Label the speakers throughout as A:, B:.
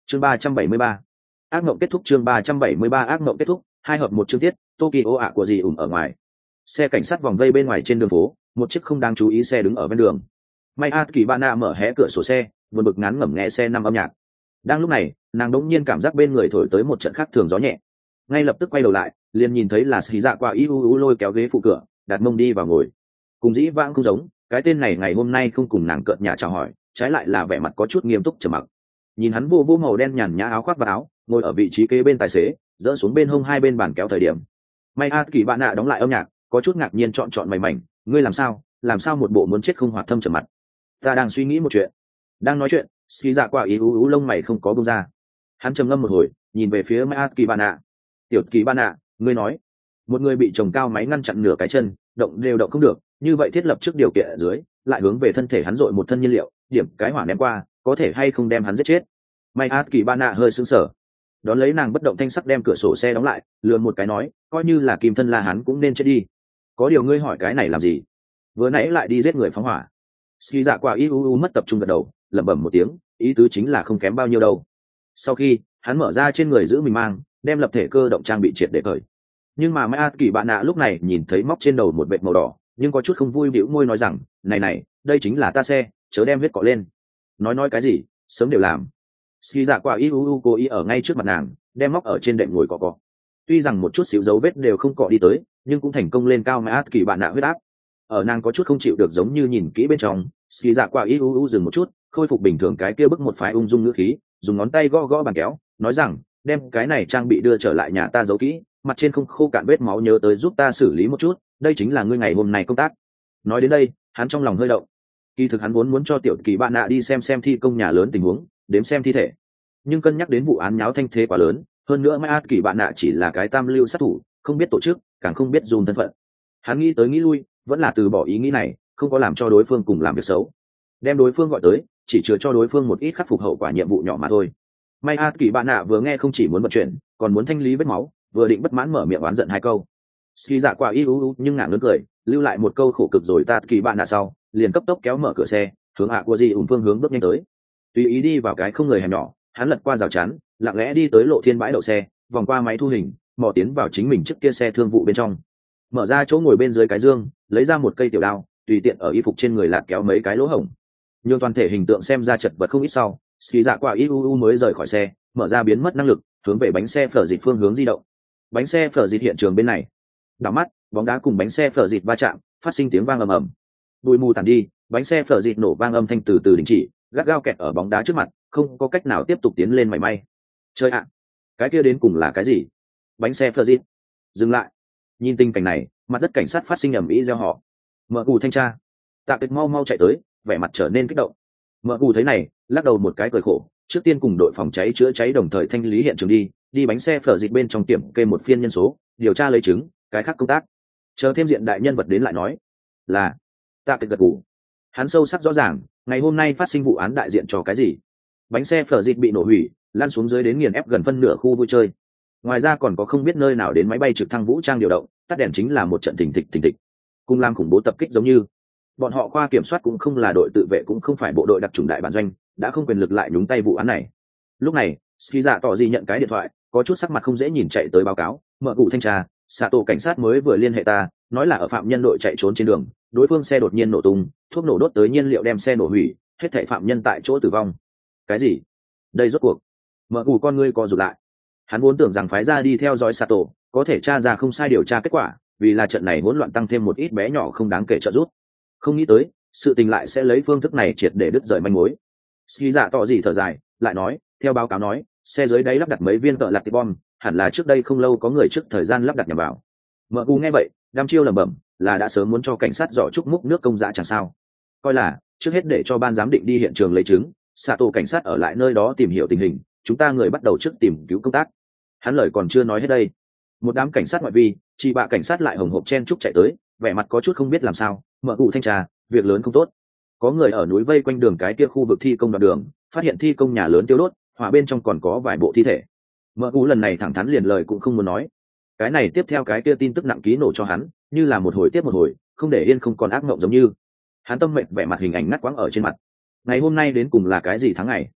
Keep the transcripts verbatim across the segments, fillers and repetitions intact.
A: chương ba trăm bảy mươi ba, ác mộng kết thúc. Chương ba trăm bảy mươi ba, ác mộng kết thúc. Hai hợp một chương tiết. Tokyo ạ của gì ủng ở ngoài. Xe cảnh sát vòng vây bên ngoài trên đường phố, một chiếc không đáng chú ý xe đứng ở bên đường. Mai A Kỳ Bana mở hé cửa sổ xe, buồn bực ngán ngẩm nghe xe năm âm nhạc. Đang lúc này, nàng đống nhiên cảm giác bên người thổi tới một trận khác thường gió nhẹ. Ngay lập tức quay đầu lại, liền nhìn thấy là Sĩ Dạ Quả Iuu lôi kéo ghế phụ cửa, đặt mông đi vào ngồi. Cùng dĩ vãng không giống, cái tên này ngày hôm nay không cùng nàng cợt nhả chào hỏi, trái lại là vẻ mặt có chút nghiêm túc trầm mặc. Nhìn hắn vô vô màu đen nhàn nhã áo khoác và áo, ngồi ở vị trí kế bên tài xế, dỡ xuống bên hông hai bên bàn kéo thời điểm. May A Kỳ Bana đóng lại âm nhạc, có chút ngạc nhiên chọn chọn mày mảnh, ngươi làm sao, làm sao một bộ muốn chết không hoạt thâm trầm mặt. Ta đang suy nghĩ một chuyện. Đang nói chuyện, Sĩ Dạ Quả Iuu lông mày không có buông ra. Hắn trầm ngâm một hồi, nhìn về phía Mai A Kỳ Bana. Tiểu Kỳ Bana, ngươi nói, một người bị chồng cao máy ngăn chặn nửa cái chân, động đều động không được, như vậy thiết lập trước điều kiện ở dưới, lại hướng về thân thể hắn dội một thân nhiên liệu, điểm cái hỏa ném qua, có thể hay không đem hắn giết chết. May A Kỳ Bana hơi sững sờ, đón lấy nàng bất động thanh sắc đem cửa sổ xe đóng lại, lườm một cái nói, coi như là kim thân là hắn cũng nên chết đi. Có điều ngươi hỏi cái này làm gì? Vừa nãy lại đi giết người phóng hỏa. Sĩ Dạ Quả Iuu mất tập trung gật đầu, lẩm bẩm một tiếng, ý tứ chính là không kém bao nhiêu đâu. Sau khi hắn mở ra trên người giữ mình mang, đem lập thể cơ động trang bị triệt để cởi. Nhưng mà Mai A Kỳ Bana lúc này nhìn thấy móc trên đầu một vệt màu đỏ, nhưng có chút không vui, bĩu môi nói rằng, này này, đây chính là ta xe, chớ đem huyết cọ lên. Nói nói cái gì, sớm đều làm. Sĩ Dạ Quả Iuu cố ý ở ngay trước mặt nàng, đem móc ở trên đệm ngồi cọ cọ. Tuy rằng một chút xíu dấu vết đều không cọ đi tới, nhưng cũng thành công lên cao Mai A Kỳ Bana huyết áp. Ở nàng có chút không chịu được, giống như nhìn kỹ bên trong, Sĩ Dạ Quả Iuu dừng một chút, khôi phục bình thường cái kia bức một phái ung dung ngữ khí, dùng ngón tay gõ gõ bàn kéo, nói rằng, đem cái này trang bị đưa trở lại nhà ta giấu kỹ, mặt trên không khô cạn vết máu, nhớ tới giúp ta xử lý một chút, đây chính là ngươi ngày hôm nay công tác. Nói đến đây, hắn trong lòng hơi động. Kỳ thực hắn vốn muốn cho Tiểu Kỳ Bana đi xem xem thi công nhà lớn tình huống, đếm xem thi thể. Nhưng cân nhắc đến vụ án nháo thanh thế quá lớn, hơn nữa Mai A Kỳ Bana chỉ là cái tam lưu sát thủ, không biết tổ chức, càng không biết dùng thân phận. Hắn nghĩ tới nghĩ lui, vẫn là từ bỏ ý nghĩ này, không có làm cho đối phương cùng làm việc xấu. Đem đối phương gọi tới, chỉ chừa cho đối phương một ít khắc phục hậu quả nhiệm vụ nhỏ mà thôi. May A Kỳ Bana vừa nghe không chỉ muốn vận chuyển, còn muốn thanh lý vết máu, vừa định bất mãn mở miệng oán giận hai câu. Sĩ Dạ Quả Iuu nhưng ngạng lớn cười, lưu lại một câu khổ cực rồi ta Kỳ Bana sau, liền cấp tốc kéo mở cửa xe, hướng hạ của gì ủng phương hướng bước nhanh tới. Tùy ý đi vào cái không người hẻm nhỏ, hắn lật qua rào chắn, lặng lẽ đi tới lộ thiên bãi đậu xe, vòng qua máy thu hình, mò tiến vào chính mình trước kia xe thương vụ bên trong. Mở ra chỗ ngồi bên dưới cái dương, lấy ra một cây tiểu đao, tùy tiện ở y phục trên người lạt kéo mấy cái lỗ hổng. Nhưng toàn thể hình tượng xem ra chật vật không ít sau, Sĩ Dạ Quả Iuu mới rời khỏi xe, mở ra biến mất năng lực, hướng về bánh xe phở dịt phương hướng di động. Bánh xe phở dịt hiện trường bên này, đảo mắt, bóng đá cùng bánh xe phở dịt va chạm, phát sinh tiếng vang ầm ầm. Bụi mù tàn đi, bánh xe phở dịt nổ vang âm thanh từ từ đình chỉ, gắt gao kẹt ở bóng đá trước mặt, không có cách nào tiếp tục tiến lên mảy may. Chơi ạ, cái kia đến cùng là cái gì? Bánh xe phở dịt, dừng lại. Nhìn tình cảnh này, mặt đất cảnh sát phát sinh ầm ĩ reo hò. Mở cù thanh tra, Tạ Kịch mau mau chạy tới, vẻ mặt trở nên kích động. Mở cù thấy này, lắc đầu một cái cười khổ, trước tiên cùng đội phòng cháy chữa cháy đồng thời thanh lý hiện trường đi, đi bánh xe phở dịt bên trong kiểm kê một phiên nhân số, điều tra lấy chứng, cái khác công tác. Chờ thêm diện đại nhân vật đến lại nói. Là. Tạ Kịch gật gù. Hắn sâu sắc rõ ràng, ngày hôm nay phát sinh vụ án đại diện cho cái gì. Bánh xe phở dịt bị nổ hủy, lăn xuống dưới đến nghiền ép gần phân nửa khu vui chơi. Ngoài ra còn có không biết nơi nào đến máy bay trực thăng vũ trang điều động, tắt đèn chính là một trận thình thịch thình thịch. Cùng làm khủng bố tập kích giống như. Bọn họ qua kiểm soát cũng không là đội tự vệ, cũng không phải bộ đội đặc chủng đại bản doanh, đã không quyền lực lại nhúng tay vụ án này. Lúc này, Ski Dạ tỏ gì nhận cái điện thoại, có chút sắc mặt không dễ nhìn chạy tới báo cáo, mở cụ thanh tra, xạ tổ cảnh sát mới vừa liên hệ ta, nói là ở phạm nhân đội chạy trốn trên đường, đối phương xe đột nhiên nổ tung, thuốc nổ đốt tới nhiên liệu đem xe nổ hủy, hết thảy phạm nhân tại chỗ tử vong. Cái gì? Đây rốt cuộc? Mở cụ con ngươi co rụt lại. Hắn vốn tưởng rằng phái ra đi theo dõi xạ tổ, có thể tra ra không sai điều tra kết quả, vì là trận này hỗn loạn tăng thêm một ít bé nhỏ không đáng kể trợ giúp. Không nghĩ tới, sự tình lại sẽ lấy phương thức này triệt để đứt rời manh mối. Ski Dạ tỏ gì thở dài, lại nói, theo báo cáo nói, xe dưới đáy lắp đặt mấy viên cỡ lạt tip bom, hẳn là trước đây không lâu có người trước thời gian lắp đặt nhằm vào. Mở gu nghe vậy, đăm chiêu lẩm bẩm, là đã sớm muốn cho cảnh sát dò chúc múc nước công dã chẳng sao. Coi là, trước hết để cho ban giám định đi hiện trường lấy chứng, xạ tổ cảnh sát ở lại nơi đó tìm hiểu tình hình, chúng ta người bắt đầu trước tìm cứu công tác. Hắn lời còn chưa nói hết đây, một đám cảnh sát ngoại vi, chị bạ cảnh sát lại hồng hộc chen chúc chạy tới, vẻ mặt có chút không biết làm sao. Mở cụ thanh tra, việc lớn không tốt. Có người ở núi vây quanh đường cái kia khu vực thi công đoạn đường, phát hiện thi công nhà lớn tiêu đốt, hỏa bên trong còn có vài bộ thi thể. Mở cụ lần này thẳng thắn liền lời cũng không muốn nói. Cái này tiếp theo cái kia tin tức nặng ký nổ cho hắn, như là một hồi tiếp một hồi, không để yên không còn ác mộng giống như. Hắn tâm mệnh vẻ mặt hình ảnh ngắt quãng ở trên mặt. Ngày hôm nay đến cùng là cái gì tháng ngày?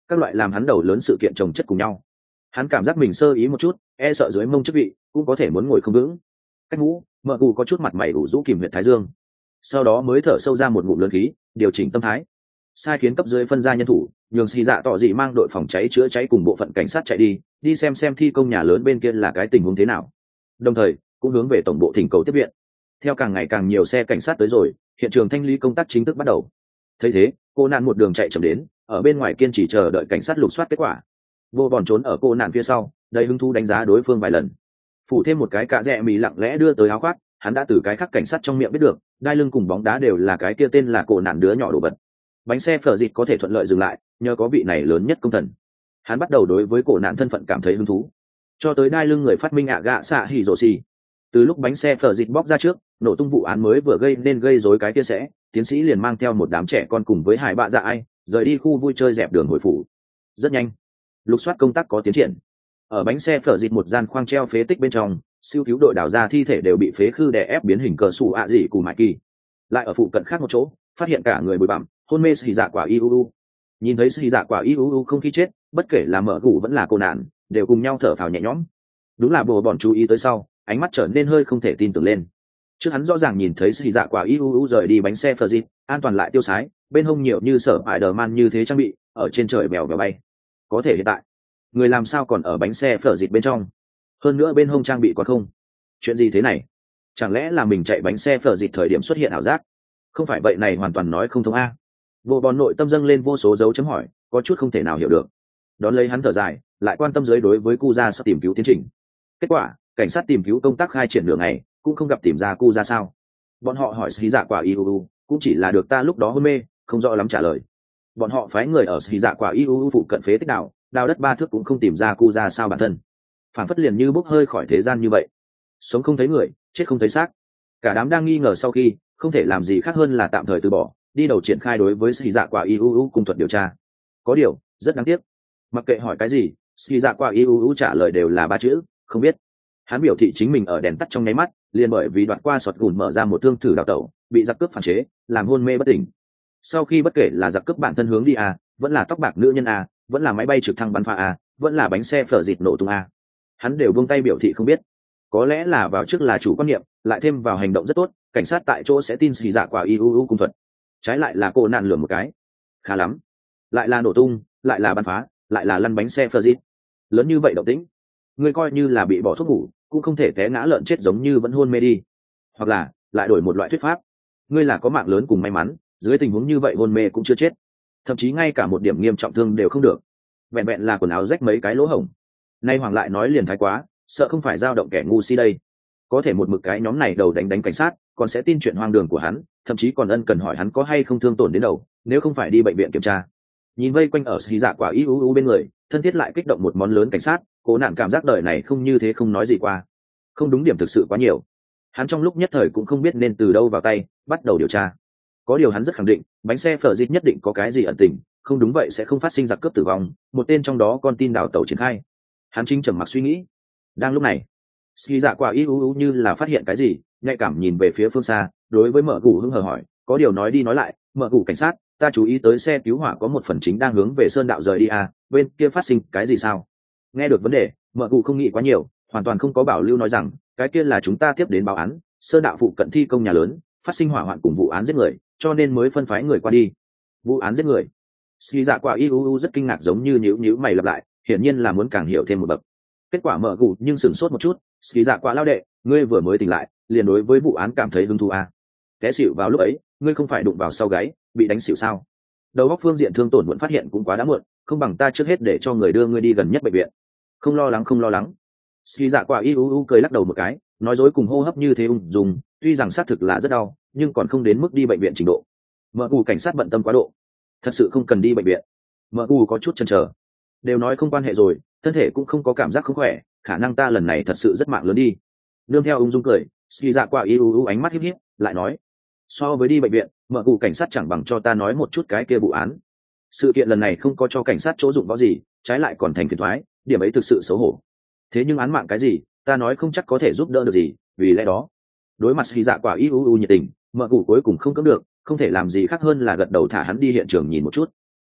A: các loại làm hắn đầu lớn sự kiện chồng chất cùng nhau. Hắn cảm giác mình sơ ý một chút, e sợ dưới mông chức vị cũng có thể muốn ngồi không vững. Cách ngũ mợ cụ có chút mặt mày đủ rũ kìm huyệt thái dương, sau đó mới thở sâu ra một ngụm lớn khí, điều chỉnh tâm thái. Sai khiến cấp dưới phân ra nhân thủ, nhường xì dạ tỏ dị mang đội phòng cháy chữa cháy cùng bộ phận cảnh sát chạy đi đi xem xem thi công nhà lớn bên kia là cái tình huống thế nào, đồng thời cũng hướng về tổng bộ thỉnh cầu tiếp viện. Theo càng ngày càng nhiều xe cảnh sát tới rồi, hiện trường thanh lý công tác chính thức bắt đầu. Thấy thế, cô nạn một đường chạy chậm đến, ở bên ngoài kiên trì chờ đợi cảnh sát lục soát kết quả. Vô bọn trốn ở cô nạn phía sau, đầy hứng thú đánh giá đối phương vài lần. Phủ thêm một cái cạ rẽ mì lặng lẽ đưa tới áo khoác, hắn đã từ cái khác cảnh sát trong miệng biết được, đai lưng cùng bóng đá đều là cái kia tên là cô nạn đứa nhỏ đồ vật. Bánh xe phở dịt có thể thuận lợi dừng lại, nhờ có vị này lớn nhất công thần. Hắn bắt đầu đối với cổ nạn thân phận cảm thấy hứng thú, cho tới đai lưng người phát minh ạ gạ xạ hỉ rồ xì. Từ lúc bánh xe phở dịt bóc ra trước, nổ tung vụ án mới vừa gây nên gây rối cái kia sẽ, tiến sĩ liền mang theo một đám trẻ con cùng với hải bạ dạ ai rời đi khu vui chơi dẹp đường hồi phủ. Rất nhanh, lục soát công tác có tiến triển. Ở bánh xe phở dịt một gian khoang treo phế tích bên trong, siêu cứu đội đào ra thi thể đều bị phế khư đè ép biến hình cờ sủ ạ dị cùng mại kỳ. Lại ở phụ cận khác một chỗ, phát hiện cả người bụi bặm, hôn mê xì dạ quả iuu. Nhìn thấy xì dạ quả iuu không khi chết, bất kể là mở gù vẫn là cô nạn, đều cùng nhau thở phào nhẹ nhõm. Đúng là bồ bọn chú ý tới sau, ánh mắt trở nên hơi không thể tin tưởng lên. Trước hắn rõ ràng nhìn thấy xì dạ quả iuu rời đi bánh xe phở dịt, an toàn lại tiêu sái, bên hông nhiều như sở Spider-Man như thế trang bị, ở trên trời bèo bèo bay. Có thể hiện tại, người làm sao còn ở bánh xe phở dịt bên trong? Hơn nữa bên hông trang bị còn không. Chuyện gì thế này? Chẳng lẽ là mình chạy bánh xe phở dịt thời điểm xuất hiện ảo giác? Không phải vậy này hoàn toàn nói không thông a. Vô bọn nội tâm dâng lên vô số dấu chấm hỏi, có chút không thể nào hiểu được. Đón lấy hắn thở dài, lại quan tâm dưới đối với cu ra sắp tìm cứu tiến trình. Kết quả, cảnh sát tìm cứu công tác khai triển nửa ngày, cũng không gặp tìm ra cu ra sao. Bọn họ hỏi xí dạ quả iuu, cũng chỉ là được ta lúc đó hôn mê, không rõ lắm trả lời. Bọn họ phái người ở xí dạ quả iuu phụ cận phế tích đảo, đào đất ba thước cũng không tìm ra cu ra sao bản thân. Phản phất liền như bốc hơi khỏi thế gian như vậy. Sống không thấy người, chết không thấy xác. Cả đám đang nghi ngờ sau khi, không thể làm gì khác hơn là tạm thời từ bỏ, đi đầu triển khai đối với xì dạ quả iuu cung thuật điều tra. Có điều rất đáng tiếc, mặc kệ hỏi cái gì, xì dạ quả iuu trả lời đều là ba chữ không biết. Hắn biểu thị chính mình ở đèn tắt trong nháy mắt, liền bởi vì đoạn qua sọt gùn mở ra một thương thử đào tẩu, bị giặc cướp phản chế, làm hôn mê bất tỉnh. Sau khi bất kể là giặc cướp bản thân hướng đi a, vẫn là tóc bạc nữ nhân a, vẫn là máy bay trực thăng bắn phá a, vẫn là bánh xe phở dịt nổ tung a, hắn đều buông tay biểu thị không biết. Có lẽ là vào trước là chủ quan niệm, lại thêm vào hành động rất tốt, cảnh sát tại chỗ sẽ tin xì dạ quả iuu cung thuật. Trái lại là cô nạn lừa một cái, khá lắm, lại là nổ tung, lại là bắn phá, lại là lăn bánh xe phơ dít. Lớn như vậy động tĩnh, ngươi coi như là bị bỏ thuốc ngủ, cũng không thể té ngã lợn chết giống như vẫn hôn mê đi. Hoặc là lại đổi một loại thuyết pháp, ngươi là có mạng lớn cùng may mắn, dưới tình huống như vậy hôn mê cũng chưa chết, thậm chí ngay cả một điểm nghiêm trọng thương đều không được, vẹn vẹn là quần áo rách mấy cái lỗ hổng. Nay Hoàng lại nói liền thái quá, sợ không phải dao động kẻ ngu si đây. Có thể một mực cái nhóm này đầu đánh đánh cảnh sát, còn sẽ tin chuyện hoang đường của hắn, thậm chí còn ân cần hỏi hắn có hay không thương tổn đến đầu, nếu không phải đi bệnh viện kiểm tra. Nhìn vây quanh ở xì dạ quả iuu bên người, thân thiết lại kích động một món lớn cảnh sát, cố nạn cảm giác đời này không như thế không nói gì qua. Không đúng điểm thực sự quá nhiều. Hắn trong lúc nhất thời cũng không biết nên từ đâu vào tay, bắt đầu điều tra. Có điều hắn rất khẳng định, bánh xe phở dịt nhất định có cái gì ẩn tình, không đúng vậy sẽ không phát sinh giặc cướp tử vong, một tên trong đó con tin đào tẩu triển khai. Hắn chính trầm mặc suy nghĩ. Đang lúc này, xì dạ quả iuu như là phát hiện cái gì, nhạy cảm nhìn về phía phương xa, đối với mở gù hưng hờ hỏi, có điều nói đi nói lại, mở gù cảnh sát, ta chú ý tới xe cứu hỏa có một phần chính đang hướng về sơn đạo rời đi à, bên kia phát sinh cái gì sao? Nghe được vấn đề, mở gù không nghĩ quá nhiều, hoàn toàn không có bảo lưu nói rằng, cái kia là chúng ta tiếp đến báo án, sơn đạo phụ cận thi công nhà lớn, phát sinh hỏa hoạn cùng vụ án giết người, cho nên mới phân phái người qua đi. Vụ án giết người? Xì dạ quả iuu rất kinh ngạc, giống như nhíu nhíu mày lặp lại, hiển nhiên là muốn càng hiểu thêm một bậc. Kết quả mở gù nhưng sửng sốt một chút, xì dạ quả lao đệ, ngươi vừa mới tỉnh lại, liền đối với vụ án cảm thấy hứng thú à? Té xỉu vào lúc ấy, ngươi không phải đụng vào sau gáy, bị đánh xỉu sao? Đầu óc phương diện thương tổn muộn phát hiện cũng quá đã muộn, không bằng ta trước hết để cho người đưa ngươi đi gần nhất bệnh viện. Không lo lắng, không lo lắng. Xì dạ quả iuu cười lắc đầu một cái, nói dối cùng hô hấp như thế ung dung, tuy rằng xác thực là rất đau, nhưng còn không đến mức đi bệnh viện trình độ. Mở gù cảnh sát bận tâm quá độ, thật sự không cần đi bệnh viện. Mở gù có chút chần chờ, đều nói không quan hệ rồi, thân thể cũng không có cảm giác không khỏe, khả năng ta lần này thật sự rất mạng lớn đi. Nương theo ung dung cười, xì dạ quả iuu ánh mắt híp híp, lại nói, so với đi bệnh viện, mở gù cảnh sát chẳng bằng cho ta nói một chút cái kia vụ án. Sự kiện lần này không có cho cảnh sát chỗ dụng võ gì, trái lại còn thành phiền toái, điểm ấy thực sự xấu hổ. Thế nhưng án mạng cái gì, ta nói không chắc có thể giúp đỡ được gì, vì lẽ đó, đối mặt xì dạ quả iuu nhiệt tình, mở gù cuối cùng không cưỡng được, không thể làm gì khác hơn là gật đầu thả hắn đi hiện trường nhìn một chút.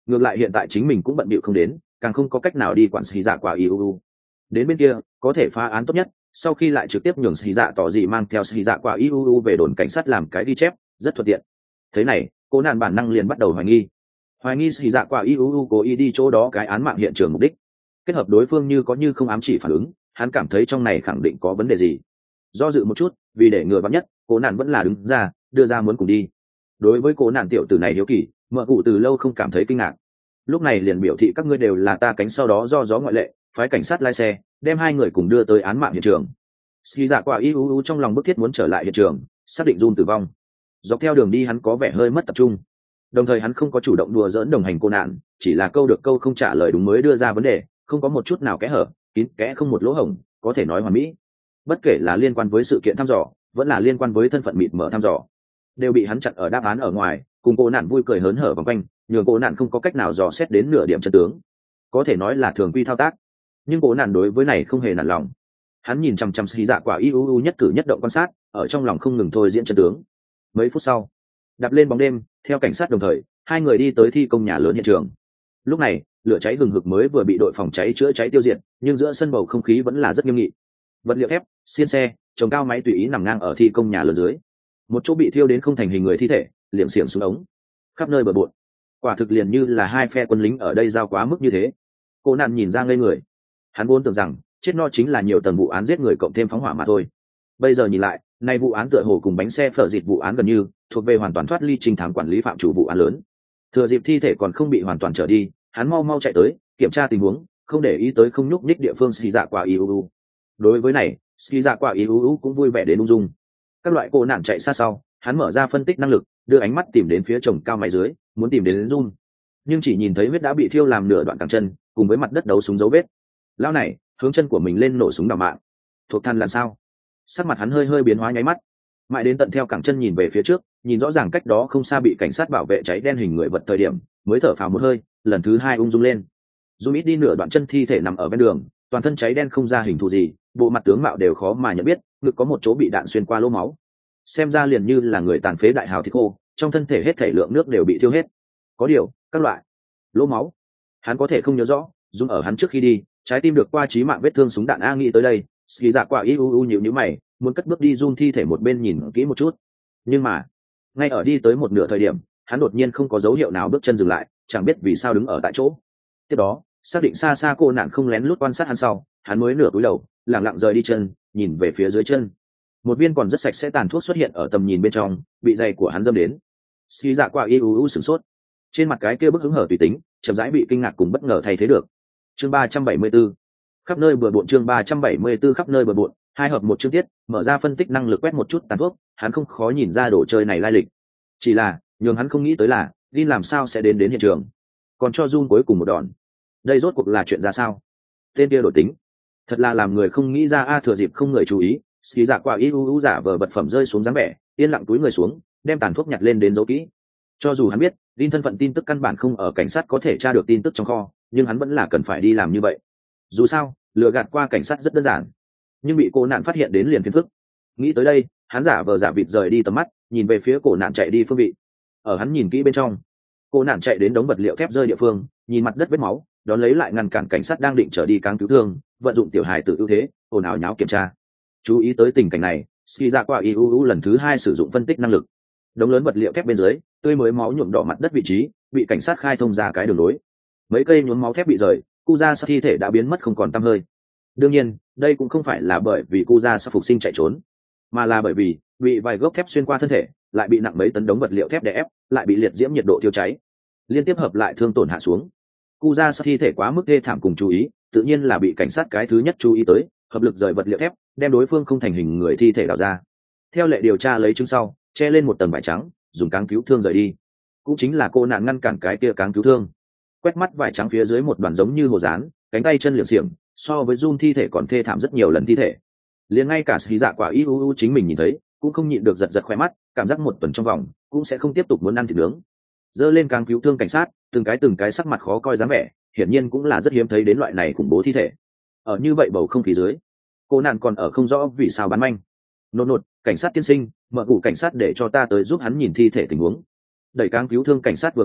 A: ngược lại hiện tại chính mình cũng bận bịu không đến, càng không có cách nào đi quản xì dạ quả iuu. Đến bên kia có thể phá án tốt nhất, sau khi lại trực tiếp nhường xì dạ tỏ dị mang theo xì dạ quả iuu về đồn cảnh sát làm cái ghi chép, rất thuận tiện. Thế này cô nạn bản năng liền bắt đầu hoài nghi hoài nghi xì dạ quả iuu cố ý đi chỗ đó cái án mạng hiện trường mục đích, kết hợp đối phương như có như không ám chỉ phản ứng, hắn cảm thấy trong này khẳng định có vấn đề gì. Do dự một chút, vì để ngừa vắn nhất, cố nạn vẫn là đứng ra đưa ra muốn cùng đi. Đối với cố nạn tiểu tử này hiếu kỳ, mợ cụ từ lâu không cảm thấy kinh ngạc, lúc này liền biểu thị các ngươi đều là ta cánh, sau đó do gió ngoại lệ phái cảnh sát lái xe đem hai người cùng đưa tới án mạng hiện trường. Ski dạ quả iuu trong lòng bức thiết muốn trở lại hiện trường xác định Jun tử vong. Dọc theo đường đi hắn có vẻ hơi mất tập trung, đồng thời hắn không có chủ động đùa dỡn đồng hành cô nạn, chỉ là câu được câu không trả lời đúng mới đưa ra vấn đề, không có một chút nào kẽ hở, kín kẽ không một lỗ hổng, có thể nói hoàn mỹ. Bất kể là liên quan với sự kiện thăm dò vẫn là liên quan với thân phận mịt mở thăm dò, đều bị hắn chặn ở đáp án ở ngoài, cùng cô nạn vui cười hớn hở vòng quanh, nhường cô nạn không có cách nào dò xét đến nửa điểm chân tướng. Có thể nói là thường quy thao tác, nhưng cô nạn đối với này không hề nản lòng. Hắn nhìn chăm chăm xì dạ quả iuu nhất cử nhất động quan sát, ở trong lòng không ngừng thôi diễn chân tướng. Mấy phút sau, đạp lên bóng đêm, theo cảnh sát đồng thời hai người đi tới thi công nhà lớn hiện trường. Lúc này lửa cháy hừng hực mới vừa bị đội phòng cháy chữa cháy tiêu diệt, nhưng giữa sân bầu không khí vẫn là rất nghiêm nghị. Vật liệu thép, xiên xe, trồng cao máy tùy ý nằm ngang ở thi công nhà lớn dưới. Một chỗ bị thiêu đến không thành hình người thi thể liệm xiềng xuống ống, khắp nơi bừa bộn. Quả thực liền như là hai phe quân lính ở đây giao quá mức như thế. Cô nạn nhìn ra ngây người, hắn vốn tưởng rằng chết no chính là nhiều tầng vụ án giết người cộng thêm phóng hỏa mà thôi. Bây giờ nhìn lại, nay vụ án tựa hồ cùng bánh xe phở dịt vụ án gần như thuộc về hoàn toàn thoát ly trinh thám quản lý phạm chủ vụ án lớn. Thừa dịp thi thể còn không bị hoàn toàn trở đi, hắn mau mau chạy tới kiểm tra tình huống, không để ý tới không nhúc nhích địa phương ski dạ quả iuu. Đối với này, ski dạ quả iuu cũng vui vẻ đến ung dung. Các loại cô nạn chạy xa sau, hắn mở ra phân tích năng lực, đưa ánh mắt tìm đến phía chồng cao máy dưới, muốn tìm đến Jun, nhưng chỉ nhìn thấy huyết đã bị thiêu làm nửa đoạn cẳng chân, cùng với mặt đất đấu súng dấu vết. Lão này hướng chân của mình lên nổ súng đào mạng, thuộc than là sao? Sắc mặt hắn hơi hơi biến hóa nháy mắt, mãi đến tận theo cẳng chân nhìn về phía trước, nhìn rõ ràng cách đó không xa bị cảnh sát bảo vệ cháy đen hình người vật thời điểm, mới thở phào một hơi, lần thứ hai ung dung lên. Dù ít đi nửa đoạn chân thi thể nằm ở bên đường, toàn thân cháy đen không ra hình thù gì, bộ mặt tướng mạo đều khó mà nhận biết, ngực có một chỗ bị đạn xuyên qua lỗ máu, xem ra liền như là người tàn phế đại hào thịt khô, trong thân thể hết thể lượng nước đều bị thiêu hết. Có điều các loại lỗ máu hắn có thể không nhớ rõ, dùng ở hắn trước khi đi trái tim được qua trí mạng vết thương súng đạn. A nghĩ tới đây, ski dạ quả iuu nhịu nhíu mày, muốn cất bước đi Jun thi thể một bên nhìn kỹ một chút, nhưng mà ngay ở đi tới một nửa thời điểm, hắn đột nhiên không có dấu hiệu nào bước chân dừng lại, chẳng biết vì sao đứng ở tại chỗ. Tiếp đó xác định xa xa cô nạn không lén lút quan sát hắn sau, hắn mới nửa cúi đầu lẳng lặng rời đi chân, nhìn về phía dưới chân. Một viên còn rất sạch sẽ tàn thuốc xuất hiện ở tầm nhìn bên trong, bị giày của hắn dâm đến. Ski dạ quả iuu sửng sốt, trên mặt cái kia bức hứng hở tùy tính chậm rãi bị kinh ngạc cùng bất ngờ thay thế được. Chương ba trăm bảy mươi 74, khắp nơi bừa bộn. Chương ba trăm bảy mươi 74, khắp nơi bừa bộn. Hai hợp một chương tiết, mở ra phân tích năng lực quét một chút tàn thuốc, hắn không khó nhìn ra đồ chơi này lai lịch. Chỉ là nhường hắn không nghĩ tới là Lin làm sao sẽ đến đến hiện trường, còn cho Jun cuối cùng một đòn. Đây rốt cuộc là chuyện ra sao? Tên kia đổi tính, thật là làm người không nghĩ ra. A thừa dịp không người chú ý, ski dạ quả iuu giả vờ vật phẩm rơi xuống dáng vẻ, yên lặng túi người xuống, đem tàn thuốc nhặt lên đến giấu kỹ. Cho dù hắn biết Lin thân phận tin tức căn bản không ở cảnh sát có thể tra được tin tức trong kho, nhưng hắn vẫn là cần phải đi làm như vậy. Dù sao lừa gạt qua cảnh sát rất đơn giản, nhưng bị cô nạn phát hiện đến liền phiền phức. Nghĩ tới đây, hắn giả vờ giả vịt rời đi tầm mắt, nhìn về phía cổ nạn chạy đi phương vị. Ở hắn nhìn kỹ bên trong, cô nạn chạy đến đống vật liệu thép rơi địa phương, nhìn mặt đất vết máu, đón lấy lại ngăn cản cảnh sát đang định trở đi cáng cứu thương, vận dụng tiểu hài tự ưu thế ồn ào nháo kiểm tra. Chú ý tới tình cảnh này, ski dạ quả iuu lần thứ hai sử dụng phân tích năng lực. Đống lớn vật liệu thép bên dưới, tươi mới máu nhuộm đỏ mặt đất vị trí, bị cảnh sát khai thông ra cái đường lối. Mấy cây nhuốm máu thép bị rời, Kuza thi thể đã biến mất không còn tăm hơi. Đương nhiên đây cũng không phải là bởi vì Kuza sắp phục sinh chạy trốn, mà là bởi vì bị vài gốc thép xuyên qua thân thể, lại bị nặng mấy tấn đống vật liệu thép đè ép, lại bị liệt diễm nhiệt độ thiêu cháy, liên tiếp hợp lại thương tổn hạ xuống. Kuza thi thể quá mức ghê thảm cùng chú ý, tự nhiên là bị cảnh sát cái thứ nhất chú ý tới, hợp lực rời vật liệu thép, đem đối phương không thành hình người thi thể đào ra. Theo lệ điều tra lấy chứng sau, che lên một tầng vải trắng, dùng cáng cứu thương rời đi. Cũng chính là cô nạn ngăn cản cái kia cáng cứu thương. Quét mắt vải trắng phía dưới một đoàn giống như hồ dán, cánh tay chân liệng xiềng, so với Jun thi thể còn thê thảm rất nhiều lần thi thể. Liền ngay cả ski dạ quả iuu chính mình nhìn thấy, cũng không nhịn được giật giật khoe mắt, cảm giác một tuần trong vòng cũng sẽ không tiếp tục muốn ăn thịt nướng. Dơ lên cáng cứu thương cảnh sát, từng cái từng cái sắc mặt khó coi dáng vẻ, hiển nhiên cũng là rất hiếm thấy đến loại này khủng bố thi thể. Ở như vậy bầu không khí dưới, cô nạn còn ở không rõ vì sao bán manh. Nột nột, cảnh sát tiên sinh, mở cụ cảnh sát để cho ta tới giúp hắn nhìn thi thể tình huống. Đẩy cáng cứu thương cảnh sát vừa nghe,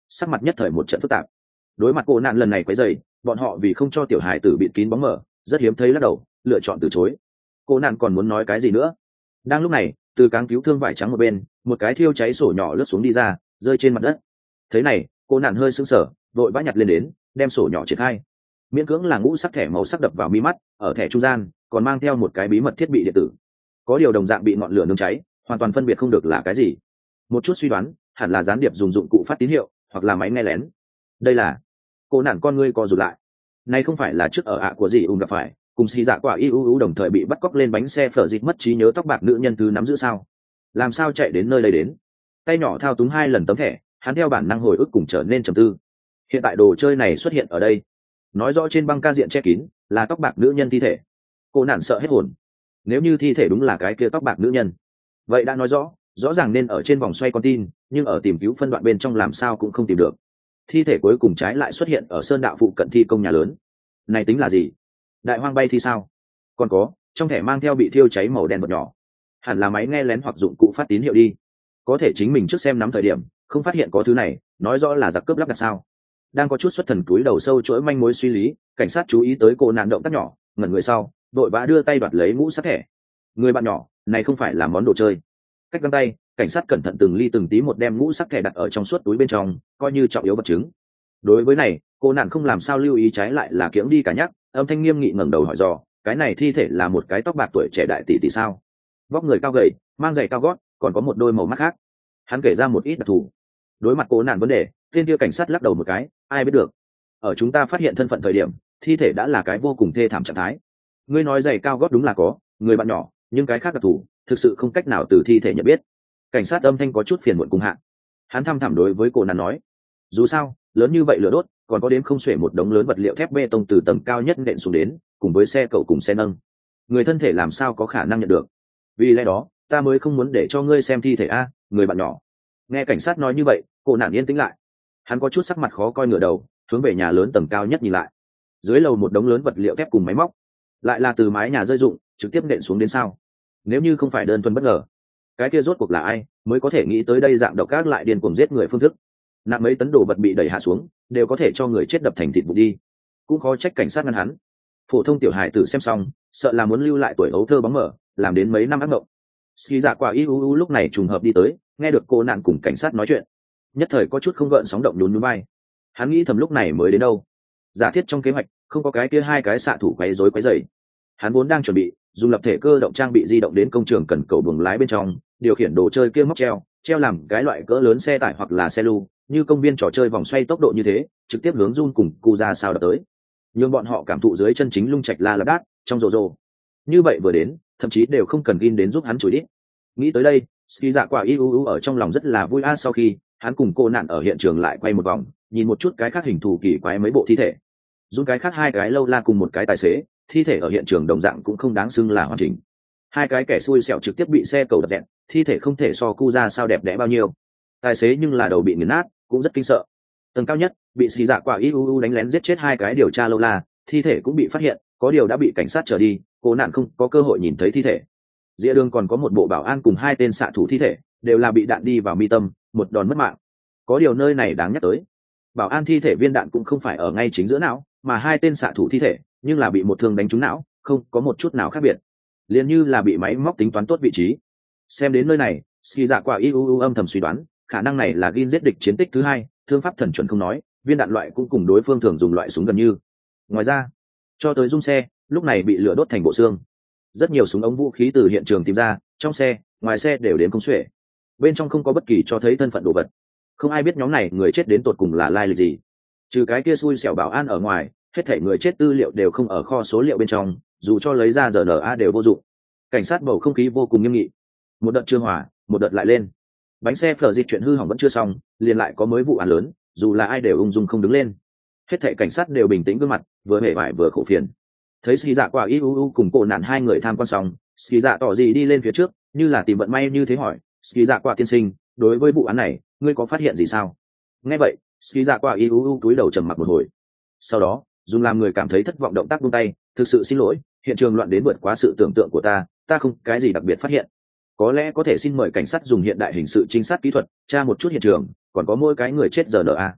A: sắc mặt nhất thời một trận phức tạp. Đối mặt cô nạn lần này quấy rầy, bọn họ vì không cho tiểu hài tử bịt kín bóng mờ, rất hiếm thấy lắc đầu, lựa chọn từ chối. Cô nạn còn muốn nói cái gì nữa. Đang lúc này, từ cáng cứu thương vải trắng một bên, một cái thiêu cháy sổ nhỏ lướt xuống đi ra, rơi trên mặt đất. Thế này, cô nạn hơi sững sờ, vội vã nhặt lên đến, đem sổ nhỏ triển khai. Miễn cưỡng là ngũ sắc thẻ màu sắc đập vào mi mắt, ở thẻ trung gian còn mang theo một cái bí mật thiết bị điện tử. Có điều đồng dạng bị ngọn lửa nướng cháy, hoàn toàn phân biệt không được là cái gì. Một chút suy đoán, hẳn là gián điệp dùng dụng cụ phát tín hiệu, hoặc là máy nghe lén. Đây là cô nạn con ngươi co rụt lại. Này không phải là trước ở ạ của gì ung gặp phải, cùng xì dạ quả y u u đồng thời bị bắt cóc lên bánh xe phở dịch mất trí nhớ tóc bạc nữ nhân thứ nắm giữ sao? Làm sao chạy đến nơi đây đến? Tay nhỏ thao túng hai lần tấm thẻ, hắn theo bản năng hồi ức cùng trở nên trầm tư. Hiện tại đồ chơi này xuất hiện ở đây, nói rõ trên băng ca diện che kín là tóc bạc nữ nhân thi thể. Cô nạn sợ hết hồn. Nếu như thi thể đúng là cái kia tóc bạc nữ nhân, vậy đã nói rõ, rõ ràng nên ở trên vòng xoay con tin, nhưng ở tìm cứu phân đoạn bên trong làm sao cũng không tìm được. Thi thể cuối cùng trái lại xuất hiện ở sơn đạo phụ cận thi công nhà lớn. Này tính là gì? Đại hoang bay thi sao? Còn có, trong thẻ mang theo bị thiêu cháy màu đen vật nhỏ, hẳn là máy nghe lén hoặc dụng cụ phát tín hiệu đi. Có thể chính mình trước xem nắm thời điểm không phát hiện có thứ này, nói rõ là giặc cướp lắp đặt sao? Đang có chút xuất thần túi đầu sâu chuỗi manh mối suy lý, cảnh sát chú ý tới cô nạn động tác nhỏ, ngẩn người sau, đội vã đưa tay đoạt lấy mũ sắt thẻ. Người bạn nhỏ này không phải là món đồ chơi. Cách găng tay, cảnh sát cẩn thận từng ly từng tí một đem mũ sắt thẻ đặt ở trong suốt túi bên trong, coi như trọng yếu vật chứng. Đối với này, cô nạn không làm sao lưu ý, trái lại là kiễng đi cả nhắc, âm thanh nghiêm nghị ngẩng đầu hỏi dò, cái này thi thể là một cái tóc bạc tuổi trẻ đại tỷ tỷ sao? Vóc người cao gầy, mang giày cao gót, còn có một đôi màu mắt khác. Hắn kể ra một ít đặc thù. Đối mặt cô nạn vấn đề, tên kia cảnh sát lắc đầu một cái, ai biết được. Ở chúng ta phát hiện thân phận thời điểm, thi thể đã là cái vô cùng thê thảm trạng thái. Ngươi nói giày cao gót đúng là có, người bạn nhỏ, nhưng cái khác đặc thù, thực sự không cách nào từ thi thể nhận biết. Cảnh sát âm thanh có chút phiền muộn cùng hạ. Hắn thăm thẳm đối với cô nạn nói, dù sao, lớn như vậy lửa đốt, còn có đến không xuể một đống lớn vật liệu thép bê tông từ tầng cao nhất nện xuống đến, cùng với xe cậu cùng xe nâng, người thân thể làm sao có khả năng nhận được. Vì lẽ đó, ta mới không muốn để cho ngươi xem thi thể a, người bạn nhỏ. Nghe cảnh sát nói như vậy, cô nạn yên tĩnh lại. Hắn có chút sắc mặt khó coi, ngửa đầu hướng về nhà lớn tầng cao nhất nhìn lại. Dưới lầu một đống lớn vật liệu thép cùng máy móc, lại là từ mái nhà rơi rụng trực tiếp nện xuống đến sao? Nếu như không phải đơn thuần bất ngờ, cái kia rốt cuộc là ai mới có thể nghĩ tới đây dạng độc ác lại điên cuồng giết người phương thức? Nặng mấy tấn đồ vật bị đẩy hạ xuống, đều có thể cho người chết đập thành thịt vụn đi. Cũng khó trách cảnh sát ngăn hắn. Phổ thông tiểu hài tử xem xong, sợ là muốn lưu lại tuổi ấu thơ bóng mở, làm đến mấy năm ác mộng. Ski dạ quả y u u lúc này trùng hợp đi tới, nghe được cô nạn cùng cảnh sát nói chuyện, nhất thời có chút không gợn sóng động nhún nhún vai. Hắn nghĩ thầm lúc này mới đến đâu, giả thiết trong kế hoạch không có cái kia hai cái xạ thủ quấy rối quấy rầy. Hắn vốn đang chuẩn bị dùng lập thể cơ động trang bị di động đến công trường cần cầu buồng lái bên trong, điều khiển đồ chơi kia móc treo treo làm cái loại cỡ lớn xe tải hoặc là xe lu, như công viên trò chơi vòng xoay tốc độ như thế, trực tiếp hướng Jun cùng cu ra sao đập tới, nhưng bọn họ cảm thụ dưới chân chính lung trạch la lạp đát trong rồ rồ. Như vậy vừa đến, thậm chí đều không cần gin đến giúp hắn chửi đít. Nghĩ tới đây, Ski dạ quả y u u ở trong lòng rất là vui a. Sau khi hắn cùng cô nạn ở hiện trường lại quay một vòng, nhìn một chút cái khác hình thù kỳ quái mấy bộ thi thể. Dùng cái khác hai cái lâu la cùng một cái tài xế, thi thể ở hiện trường đồng dạng cũng không đáng xưng là hoàn chỉnh. Hai cái kẻ xui xẻo trực tiếp bị xe cầu đập dẹn, thi thể không thể so cu ra sao đẹp đẽ bao nhiêu. Tài xế nhưng là đầu bị nghiền nát, cũng rất kinh sợ. Tầng cao nhất bị xì dạ quả y u u đánh lén giết chết hai cái điều tra lâu la, thi thể cũng bị phát hiện, có điều đã bị cảnh sát trở đi, cô nạn không có cơ hội nhìn thấy thi thể. Dĩa đường còn có một bộ bảo an cùng hai tên xạ thủ thi thể, đều là bị đạn đi vào mi tâm, một đòn mất mạng. Có điều nơi này đáng nhắc tới, bảo an thi thể viên đạn cũng không phải ở ngay chính giữa não, mà hai tên xạ thủ thi thể nhưng là bị một thương đánh trúng não, không có một chút nào khác biệt, liền như là bị máy móc tính toán tốt vị trí. Xem đến nơi này, Ski dạ quả y u u âm thầm suy đoán, khả năng này là gin giết địch chiến tích thứ hai, thương pháp thần chuẩn không nói, viên đạn loại cũng cùng đối phương thường dùng loại súng gần như. Ngoài ra, cho tới dung xe, lúc này bị lửa đốt thành bộ xương. Rất nhiều súng ống vũ khí từ hiện trường tìm ra, trong xe, ngoài xe đều đến không xuể. Bên trong không có bất kỳ cho thấy thân phận đồ vật. Không ai biết nhóm này người chết đến tột cùng là lai lịch gì. Trừ cái kia xui xẻo bảo an ở ngoài, hết thảy người chết tư liệu đều không ở kho số liệu bên trong, dù cho lấy ra rờ en a đều vô dụng. Cảnh sát bầu không khí vô cùng nghiêm nghị. Một đợt chưa hòa, một đợt lại lên. Bánh xe phở dịch chuyện hư hỏng vẫn chưa xong, liền lại có mới vụ án lớn, dù là ai đều ung dung không đứng lên. Hết thảy cảnh sát đều bình tĩnh gương mặt, vừa hề vải vừa khổ phiền. Thấy Ski dạ quả y u u cùng cô nạn hai người tham quan xong, Ski dạ tỏ gì đi lên phía trước, như là tìm vận may như thế hỏi, Ski dạ quả tiên sinh, đối với vụ án này, ngươi có phát hiện gì sao? Nghe vậy, Ski dạ quả y u u túi đầu trầm mặc một hồi. Sau đó, dùng làm người cảm thấy thất vọng động tác buông tay, thực sự xin lỗi, hiện trường loạn đến vượt quá sự tưởng tượng của ta, ta không cái gì đặc biệt phát hiện. Có lẽ có thể xin mời cảnh sát dùng hiện đại hình sự trinh sát kỹ thuật tra một chút hiện trường, còn có mỗi cái người chết rờ en a.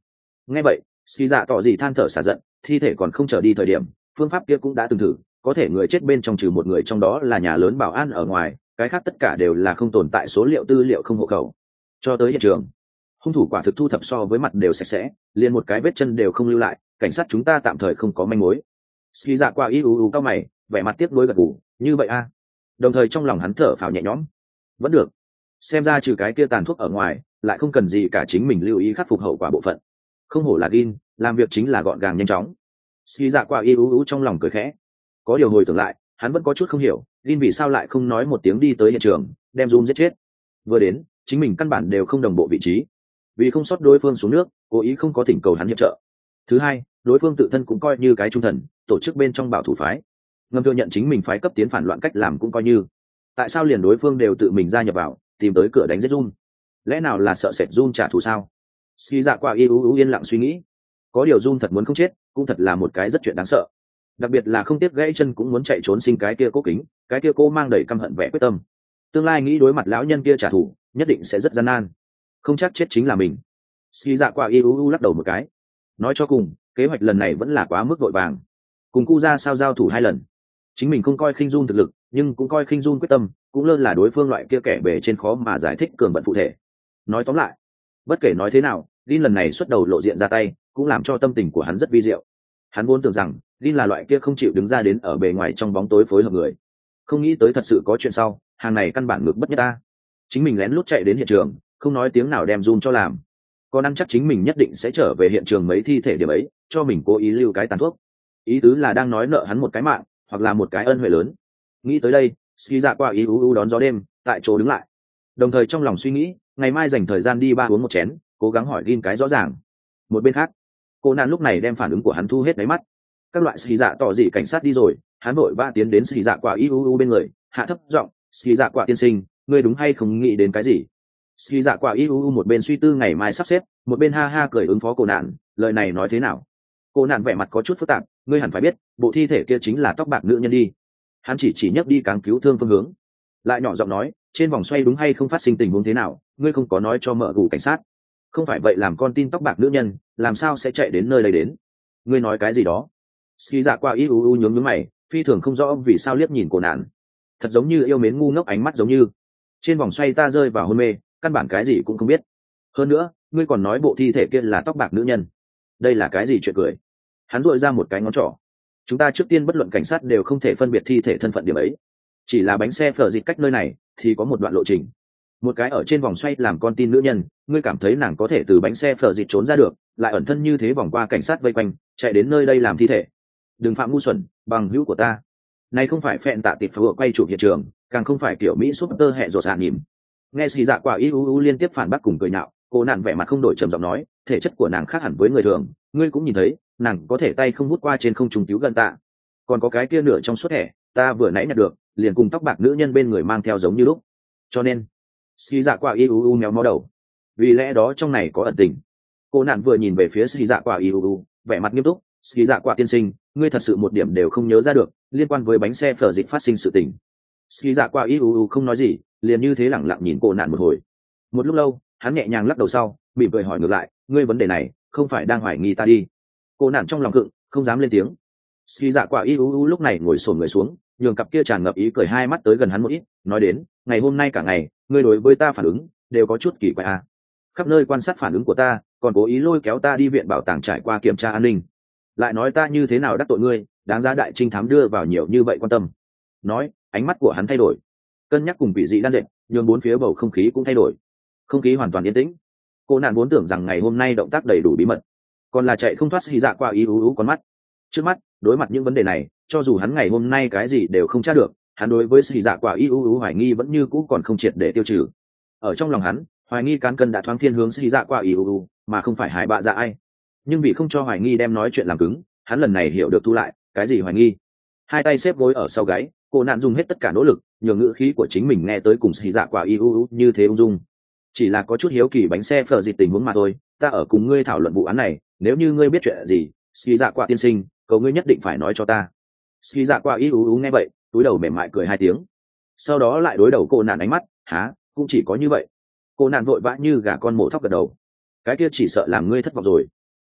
A: Nghe vậy ski dạ tỏ gì than thở xả giận, thi thể còn không trở đi thời điểm phương pháp kia cũng đã từng thử, có thể người chết bên trong trừ một người trong đó là nhà lớn bảo an ở ngoài, cái khác tất cả đều là không tồn tại số liệu tư liệu không hộ khẩu. Cho tới hiện trường, hung thủ quả thực thu thập so với mặt đều sạch sẽ, liền một cái vết chân đều không lưu lại, cảnh sát chúng ta tạm thời không có manh mối. Ski dạ qua y u u cao mày, vẻ mặt tiếc nuối gật gù, như vậy a. Đồng thời trong lòng hắn thở phào nhẹ nhõm, vẫn được, xem ra trừ cái kia tàn thuốc ở ngoài lại không cần gì cả chính mình lưu ý khắc phục hậu quả bộ phận. Không hổ là Gin, làm việc chính là gọn gàng nhanh chóng. Ski dạ qua y u u trong lòng cười khẽ, có điều hồi tưởng lại hắn vẫn có chút không hiểu Gin vì sao lại không nói một tiếng đi tới hiện trường đem Zoom giết chết. Vừa đến chính mình căn bản đều không đồng bộ vị trí, vì không sót đối phương xuống nước cố ý không có thỉnh cầu hắn hiệp trợ. Thứ hai, đối phương tự thân cũng coi như cái trung thần, tổ chức bên trong bảo thủ phái, ngầm thừa nhận chính mình phái cấp tiến phản loạn cách làm cũng coi như. Tại sao liền đối phương đều tự mình gia nhập vào tìm tới cửa đánh giết Jun? Lẽ nào là sợ sệt Jun trả thù sao? Ski dạ qua y u u yên lặng suy nghĩ, có điều Jun thật muốn không chết cũng thật là một cái rất chuyện đáng sợ, đặc biệt là không tiếc gãy chân cũng muốn chạy trốn sinh cái kia cố kính, cái kia cô mang đầy căm hận vẻ quyết tâm, tương lai nghĩ đối mặt lão nhân kia trả thù nhất định sẽ rất gian nan, không chắc chết chính là mình. Ski dạ qua y u u lắc đầu một cái, nói cho cùng kế hoạch lần này vẫn là quá mức vội vàng, cùng cu ra sao giao thủ hai lần, chính mình không coi khinh Jun thực lực nhưng cũng coi khinh Jun quyết tâm, cũng lơ là đối phương loại kia kẻ bề trên khó mà giải thích cường bận phụ thể. Nói tóm lại, bất kể nói thế nào Lin lần này xuất đầu lộ diện ra tay cũng làm cho tâm tình của hắn rất vi diệu. Hắn vốn tưởng rằng Lin là loại kia không chịu đứng ra đến ở bề ngoài trong bóng tối phối hợp người, không nghĩ tới thật sự có chuyện sau, hàng này căn bản ngược bất nhất ta. Chính mình lén lút chạy đến hiện trường không nói tiếng nào đem Jun cho làm, còn ăn chắc chính mình nhất định sẽ trở về hiện trường mấy thi thể điểm ấy, cho mình cố ý lưu cái tàn thuốc, ý tứ là đang nói nợ hắn một cái mạng hoặc là một cái ân huệ lớn. Nghĩ tới đây Ski dạ qua ý u u đón gió đêm tại chỗ đứng lại, đồng thời trong lòng suy nghĩ ngày mai dành thời gian đi ba uống một chén, cố gắng hỏi Gin cái rõ ràng. Một bên khác cô nạn lúc này đem phản ứng của hắn thu hết đáy mắt, các loại Ski dạ tỏ dị cảnh sát đi rồi, hắn vội ba tiến đến Ski dạ quả i u u bên người, hạ thấp giọng, Ski dạ quả tiên sinh, ngươi đúng hay không nghĩ đến cái gì? Ski dạ quả i u u một bên suy tư ngày mai sắp xếp, một bên ha ha cười ứng phó cô nạn, lời này nói thế nào? Cô nạn vẻ mặt có chút phức tạp, ngươi hẳn phải biết bộ thi thể kia chính là tóc bạc nữ nhân đi. Hắn chỉ chỉ nhấc đi cáng cứu thương phương hướng, lại nhỏ giọng nói, trên vòng xoay đúng hay không phát sinh tình huống thế nào, ngươi không có nói cho mở gù cảnh sát. Không phải vậy làm con tin tóc bạc nữ nhân làm sao sẽ chạy đến nơi đây đến? Ngươi nói cái gì đó? Ski dạ qua i u u nhướng nhướng mày, phi thường không rõ vì sao liếc nhìn cô nạn, thật giống như yêu mến ngu ngốc ánh mắt, giống như trên vòng xoay ta rơi vào hôn mê, căn bản cái gì cũng không biết. Hơn nữa ngươi còn nói bộ thi thể kia là tóc bạc nữ nhân, đây là cái gì chuyện cười? Hắn dội ra một cái ngón trỏ, chúng ta trước tiên bất luận cảnh sát đều không thể phân biệt thi thể thân phận điểm ấy, chỉ là bánh xe phở dịch cách nơi này thì có một đoạn lộ trình, một cái ở trên vòng xoay làm con tin nữ nhân, ngươi cảm thấy nàng có thể từ bánh xe phở dịch trốn ra được, lại ẩn thân như thế vòng qua cảnh sát vây quanh chạy đến nơi đây làm thi thể? Đừng phạm ngu xuẩn, bằng hữu của ta, này không phải phẹn tạ tiệp phở quay chụp hiện trường, càng không phải kiểu mỹ súp tơ hẹ rột hạ nhìm. Nghe xì dạ quả i u u liên tiếp phản bác cùng cười nhạo, cô nạn vẻ mặt không đổi, trầm giọng nói, thể chất của nàng khác hẳn với người thường, ngươi cũng nhìn thấy nàng có thể tay không hút qua trên không trung cứu gần tạ, còn có cái kia nửa trong suốt thẻ ta vừa nãy nhặt được liền cùng tóc bạc nữ nhân bên người mang theo giống như lúc, cho nên xì dạ quả i u u méo mó đầu, vì lẽ đó trong này có ẩn tình. Cô nạn vừa nhìn về phía xì dạ quả i u u, vẻ mặt nghiêm túc, xì dạ quả tiên sinh, ngươi thật sự một điểm đều không nhớ ra được liên quan với bánh xe phở dịch phát sinh sự tình? Xì dạ quả i u u không nói gì, liền như thế lẳng lặng nhìn cô nạn một hồi. Một lúc lâu hắn nhẹ nhàng lắc đầu sau mỉm cười hỏi ngược lại, ngươi vấn đề này không phải đang hoài nghi ta đi? Cô nạn trong lòng cựng không dám lên tiếng. Ski dạ quả i u u lúc này ngồi xổm người xuống, nhường cặp kia tràn ngập ý cười hai mắt tới gần hắn một ít, nói đến, ngày hôm nay cả ngày ngươi đối với ta phản ứng đều có chút kỳ quái à. Khắp nơi quan sát phản ứng của ta, còn cố ý lôi kéo ta đi viện bảo tàng trải qua kiểm tra an ninh, lại nói ta như thế nào đắc tội ngươi, đáng giá đại trinh thám đưa vào nhiều như vậy quan tâm. Nói ánh mắt của hắn thay đổi, cân nhắc cùng vị dị đan dệt, nhường bốn phía bầu không khí cũng thay đổi, không khí hoàn toàn yên tĩnh. Cô nạn vốn tưởng rằng ngày hôm nay động tác đầy đủ bí mật, còn là chạy không thoát xì dạ qua ý ú ú con mắt. Trước mắt đối mặt những vấn đề này, cho dù hắn ngày hôm nay cái gì đều không tra được, hắn đối với xì dạ quả ý ú ú hoài nghi vẫn như cũ còn không triệt để tiêu trừ. Ở trong lòng hắn, hoài nghi cán cân đã thoáng thiên hướng xì dạ quả ý ú ú, mà không phải hải bạ dạ ai. Nhưng vì không cho hoài nghi đem nói chuyện làm cứng, hắn lần này hiểu được thu lại cái gì hoài nghi. Hai tay xếp gối ở sau gáy, cô nạn dùng hết tất cả nỗ lực nhường ngữ khí của chính mình nghe tới cùng xì dạ quả ý ú ú như thế ung dung. Chỉ là có chút hiếu kỳ bánh xe phở dịch tình huống mà thôi, ta ở cùng ngươi thảo luận vụ án này, nếu như ngươi biết chuyện gì, xì dạ quả tiên sinh, cầu ngươi nhất định phải nói cho ta. Xì dạ quả ý ú ú nghe vậy túi đầu mềm mại cười hai tiếng, sau đó lại đối đầu cô nạn ánh mắt, há cũng chỉ có như vậy. Cô nạn vội vã như gà con mổ thóc gật đầu, cái kia chỉ sợ làm ngươi thất vọng rồi.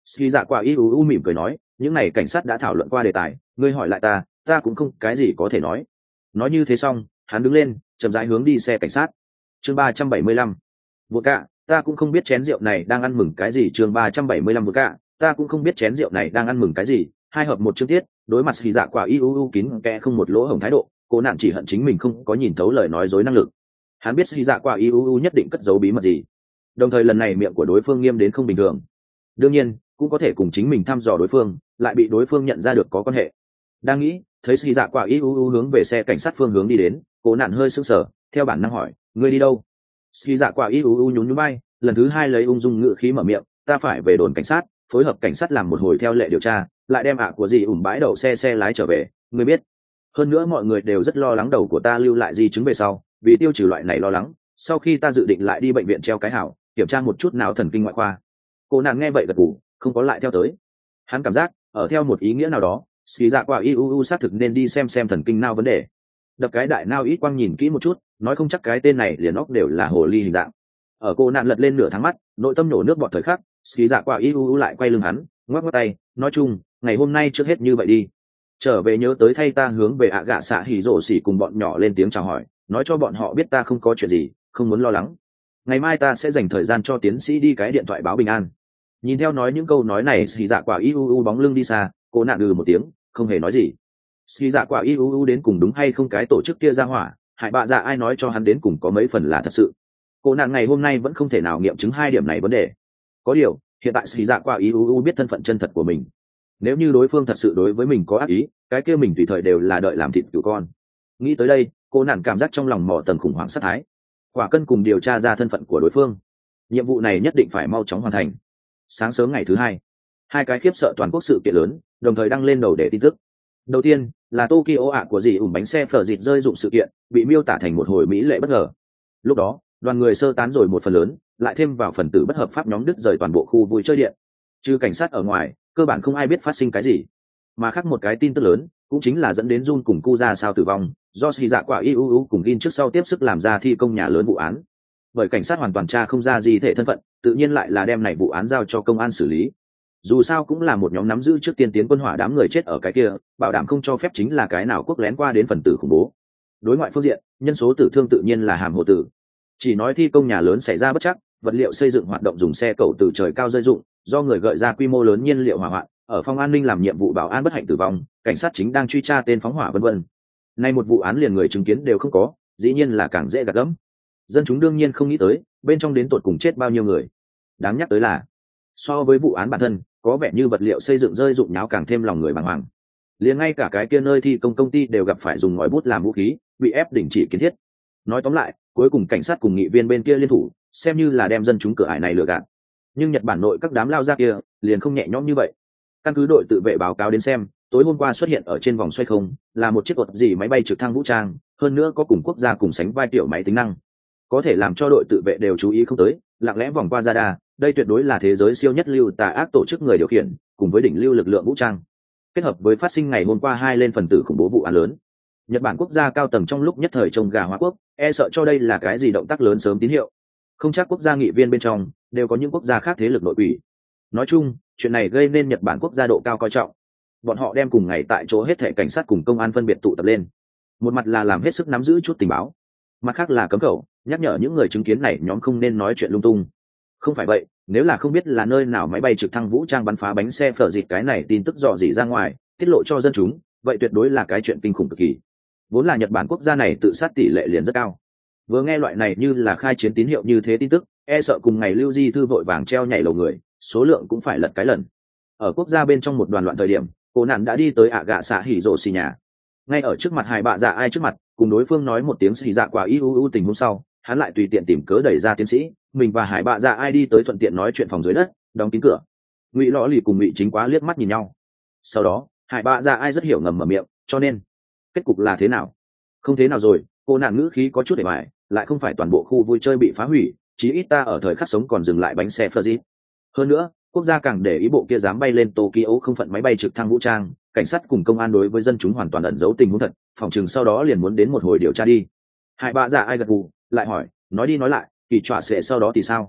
A: Ski dạ quả y u u mỉm cười nói, những này cảnh sát đã thảo luận qua đề tài, ngươi hỏi lại ta, ta cũng không cái gì có thể nói. Nói như thế xong, hắn đứng lên, chậm rãi hướng đi xe cảnh sát. Chương ba trăm bảy mươi lăm. Vô cả, ta cũng không biết chén rượu này đang ăn mừng cái gì. Chương ba trăm bảy mươi lăm. Vô cả, ta cũng không biết chén rượu này đang ăn mừng cái gì. Hai hợp một chương tiết, đối mặt Ski dạ quả y u u kín kẽ không một lỗ hổng thái độ, cô nạn chỉ hận chính mình không có nhìn thấu lời nói dối năng lực. Hắn biết Ski dạ quả y u u nhất định cất giấu bí mật gì. Đồng thời lần này miệng của đối phương nghiêm đến không bình thường. Đương nhiên, cũng có thể cùng chính mình thăm dò đối phương, lại bị đối phương nhận ra được có quan hệ. Đang nghĩ, thấy Ski dạ quả y u u hướng về xe cảnh sát phương hướng đi đến, cô nạn hơi sững sờ, theo bản năng hỏi, ngươi đi đâu? Ski dạ quả y u u nhún nhún vai, lần thứ hai lấy ung dung ngữ khí mở miệng, ta phải về đồn cảnh sát, phối hợp cảnh sát làm một hồi theo lệ điều tra, lại đem ạ của gì ủm bãi đậu xe xe lái trở về, ngươi biết. Hơn nữa mọi người đều rất lo lắng đầu của ta lưu lại di chứng về sau, vì tiêu trừ loại này lo lắng, sau khi ta dự định lại đi bệnh viện treo cái hảo, kiểm tra một chút não thần kinh ngoại khoa. Cô nàng nghe vậy gật gù, không có lại theo tới. Hắn cảm giác, ở theo một ý nghĩa nào đó, Ski dạ quả i u u xác thực nên đi xem xem thần kinh não vấn đề. Đập cái đại não ít quang nhìn kỹ một chút, nói không chắc cái tên này liền óc đều là hồ ly hình dạng. Ở cô nạn lật lên nửa tháng mắt, nội tâm nổ nước bọt thời khắc, Ski dạ quả i u u lại quay lưng hắn, ngoắc ngoắc tay, nói chung, ngày hôm nay trước hết như vậy đi. Trở về nhớ tới thay ta hướng về ạ gạ xạ hỉ rổ xỉ cùng bọn nhỏ lên tiếng chào hỏi, nói cho bọn họ biết ta không có chuyện gì, không muốn lo lắng. Ngày mai ta sẽ dành thời gian cho tiến sĩ đi cái điện thoại báo bình an. Nhìn theo nói những câu nói này, Ski dạ quả i u u bóng lưng đi xa, cô nạn ừ một tiếng, không hề nói gì. Ski dạ quả i u u đến cùng đúng hay không cái tổ chức kia ra hỏa, hại bạ dạ ai nói cho hắn đến cùng có mấy phần là thật sự. Cô nạn ngày hôm nay vẫn không thể nào nghiệm chứng hai điểm này vấn đề. Có điều, hiện tại Ski dạ quả i u u biết thân phận chân thật của mình. Nếu như đối phương thật sự đối với mình có ác ý, cái kia mình tùy thời đều là đợi làm thịt cửu con. Nghĩ tới đây, cô nạn cảm giác trong lòng mò tầng khủng hoảng sát thái. Quả cân cùng điều tra ra thân phận của đối phương. Nhiệm vụ này nhất định phải mau chóng hoàn thành. Sáng sớm ngày thứ hai, hai cái khiếp sợ toàn quốc sự kiện lớn đồng thời đăng lên đầu để tin tức. Đầu tiên là Tokyo ạ của dì ủm bánh xe phở dịt rơi dụng sự kiện, bị miêu tả thành một hồi mỹ lệ bất ngờ. Lúc đó, đoàn người sơ tán rồi một phần lớn, lại thêm vào phần tử bất hợp pháp nhóm đứt rời toàn bộ khu vui chơi điện. Trừ cảnh sát ở ngoài, cơ bản không ai biết phát sinh cái gì. Mà khác một cái tin tức lớn, cũng chính là dẫn đến Jun cùng Cu ra sao tử vong, do Ski dạ quả i u u cùng Gin trước sau tiếp sức làm ra thi công nhà lớn vụ án. Bởi cảnh sát hoàn toàn tra không ra gì thể thân phận, tự nhiên lại là đem này vụ án giao cho công an xử lý. Dù sao cũng là một nhóm nắm giữ trước tiên tiến quân hỏa đám người chết ở cái kia, bảo đảm không cho phép chính là cái nào quốc lén qua đến phần tử khủng bố. Đối ngoại phương diện, nhân số tử thương tự nhiên là hàm hồ tử. Chỉ nói thi công nhà lớn xảy ra bất chắc, vật liệu xây dựng hoạt động dùng xe cầu từ trời cao rơi dụng, do người gợi ra quy mô lớn nhiên liệu hỏa hoạn, ở phòng an ninh làm nhiệm vụ bảo an bất hạnh tử vong, cảnh sát chính đang truy tra tên phóng hỏa vân vân. Nay một vụ án liền người chứng kiến đều không có, dĩ nhiên là càng dễ gạt gẫm. Dân chúng đương nhiên không nghĩ tới, bên trong đến tột cùng chết bao nhiêu người. Đáng nhắc tới là, so với vụ án bản thân, có vẻ như vật liệu xây dựng rơi dụng nháo càng thêm lòng người bàng hoàng. Liền ngay cả cái kia nơi thi công công ty đều gặp phải dùng ngòi bút làm vũ khí, bị ép đình chỉ kiến thiết. Nói tóm lại, cuối cùng cảnh sát cùng nghị viên bên kia liên thủ, xem như là đem dân chúng cửa ải này lừa gạt. Nhưng Nhật Bản nội các đám lao ra kia liền không nhẹ nhõm như vậy. Căn cứ đội tự vệ báo cáo đến xem, tối hôm qua xuất hiện ở trên vòng xoay không là một chiếc cột gì máy bay trực thăng vũ trang, hơn nữa có cùng quốc gia cùng sánh vai tiểu máy tính năng, có thể làm cho đội tự vệ đều chú ý không tới, lặng lẽ vòng qua radar. Đây tuyệt đối là thế giới siêu nhất lưu tà ác tổ chức người điều khiển, cùng với đỉnh lưu lực lượng vũ trang, kết hợp với phát sinh ngày hôm qua hai lên phần tử khủng bố vụ án lớn. Nhật Bản quốc gia cao tầng trong lúc nhất thời trông gà hóa quốc, e sợ cho đây là cái gì động tác lớn sớm tín hiệu. Không chắc quốc gia nghị viên bên trong đều có những quốc gia khác thế lực nội ủy. Nói chung, chuyện này gây nên Nhật Bản quốc gia độ cao coi trọng. Bọn họ đem cùng ngày tại chỗ hết thảy cảnh sát cùng công an phân biệt tụ tập lên. Một mặt là làm hết sức nắm giữ chút tình báo, mặt khác là cấm khẩu, nhắc nhở những người chứng kiến này nhóm không nên nói chuyện lung tung. Không phải vậy, nếu là không biết là nơi nào máy bay trực thăng vũ trang bắn phá bánh xe phở dịt cái này tin tức dò dỉ ra ngoài, tiết lộ cho dân chúng, vậy tuyệt đối là cái chuyện kinh khủng cực kỳ. Vốn là Nhật Bản quốc gia này tự sát tỷ lệ liền rất cao. Vừa nghe loại này như là khai chiến tín hiệu như thế tin tức, e sợ cùng ngày lưu di thư vội vàng treo nhảy lầu người, số lượng cũng phải lật cái lần. Ở quốc gia bên trong một đoàn loạn thời điểm, cô nạn đã đi tới ạ gạ xạ hỉ rổ xì nhà. Ngay ở trước mặt hai bạ dạ ai trước mặt, cùng đối phương nói một tiếng xì dạ quả i u u tình huống sau, hắn lại tùy tiện tìm cớ đẩy ra tiến sĩ, mình và hải bạ dạ ai đi tới thuận tiện nói chuyện phòng dưới đất, đóng kín cửa. Ngụy lõ lì cùng ngụy chính quá liếc mắt nhìn nhau. Sau đó, hải bạ dạ ai rất hiểu ngầm mở miệng, cho nên kết cục là thế nào? Không thế nào rồi, cô nạn ngữ khí có chút để bài, lại không phải toàn bộ khu vui chơi bị phá hủy, chí ít ta ở thời khắc sống còn dừng lại bánh xe Fujit. Hơn nữa, quốc gia càng để ý bộ kia dám bay lên Tokyo không phận máy bay trực thăng vũ trang, cảnh sát cùng công an đối với dân chúng hoàn toàn ẩn giấu tình huống thật, phòng trường sau đó liền muốn đến một hồi điều tra đi. Hải bạ dạ ai gật gù, lại hỏi, nói đi nói lại, kỳ trọa sẽ sau đó thì sao?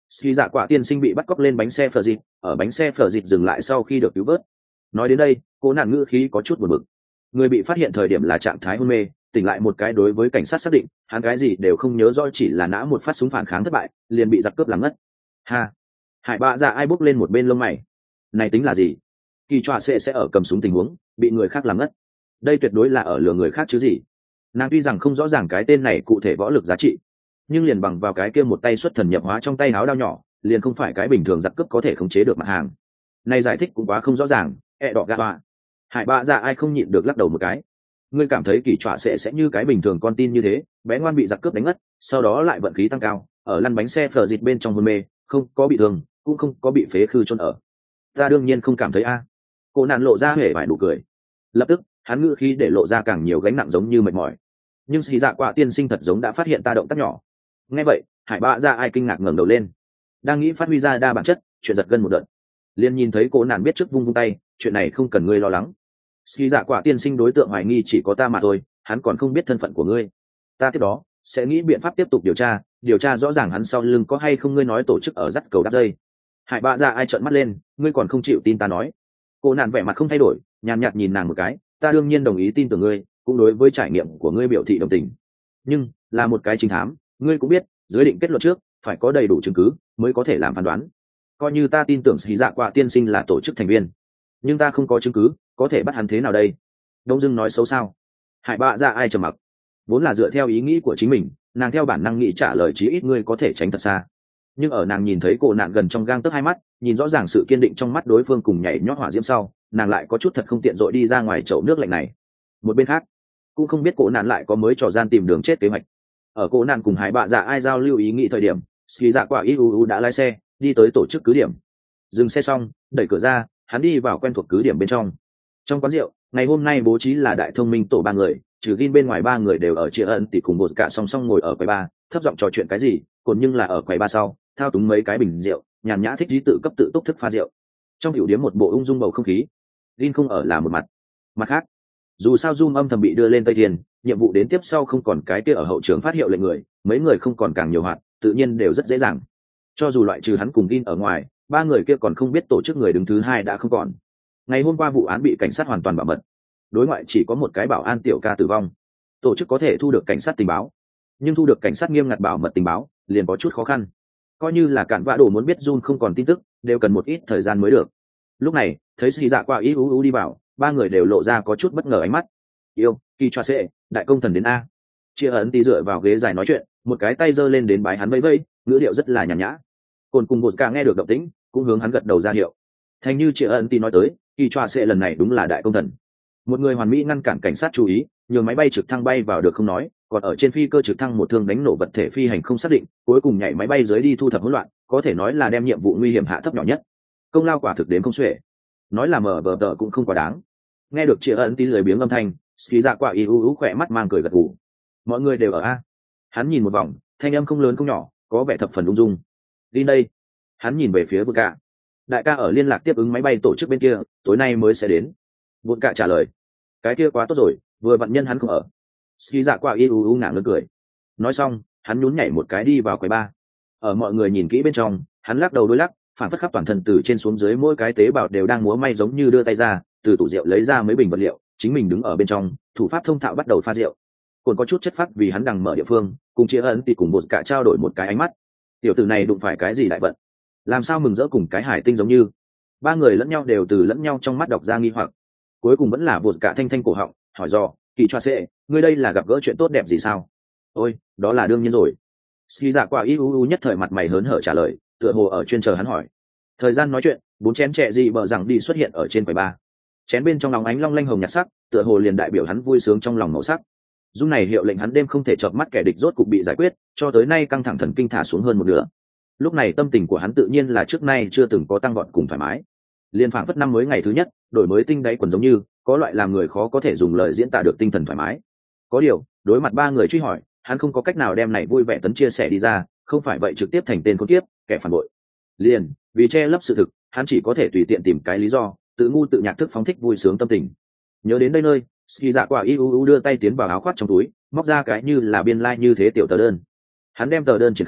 A: ski dạ quả tiên sinh bị bắt cóc lên bánh xe phờ dịt, ở bánh xe phờ dịt dừng lại sau khi được cứu vớt. Nói đến đây cô nạn ngữ khí có chút buồn bực. Người bị phát hiện thời điểm là trạng thái hôn mê, tỉnh lại một cái đối với cảnh sát xác định hắn cái gì đều không nhớ rõ, chỉ là nã một phát súng phản kháng thất bại liền bị giặc cướp làm ngất. Ha, hải bạ dạ ai bốc lên một bên lông mày, này tính là gì? Kỳ trọa sẽ sẽ ở cầm súng tình huống bị người khác làm ngất, đây tuyệt đối là ở lừa người khác chứ gì. Nàng tuy rằng không rõ ràng cái tên này cụ thể võ lực giá trị, nhưng liền bằng vào cái kia một tay xuất thần nhập hóa trong tay áo đao nhỏ liền không phải cái bình thường giặc cướp có thể khống chế được mặt hàng này. Giải thích cũng quá không rõ ràng. E đỏ gạ bạ hải bạ dạ ai không nhịn được lắc đầu một cái. Ngươi cảm thấy kỳ trọa sẽ sẽ như cái bình thường con tin như thế bé ngoan bị giặc cướp đánh ngất, sau đó lại vận khí tăng cao ở lăn bánh xe phờ dịt bên trong hôn mê, không có bị thương cũng không có bị phế khư chôn ở? Ta đương nhiên không cảm thấy a. Cô nạn lộ ra hể vải nụ cười, lập tức hắn ngữ khí để lộ ra càng nhiều gánh nặng giống như mệt mỏi. Nhưng xì dạ quạ tiên sinh thật giống đã phát hiện ta động tác nhỏ. Nghe vậy hải bạ dạ ai kinh ngạc ngẩng đầu lên, đang nghĩ phát huy ra đa bản chất chuyện giật gân một đợt, liền nhìn thấy cô nạn biết trước vung vung tay, chuyện này không cần ngươi lo lắng. Ski dạ quả tiên sinh đối tượng hoài nghi chỉ có ta mà thôi, hắn còn không biết thân phận của ngươi. Ta tiếp đó sẽ nghĩ biện pháp tiếp tục điều tra, điều tra rõ ràng hắn sau lưng có hay không ngươi nói tổ chức ở dắt cầu đắp dây. Hải bạ dạ ai trợn mắt lên, ngươi còn không chịu tin ta nói? Cô nạn vẻ mặt không thay đổi, nhàn nhạt nhìn nàng một cái, ta đương nhiên đồng ý tin tưởng ngươi, cũng đối với trải nghiệm của ngươi biểu thị đồng tình. Nhưng là một cái trinh thám, ngươi cũng biết, dưới định kết luận trước phải có đầy đủ chứng cứ mới có thể làm phán đoán. Coi như ta tin tưởng Ski dạ quả tiên sinh là tổ chức thành viên, nhưng ta không có chứng cứ có thể bắt hắn thế nào đây? Đông dưng nói xấu sao? Hải bạ dạ ai trầm mặc, vốn là dựa theo ý nghĩ của chính mình, nàng theo bản năng nghĩ trả lời chí ít ngươi có thể tránh thật xa. Nhưng ở nàng nhìn thấy cổ nạn gần trong gang tấc hai mắt, nhìn rõ ràng sự kiên định trong mắt đối phương cùng nhảy nhót hỏa diễm sau, nàng lại có chút thật không tiện dội đi ra ngoài chậu nước lạnh này. Một bên khác cũng không biết cổ nạn lại có mới trò gian tìm đường chết kế hoạch. Ở cổ nạn cùng hải bạ dạ ai giao lưu ý nghĩ thời điểm, Ski dạ quả iuu đã lái xe đi tới tổ chức cứ điểm. Dừng xe xong đẩy cửa ra, hắn đi vào quen thuộc cứ điểm bên trong. Trong quán rượu ngày hôm nay bố trí là đại thông minh tổ ba người, trừ Gin bên ngoài ba người đều ở chia ân tỷ cùng một cả song song ngồi ở quầy ba, thấp giọng trò chuyện cái gì, còn nhưng là ở quầy ba sau thao túng mấy cái bình rượu, nhàn nhã thích trí tự cấp tự túc thức pha rượu. Trong hiệu điếm một bộ ung dung bầu không khí, Gin không ở là một mặt. Mặt khác, dù sao Zoom âm thầm bị đưa lên Tây Thiên, nhiệm vụ đến tiếp sau không còn cái kia ở hậu trường phát hiệu lệnh người, mấy người không còn càng nhiều hoạt, tự nhiên đều rất dễ dàng. Cho dù loại trừ hắn cùng Gin ở ngoài, ba người kia còn không biết tổ chức người đứng thứ hai đã không còn. Ngày hôm qua vụ án bị cảnh sát hoàn toàn bảo mật, đối ngoại chỉ có một cái bảo an tiểu ca tử vong. Tổ chức có thể thu được cảnh sát tình báo, nhưng thu được cảnh sát nghiêm ngặt bảo mật tình báo liền có chút khó khăn. Coi như là cản vã đồ muốn biết Jun không còn tin tức, đều cần một ít thời gian mới được. Lúc này thấy Sĩ Dạ Quả iuu đi vào, ba người đều lộ ra có chút bất ngờ ánh mắt. Yêu kỳ choa sệ đại công thần đến a. Chia ấn tí dựa vào ghế dài nói chuyện, một cái tay giơ lên đến bái hắn vẫy vẫy, ngữ điệu rất là nhàn nhã. Cồn cùng một cả nghe được động tĩnh cũng hướng hắn gật đầu ra hiệu. Thành như Chia ấn tí nói tới, kỳ choa sệ lần này đúng là đại công thần. Một người hoàn mỹ ngăn cản cảnh sát chú ý, nhường máy bay trực thăng bay vào được không nói, còn ở trên phi cơ trực thăng một thương đánh nổ vật thể phi hành không xác định, cuối cùng nhảy máy bay dưới đi thu thập hỗn loạn, có thể nói là đem nhiệm vụ nguy hiểm hạ thấp nhỏ nhất. Công lao quả thực đến không xuể, nói là mở bờ tờ cũng không quá đáng. Nghe được Chia ấn tí lười biếng âm thanh, Ski Dạ Quả iuu khỏe mắt mang cười gật gù. Mọi người đều ở a. Hắn nhìn một vòng, thanh âm không lớn không nhỏ, có vẻ thập phần ung dung. Đi đây. Hắn nhìn về phía Vượt Cả. Đại ca ở liên lạc tiếp ứng máy bay tổ chức bên kia, tối nay mới sẽ đến. Vượt Cả trả lời. Cái kia quá tốt rồi, vừa vặn nhân hắn không ở. Ski Dạ Quả iuu ngả lớn cười. Nói xong, hắn nhún nhảy một cái đi vào quầy bar. Ở mọi người nhìn kỹ bên trong, hắn lắc đầu đôi lắc, phản phất khắp toàn thân từ trên xuống dưới mỗi cái tế bào đều đang múa may giống như đưa tay ra, từ tủ rượu lấy ra mấy bình vật liệu, chính mình đứng ở bên trong, thủ pháp thông thạo bắt đầu pha rượu. Còn có chút chất phác vì hắn đằng mở địa phương, cùng Chia ấn thì cùng một cả trao đổi một cái ánh mắt. Tiểu tử này đụng phải cái gì đại vận, làm sao mừng rỡ cùng cái hải tinh giống như. Ba người lẫn nhau đều từ lẫn nhau trong mắt đọc ra nghi hoặc. Cuối cùng vẫn là vụt cả thanh thanh cổ họng hỏi dò, kỳ choa sệ, ngươi đây là gặp gỡ chuyện tốt đẹp gì sao? Ôi, đó là đương nhiên rồi. Ski Dạ Quả iuu nhất thời mặt mày hớn hở trả lời, tựa hồ ở chuyên chờ hắn hỏi. Thời gian nói chuyện, bốn chén trẻ gì bờ rằng đi xuất hiện ở trên quầy bar. Chén bên trong lòng ánh long lanh hồng nhạt sắc, tựa hồ liền đại biểu hắn vui sướng trong lòng màu sắc. Dung này hiệu lệnh hắn đêm không thể chợp mắt kẻ địch rốt cục bị giải quyết, cho tới nay căng thẳng thần kinh thả xuống hơn một nửa. Lúc này tâm tình của hắn tự nhiên là trước nay chưa từng có tăng vọt cùng thoải mái. Liên phảng phất năm mới ngày thứ nhất, đổi mới tinh đáy quần giống như, có loại làm người khó có thể dùng lời diễn tả được tinh thần thoải mái. Có điều, đối mặt ba người truy hỏi, hắn không có cách nào đem này vui vẻ tấn chia sẻ đi ra, không phải vậy trực tiếp thành tên con tiếp, kẻ phản bội. Liền, vì che lấp sự thực, hắn chỉ có thể tùy tiện tìm cái lý do, tự ngu tự nhạc thức phóng thích vui sướng tâm tình. Nhớ đến đây nơi, Ski Dạ Quả iuu đưa tay tiến vào áo khoác trong túi, móc ra cái như là biên lai like như thế tiểu tờ đơn. Hắn đem tờ đơn triển khai,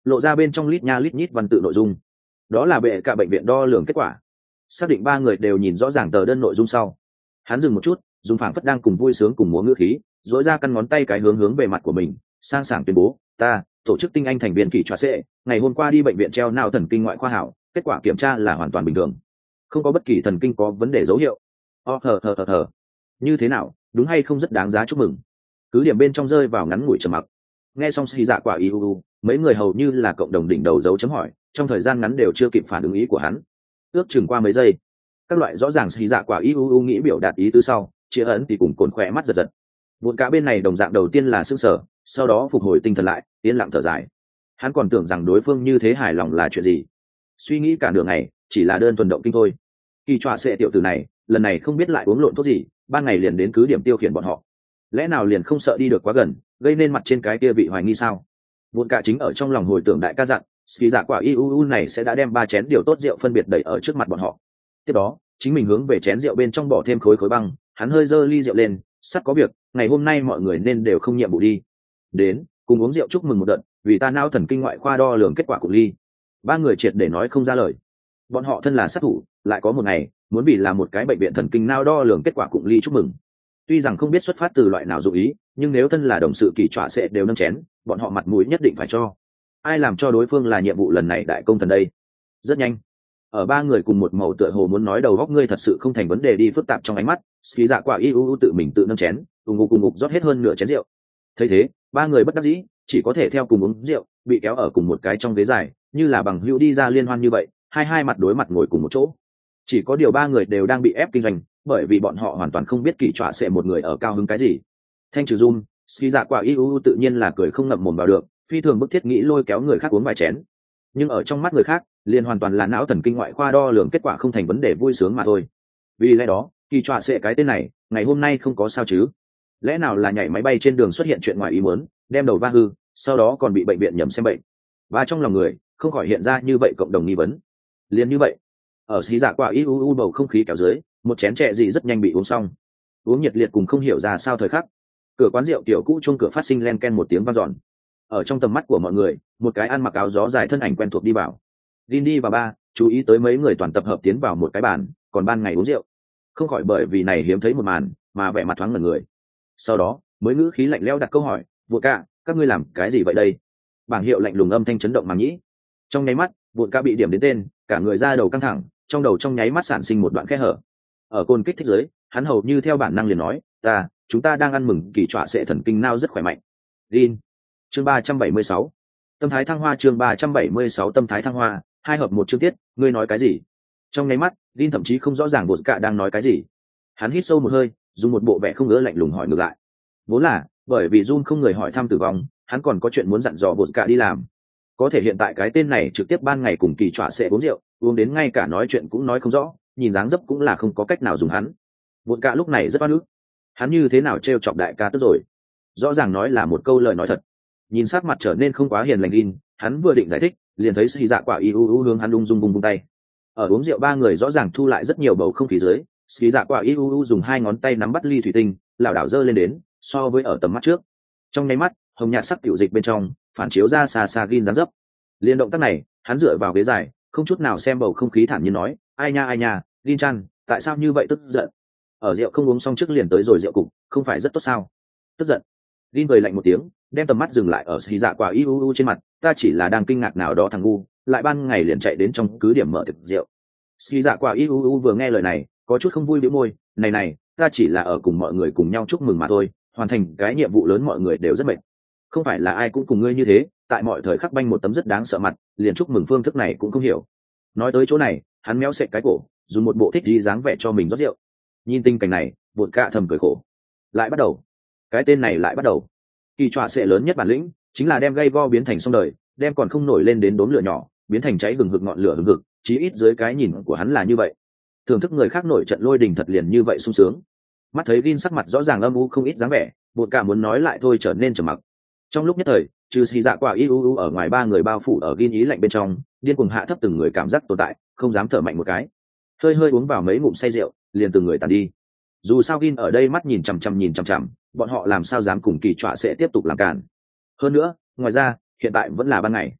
A: lộ ra bên trong lít nha lít nhít văn tự nội dung. Đó là bệ cả bệnh viện đo lường kết quả. Xác định ba người đều nhìn rõ ràng tờ đơn nội dung sau, hắn dừng một chút, dùng phảng phất đang cùng vui sướng cùng múa ngữ khí, dỗi ra căn ngón tay cái hướng hướng về mặt của mình, sang sảng tuyên bố: ta tổ chức tinh anh thành viên kỳ trọa sệ, ngày hôm qua đi bệnh viện treo não thần kinh ngoại khoa hảo, kết quả kiểm tra là hoàn toàn bình thường, không có bất kỳ thần kinh có vấn đề dấu hiệu. О thờ thờ thờ thờ, như thế nào, đúng hay không rất đáng giá chúc mừng. Cứ điểm bên trong rơi vào ngắn ngủi trầm mặc. Nghe xong xì dạ quả iuu, mấy người hầu như là cộng đồng đỉnh đầu dấu chấm hỏi, trong thời gian ngắn đều chưa kịp phản ứng ý của hắn. Ước chừng qua mấy giây, các loại rõ ràng xì dạ quả iuu nghĩ biểu đạt ý tứ sau, chia ấn thì cùng cồn khỏe mắt giật giật. Một cả bên này đồng dạng đầu tiên là sững sờ, sau đó phục hồi tinh thần lại, yên lặng thở dài. Hắn còn tưởng rằng đối phương như thế hài lòng là chuyện gì, suy nghĩ cả nửa ngày chỉ là đơn thuần động kinh thôi. Kỳ trọa sệ tiểu tử này lần này không biết lại uống lộn thuốc gì, ban ngày liền đến cứ điểm tiêu khiển bọn họ, lẽ nào liền không sợ đi được quá gần, gây nên mặt trên cái kia bị hoài nghi sao? Một cả chính ở trong lòng hồi tưởng đại ca dặn, xì dạ quả iuu này sẽ đã đem ba chén điều tốt rượu phân biệt đẩy ở trước mặt bọn họ. Tiếp đó chính mình hướng về chén rượu bên trong bỏ thêm khối khối băng, hắn hơi giơ ly rượu lên, sắp có việc, ngày hôm nay mọi người nên đều không nhiệm vụ đi, đến cùng uống rượu chúc mừng một đợt, vì ta não thần kinh ngoại khoa đo lường kết quả của ly. Ba người triệt để nói không ra lời. Bọn họ thân là sát thủ, lại có một ngày muốn vì là một cái bệnh viện thần kinh não đo lường kết quả cụng ly chúc mừng. Tuy rằng không biết xuất phát từ loại nào dụ ý, nhưng nếu thân là đồng sự kỳ trọa sẽ đều nâng chén, bọn họ mặt mũi nhất định phải cho. Ai làm cho đối phương là nhiệm vụ lần này đại công thần đây? Rất nhanh, ở ba người cùng một màu tựa hồ muốn nói đầu góc ngươi thật sự không thành vấn đề đi phức tạp trong ánh mắt, ski dạ quả iuu tự mình tự nâng chén, cùng ngục cùng ngục rót hết hơn nửa chén rượu. Thấy thế, ba người bất đắc dĩ, chỉ có thể theo cùng uống rượu, bị kéo ở cùng một cái trong ghế dài, như là bằng hữu đi ra liên hoan như vậy, hai hai mặt đối mặt ngồi cùng một chỗ. Chỉ có điều ba người đều đang bị ép kinh doanh, bởi vì bọn họ hoàn toàn không biết kỳ trọa sẽ một người ở cao hứng cái gì. Thanh trừ zoom, ski dạ quả iuu tự nhiên là cười không ngậm mồm vào được, phi thường bức thiết nghĩ lôi kéo người khác uống vài chén, nhưng ở trong mắt người khác liền hoàn toàn là não thần kinh ngoại khoa đo lường kết quả không thành vấn đề vui sướng mà thôi. Vì lẽ đó kỳ trọa sẽ cái tên này ngày hôm nay không có sao chứ? Lẽ nào là nhảy máy bay trên đường xuất hiện chuyện ngoài ý muốn, đem đầu va hư, sau đó còn bị bệnh viện nhầm xem bệnh? Và trong lòng người không khỏi hiện ra như vậy cộng đồng nghi vấn. Liền như vậy, ở xí dạ quả iuu bầu không khí kéo dưới, một chén chè gì rất nhanh bị uống xong. Uống nhiệt liệt cùng không hiểu ra sao thời khắc, cửa quán rượu tiểu cũ chuông cửa phát sinh len ken một tiếng vang dọn. Ở trong tầm mắt của mọi người, một cái ăn mặc áo gió dài thân ảnh quen thuộc đi vào. Vin đi vào ba, chú ý tới mấy người toàn tập hợp tiến vào một cái bàn, còn ban ngày uống rượu, không khỏi bởi vì này hiếm thấy một màn mà vẻ mặt thoáng ngẩn người. Sau đó mới ngữ khí lạnh lẽo đặt câu hỏi: "Vụn cả, các ngươi làm cái gì vậy đây?" Bảng hiệu lạnh lùng âm thanh chấn động màng nhĩ. Trong nháy mắt, Vụn cả bị điểm đến tên, cả người ra đầu căng thẳng, trong đầu trong nháy mắt sản sinh một đoạn khe hở. Ở cồn kích thích giới, hắn hầu như theo bản năng liền nói: "Ta, chúng ta đang ăn mừng kỳ trọa sẽ thần kinh nao rất khỏe mạnh." Vin. Chương ba trăm bảy mươi sáu, tâm thái thăng hoa. Chương ba trăm bảy mươi sáu, tâm thái thăng hoa, hai hợp một chương tiết, ngươi nói cái gì? Trong nháy mắt, Vin thậm chí không rõ ràng Vụn cả đang nói cái gì. Hắn hít sâu một hơi, dùng một bộ vẻ không ngớ lạnh lùng hỏi ngược lại. Vốn là bởi vì Jun không người hỏi thăm tử vong, hắn còn có chuyện muốn dặn dò Vụn cả đi làm. Có thể hiện tại cái tên này trực tiếp ban ngày cùng kỳ trọa sẽ uống rượu, uống đến ngay cả nói chuyện cũng nói không rõ, nhìn dáng dấp cũng là không có cách nào dùng hắn. Vụn cả lúc này rất oan ức. Hắn như thế nào trêu chọc đại ca tức rồi? Rõ ràng nói là một câu lời nói thật. Nhìn sắc mặt trở nên không quá hiền lành Vin, hắn vừa định giải thích, liền thấy xì dạ quả iuu hướng hắn ung dung bung bung tay. Ở uống rượu ba người rõ ràng thu lại rất nhiều bầu không khí dưới, xì dạ quả iuu dùng hai ngón tay nắm bắt ly thủy tinh, lảo đảo dơ lên đến, so với ở tầm mắt trước, trong nháy mắt hồng nhạt sắc tiểu dịch bên trong phản chiếu ra xa xa Vin dáng dấp. Liên động tác này, hắn dựa vào ghế dài, không chút nào xem bầu không khí thản nhiên nói: "Ai nha ai nha, Vin chan, tại sao như vậy tức giận? Ở rượu không uống xong trước liền tới rồi rượu cục, không phải rất tốt sao?" Tức giận. Vin cười lạnh một tiếng, đem tầm mắt dừng lại ở xì dạ quả iuu trên mặt. "Ta chỉ là đang kinh ngạc nào đó thằng ngu, lại ban ngày liền chạy đến trong cứ điểm mở tiệc rượu." Xì dạ quả iuu vừa nghe lời này, có chút không vui bĩu môi. "Này này, ta chỉ là ở cùng mọi người cùng nhau chúc mừng mà thôi, hoàn thành cái nhiệm vụ lớn mọi người đều rất mệt. Không phải là ai cũng cùng ngươi như thế, tại mọi thời khắc banh một tấm rất đáng sợ mặt, liền chúc mừng phương thức này cũng không hiểu." Nói tới chỗ này, hắn méo xẹt cái cổ, dùng một bộ thích đi dáng vẻ cho mình rót rượu. Nhìn tình cảnh này, Vụn cả thầm cười khổ. Lại bắt đầu. Cái tên này lại bắt đầu. Kỳ trọa sẽ lớn nhất bản lĩnh chính là đem gây go biến thành xong đời, đem còn không nổi lên đến đốm lửa nhỏ biến thành cháy hừng hực ngọn lửa hừng hực, chí ít dưới cái nhìn của hắn là như vậy. Thưởng thức người khác nổi trận lôi đình thật liền như vậy sung sướng. Mắt thấy Vin sắc mặt rõ ràng âm u không ít dáng vẻ, Vụn cả muốn nói lại thôi trở nên trầm mặc. Trong lúc nhất thời, trừ xì dạ quả iuu ở ngoài ba người bao phủ ở Vin ý lạnh bên trong, điên cuồng hạ thấp từng người cảm giác tồn tại, không dám thở mạnh một cái. Hơi hơi uống vào mấy ngụm say rượu, liền từng người tàn đi. Dù sao Vin ở đây mắt nhìn chằm chằm nhìn chằm chằm, bọn họ làm sao dám cùng kỳ trọa sẽ tiếp tục làm cản. Hơn nữa, ngoài ra, hiện tại vẫn là ban ngày.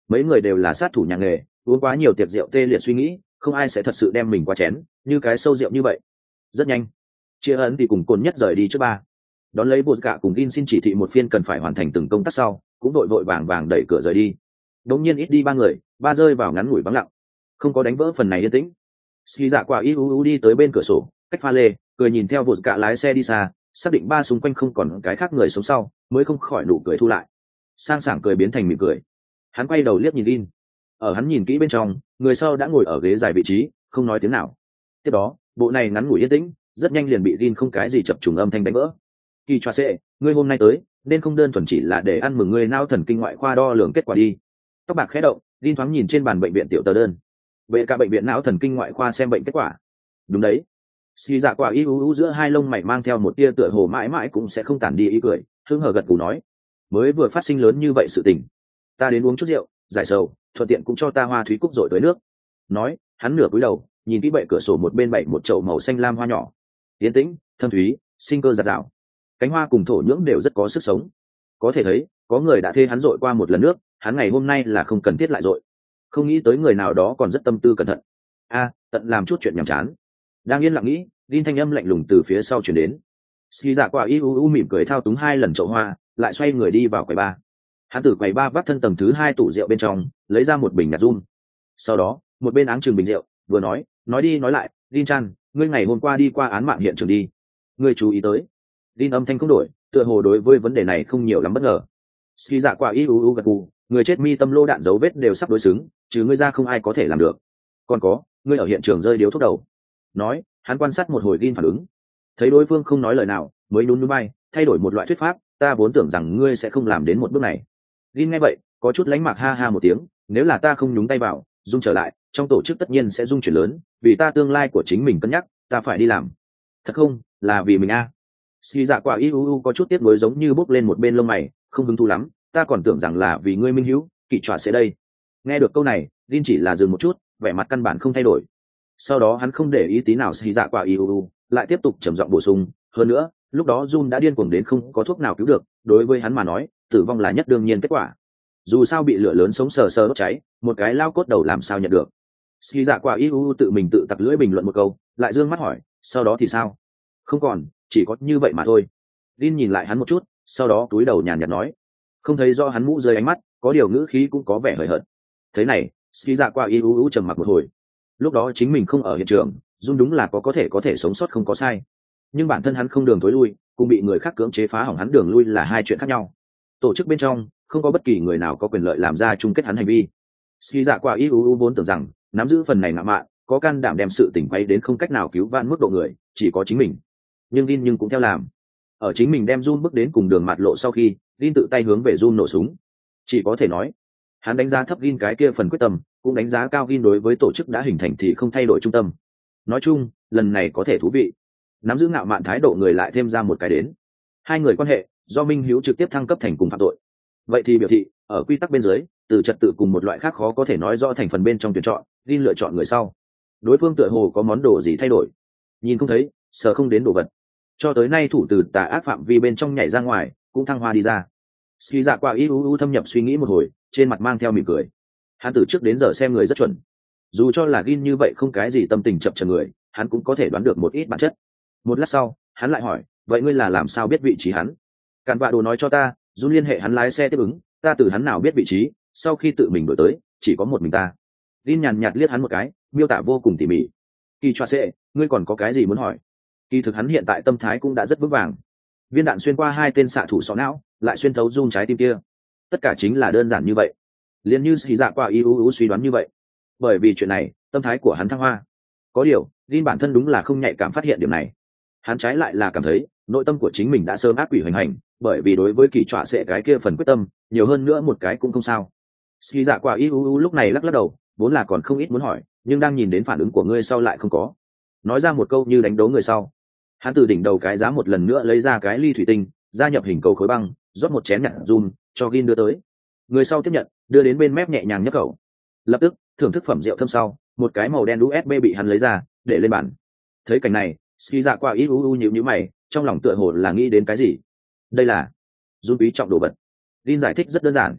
A: mấy người đều là sát thủ nhà nghề, uống quá nhiều tiệc rượu tê liệt suy nghĩ, không ai sẽ thật sự đem mình qua chén như cái sâu rượu như vậy. Rất nhanh chia ấn thì cùng cồn nhất rời đi trước ba, đón lấy bột cả cùng Gin xin chỉ thị một phiên cần phải hoàn thành từng công tác sau, cũng đội vội vàng vàng đẩy cửa rời đi. Đống nhiên ít đi ba người, ba rơi vào ngắn ngủi vắng lặng, không có đánh vỡ phần này yên tĩnh. Ski dạ quả iuu đi tới bên cửa sổ cách pha lê, cười nhìn theo bột cả lái xe đi xa, xác định ba xung quanh không còn cái khác người sống sau, mới không khỏi nụ cười thu lại, sang sảng cười biến thành mỉm cười. Hắn quay đầu liếc nhìn Gin, ở hắn nhìn kỹ bên trong, người sau đã ngồi ở ghế dài vị trí, không nói tiếng nào. Tiếp đó bộ này ngắn ngủi yên tĩnh rất nhanh liền bị Gin không cái gì chập trùng âm thanh đánh vỡ. Kỳ choa sệ, ngươi hôm nay tới nên không đơn thuần chỉ là để ăn mừng ngươi nao thần kinh ngoại khoa đo lường kết quả đi. Tóc bạc khẽ động, Gin thoáng nhìn trên bàn bệnh viện tiểu tờ đơn. Về cả bệnh viện não thần kinh ngoại khoa xem bệnh kết quả. Đúng đấy. Ski dạ quả iuu giữa hai lông mày mang theo một tia tựa hồ mãi mãi cũng sẽ không tản đi ý cười, hưng hờ gật gù nói, mới vừa phát sinh lớn như vậy sự tình, ta đến uống chút rượu giải sầu, thuận tiện cũng cho ta hoa thúy cúc rội tới nước. Nói hắn nửa cúi đầu nhìn kỹ bệ cửa sổ một bên bảy một chậu màu xanh lam hoa nhỏ, tiến tĩnh thâm thúy, sinh cơ giạt rào, cánh hoa cùng thổ nhưỡng đều rất có sức sống. Có thể thấy có người đã thuê hắn dội qua một lần nước, hắn ngày hôm nay là không cần thiết lại dội. Không nghĩ tới người nào đó còn rất tâm tư cẩn thận. A, tận làm chút chuyện nhàm chán. Đang yên lặng nghĩ, Đin thanh âm lạnh lùng từ phía sau chuyển đến. Ski dạ quả iuu mỉm cười thao túng hai lần chậu hoa, lại xoay người đi vào quầy ba. Hắn từ quầy ba vác thân tầng thứ hai tủ rượu bên trong lấy ra một bình nhạt run. Sau đó một bên áng chừng bình rượu, vừa nói nói đi nói lại, Đin chan, ngươi ngày hôm qua đi qua án mạng hiện trường đi, ngươi chú ý tới? Đin âm thanh không đổi, tựa hồ đối với vấn đề này không nhiều lắm bất ngờ. Ski dạ quả iuu gật gù, người chết mi tâm lô đạn dấu vết đều sắp đối xứng, trừ ngươi ra không ai có thể làm được. Còn có, ngươi ở hiện trường rơi điếu thuốc đầu. Nói hắn quan sát một hồi Gin phản ứng, thấy đối phương không nói lời nào, mới nhún nhún bay, thay đổi một loại thuyết pháp, ta vốn tưởng rằng ngươi sẽ không làm đến một bước này. Gin nghe vậy có chút lánh mạc ha ha một tiếng, nếu là ta không nhúng tay vào, dung trở lại, trong tổ chức tất nhiên sẽ dung chuyển lớn, vì ta tương lai của chính mình cân nhắc, ta phải đi làm. Thật không, là vì mình a. À. Ski dạ quả iuu có chút tiếc nuối giống như bốc lên một bên lông mày, không hứng thú lắm, ta còn tưởng rằng là vì ngươi minh hữu, kỵ trọa sẽ đây. Nghe được câu này, Gin chỉ là dừng một chút, vẻ mặt căn bản không thay đổi. Sau đó hắn không để ý tí nào Ski dạ quả iuu, lại tiếp tục trầm giọng bổ sung, hơn nữa, lúc đó Jun đã điên cuồng đến không có thuốc nào cứu được, đối với hắn mà nói, tử vong là nhất đương nhiên kết quả. Dù sao bị lửa lớn sống sờ sờ đốt cháy, một cái lao cốt đầu làm sao nhận được. Ski dạ quả iuu tự mình tự tặc lưỡi bình luận một câu, lại dương mắt hỏi, sau đó thì sao? Không còn, chỉ có như vậy mà thôi. Gin nhìn lại hắn một chút, sau đó túi đầu nhàn nhạt nói, không thấy do hắn mũ rơi ánh mắt, có điều ngữ khí cũng có vẻ hời hợt. Thế này, Ski dạ qua iuu trầm mặc một hồi. Lúc đó chính mình không ở hiện trường, Jun đúng là có có thể có thể sống sót không có sai, nhưng bản thân hắn không đường tối lui, cũng bị người khác cưỡng chế phá hỏng hắn đường lui là hai chuyện khác nhau. Tổ chức bên trong không có bất kỳ người nào có quyền lợi làm ra chung kết hắn hành vi. Ski dạ qua iuu vốn tưởng rằng nắm giữ phần này ngạo mạn, có can đảm đem sự tình quay đến không cách nào cứu vãn mức độ người, chỉ có chính mình. Nhưng Vin nhưng cũng theo làm. Ở chính mình đem Jun bước đến cùng đường mạt lộ sau khi, Vin tự tay hướng về Jun nổ súng. Chỉ có thể nói, hắn đánh giá thấp Vin cái kia phần quyết tâm, cũng đánh giá cao Vin đối với tổ chức đã hình thành thì không thay đổi trung tâm. Nói chung, lần này có thể thú vị. Nắm giữ ngạo mạn thái độ người lại thêm ra một cái đến. Hai người quan hệ, do Minh Hiếu trực tiếp thăng cấp thành cùng phạm tội. Vậy thì biểu thị, ở quy tắc bên dưới, từ trật tự cùng một loại khác khó có thể nói rõ thành phần bên trong tuyển chọn, Vin lựa chọn người sau. Đối phương tựa hồ có món đồ gì thay đổi. Nhìn không thấy, sờ không đến đồ vật. Cho tới nay thủ từ tà ác phạm vi bên trong nhảy ra ngoài, cũng thăng hoa đi ra. Ski dạ qua iuu thâm nhập suy nghĩ một hồi, trên mặt mang theo mỉm cười. Hắn từ trước đến giờ xem người rất chuẩn. Dù cho là Gin như vậy không cái gì tâm tình chập chờn người, hắn cũng có thể đoán được một ít bản chất. Một lát sau, hắn lại hỏi, vậy ngươi là làm sao biết vị trí hắn? Cản vạ đồ nói cho ta, Jun liên hệ hắn lái xe tiếp ứng, ta từ hắn nào biết vị trí, sau khi tự mình đổi tới, chỉ có một mình ta. Gin nhàn nhạt liếc hắn một cái, miêu tả vô cùng tỉ mỉ. Kỳ choa sệ, ngươi còn có cái gì muốn hỏi? Kỳ thực hắn hiện tại tâm thái cũng đã rất vững vàng. Viên đạn xuyên qua hai tên xạ thủ sọ não, lại xuyên thấu Jun trái tim kia. Tất cả chính là đơn giản như vậy. Liên như Ski dạ qua iuu suy đoán như vậy. Bởi vì chuyện này, tâm thái của hắn thăng hoa. Có điều, Gin bản thân đúng là không nhạy cảm phát hiện điểm này. Hắn trái lại là cảm thấy, nội tâm của chính mình đã sớm ác quỷ hoành hành, bởi vì đối với kỳ trọa sệ cái kia phần quyết tâm, nhiều hơn nữa một cái cũng không sao. Ski dạ qua iuu lúc này lắc lắc đầu, vốn là còn không ít muốn hỏi, nhưng đang nhìn đến phản ứng của ngươi sau lại không có. Nói ra một câu như đánh đố người sau. Hắn từ đỉnh đầu cái giá một lần nữa lấy ra cái ly thủy tinh, gia nhập hình cầu khối băng, rót một chén nhặt run, cho Gin đưa tới. Người sau tiếp nhận, đưa đến bên mép nhẹ nhàng nhấp khẩu. Lập tức, thưởng thức phẩm rượu thơm sau, một cái màu đen u ét bê bị hắn lấy ra, để lên bàn. Thấy cảnh này, Ski dạ qua iuu nhíu nhíu mày, trong lòng tựa hồ là nghĩ đến cái gì. Đây là Jun quý trọng đồ vật. Gin giải thích rất đơn giản.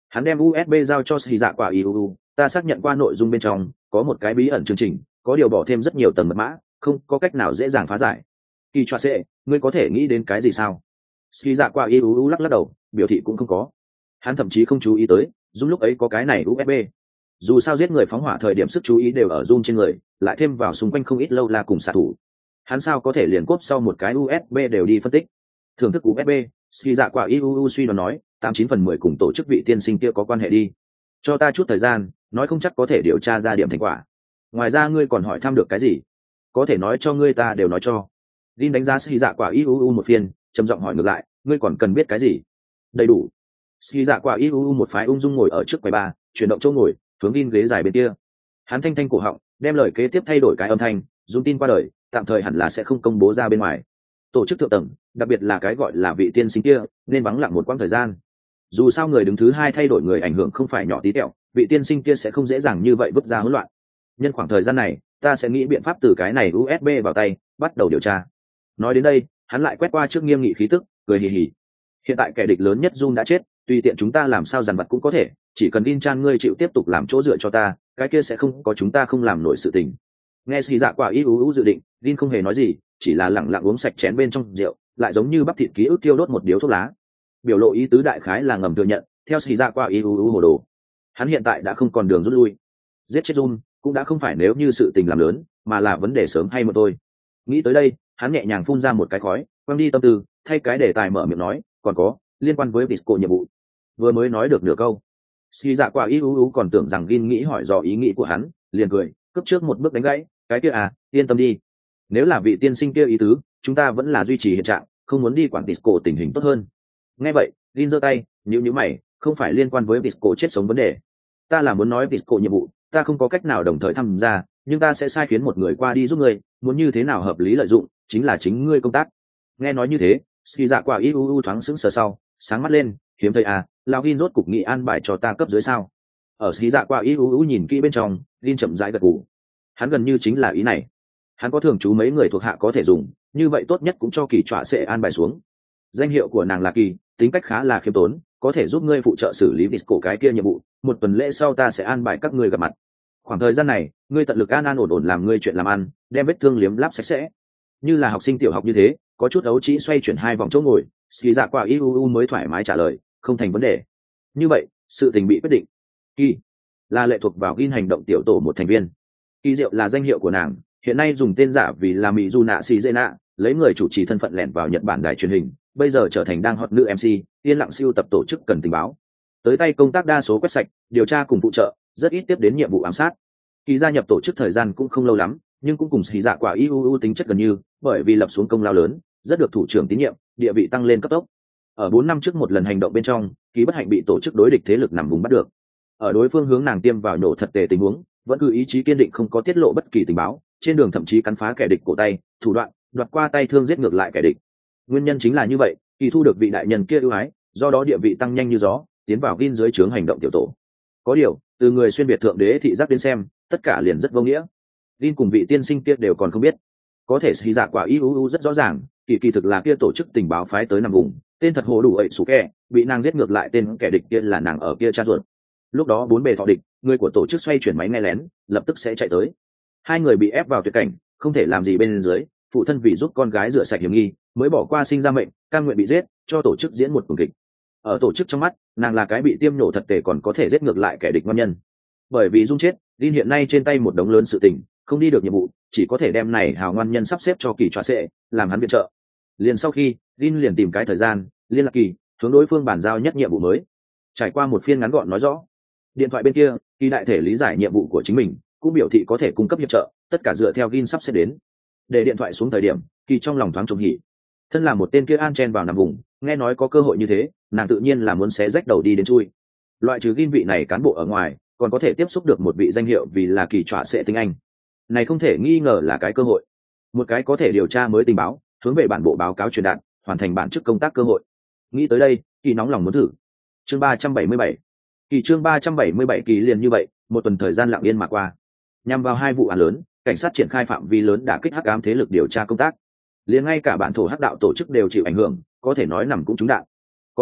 A: Hắn đem u ét bê giao cho xì dạ quả iuu, ta xác nhận qua nội dung bên trong có một cái bí ẩn chương trình, có điều bỏ thêm rất nhiều tầng mật mã, không có cách nào dễ dàng phá giải. Kỳ choa sệ, ngươi có thể nghĩ đến cái gì sao? Xì dạ quả iuu lắc lắc đầu, biểu thị cũng không có. Hắn thậm chí không chú ý tới Zoom lúc ấy có cái này u ét bê. Dù sao giết người phóng hỏa thời điểm sức chú ý đều ở Zoom trên người, lại thêm vào xung quanh không ít lâu la cùng xạ thủ, hắn sao có thể liền cốp sau một cái u ét bê đều đi phân tích. Thưởng thức u ét bê, ski dạ quả iuu suy đoán nói, tám chín phần mười cùng tổ chức vị tiên sinh kia có quan hệ đi. Cho ta chút thời gian, nói không chắc có thể điều tra ra điểm thành quả. Ngoài ra ngươi còn hỏi thăm được cái gì? Có thể nói cho ngươi ta đều nói cho. Jin đánh giá ski dạ quả iuu một phiên, trầm giọng hỏi ngược lại, ngươi còn cần biết cái gì? Đầy đủ. Ski dạ quả iuu một phái ung dung ngồi ở trước quầy bar, chuyển động chỗ ngồi, hướng Jin ghế dài bên kia. Hắn thanh thanh cổ họng, đem lời kế tiếp thay đổi cái âm thanh, dùng tin qua đời, tạm thời hẳn là sẽ không công bố ra bên ngoài. Tổ chức thượng tầng, đặc biệt là cái gọi là vị tiên sinh kia, nên vắng lặng một quãng thời gian. Dù sao người đứng thứ hai thay đổi người ảnh hưởng không phải nhỏ tí tẹo, vị tiên sinh kia sẽ không dễ dàng như vậy vứt ra hỗn loạn. Nhân khoảng thời gian này, ta sẽ nghĩ biện pháp từ cái này u ét bê vào tay, bắt đầu điều tra. Nói đến đây, hắn lại quét qua trước nghiêm nghị khí tức, cười hì hì. Hiện tại kẻ địch lớn nhất Jun đã chết, tùy tiện chúng ta làm sao dằn vặt cũng có thể, chỉ cần In Chan ngươi chịu tiếp tục làm chỗ dựa cho ta, cái kia sẽ không có chúng ta không làm nổi sự tình. Nghe xì dạ quả iuu dự định, Jin không hề nói gì, chỉ là lặng lặng uống sạch chén bên trong rượu, lại giống như bắp thịt ký ức tiêu đốt một điếu thuốc lá. Biểu lộ ý tứ đại khái là ngầm thừa nhận, theo xì dạ quả iuu hồ đồ, hắn hiện tại đã không còn đường rút lui. Giết chết Jun cũng đã không phải nếu như sự tình làm lớn, mà là vấn đề sớm hay muộn thôi. Nghĩ tới đây, hắn nhẹ nhàng phun ra một cái khói, quăng đi tâm tư, thay cái đề tài mở miệng nói, còn có liên quan với disco nhiệm vụ. Vừa mới nói được nửa câu, xì dạ quả iuu còn tưởng rằng Jin nghĩ hỏi dò ý nghĩ của hắn, liền cười, cướp trước một bước đánh gãy, cái kia à, yên tâm đi. Nếu là vị tiên sinh kia ý tứ, chúng ta vẫn là duy trì hiện trạng, không muốn đi quản disco tình hình tốt hơn. Nghe vậy, Jin giơ tay, nhíu nhíu mày, không phải liên quan với disco chết sống vấn đề. Ta là muốn nói disco nhiệm vụ, ta không có cách nào đồng thời tham gia, nhưng ta sẽ sai khiến một người qua đi giúp ngươi, muốn như thế nào hợp lý lợi dụng, chính là chính ngươi công tác. Nghe nói như thế, ski dạ quả iuu thoáng sững sờ sau, sáng mắt lên, hiếm thấy à, lão Jin rốt cục nghị an bài cho ta cấp dưới sao? Ở ski dạ quả iuu nhìn kỹ bên trong, Jin chậm rãi gật gù. Hắn gần như chính là ý này. Hắn có thường trú mấy người thuộc hạ có thể dùng, như vậy tốt nhất cũng cho kỳ trọa sẽ an bài xuống. Danh hiệu của nàng là Kỳ, tính cách khá là khiêm tốn, có thể giúp ngươi phụ trợ xử lý disco cái kia nhiệm vụ, một tuần lễ sau ta sẽ an bài các ngươi gặp mặt. Khoảng thời gian này, ngươi tận lực an an ổn ổn làm ngươi chuyện làm ăn, đem vết thương liếm láp sạch sẽ. Như là học sinh tiểu học như thế, có chút ấu trĩ xoay chuyển hai vòng chỗ ngồi, Ski dạ quả iuu mới thoải mái trả lời, không thành vấn đề. Như vậy, sự tình bị quyết định. Kỳ là lệ thuộc vào Gin hành động tiểu tổ một thành viên. Kỳ diệu là danh hiệu của nàng, hiện nay dùng tên giả vì là mỹ du nạ xì dê nạ, lấy người chủ trì thân phận lẻn vào Nhật Bản đài truyền hình, bây giờ trở thành đang hot nữ em xê, yên lặng siêu tập tổ chức cần tình báo. Tới tay công tác đa số quét sạch, điều tra cùng phụ trợ, rất ít tiếp đến nhiệm vụ ám sát. Kỳ gia nhập tổ chức thời gian cũng không lâu lắm, nhưng cũng cùng xì dạ quả iuu tính chất gần như, bởi vì lập xuống công lao lớn, rất được thủ trưởng tín nhiệm, địa vị tăng lên cấp tốc. Ở bốn năm trước một lần hành động bên trong, Kỳ bất hạnh bị tổ chức đối địch thế lực nằm vùng bắt được. Ở đối phương hướng nàng tiêm vào nổ thật tệ tình huống, vẫn cứ ý chí kiên định không có tiết lộ bất kỳ tình báo, trên đường thậm chí cắn phá kẻ địch cổ tay, thủ đoạn đoạt qua tay thương giết ngược lại kẻ địch. Nguyên nhân chính là như vậy, Kỳ thu được vị đại nhân kia ưu ái, do đó địa vị tăng nhanh như gió, tiến vào Gin dưới trướng hành động tiểu tổ. Có điều, từ người xuyên biệt thượng đế thị giác đến xem, tất cả liền rất vô nghĩa. Gin cùng vị tiên sinh kia đều còn không biết. Có thể xì dạ quả iuu rất rõ ràng, Kỳ kỳ thực là kia tổ chức tình báo phái tới nằm vùng, tên thật hồ đủ ậy sủ kẻ, bị nàng giết ngược lại tên kẻ địch kia là nàng ở kia cha ruột. Lúc đó bốn bề thọ địch, người của tổ chức xoay chuyển máy nghe lén, lập tức sẽ chạy tới. Hai người bị ép vào tuyệt cảnh, không thể làm gì bên dưới, phụ thân vì giúp con gái rửa sạch hiểm nghi, mới bỏ qua sinh ra mệnh, cam nguyện bị giết, cho tổ chức diễn một tuần kịch. Ở tổ chức trong mắt, nàng là cái bị tiêm nổ thật tệ còn có thể giết ngược lại kẻ địch ngon nhân. Bởi vì Jun chết, Jin hiện nay trên tay một đống lớn sự tình, không đi được nhiệm vụ, chỉ có thể đem này hào ngoan nhân sắp xếp cho Kỳ trọa sệ, làm hắn viện trợ. Liền sau khi, Jin liền tìm cái thời gian, liên lạc Kỳ, hướng đối phương bàn giao nhất nhiệm vụ mới. Trải qua một phiên ngắn gọn nói rõ, điện thoại bên kia, Kỳ đại thể lý giải nhiệm vụ của chính mình, cũng biểu thị có thể cung cấp hiệp trợ, tất cả dựa theo Jin sắp xếp đến. Để điện thoại xuống thời điểm, Kỳ trong lòng thoáng trông hỉ. Thân là một tên kia an chen vào nằm vùng, nghe nói có cơ hội như thế, nàng tự nhiên là muốn xé rách đầu đi đến chui. Loại trừ Jin vị này cán bộ ở ngoài, còn có thể tiếp xúc được một vị danh hiệu vì là Kỳ trọa sệ tinh anh. Này không thể nghi ngờ là cái cơ hội, một cái có thể điều tra mới tình báo, hướng về bản bộ báo cáo truyền đạt, hoàn thành bản chức công tác cơ hội. Nghĩ tới đây, Kỳ nóng lòng muốn thử. Chương ba trăm bảy mươi bảy. Kỳ chương ba trăm bảy mươi bảy kỳ liền như vậy, một tuần thời gian lặng yên mà qua. Nhằm vào hai vụ án lớn, cảnh sát triển khai phạm vi lớn đả kích hắc ám thế lực điều tra công tác. Liền ngay cả bản thổ hắc đạo tổ chức đều chịu ảnh hưởng, có thể nói nằm cũng trúng đạn. Có điều,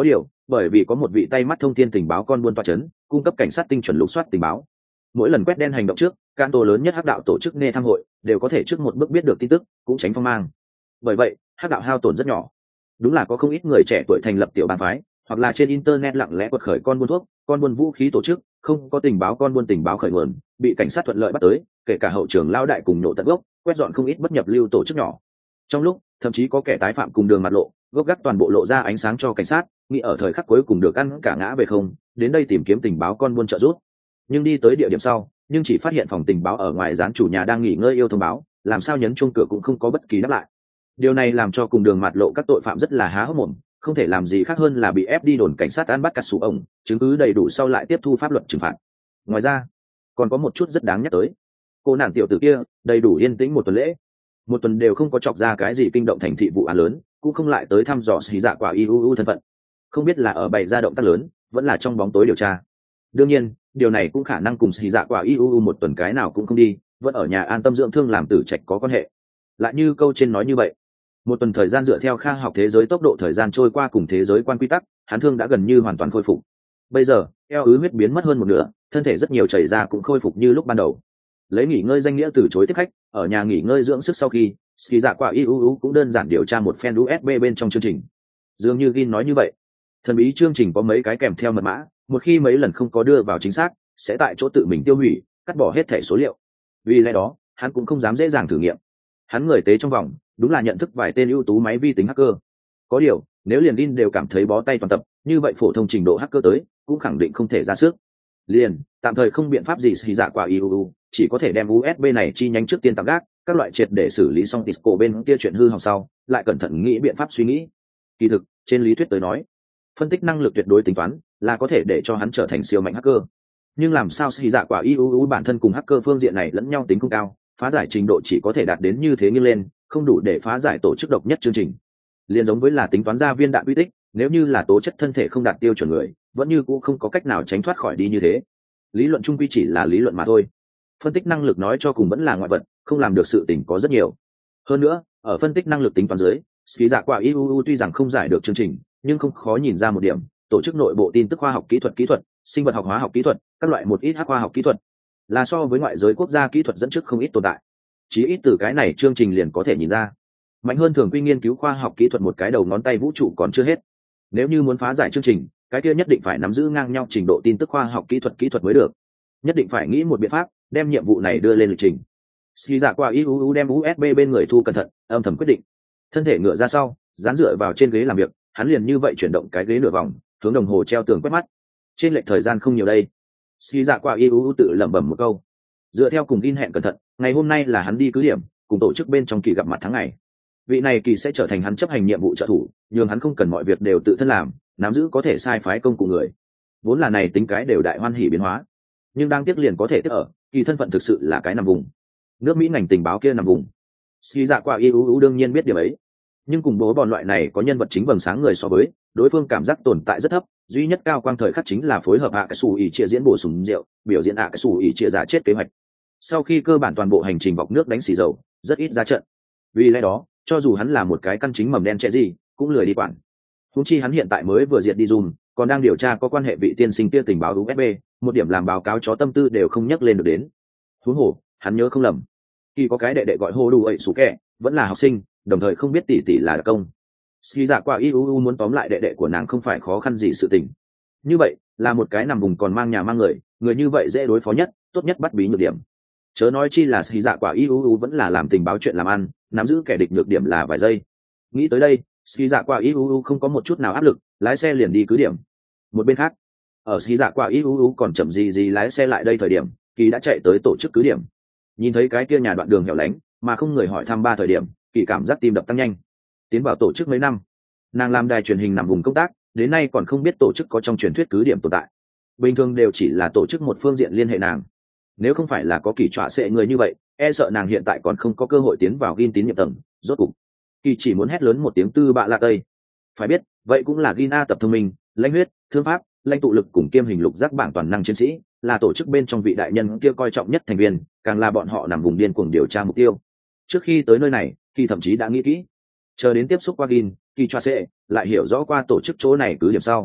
A: bởi vì có một vị tay mắt thông thiên tình báo con buôn toa chấn, cung cấp cảnh sát tinh chuẩn lục soát tình báo. Mỗi lần quét đen hành động trước, can tổ lớn nhất hắc đạo tổ chức nghe tham hội đều có thể trước một bước biết được tin tức, cũng tránh phong mang. Bởi vậy hắc đạo hao tổn rất nhỏ. Đúng là có không ít người trẻ tuổi thành lập tiểu bang phái, hoặc là trên internet lặng lẽ quật khởi con buôn thuốc, con buôn vũ khí tổ chức, không có tình báo con buôn tình báo khởi nguồn, bị cảnh sát thuận lợi bắt tới, kể cả hậu trường lao đại cùng nổ tận gốc, quét dọn không ít bất nhập lưu tổ chức nhỏ. Trong lúc thậm chí có kẻ tái phạm cùng đường mặt lộ, gốc gác toàn bộ lộ ra ánh sáng cho cảnh sát, nghĩ ở thời khắc cuối cùng được ăn cả ngã về không, đến đây tìm kiếm tình báo con buôn trợ giúp. Nhưng đi tới địa điểm sau, nhưng chỉ phát hiện phòng tình báo ở ngoài dán chủ nhà đang nghỉ ngơi yêu thông báo, làm sao nhấn chuông cửa cũng không có bất kỳ đáp lại. Điều này làm cho cùng đường mặt lộ các tội phạm rất là há hốc mồm, không thể làm gì khác hơn là bị ép đi đồn cảnh sát ăn bắt cắt sủ ổng, chứng cứ đầy đủ sau lại tiếp thu pháp luật trừng phạt. Ngoài ra còn có một chút rất đáng nhắc tới, cô nàng tiểu tử kia đầy đủ yên tĩnh một tuần lễ, một tuần đều không có chọc ra cái gì kinh động thành thị vụ án lớn, cũng không lại tới thăm dò xì dạ quả iuu thân phận, không biết là ở bày ra động tác lớn vẫn là trong bóng tối điều tra. Đương nhiên điều này cũng khả năng cùng xì dạ quả iuu một tuần cái nào cũng không đi, vẫn ở nhà an tâm dưỡng thương làm tử trạch có quan hệ. Lại như câu trên nói như vậy, một tuần thời gian dựa theo khoa học thế giới tốc độ thời gian trôi qua cùng thế giới quan quy tắc, hắn thương đã gần như hoàn toàn khôi phục. Bây giờ eo ứ huyết biến mất hơn một nửa, thân thể rất nhiều chảy ra cũng khôi phục như lúc ban đầu. Lấy nghỉ ngơi danh nghĩa từ chối tiếp khách, ở nhà nghỉ ngơi dưỡng sức sau khi ski dạ quả iuu cũng đơn giản điều tra một phen u ét bê bên trong chương trình. Dường như Gin nói như vậy, thần bí chương trình có mấy cái kèm theo mật mã, một khi mấy lần không có đưa vào chính xác sẽ tại chỗ tự mình tiêu hủy, cắt bỏ hết thẻ số liệu. Vì lẽ đó hắn cũng không dám dễ dàng thử nghiệm. Hắn người tế trong vòng đúng là nhận thức vài tên ưu tú máy vi tính hacker. Có điều nếu liền Gin đều cảm thấy bó tay toàn tập, như vậy phổ thông trình độ hacker tới cũng khẳng định không thể ra sức. Liền tạm thời không biện pháp gì xì dạ quả iuu, chỉ có thể đem u ét bê này chi nhánh trước tiên tạm gác, các loại triệt để xử lý xong Tisco bên kia chuyện hư hỏng sau, lại cẩn thận nghĩ biện pháp suy nghĩ. Kỳ thực trên lý thuyết tới nói, phân tích năng lực tuyệt đối tính toán là có thể để cho hắn trở thành siêu mạnh hacker. Nhưng làm sao xì dạ quả iuu bản thân cùng hacker phương diện này lẫn nhau tính không cao, phá giải trình độ chỉ có thể đạt đến như thế nghiêng lên, không đủ để phá giải tổ chức độc nhất chương trình. Liên giống với là tính toán ra viên đạn uy tích, nếu như là tố chất thân thể không đạt tiêu chuẩn người, vẫn như cũng không có cách nào tránh thoát khỏi đi như thế. Lý luận chung quy chỉ là lý luận mà thôi. Phân tích năng lực nói cho cùng vẫn là ngoại vật, không làm được sự tình có rất nhiều. Hơn nữa ở phân tích năng lực tính toán dưới, ski dạ quả iuu tuy rằng không giải được chương trình, nhưng không khó nhìn ra một điểm, tổ chức nội bộ tin tức khoa học kỹ thuật kỹ thuật, sinh vật học hóa học kỹ thuật, các loại một ít hắc khoa học kỹ thuật, là so với ngoại giới quốc gia kỹ thuật dẫn trước không ít tồn tại. Chí ít từ cái này chương trình liền có thể nhìn ra, mạnh hơn thường quy nghiên cứu khoa học kỹ thuật một cái đầu ngón tay vũ trụ còn chưa hết. Nếu như muốn phá giải chương trình, cái kia nhất định phải nắm giữ ngang nhau trình độ tin tức khoa học kỹ thuật kỹ thuật mới được. Nhất định phải nghĩ một biện pháp đem nhiệm vụ này đưa lên lịch trình. Ski dạ qua iuu đem u ét bê bên người thu cẩn thận, âm thầm quyết định. Thân thể ngựa ra sau, dán dựa vào trên ghế làm việc, hắn liền như vậy chuyển động cái ghế nửa vòng, hướng đồng hồ treo tường quét mắt. Trên lệch thời gian không nhiều đây. Ski dạ qua iuu tự lẩm bẩm một câu. Dựa theo cùng Gin hẹn cẩn thận, ngày hôm nay là hắn đi cứ điểm, cùng tổ chức bên trong kỳ gặp mặt tháng ngày. Vị này kỳ sẽ trở thành hắn chấp hành nhiệm vụ trợ thủ, nhưng hắn không cần mọi việc đều tự thân làm, nắm giữ có thể sai phái công cụ người. Vốn là này tính cái đều đại hoan hỉ biến hóa, nhưng đang tiếc liền có thể tiếp ở, kỳ thân phận thực sự là cái nằm vùng. Nước Mỹ ngành tình báo kia nằm vùng. Ski dạ qua iuu đương nhiên biết điểm ấy, nhưng cùng bố bọn loại này có nhân vật chính vầng sáng người so với, đối phương cảm giác tồn tại rất thấp. Duy nhất cao quang thời khắc chính là phối hợp hạ cái xù ỉ chia diễn bổ sung rượu, biểu diễn hạ cái xù ỉ chia giả chết kế hoạch. Sau khi cơ bản toàn bộ hành trình bọc nước đánh xì dầu, rất ít ra trận. Vì lẽ đó cho dù hắn là một cái căn chính mầm đen trẻ gì cũng lười đi quản. Huống chi hắn hiện tại mới vừa diệt đi dùm, còn đang điều tra có quan hệ vị tiên sinh kia tình báo u ét bê, một điểm làm báo cáo chó tâm tư đều không nhắc lên được đến. Huống hồ hắn nhớ không lầm, khi có cái đệ đệ gọi hô đủ ậy sủ kẹ, vẫn là học sinh, đồng thời không biết tỷ tỷ là đặc công. Ski dạ qua iuu muốn tóm lại đệ đệ của nàng không phải khó khăn gì sự tình. Như vậy là một cái nằm vùng còn mang nhà mang người, người như vậy dễ đối phó nhất, tốt nhất bắt bí nhược điểm. Chớ nói chi là Ski dạ quả iuu vẫn là làm tình báo chuyện làm ăn, nắm giữ kẻ địch nhược điểm là vài giây. Nghĩ tới đây, Ski dạ quả iuu không có một chút nào áp lực, lái xe liền đi cứ điểm. Một bên khác, ở Ski dạ quả iuu còn chậm gì gì lái xe lại đây thời điểm, Kỳ đã chạy tới tổ chức cứ điểm. Nhìn thấy cái kia nhà đoạn đường hẻo lánh mà không người hỏi thăm ba thời điểm, Kỳ cảm giác tim đập tăng nhanh. Tiến vào tổ chức mấy năm, nàng làm đài truyền hình nằm vùng công tác, đến nay còn không biết tổ chức có trong truyền thuyết cứ điểm tồn tại. Bình thường đều chỉ là tổ chức một phương diện liên hệ nàng. Nếu không phải là có Kỳ trọa sệ người như vậy, e sợ nàng hiện tại còn không có cơ hội tiến vào Gin tín nhiệm tầng. Rốt cục Kỳ chỉ muốn hét lớn một tiếng tư bạ lạ tây. Phải biết vậy cũng là Gin A tập thông minh, lãnh huyết, thương pháp, lãnh tụ lực cùng kiêm hình lục giác bảng toàn năng chiến sĩ, là tổ chức bên trong vị đại nhân kia coi trọng nhất thành viên, càng là bọn họ nằm vùng điên cuồng điều tra mục tiêu. Trước khi tới nơi này, Kỳ thậm chí đã nghĩ kỹ, chờ đến tiếp xúc qua Gin, Kỳ trọa sệ lại hiểu rõ qua tổ chức chỗ này cứ điểm sau,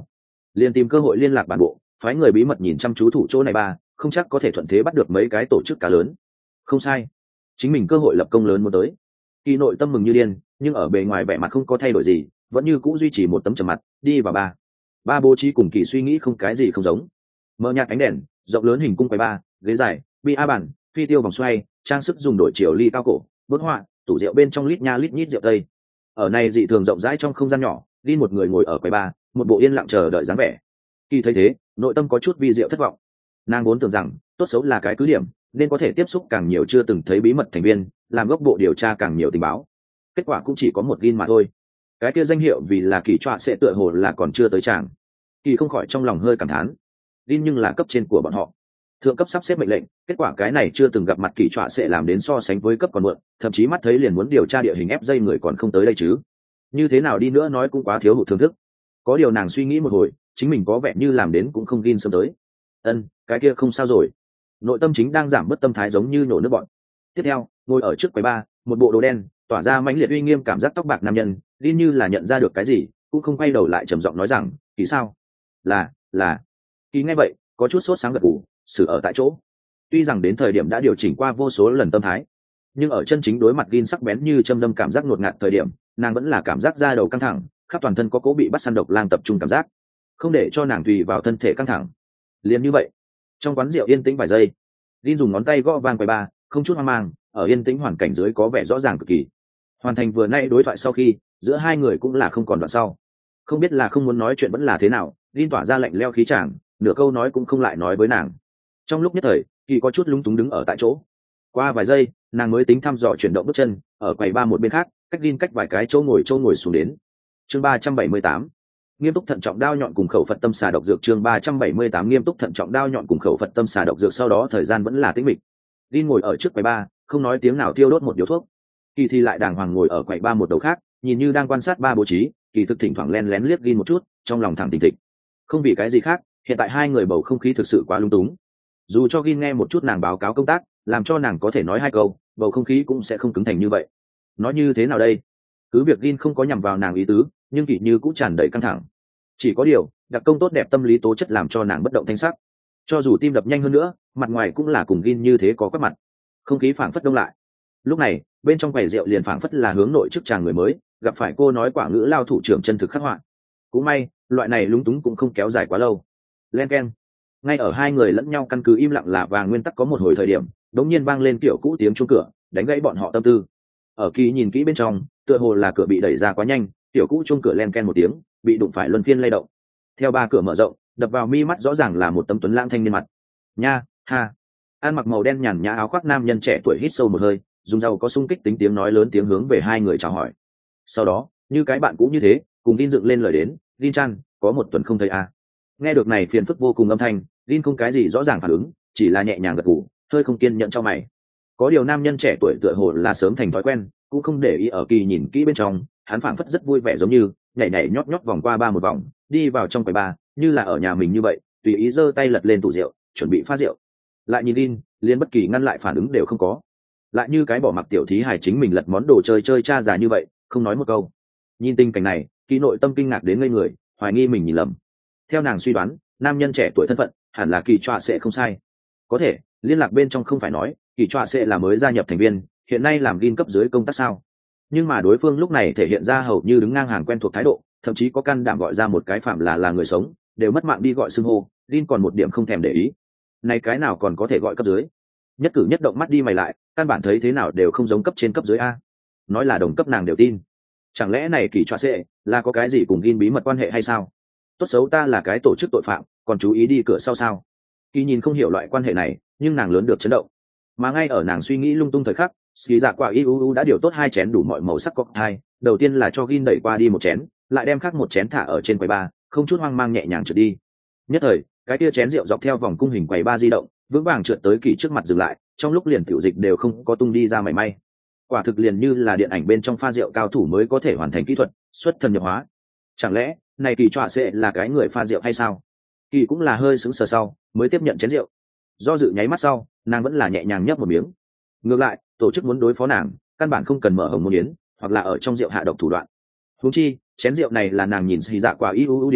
A: liền tìm cơ hội liên lạc bản bộ, phái người bí mật nhìn chăm chú thủ chỗ này ba, không chắc có thể thuận thế bắt được mấy cái tổ chức cá lớn. Không sai, chính mình cơ hội lập công lớn muốn tới. Kỳ nội tâm mừng như điên, nhưng ở bề ngoài vẻ mặt không có thay đổi gì, vẫn như cũ duy trì một tấm trầm mặt, đi vào ba. Ba bố trí cùng Kỳ suy nghĩ không cái gì không giống. Mở nhạt ánh đèn, rộng lớn hình cung quầy ba, ghế dài, bi a bàn, phi tiêu vòng xoay, trang sức dùng đổi chiều ly cao cổ, bức họa, tủ rượu bên trong lít nha lít nhít rượu tây. Ở này dị thường rộng rãi trong không gian nhỏ, đi một người ngồi ở quầy ba, một bộ yên lặng chờ đợi dáng vẻ. Kỳ thấy thế, nội tâm có chút vi diệu thất vọng. Nàng vốn tưởng rằng tốt xấu là cái cứ điểm, nên có thể tiếp xúc càng nhiều chưa từng thấy bí mật thành viên, làm gốc bộ điều tra càng nhiều tình báo. Kết quả cũng chỉ có một gin mà thôi. Cái kia danh hiệu vì là Kỳ trọa sẽ tựa hồ là còn chưa tới chàng. Kỳ không khỏi trong lòng hơi cảm thán. Gin nhưng là cấp trên của bọn họ, thượng cấp sắp xếp mệnh lệnh, kết quả cái này chưa từng gặp mặt Kỳ trọa sẽ làm đến so sánh với cấp còn muộn, thậm chí mắt thấy liền muốn điều tra địa hình ép dây người còn không tới đây chứ. Như thế nào đi nữa nói cũng quá thiếu hụt thưởng thức. Có điều nàng suy nghĩ một hồi, chính mình có vẻ như làm đến cũng không gin sớm tới. Ân, cái kia không sao rồi. Nội tâm chính đang giảm bớt tâm thái giống như nhổ nước bọn. Tiếp theo, ngồi ở trước quầy bar, một bộ đồ đen, tỏa ra mãnh liệt uy nghiêm cảm giác tóc bạc nam nhân, gin như là nhận ra được cái gì, cũng không quay đầu lại trầm giọng nói rằng, Kỳ sao? Là, là. Kỳ nghe vậy, có chút sốt sáng gật gù, xử ở tại chỗ. Tuy rằng đến thời điểm đã điều chỉnh qua vô số lần tâm thái, nhưng ở chân chính đối mặt gin sắc bén như châm đâm cảm giác ngột ngạt thời điểm, nàng vẫn là cảm giác da đầu căng thẳng, khắp toàn thân có cố bị bắt săn độc lang tập trung cảm giác, không để cho nàng tùy vào thân thể căng thẳng. Liền như vậy, trong quán rượu yên tĩnh vài giây, gin dùng ngón tay gõ vang quầy ba, không chút hoang mang, ở yên tĩnh hoàn cảnh dưới có vẻ rõ ràng cực kỳ. Hoàn thành vừa nay đối thoại sau khi, giữa hai người cũng là không còn đoạn sau. Không biết là không muốn nói chuyện vẫn là thế nào, gin tỏa ra lạnh leo khí chàng, nửa câu nói cũng không lại nói với nàng. Trong lúc nhất thời, Kỳ có chút lúng túng đứng ở tại chỗ. Qua vài giây, nàng mới tính thăm dò chuyển động bước chân, ở quầy ba một bên khác, cách gin cách vài cái chỗ ngồi chỗ ngồi xuống đến. Chương ba trăm bảy mươi tám, nghiêm túc thận trọng đao nhọn cùng khẩu Phật tâm xà độc dược. Chương ba trăm bảy mươi tám, nghiêm túc thận trọng đao nhọn cùng khẩu Phật tâm xà độc dược. Sau đó thời gian vẫn là tĩnh mịch. Gin ngồi ở trước quầy ba, không nói tiếng nào thiêu đốt một điếu thuốc. Kỳ thì lại đàng hoàng ngồi ở quầy ba một đầu khác, nhìn như đang quan sát ba bố trí, Kỳ thực thỉnh thoảng len lén liếc Gin một chút, trong lòng thẳng tỉnh thịch. Không vì cái gì khác, hiện tại hai người bầu không khí thực sự quá lung túng. Dù cho Gin nghe một chút nàng báo cáo công tác, làm cho nàng có thể nói hai câu, bầu không khí cũng sẽ không cứng thành như vậy. Nói như thế nào đây? Cứ việc Gin không có nhằm vào nàng ý tứ, nhưng Kỳ như cũng tràn đầy căng thẳng. Chỉ có điều, đặc công tốt đẹp tâm lý tố chất làm cho nàng bất động thanh sắc. Cho dù tim đập nhanh hơn nữa, mặt ngoài cũng là cùng Gin như thế có quắc mặt. Không khí phảng phất đông lại. Lúc này, bên trong quầy rượu liền phảng phất là hướng nội chức chàng người mới, gặp phải cô nói quả ngữ lao thủ trưởng chân thực khắc họa. Cũng may, loại này lúng túng cũng không kéo dài quá lâu. Len keng. Ngay ở hai người lẫn nhau căn cứ im lặng là vàng nguyên tắc có một hồi thời điểm, đống nhiên vang lên kiểu cũ tiếng chuông cửa, đánh gãy bọn họ tâm tư. Ở Kỳ nhìn kỹ bên trong, tựa hồ là cửa bị đẩy ra quá nhanh, tiểu cũ chuông cửa len ken một tiếng, bị đụng phải luân phiên lay động. Theo ba cửa mở rộng, đập vào mi mắt rõ ràng là một tấm tuấn lãng thanh niên mặt. Nha, ha. Ăn mặc màu đen nhàn nhã áo khoác nam nhân trẻ tuổi hít sâu một hơi, dùng dầu có sung kích tính tiếng nói lớn tiếng hướng về hai người chào hỏi. Sau đó, như cái bạn cũng như thế, cùng Vin dựng lên lời đến, Vin Chan, có một tuần không thấy à. Nghe được này phiền phức vô cùng âm thanh, Vin không cái gì rõ ràng phản ứng, chỉ là nhẹ nhàng gật gù, hơi không kiên nhẫn cho mày. Có điều nam nhân trẻ tuổi tựa hồ là sớm thành thói quen, cũng không để ý ở Kỳ nhìn kỹ bên trong, hắn phảng phất rất vui vẻ giống như nhảy nhảy nhót nhót vòng qua ba một vòng, đi vào trong quầy bar, như là ở nhà mình như vậy, tùy ý giơ tay lật lên tủ rượu, chuẩn bị pha rượu. Lại nhìn Vin, liền bất kỳ ngăn lại phản ứng đều không có. Lại như cái bỏ mặc tiểu thí hài chính mình lật món đồ chơi chơi cha già như vậy, không nói một câu. Nhìn tình cảnh này, Kỳ nội tâm kinh ngạc đến ngây người, hoài nghi mình nhìn lầm. Theo nàng suy đoán, nam nhân trẻ tuổi thân phận hẳn là Kỳ Trọa sẽ không sai. Có thể, liên lạc bên trong không phải nói Kỳ Trọa sẽ là mới gia nhập thành viên, hiện nay làm Gin cấp dưới công tác sao? Nhưng mà đối phương lúc này thể hiện ra hầu như đứng ngang hàng quen thuộc thái độ, thậm chí có can đảm gọi ra một cái phạm là là người sống, đều mất mạng đi gọi xưng hô, Gin còn một điểm không thèm để ý. Này cái nào còn có thể gọi cấp dưới? Nhất cử nhất động mắt đi mày lại, căn bản thấy thế nào đều không giống cấp trên cấp dưới a. Nói là đồng cấp nàng đều tin. Chẳng lẽ này Kỳ Trọa sẽ là có cái gì cùng Gin bí mật quan hệ hay sao? Tốt xấu ta là cái tổ chức tội phạm, còn chú ý đi cửa sau sao? Kỳ nhìn không hiểu loại quan hệ này, nhưng nàng lớn được chấn động. Mà ngay ở nàng suy nghĩ lung tung thời khắc, Ski Dạ Quả iuu đã điều tốt hai chén đủ mọi màu sắc cocktail, đầu tiên là cho Gin đẩy qua đi một chén, lại đem khác một chén thả ở trên quầy bar, không chút hoang mang nhẹ nhàng trượt đi. Nhất thời, cái kia chén rượu dọc theo vòng cung hình quầy bar di động, vững vàng trượt tới Kỳ trước mặt dừng lại, trong lúc liền tiểu dịch đều không có tung đi ra mảy may. Quả thực liền như là điện ảnh bên trong pha rượu cao thủ mới có thể hoàn thành kỹ thuật, xuất thần nhập hóa. Chẳng lẽ, này Kỳ Trọa sẽ là cái người pha rượu hay sao? Kỳ cũng là hơi sững sờ sau, mới tiếp nhận chén rượu. Do dự nháy mắt sau, nàng vẫn là nhẹ nhàng nhấp một miếng. Ngược lại, tổ chức muốn đối phó nàng, căn bản không cần mở hồng môn yến, hoặc là ở trong rượu hạ độc thủ đoạn. Huống chi, chén rượu này là nàng nhìn Ski Dạ Quả iuu điều,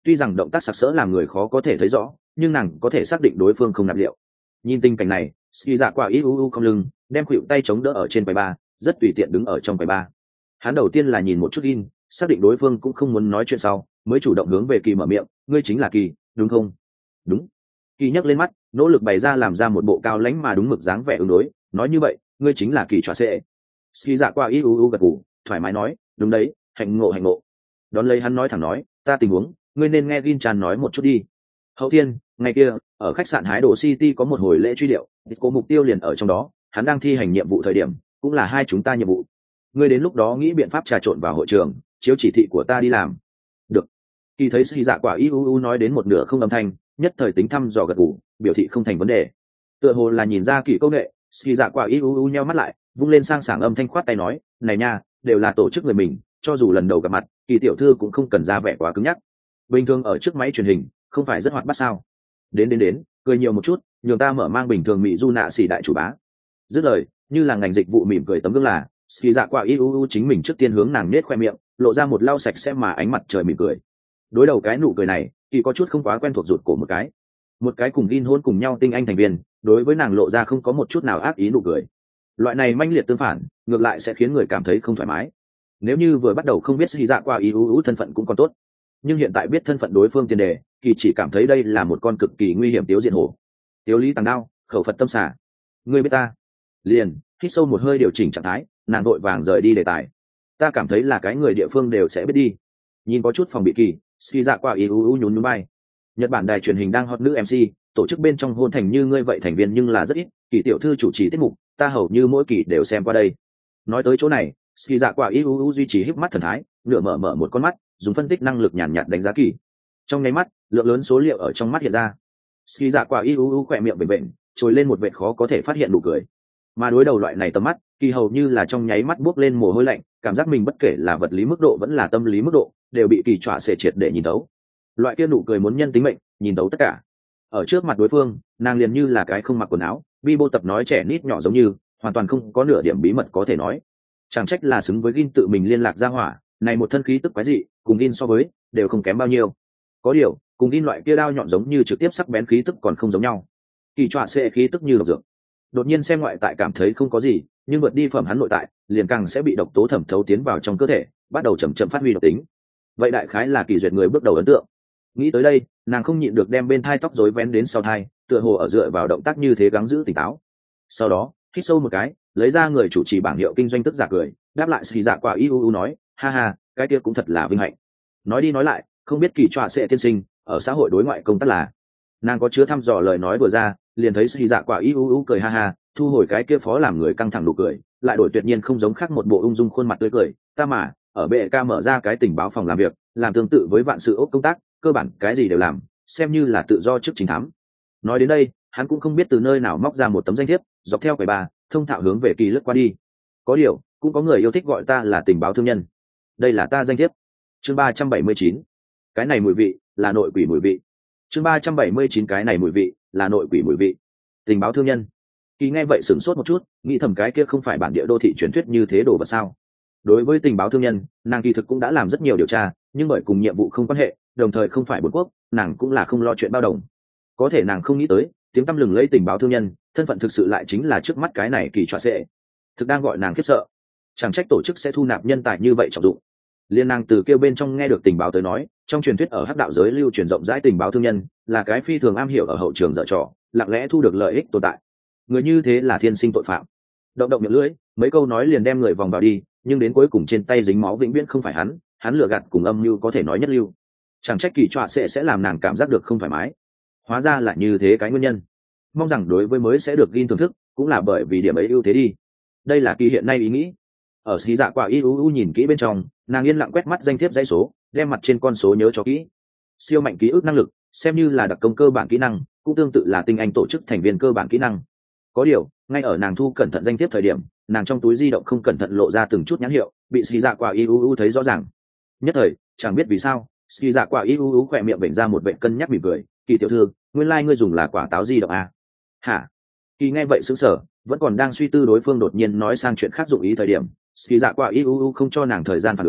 A: tuy rằng động tác sặc sỡ làm người khó có thể thấy rõ, nhưng nàng có thể xác định đối phương không nạp liệu. Nhìn tình cảnh này, ski dạ quả ý u u không lưng, đem khuỷu tay chống đỡ ở trên quầy ba, rất tùy tiện đứng ở trong quầy ba. Hắn đầu tiên là nhìn một chút in, xác định đối phương cũng không muốn nói chuyện sau, mới chủ động hướng về Kỳ mở miệng, ngươi chính là Kỳ, đúng không? Đúng. Kỳ nhấc lên mắt, nỗ lực bày ra làm ra một bộ cao lãnh mà đúng mực dáng vẻ ứng đối, nói như vậy, ngươi chính là Kỳ Trọa Sệ. Ski dạ qua ý u u gật gù, thoải mái nói, đúng đấy, hạnh ngộ hạnh ngộ. Đón lấy hắn nói thẳng nói, ta tình huống, ngươi nên nghe Gin Chan nói một chút đi. Hậu thiên, ngày kia, ở khách sạn Hái Đồ City có một hồi lễ truy điệu, có mục tiêu liền ở trong đó, hắn đang thi hành nhiệm vụ thời điểm, cũng là hai chúng ta nhiệm vụ. Ngươi đến lúc đó nghĩ biện pháp trà trộn vào hội trường, chiếu chỉ thị của ta đi làm. Được. Kỳ thấy Ski dạ quả ý u u nói đến một nửa không âm thanh, nhất thời tính thăm dò gật gù, biểu thị không thành vấn đề. Tựa hồ là nhìn ra Kỳ công nghệ, Ski dạ quả ý u u nheo mắt lại, vung lên sang sảng âm thanh khoát tay nói, này nha, đều là tổ chức người mình, cho dù lần đầu gặp mặt, Kỳ tiểu thư cũng không cần ra vẻ quá cứng nhắc. Bình thường ở trước máy truyền hình, không phải rất hoạt bát sao? Đến đến đến, cười nhiều một chút, nhường ta mở mang bình thường mỹ du nạ xỉ đại chủ bá. Dứt lời, như là ngành dịch vụ mỉm cười tấm gương là, Ski dạ quả ý u u chính mình trước tiên hướng nàng nết khoe miệng, lộ ra một lau sạch sẽ mà ánh mặt trời mỉm cười. Đối đầu cái nụ cười này, Kỳ có chút không quá quen thuộc rụt cổ một cái. Một cái cùng Gin hôn cùng nhau tinh anh thành viên, đối với nàng lộ ra không có một chút nào ác ý nụ cười. Loại này manh liệt tương phản, ngược lại sẽ khiến người cảm thấy không thoải mái. Nếu như vừa bắt đầu không biết Ski dạ quả ý u u thân phận cũng còn tốt, nhưng hiện tại biết thân phận đối phương tiền đề, Kỳ chỉ cảm thấy đây là một con cực kỳ nguy hiểm tiếu diện hổ. Tiếu lý tàng đao, khẩu phật tâm xả. Ngươi biết ta? Liền hít sâu một hơi điều chỉnh trạng thái, nàng đội vàng rời đi đề tài. Ta cảm thấy là cái người địa phương đều sẽ biết đi. Nhìn có chút phòng bị Kỳ, Ski dạ quả ý u u nhún nhún vai. Nhật Bản đài truyền hình đang hot nữ em xê, tổ chức bên trong hôn thành như ngươi vậy thành viên nhưng là rất ít, Kỳ tiểu thư chủ trì tiết mục, ta hầu như mỗi kỳ đều xem qua đây. Nói tới chỗ này, Ski dạ quả ý u u duy trì híp mắt thần thái, nửa mở mở một con mắt, dùng phân tích năng lực nhàn nhạt đánh giá Kỳ. Trong nháy mắt, lượng lớn số liệu ở trong mắt hiện ra. Ski dạ quả ý u u khỏe miệng bềnh bềnh, trồi lên một vệt khó có thể phát hiện nụ cười. Mà đối đầu loại này tầm mắt, Kỳ hầu như là trong nháy mắt buốc lên mồ hôi lạnh, cảm giác mình bất kể là vật lý mức độ vẫn là tâm lý mức độ, đều bị Kỳ Trọa Sệ triệt để nhìn thấu. Loại kia nụ cười muốn nhân tính mệnh, nhìn thấu tất cả. Ở trước mặt đối phương, nàng liền như là cái không mặc quần áo, bi bô tập nói trẻ nít nhỏ giống như, hoàn toàn không có nửa điểm bí mật có thể nói. Chẳng trách là xứng với Gin tự mình liên lạc ra hỏa, này một thân khí tức quái dị, cùng Gin so với, đều không kém bao nhiêu. Có điều, cùng Gin loại kia đao nhọn giống như trực tiếp sắc bén khí tức còn không giống nhau. Kỳ Trọa Sệ khí tức như độc dược. Đột nhiên xem ngoại tại cảm thấy không có gì, nhưng vượt đi phẩm hắn nội tại, liền càng sẽ bị độc tố thẩm thấu tiến vào trong cơ thể, bắt đầu chậm chậm phát huy độc tính. Vậy đại khái là Kỳ duyệt người bước đầu ấn tượng. Nghĩ tới đây, nàng không nhịn được đem bên thai tóc rối vén đến sau thai, tựa hồ ở dựa vào động tác như thế gắng giữ tỉnh táo. Sau đó, hít sâu một cái, lấy ra người chủ trì bảng hiệu kinh doanh tức giả cười, đáp lại Ski dạ quả ý u u nói, ha ha, cái kia cũng thật là vinh hạnh. Nói đi nói lại, không biết Kỳ Trọa Sệ tiên sinh ở xã hội đối ngoại công tác là. Nàng có chứa thăm dò lời nói vừa ra, liền thấy Ski dạ quả ý u u cười ha ha, thu hồi cái kia phó làm người căng thẳng nụ cười, lại đổi tuyệt nhiên không giống khác một bộ ung dung khuôn mặt tươi cười, ta mà ở bệ ca mở ra cái tình báo phòng làm việc, làm tương tự với vạn sự ốc công tác, cơ bản cái gì đều làm, xem như là tự do chức chính thám. Nói đến đây, hắn cũng không biết từ nơi nào móc ra một tấm danh thiếp, dọc theo quầy bà, thông thạo hướng về Kỳ lướt qua đi. Có điều, cũng có người yêu thích gọi ta là tình báo thương nhân. Đây là ta danh thiếp. Chương ba trăm bảy mươi chín. Cái này mùi vị, là nội quỷ mùi vị. Chương ba trăm bảy mươi chín cái này mùi vị, là nội quỷ mùi vị. Tình báo thương nhân. Kỳ nghe vậy sửng sốt một chút, nghĩ thầm cái kia không phải bản địa đô thị truyền thuyết như thế đồ vật sao? Đối với tình báo thương nhân, nàng kỳ thực cũng đã làm rất nhiều điều tra, nhưng bởi cùng nhiệm vụ không quan hệ, đồng thời không phải bốn quốc, nàng cũng là không lo chuyện bao đồng. Có thể nàng không nghĩ tới, tiếng tăm lừng lấy tình báo thương nhân, thân phận thực sự lại chính là trước mắt cái này Kỳ Trọa Sệ. Thực đang gọi nàng khiếp sợ. Chẳng trách tổ chức sẽ thu nạp nhân tài như vậy trọng dụng. Liên nàng từ kêu bên trong nghe được tình báo tới nói, trong truyền thuyết ở hắc đạo giới lưu truyền rộng rãi tình báo thương nhân, là cái phi thường am hiểu ở hậu trường dở trò, lặng lẽ thu được lợi ích tồn tại. Người như thế là thiên sinh tội phạm. Động động miệng lưỡi, mấy câu nói liền đem người vòng vào đi, nhưng đến cuối cùng trên tay dính máu vĩnh viễn không phải hắn, hắn lừa gạt cùng âm mưu có thể nói nhất lưu. Chẳng trách Kỳ Trọa Sệ sẽ làm nàng cảm giác được không thoải mái. Hóa ra là như thế cái nguyên nhân. Mong rằng đối với mới sẽ được Gin thưởng thức, cũng là bởi vì điểm ấy ưu thế đi. Đây là Kỳ hiện nay ý nghĩ. Ở Ski dạ quả ý u u nhìn kỹ bên trong, nàng yên lặng quét mắt danh thiếp dãy số, đem mặt trên con số nhớ cho kỹ. Siêu mạnh ký ức năng lực, xem như là đặc công cơ bản kỹ năng, cũng tương tự là tinh anh tổ chức thành viên cơ bản kỹ năng. Có điều, ngay ở nàng thu cẩn thận danh thiếp thời điểm, nàng trong túi di động không cẩn thận lộ ra từng chút nhãn hiệu, bị Ski dạ quả ý u u thấy rõ ràng. Nhất thời, chẳng biết vì sao, Ski dạ quả ý u u khỏe miệng vểnh ra một vệt cân nhắc mỉm cười, Kỳ tiểu thư, nguyên lai like ngươi dùng là quả táo di động à? Hả? Kỳ nghe vậy sững sờ, vẫn còn đang suy tư đối phương đột nhiên nói sang chuyện khác dụng ý thời điểm, Ski dạ quả ý u u không cho nàng thời gian phản ứng,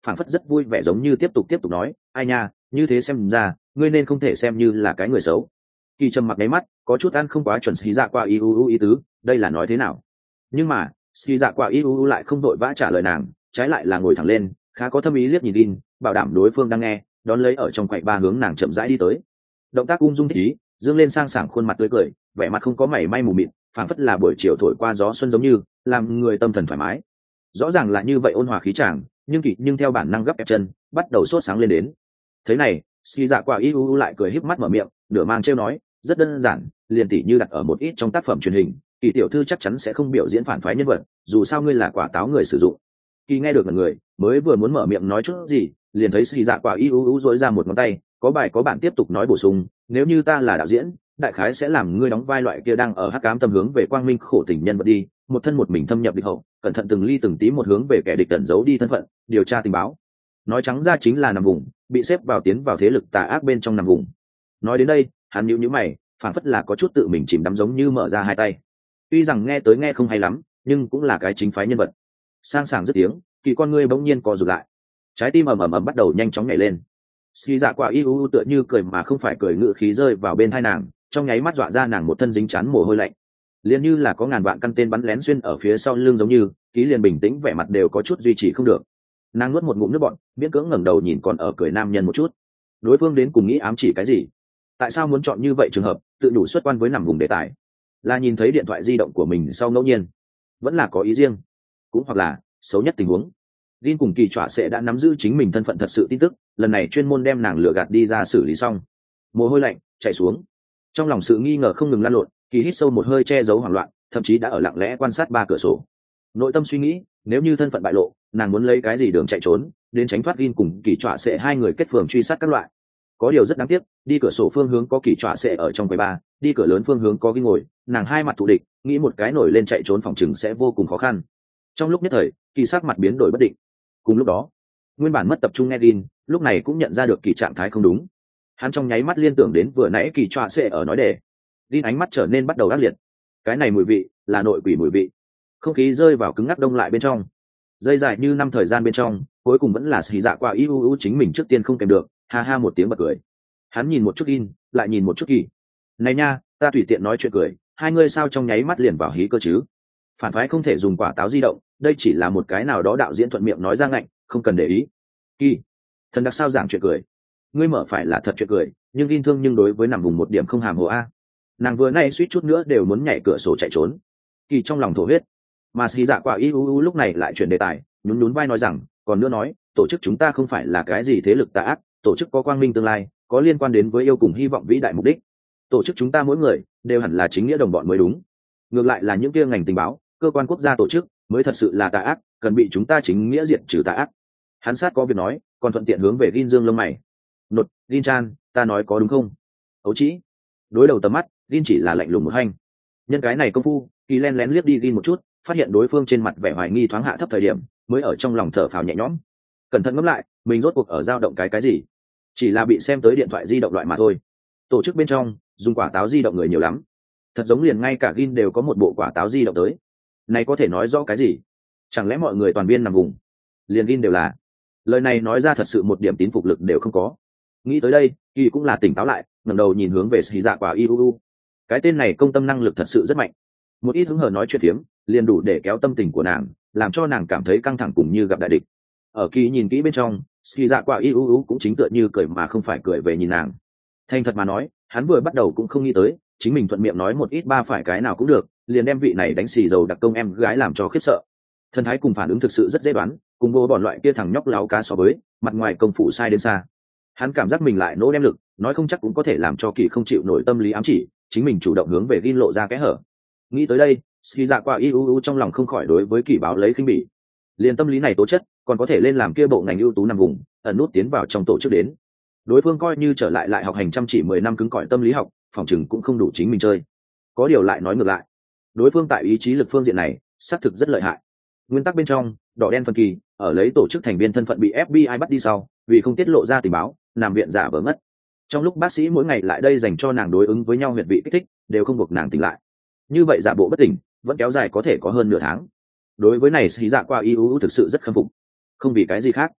A: phảng phất rất vui vẻ giống như tiếp tục tiếp tục nói ai nha, như thế xem ra ngươi nên không thể xem như là cái người xấu. Kỳ trầm mặc đáy mắt có chút ăn không quá chuẩn xì dạ qua ý u ý tứ, đây là nói thế nào? Nhưng mà xì dạ qua ý u lại không vội vã trả lời nàng, trái lại là ngồi thẳng lên, khá có thâm ý liếc nhìn in, bảo đảm đối phương đang nghe, đón lấy ở trong quầy ba hướng nàng chậm rãi đi tới. Động tác ung dung thích ý, dương lên sang sảng khuôn mặt tươi cười, vẻ mặt không có mảy may mù mịt, phảng phất là buổi chiều thổi qua gió xuân giống như, làm người tâm thần thoải mái. Rõ ràng là như vậy ôn hòa khí chàng, nhưng kỳ nhưng theo bản năng gấp ép chân, bắt đầu sốt sáng lên đến. Thế này, xì dạ quả iu lại cười híp mắt mở miệng, nửa mang trêu nói, rất đơn giản, liền tỉ như đặt ở một ít trong tác phẩm truyền hình, kỳ tiểu thư chắc chắn sẽ không biểu diễn phản phái nhân vật, dù sao ngươi là quả táo người sử dụng. Kỳ nghe được một người, mới vừa muốn mở miệng nói chút gì, liền thấy xì dạ quả iu dỗi ra một ngón tay, có bài có bạn tiếp tục nói bổ sung, nếu như ta là đạo diễn, đại khái sẽ làm ngươi đóng vai loại kia đang ở hắc ám tâm hướng về quang minh khổ tình nhân vật đi, một thân một mình thâm nhập địch hậu, cẩn thận từng ly từng tí một hướng về kẻ địch tẩn giấu đi thân phận, điều tra tình báo. Nói trắng ra chính là nằm vùng, bị xếp vào tiến vào thế lực tà ác bên trong nằm vùng. Nói đến đây, hắn nhíu nhíu mày, phản phất là có chút tự mình chìm đắm giống như mở ra hai tay. Tuy rằng nghe tới nghe không hay lắm, nhưng cũng là cái chính phái nhân vật. Sang sảng dứt tiếng, kỳ con ngươi bỗng nhiên co rụt lại, trái tim ầm ầm ầm bắt đầu nhanh chóng nhảy lên. Ski dạ quả iu tựa như cười mà không phải cười, ngự khí rơi vào bên hai nàng, trong nháy mắt dọa ra nàng một thân dính chán mồ hôi lạnh, liền như là có ngàn vạn căn tên bắn lén xuyên ở phía sau lưng giống như, ký liền bình tĩnh vẻ mặt đều có chút duy trì không được. Nàng nuốt một ngụm nước bọt, miễn cưỡng ngẩng đầu nhìn còn ở cười nam nhân một chút. Đối phương đến cùng nghĩ ám chỉ cái gì? Tại sao muốn chọn như vậy trường hợp, tự đủ xuất quan với nằm vùng đề tài? Là nhìn thấy điện thoại di động của mình sau ngẫu nhiên, vẫn là có ý riêng, cũng hoặc là xấu nhất tình huống, Jin cùng kỳ trọa sẽ đã nắm giữ chính mình thân phận thật sự tin tức, lần này chuyên môn đem nàng lừa gạt đi ra xử lý xong. Mồ hôi lạnh chảy xuống, trong lòng sự nghi ngờ không ngừng lan lộn, kỳ hít sâu một hơi che giấu hoảng loạn, thậm chí đã ở lặng lẽ quan sát ba cửa sổ. Nội tâm suy nghĩ, nếu như thân phận bại lộ, nàng muốn lấy cái gì đường chạy trốn, đến tránh thoát Jin cùng kỳ trọa sẽ hai người kết phường truy sát các loại. Có điều rất đáng tiếc, đi cửa sổ phương hướng có kỳ trọa sẽ ở trong quầy ba, đi cửa lớn phương hướng có Jin ngồi, nàng hai mặt thù địch, nghĩ một cái nổi lên chạy trốn phòng chừng sẽ vô cùng khó khăn. Trong lúc nhất thời, kỳ sắc mặt biến đổi bất định. Cùng lúc đó, nguyên bản mất tập trung nghe Jin, lúc này cũng nhận ra được kỳ trạng thái không đúng. Hắn trong nháy mắt liên tưởng đến vừa nãy kỳ trọa sẽ ở nói đề. Jin ánh mắt trở nên bắt đầu ác liệt. Cái này mùi vị là nội quỷ mùi vị. Không khí rơi vào cứng ngắc đông lại bên trong. Dây dài như năm thời gian bên trong, cuối cùng vẫn là xì dạ qua iu chính mình trước tiên không kèm được, ha ha một tiếng bật cười. Hắn nhìn một chút Jin, lại nhìn một chút kỳ. Này nha, ta tùy tiện nói chuyện cười, hai ngươi sao trong nháy mắt liền vào hí cơ chứ? Phản phái không thể dùng quả táo di động, đây chỉ là một cái nào đó đạo diễn thuận miệng nói ra ngạnh, không cần để ý. Kỳ, thần đặc sao giảng chuyện cười, ngươi mở phải là thật chuyện cười, nhưng Jin thương nhưng đối với nằm vùng một điểm không hàm hồ a. Nàng vừa nay suýt chút nữa đều muốn nhảy cửa sổ chạy trốn. Kỳ trong lòng thổ huyết, mà xì dạ quả iu lúc này lại chuyển đề tài, nhún nhún vai nói rằng, còn nữa nói, tổ chức chúng ta không phải là cái gì thế lực tà ác, tổ chức có quang minh tương lai, có liên quan đến với yêu cùng hy vọng vĩ đại mục đích. Tổ chức chúng ta mỗi người đều hẳn là chính nghĩa đồng bọn mới đúng. Ngược lại là những kia ngành tình báo, cơ quan quốc gia tổ chức mới thật sự là tà ác, cần bị chúng ta chính nghĩa diệt trừ tà ác. Hắn sát có việc nói, còn thuận tiện hướng về Jin dương lông mày. Nột, Jin chan, ta nói có đúng không? Ấu chỉ. Đối đầu tầm mắt, Jin chỉ là lạnh lùng một hành. Nhân cái này công phu, Kỳ len lén liếc đi Jin một chút, phát hiện đối phương trên mặt vẻ hoài nghi thoáng hạ thấp thời điểm, mới ở trong lòng thở phào nhẹ nhõm. Cẩn thận ngẫm lại, mình rốt cuộc ở dao động cái cái gì? Chỉ là bị xem tới điện thoại di động loại mà thôi. Tổ chức bên trong, dùng quả táo di động người nhiều lắm. Thật giống liền ngay cả Jin đều có một bộ quả táo di động tới. Này có thể nói rõ cái gì? Chẳng lẽ mọi người toàn viên nằm vùng, liền Jin đều là? Lời này nói ra thật sự một điểm tín phục lực đều không có. Nghĩ tới đây, Kỳ cũng là tỉnh táo lại, ngẩng đầu nhìn hướng về Sĩ Dạ Quả iu. Cái tên này công tâm năng lực thật sự rất mạnh. Một ít hứng hờ nói chuyện phiếm, liền đủ để kéo tâm tình của nàng, làm cho nàng cảm thấy căng thẳng cùng như gặp đại địch. Ở Kỳ nhìn kỹ bên trong, Sĩ Dạ Quả iu cũng chính tựa như cười mà không phải cười về nhìn nàng. Thành thật mà nói, hắn vừa bắt đầu cũng không nghĩ tới, chính mình thuận miệng nói một ít ba phải cái nào cũng được, liền đem vị này đánh xì dầu đặc công em gái làm cho khiếp sợ. Thần thái cùng phản ứng thực sự rất dễ đoán, cùng vô bọn loại kia thằng nhóc láo cá so với, mặt ngoài công phủ sai đến xa. Hắn cảm giác mình lại nỗ đem lực, nói không chắc cũng có thể làm cho Kỳ không chịu nổi tâm lý ám chỉ, chính mình chủ động hướng về Jin lộ ra kẽ hở. Nghĩ tới đây, Ski Dạ Qua iu trong lòng không khỏi đối với Kỳ báo lấy khinh bỉ. Liền tâm lý này tố chất, còn có thể lên làm kia bộ ngành ưu tú nằm vùng, ẩn nút tiến vào trong tổ chức đến. Đối phương coi như trở lại lại học hành chăm chỉ mười năm cứng cỏi tâm lý học, phòng chừng cũng không đủ chính mình chơi. Có điều lại nói ngược lại, đối phương tại ý chí lực phương diện này xác thực rất lợi hại. Nguyên tắc bên trong, đỏ đen phân kỳ ở lấy tổ chức thành viên thân phận bị ép bê i bắt đi sau, vì không tiết lộ ra tình báo, nằm viện giả vỡ mất. Trong lúc bác sĩ mỗi ngày lại đây dành cho nàng đối ứng với nhau huyệt vị kích thích, đều không buộc nàng tỉnh lại. Như vậy giả bộ bất tỉnh, vẫn kéo dài có thể có hơn nửa tháng. Đối với này Sĩ Dạ Qua iu thực sự rất khâm phục. Không vì cái gì khác,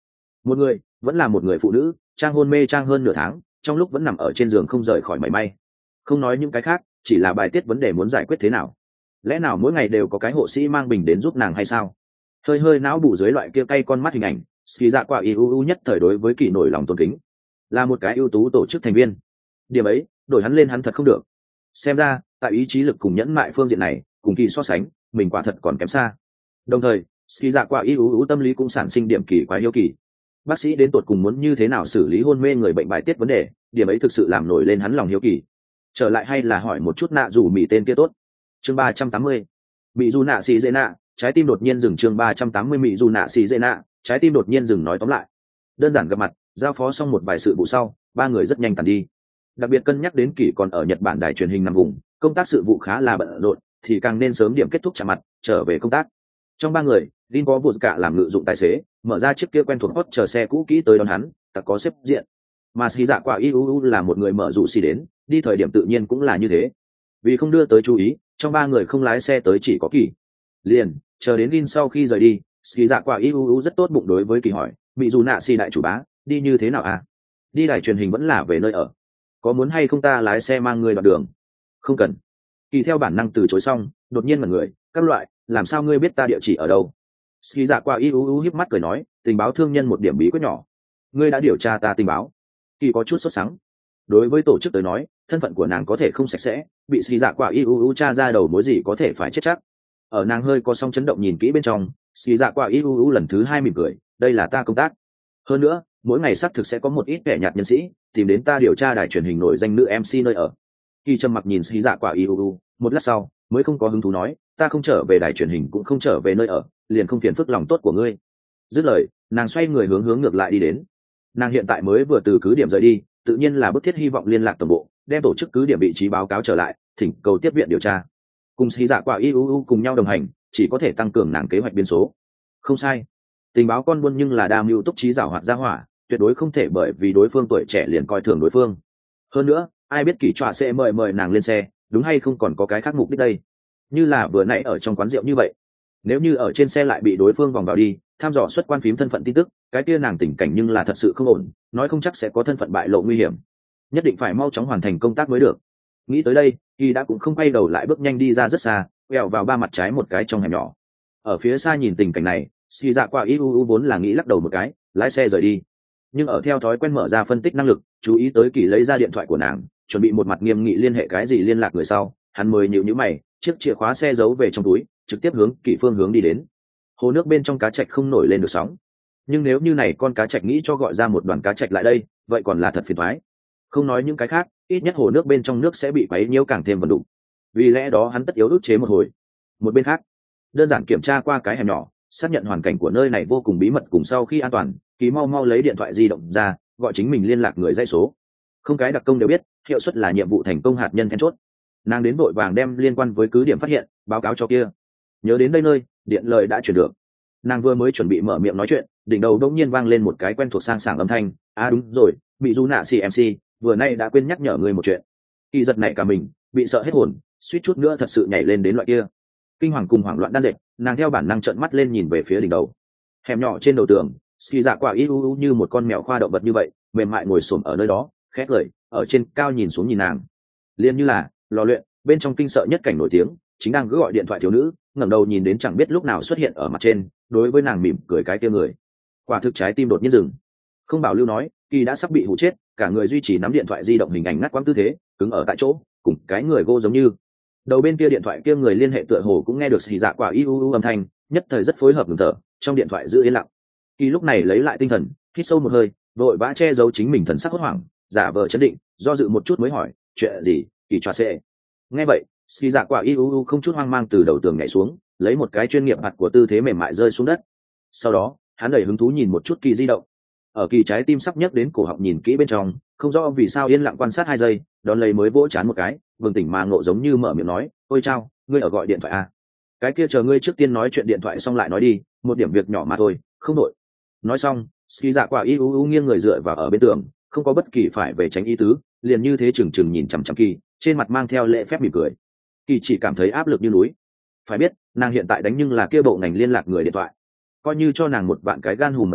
A: Một người vẫn là một người phụ nữ, trang hôn mê trang hơn nửa tháng, trong lúc vẫn nằm ở trên giường không rời khỏi mảy may. Không nói những cái khác, chỉ là bài tiết vấn đề muốn giải quyết thế nào. Lẽ nào mỗi ngày đều có cái hộ sĩ mang bình đến giúp nàng hay sao? Hơi hơi não bù dưới loại kia cay con mắt hình ảnh, ski dạ quả iuu nhất thời đối với Kỳ nổi lòng tôn kính, là một cái ưu tú tổ chức thành viên. Điểm ấy đổi hắn lên hắn thật không được. Xem ra tại ý chí lực cùng nhẫn mại phương diện này cùng Kỳ so sánh, mình quả thật còn kém xa. Đồng thời ski dạ quả iuu tâm lý cũng sản sinh điểm kỳ quái hiếu kỳ. Bác sĩ đến tột cùng muốn như thế nào xử lý hôn mê người bệnh bài tiết vấn đề, điểm ấy thực sự làm nổi lên hắn lòng hiếu kỳ. Trở lại hay là hỏi một chút nạ dù mì tên kia tốt. Chương ba trăm tám mươi, bị dù nạ xì dễ nạ, trái tim đột nhiên dừng. Chương ba trăm tám mươi, bị dù nạ xì dễ nạ, trái tim đột nhiên dừng. Nói tóm lại, đơn giản gặp mặt giao phó xong một vài sự vụ sau, ba người rất nhanh tàn đi. Đặc biệt cân nhắc đến Kỷ còn ở Nhật Bản đài truyền hình nằm vùng, công tác sự vụ khá là bận rộn, thì càng nên sớm điểm kết thúc chạm mặt, trở về công tác. Trong ba người, Jin có vụ cả làm ngự dụng tài xế, mở ra chiếc kia quen thuộc hot chờ xe cũ kỹ tới đón hắn, ta có xếp diện. Mà Ski Dạ Quả iuu là một người mở dụ xì đến, đi thời điểm tự nhiên cũng là như thế. Vì không đưa tới chú ý, trong ba người không lái xe tới chỉ có Kỳ. Liền chờ đến Jin sau khi rời đi, Ski Dạ Quả iuu rất tốt bụng đối với Kỳ hỏi, bị dù nạ xì đại chủ bá, đi như thế nào à? Đi đài truyền hình vẫn là về nơi ở, có muốn hay không ta lái xe mang người đoạn đường? Không cần. Kỳ theo bản năng từ chối xong, đột nhiên mọi người, các loại, làm sao ngươi biết ta địa chỉ ở đâu? Ski Dạ Quả iuu híp mắt cười nói, tình báo thương nhân một điểm bí quyết nhỏ. Ngươi đã điều tra ta tình báo? Kỳ có chút sốt sắng. Đối với tổ chức tới nói, thân phận của nàng có thể không sạch sẽ, bị Ski Dạ Quả iuu tra ra đầu mối gì có thể phải chết chắc. Ở nàng hơi có song chấn động nhìn kỹ bên trong, Ski Dạ Quả iuu lần thứ hai mỉm cười, đây là ta công tác. Hơn nữa, mỗi ngày xác thực sẽ có một ít vẻ nhạt nhân sĩ tìm đến ta điều tra đài truyền hình nổi danh nữ em xê nơi ở. Kỳ trầm mặc nhìn Ski Dạ Quả iuu, một lát sau mới không có hứng thú nói, ta không trở về đài truyền hình cũng không trở về nơi ở, liền không phiền phức lòng tốt của ngươi. Dứt lời, nàng xoay người hướng hướng ngược lại đi đến. Nàng hiện tại mới vừa từ cứ điểm rời đi, tự nhiên là bức thiết hy vọng liên lạc tổng bộ, đem tổ chức cứ điểm vị trí báo cáo trở lại, thỉnh cầu tiếp viện điều tra. Cùng Ski Dạ Quả iuu cùng nhau đồng hành, chỉ có thể tăng cường nàng kế hoạch biến số. Không sai, tình báo con buôn nhưng là đa mưu túc trí giảo hoạt gia hỏa, tuyệt đối không thể bởi vì đối phương tuổi trẻ liền coi thường đối phương. Hơn nữa, ai biết Kỳ Trọa sẽ mời mời nàng lên xe, đúng hay không còn có cái khác mục đích đây? Như là vừa nãy ở trong quán rượu như vậy, nếu như ở trên xe lại bị đối phương vòng vào đi, tham dò xuất quan phím thân phận tin tức, cái kia nàng tình cảnh nhưng là thật sự không ổn, nói không chắc sẽ có thân phận bại lộ nguy hiểm. Nhất định phải mau chóng hoàn thành công tác mới được. Nghĩ tới đây, Kỳ đã cũng không quay đầu lại, bước nhanh đi ra rất xa, quẹo vào ba mặt trái một cái trong hẻm nhỏ. Ở phía xa nhìn tình cảnh này, Ski Dạ Quả iuu vốn là nghĩ lắc đầu một cái, lái xe rời đi. Nhưng ở theo thói quen mở ra phân tích năng lực, chú ý tới Kỳ lấy ra điện thoại của nàng, chuẩn bị một mặt nghiêm nghị liên hệ cái gì liên lạc người sau, hắn mới nhíu nhíu mày, chiếc chìa khóa xe giấu về trong túi, trực tiếp hướng Kỳ phương hướng đi đến. Hồ nước bên trong cá trạch không nổi lên được sóng, nhưng nếu như này con cá trạch nghĩ cho gọi ra một đoàn cá trạch lại đây, vậy còn là thật phiền toái. Không nói những cái khác, ít nhất hồ nước bên trong nước sẽ bị quấy nhiễu càng thêm vần đục. Vì lẽ đó hắn tất yếu ức chế một hồi. Một bên khác, đơn giản kiểm tra qua cái hẻm nhỏ, xác nhận hoàn cảnh của nơi này vô cùng bí mật, cùng sau khi an toàn, Kỳ mau mau lấy điện thoại di động ra, gọi chính mình liên lạc người dây số. Không cái đặc công đều biết, hiệu suất là nhiệm vụ thành công hạt nhân then chốt. Nàng đến vội vàng đem liên quan với cứ điểm phát hiện báo cáo cho kia. Nhớ đến đây nơi, điện lời đã chuyển được. Nàng vừa mới chuẩn bị mở miệng nói chuyện, đỉnh đầu đột nhiên vang lên một cái quen thuộc sang sảng âm thanh, à đúng rồi, bị du nạ xì em xê vừa nay đã quên nhắc nhở người một chuyện. Kỳ giật nảy cả mình, bị sợ hết hồn, suýt chút nữa thật sự nhảy lên đến loại kia. Kinh hoàng cùng hoảng loạn đan dệt, nàng theo bản năng trợn mắt lên nhìn về phía đỉnh đầu. Hẻm nhỏ trên đầu tường, Ski Dạ Quả iuu như một con mèo khoa động vật như vậy, mềm mại ngồi xổm ở nơi đó, khẽ cười, ở trên cao nhìn xuống nhìn nàng. Liên như là lò luyện bên trong kinh sợ nhất cảnh nổi tiếng, chính đang cứ gọi điện thoại thiếu nữ, ngẩng đầu nhìn đến chẳng biết lúc nào xuất hiện ở mặt trên, đối với nàng mỉm cười cái kia người. Quả thực trái tim đột nhiên dừng. Không bảo lưu nói, Kỳ đã sắp bị hụ chết, cả người duy trì nắm điện thoại di động hình ảnh ngắt quãng tư thế, cứng ở tại chỗ, cùng cái người gô giống như. Đầu bên kia điện thoại kia người liên hệ tựa hồ cũng nghe được Ski Dạ Quả iuu âm thanh, nhất thời rất phối hợp ngừng thở, trong điện thoại giữ yên lặng. Kỳ lúc này lấy lại tinh thần, hít sâu một hơi, vội vã che giấu chính mình thần sắc hốt hoảng, giả vờ chấn định, do dự một chút mới hỏi, chuyện gì? Kỳ Trọa sẽ. Nghe vậy, Ski Dạ Quả iuu không chút hoang mang từ đầu tường nhảy xuống, lấy một cái chuyên nghiệp mặt của tư thế mềm mại rơi xuống đất. Sau đó, hắn đẩy hứng thú nhìn một chút Kỳ di động. Ở Kỳ trái tim sắp nhấc đến cổ họng nhìn kỹ bên trong, không rõ vì sao yên lặng quan sát hai giây, đón lấy mới vỗ chán một cái, bừng tỉnh mà ngộ giống như mở miệng nói, ôi chao, ngươi ở gọi điện thoại à? Cái kia chờ ngươi trước tiên nói chuyện điện thoại xong lại nói đi, một điểm việc nhỏ mà thôi, không nội. Nói xong, Ski Dạ Quả iuu nghiêng người dựa vào ở bên tường, không có bất kỳ phải về tránh ý tứ, liền như thế chừng chừng nhìn chằm chằm Kỳ, trên mặt mang theo lễ phép mỉm cười. Kỳ chỉ cảm thấy áp lực như núi. Phải biết, nàng hiện tại đánh nhưng là kia bộ ngành liên lạc người điện thoại, coi như cho nàng một vạn cái gan hùm mật báo,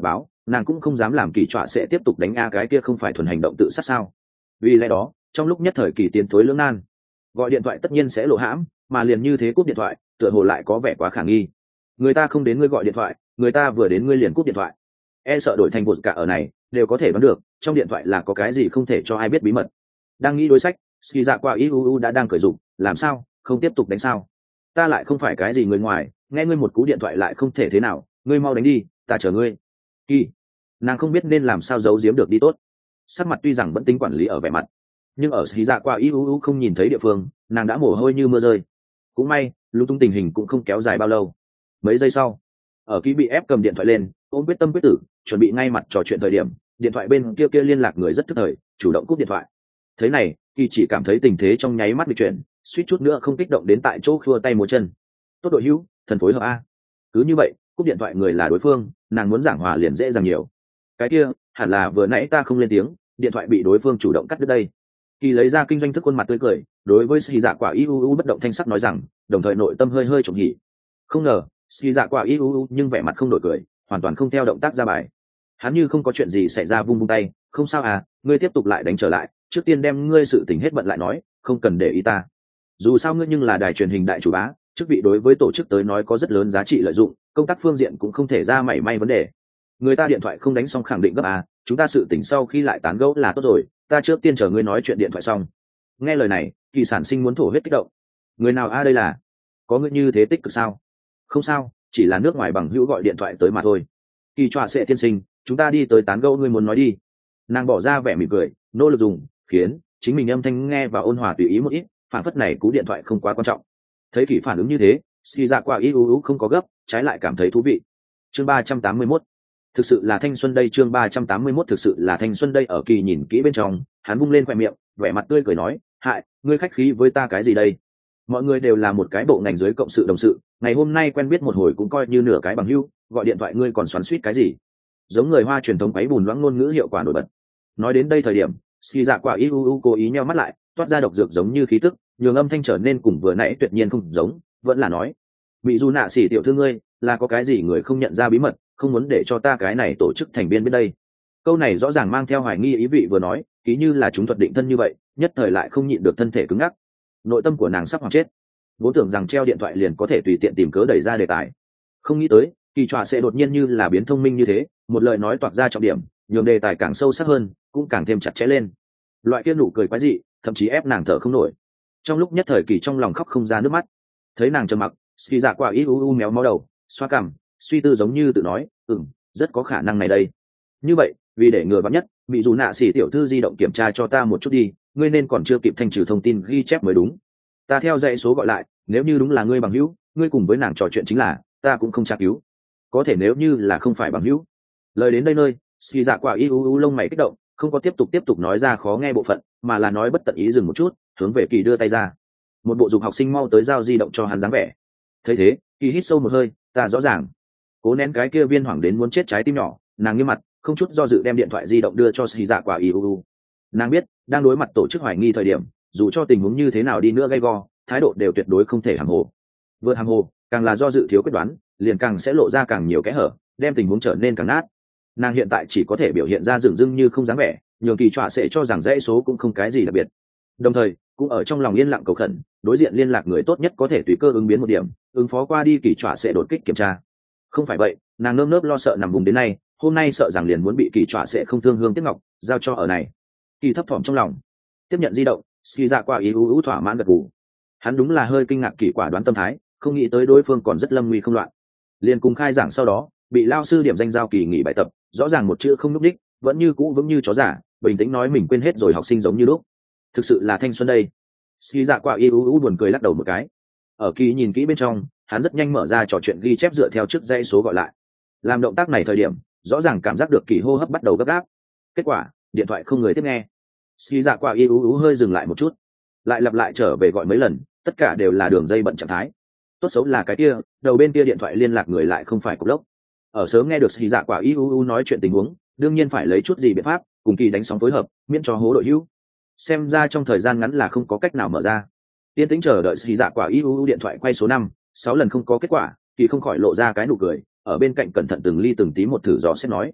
A: nàng cũng không dám làm kỳ trọa sẽ tiếp tục đánh a cái kia không phải thuần hành động tự sát sao. Vì lẽ đó trong lúc nhất thời kỳ tiến tối lưỡng nan, gọi điện thoại tất nhiên sẽ lộ hãm, mà liền như thế cúp điện thoại tựa hồ lại có vẻ quá khả nghi. Người ta không đến ngươi gọi điện thoại, người ta vừa đến ngươi liền cúp điện thoại. E sợ đổi thành bột cả ở này đều có thể đoán được trong điện thoại là có cái gì không thể cho ai biết bí mật. Đang nghĩ đối sách, ski dạ qua iuu đã đang cởi dụng, làm sao không tiếp tục đánh sao? Ta lại không phải cái gì người ngoài, nghe ngươi một cú điện thoại lại không thể thế nào, ngươi mau đánh đi, ta chờ ngươi. Kỳ, nàng không biết nên làm sao giấu giếm được đi tốt. Sắc mặt tuy rằng vẫn tính quản lý ở vẻ mặt, nhưng ở ski dạ qua iuu không nhìn thấy địa phương, nàng đã mồ hôi như mưa rơi. Cũng may lung tung tình hình cũng không kéo dài bao lâu. Mấy giây sau, ở Kỳ bị ép cầm điện thoại lên, ôm quyết tâm quyết tử chuẩn bị ngay mặt trò chuyện thời điểm, điện thoại bên kia kia liên lạc người rất tức thời, chủ động cúp điện thoại. Thế này Kỳ chỉ cảm thấy tình thế trong nháy mắt bị chuyển, suýt chút nữa không kích động đến tại chỗ khua tay múa chân. Tốt đội hữu, thần phối hợp a. Cứ như vậy cúp điện thoại người là đối phương, nàng muốn giảng hòa liền dễ dàng nhiều. Cái kia hẳn là vừa nãy ta không lên tiếng, điện thoại bị đối phương chủ động cắt đứt đây. Kỳ lấy ra kinh doanh thức khuôn mặt tươi cười, đối với Sĩ Dạ Quả iuu bất động thanh sắc nói rằng, đồng thời nội tâm hơi hơi trộm hỉ. Không ngờ Sĩ Dạ Quả iuu nhưng vẻ mặt không đổi cười, hoàn toàn không theo động tác ra bài. Hắn như không có chuyện gì xảy ra vung vung tay, không sao à, ngươi tiếp tục lại đánh trở lại, trước tiên đem ngươi sự tình hết bận lại nói, không cần để ý ta. Dù sao ngươi nhưng là đài truyền hình đại chủ bá, chức vị đối với tổ chức tới nói có rất lớn giá trị lợi dụng, công tác phương diện cũng không thể ra mảy may vấn đề. Người ta điện thoại không đánh xong khẳng định gấp à, chúng ta sự tình sau khi lại tán gẫu là tốt rồi, ta trước tiên chờ ngươi nói chuyện điện thoại xong. Nghe lời này Kỳ sản sinh muốn thổ huyết kích động. Người nào a đây là có ngươi như thế tích cực sao? Không sao, chỉ là nước ngoài bằng hữu gọi điện thoại tới mà thôi. Kỳ trọa sẽ tiên sinh, chúng ta đi tới tán gẫu, ngươi muốn nói đi. Nàng bỏ ra vẻ mỉm cười, nỗ lực dùng khiến chính mình âm thanh nghe và ôn hòa tùy ý một ít, phản phất này cú điện thoại không quá quan trọng. Thấy Kỳ phản ứng như thế, Ski Dạ Quả iuu không có gấp, trái lại cảm thấy thú vị. Chương ba trăm tám mươi mốt, thực sự là thanh xuân đây. Chương ba trăm tám mươi mốt, thực sự là thanh xuân đây. Ở Kỳ nhìn kỹ bên trong, hắn vung lên khóe miệng, vẻ mặt tươi cười nói, hại, ngươi khách khí với ta cái gì đây? Mọi người đều là một cái bộ ngành dưới cộng sự đồng sự, ngày hôm nay quen biết một hồi cũng coi như nửa cái bằng hữu, gọi điện thoại ngươi còn xoắn xuýt cái gì? Giống người Hoa truyền thống quấy bùn loãng ngôn ngữ hiệu quả nổi bật. Nói đến đây thời điểm, Ski Dạ Quả iuu cố ý nheo mắt lại, toát ra độc dược giống như khí tức, nhường âm thanh trở nên cùng vừa nãy tuyệt nhiên không giống, vẫn là nói, Mị Du Nạ Sĩ tiểu thư ngươi, là có cái gì người không nhận ra bí mật, không muốn để cho ta cái này tổ chức thành viên biết đây. Câu này rõ ràng mang theo hoài nghi ý vị vừa nói, ký như là chúng thuật định thân như vậy, nhất thời lại không nhịn được thân thể cứng ngắc. Nội tâm của nàng sắp hoảng chết, vốn tưởng rằng treo điện thoại liền có thể tùy tiện tìm cớ đẩy ra đề tài, không nghĩ tới Kỳ trọa sẽ đột nhiên như là biến thông minh như thế, một lời nói toạc ra trọng điểm, nhường đề tài càng sâu sắc hơn, cũng càng thêm chặt chẽ lên. Loại kia nụ cười quái dị thậm chí ép nàng thở không nổi. Trong lúc nhất thời Kỳ trong lòng khóc không ra nước mắt. Thấy nàng trầm mặc, Ski Dạ Quả iuu méo máu đầu, xoa cằm, suy tư giống như tự nói, ừm, rất có khả năng này đây. Như vậy vì để ngừa vắn nhất, Mị Dù Nạ Sĩ tiểu thư di động kiểm tra cho ta một chút đi, ngươi nên còn chưa kịp thanh trừ thông tin ghi chép mới đúng. Ta theo dãy số gọi lại, nếu như đúng là ngươi bằng hữu, ngươi cùng với nàng trò chuyện chính là, ta cũng không tra cứu. Có thể nếu như là không phải bằng hữu. Lời đến đây nơi, Ski Dạ Quả iuu lông mày kích động, không có tiếp tục tiếp tục nói ra khó nghe bộ phận, mà là nói bất tận ý dừng một chút, hướng về Kỳ đưa tay ra. Một bộ dục học sinh mau tới giao di động cho hắn dáng vẻ. Thấy thế, Kỳ hít sâu một hơi, ta rõ ràng. Cố nén cái kia viên hoảng đến muốn chết trái tim nhỏ, nàng nghiêm mặt, không chút do dự đem điện thoại di động đưa cho Ski Dạ Quả iuu. Nàng biết, đang đối mặt tổ chức hoài nghi thời điểm, dù cho tình huống như thế nào đi nữa gay go, thái độ đều tuyệt đối không thể hàm hồ. Vừa hàm hồ, càng là do dự thiếu quyết đoán, liền càng sẽ lộ ra càng nhiều kẽ hở, đem tình huống trở nên càng nát. Nàng hiện tại chỉ có thể biểu hiện ra dửng dưng như không dáng vẻ, nhường Kỳ trọa sẽ cho rằng dãy số cũng không cái gì đặc biệt. Đồng thời cũng ở trong lòng yên lặng cầu khẩn, đối diện liên lạc người tốt nhất có thể tùy cơ ứng biến một điểm, ứng phó qua đi Kỳ trọa sẽ đột kích kiểm tra. Không phải vậy, nàng nơm nớp lo sợ nằm vùng đến nay, hôm nay sợ rằng liền muốn bị Kỳ trọa sẽ không thương hương tiếc ngọc, giao cho ở này. Kỳ thấp thỏm trong lòng, tiếp nhận di động, Ski Dạ Quả iuu thỏa mãn gật gù. Hắn đúng là hơi kinh ngạc Kỳ quả đoán tâm thái, không nghĩ tới đối phương còn rất lâm nguy không loạn. Liên cùng khai giảng sau đó, bị lao sư điểm danh giao Kỳ nghỉ bài tập, rõ ràng một chữ không núp đích, vẫn như cũ vững như chó giả, bình tĩnh nói mình quên hết rồi học sinh giống như lúc. Thực sự là thanh xuân đây. Ski Dạ Quả iuu buồn cười lắc đầu một cái. Ở Kỳ nhìn kỹ bên trong, hắn rất nhanh mở ra trò chuyện ghi chép dựa theo trước dãy số gọi lại. Làm động tác này thời điểm, rõ ràng cảm giác được Kỳ hô hấp bắt đầu gấp gáp. Kết quả, điện thoại không người tiếp nghe. Ski Dạ Quả iuu hơi dừng lại một chút, lại lặp lại trở về gọi mấy lần, tất cả đều là đường dây bận trạng thái. Tốt xấu là cái kia, đầu bên kia điện thoại liên lạc người lại không phải cục lốc. Ở sớm nghe được Ski Dạ Quả iuu nói chuyện tình huống, đương nhiên phải lấy chút gì biện pháp cùng Kỳ đánh sóng phối hợp, miễn cho hố đội hữu. Xem ra trong thời gian ngắn là không có cách nào mở ra. Tiên tĩnh chờ đợi Ski Dạ Quả iuu điện thoại quay số năm, sáu lần không có kết quả, Kỳ không khỏi lộ ra cái nụ cười, ở bên cạnh cẩn thận từng ly từng tí một thử dò xét nói,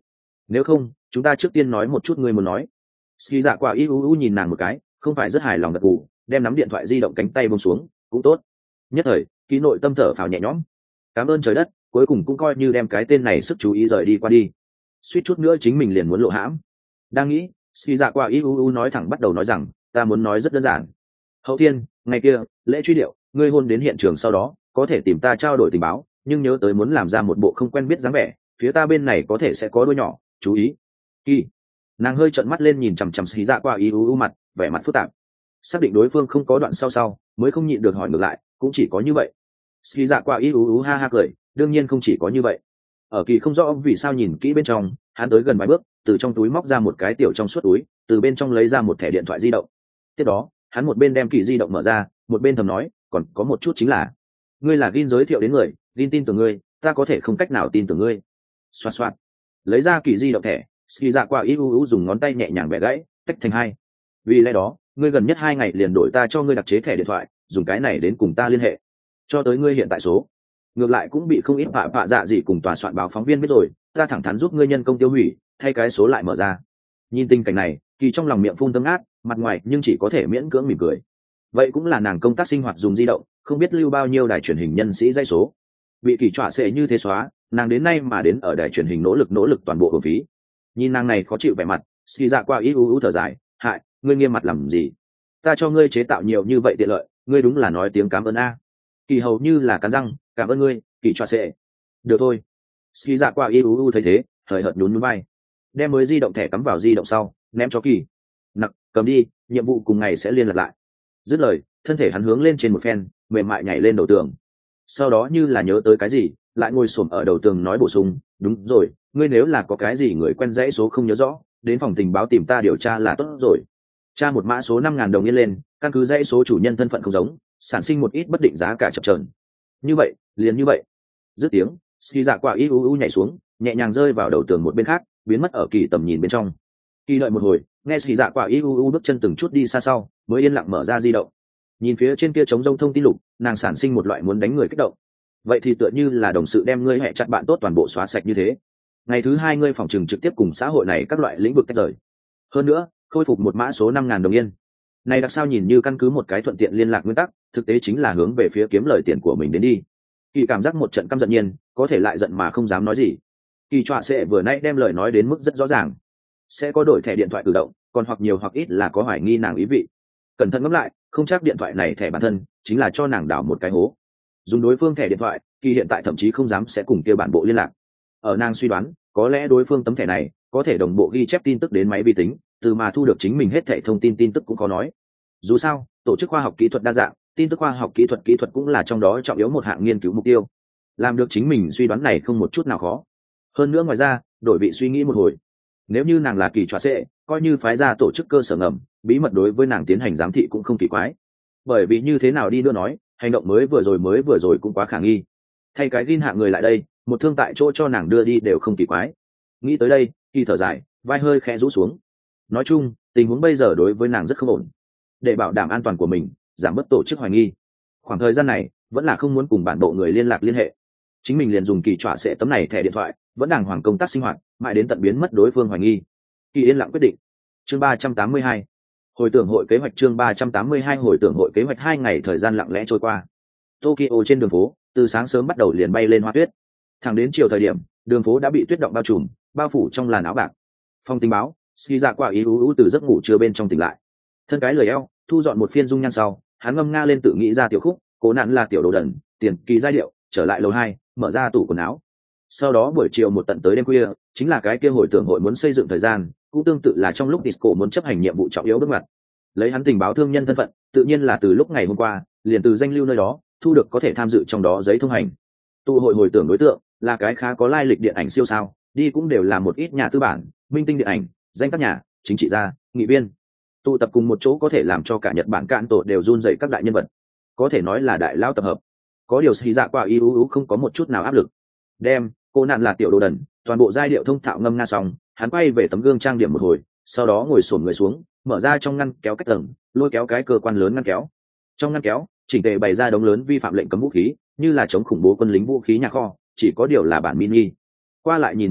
A: Nếu không chúng ta trước tiên nói một chút ngươi muốn nói. Ski dạ quả iuu nhìn nàng một cái, không phải rất hài lòng gật gù, đem nắm điện thoại di động cánh tay buông xuống. Cũng tốt. Nhất thời Kỳ nội tâm thở phào nhẹ nhõm. Cảm ơn trời đất, cuối cùng cũng coi như đem cái tên này sức chú ý rời đi qua đi. Suýt chút nữa chính mình liền muốn lộ hãm. Đang nghĩ, Ski dạ quả iuu nói thẳng bắt đầu nói rằng, ta muốn nói rất đơn giản. Hậu thiên ngày kia lễ truy điệu, ngươi hôn đến hiện trường sau đó có thể tìm ta trao đổi tình báo, nhưng nhớ tới muốn làm ra một bộ không quen biết dáng vẻ, phía ta bên này có thể sẽ có đôi nhỏ, chú ý. Kỳ. Nàng hơi trợn mắt lên nhìn chằm chằm Ski dạ quả iuu mặt, vẻ mặt phức tạp. Xác định đối phương không có đoạn sau sau mới không nhịn được hỏi ngược lại, cũng chỉ có như vậy. Ski dạ quả iuu ha ha cười, đương nhiên không chỉ có như vậy. Ở Kỳ không rõ vì sao nhìn kỹ bên trong, hắn tới gần vài bước, từ trong túi móc ra một cái tiểu trong suốt túi, từ bên trong lấy ra một thẻ điện thoại di động. Tiếp đó hắn một bên đem Kỳ di động mở ra, một bên thầm nói, còn có một chút chính là ngươi là Gin giới thiệu đến người, Gin tin tưởng ngươi, ta có thể không cách nào tin tưởng ngươi. Xoạt xoạt lấy ra Kỳ di động thẻ, Ski dạ quả iuu dùng ngón tay nhẹ nhàng bẻ gãy, tách thành hai. Vì lẽ đó ngươi gần nhất hai ngày liền đổi ta cho ngươi đặc chế thẻ điện thoại, dùng cái này đến cùng ta liên hệ cho tới ngươi hiện tại số. Ngược lại cũng bị không ít vạ vạ dạ gì cùng tòa soạn báo phóng viên biết rồi, ta thẳng thắn giúp ngươi nhân công tiêu hủy, thay cái số lại mở ra. Nhìn tình cảnh này, Kỳ trong lòng miệng phun tâm át, mặt ngoài nhưng chỉ có thể miễn cưỡng mỉm cười. Vậy cũng là nàng công tác sinh hoạt dùng di động, không biết lưu bao nhiêu đài truyền hình nhân sĩ dây số, bị Kỳ trọa sẽ như thế xóa, nàng đến nay mà đến ở đài truyền hình nỗ lực nỗ lực toàn bộ hưởng phí. Nhìn nàng này khó chịu vẻ mặt, Ski dạ qua ít u u thở dài, hại, ngươi nghiêm mặt làm gì? Ta cho ngươi chế tạo nhiều như vậy tiện lợi, ngươi đúng là nói tiếng cảm ơn a. Kỳ hầu như là cắn răng, cảm ơn ngươi, Kỳ trọa sẽ. Được thôi. Ski dạ qua ít u u thấy thế, hời hợt nhún nhún vai, đem mới di động thẻ cắm vào di động sau, ném cho Kỳ. Nặc, cầm đi, nhiệm vụ cùng ngày sẽ liên lạc lại. Dứt lời, thân thể hắn hướng lên trên một phen, mềm mại nhảy lên đầu tường. Sau đó như là nhớ tới cái gì, lại ngồi xổm ở đầu tường nói bổ sung, đúng rồi, ngươi nếu là có cái gì người quen dãy số không nhớ rõ, đến phòng tình báo tìm ta điều tra là tốt rồi. Tra một mã số năm ngàn đồng yên lên, căn cứ dãy số chủ nhân thân phận không giống, sản sinh một ít bất định giá cả chập chờn. Như vậy, liền như vậy. Dứt tiếng, Ski dạ quả iuu nhảy xuống, nhẹ nhàng rơi vào đầu tường một bên khác, biến mất ở Kỳ tầm nhìn bên trong. Kỳ đợi một hồi, nghe Ski dạ quả iuu bước chân từng chút đi xa sau, mới yên lặng mở ra di động. Nhìn phía trên kia trống rông thông tin lục, nàng sản sinh một loại muốn đánh người kích động. Vậy thì tựa như là đồng sự đem ngươi hẹ chặt bạn tốt toàn bộ xóa sạch như thế. Ngày thứ hai ngươi phòng trừng trực tiếp cùng xã hội này các loại lĩnh vực tách rời. Hơn nữa, khôi phục một mã số năm ngàn đồng yên. Này đặc sao nhìn như căn cứ một cái thuận tiện liên lạc nguyên tắc, thực tế chính là hướng về phía kiếm lời tiền của mình đến đi. Kỳ cảm giác một trận căm giận nhiên, có thể lại giận mà không dám nói gì. Kỳ trọa sẽ vừa nãy đem lời nói đến mức rất rõ ràng, sẽ có đổi thẻ điện thoại tự động, còn hoặc nhiều hoặc ít là có hoài nghi nàng ý vị. Cẩn thận ngẫm lại, không chắc điện thoại này thẻ bản thân chính là cho nàng đào một cái hố. Dùng đối phương thẻ điện thoại, Kỳ hiện tại thậm chí không dám sẽ cùng kia bản bộ liên lạc. Ở nàng suy đoán, có lẽ đối phương tấm thẻ này có thể đồng bộ ghi chép tin tức đến máy vi tính, từ mà thu được chính mình hết thẻ thông tin tin tức cũng có nói. Dù sao, tổ chức khoa học kỹ thuật đa dạng, tin tức khoa học kỹ thuật kỹ thuật cũng là trong đó trọng yếu một hạng nghiên cứu mục tiêu. Làm được chính mình suy đoán này không một chút nào khó. Hơn nữa ngoài ra, đổi vị suy nghĩ một hồi, nếu như nàng là Kỳ trọa sẽ, coi như phái ra tổ chức cơ sở ngầm, bí mật đối với nàng tiến hành giám thị cũng không kỳ quái. Bởi vì như thế nào đi nữa nói, hành động mới vừa rồi mới vừa rồi cũng quá khả nghi. Thay cái gin hạng người lại đây, một thương tại chỗ cho nàng đưa đi đều không kỳ quái. Nghĩ tới đây, Kỳ thở dài, vai hơi khẽ rũ xuống. Nói chung, tình huống bây giờ đối với nàng rất không ổn. Để bảo đảm an toàn của mình, giảm bớt tổ chức hoài nghi, khoảng thời gian này vẫn là không muốn cùng bản bộ người liên lạc liên hệ. Chính mình liền dùng Kỳ trọa sẽ tấm này thẻ điện thoại, vẫn đàng hoàng công tác sinh hoạt, mãi đến tận biến mất đối phương hoài nghi. Kỳ yên lặng quyết định. Chương ba trăm tám mươi hai, hồi tưởng hội kế hoạch. Chương ba trăm tám mươi hai, hồi tưởng hội kế hoạch. Hai ngày thời gian lặng lẽ trôi qua. Tokyo trên đường phố, từ sáng sớm bắt đầu liền bay lên hoa tuyết. Thẳng đến chiều thời điểm, đường phố đã bị tuyết động bao trùm, bao phủ trong làn áo bạc. Phòng tình báo, Ski dạ quả iuu từ giấc ngủ trưa bên trong tỉnh lại. Thân cái lười eo, thu dọn một phiên dung nhan sau, hắn ngâm nga lên tự nghĩ ra tiểu khúc, cố nạn là tiểu đồ đần, tiền kỳ giai điệu, trở lại lầu hai, mở ra tủ quần áo. Sau đó buổi chiều một tận tới đêm khuya, chính là cái kia hồi tưởng hội muốn xây dựng thời gian, cũng tương tự là trong lúc disco muốn chấp hành nhiệm vụ trọng yếu bước ngoặt. Lấy hắn tình báo thương nhân thân phận, tự nhiên là từ lúc ngày hôm qua, liền từ danh lưu nơi đó thu được có thể tham dự trong đó giấy thông hành. Tụ hội hồi tưởng đối tượng là cái khá có lai lịch điện ảnh siêu sao, đi cũng đều là một ít nhà tư bản, minh tinh điện ảnh, danh tác nhà, chính trị gia, nghị viên, tụ tập cùng một chỗ có thể làm cho cả Nhật Bản cạn tổ đều run dậy các đại nhân vật, có thể nói là đại lao tập hợp. Có điều Ski dạ quả iuu không có một chút nào áp lực. Đem cô nạn là tiểu đồ đần, toàn bộ giai điệu thông thạo ngâm nga xong, hắn quay về tấm gương trang điểm một hồi, sau đó ngồi xổm người xuống, mở ra trong ngăn kéo cách tầng, lôi kéo cái cơ quan lớn ngăn kéo. Trong ngăn kéo, chỉnh tề bày ra đống lớn vi phạm lệnh cấm vũ khí, như là chống khủng bố quân lính vũ khí nhà kho, chỉ có điều là bản mini. Qua lại nhìn một hồi,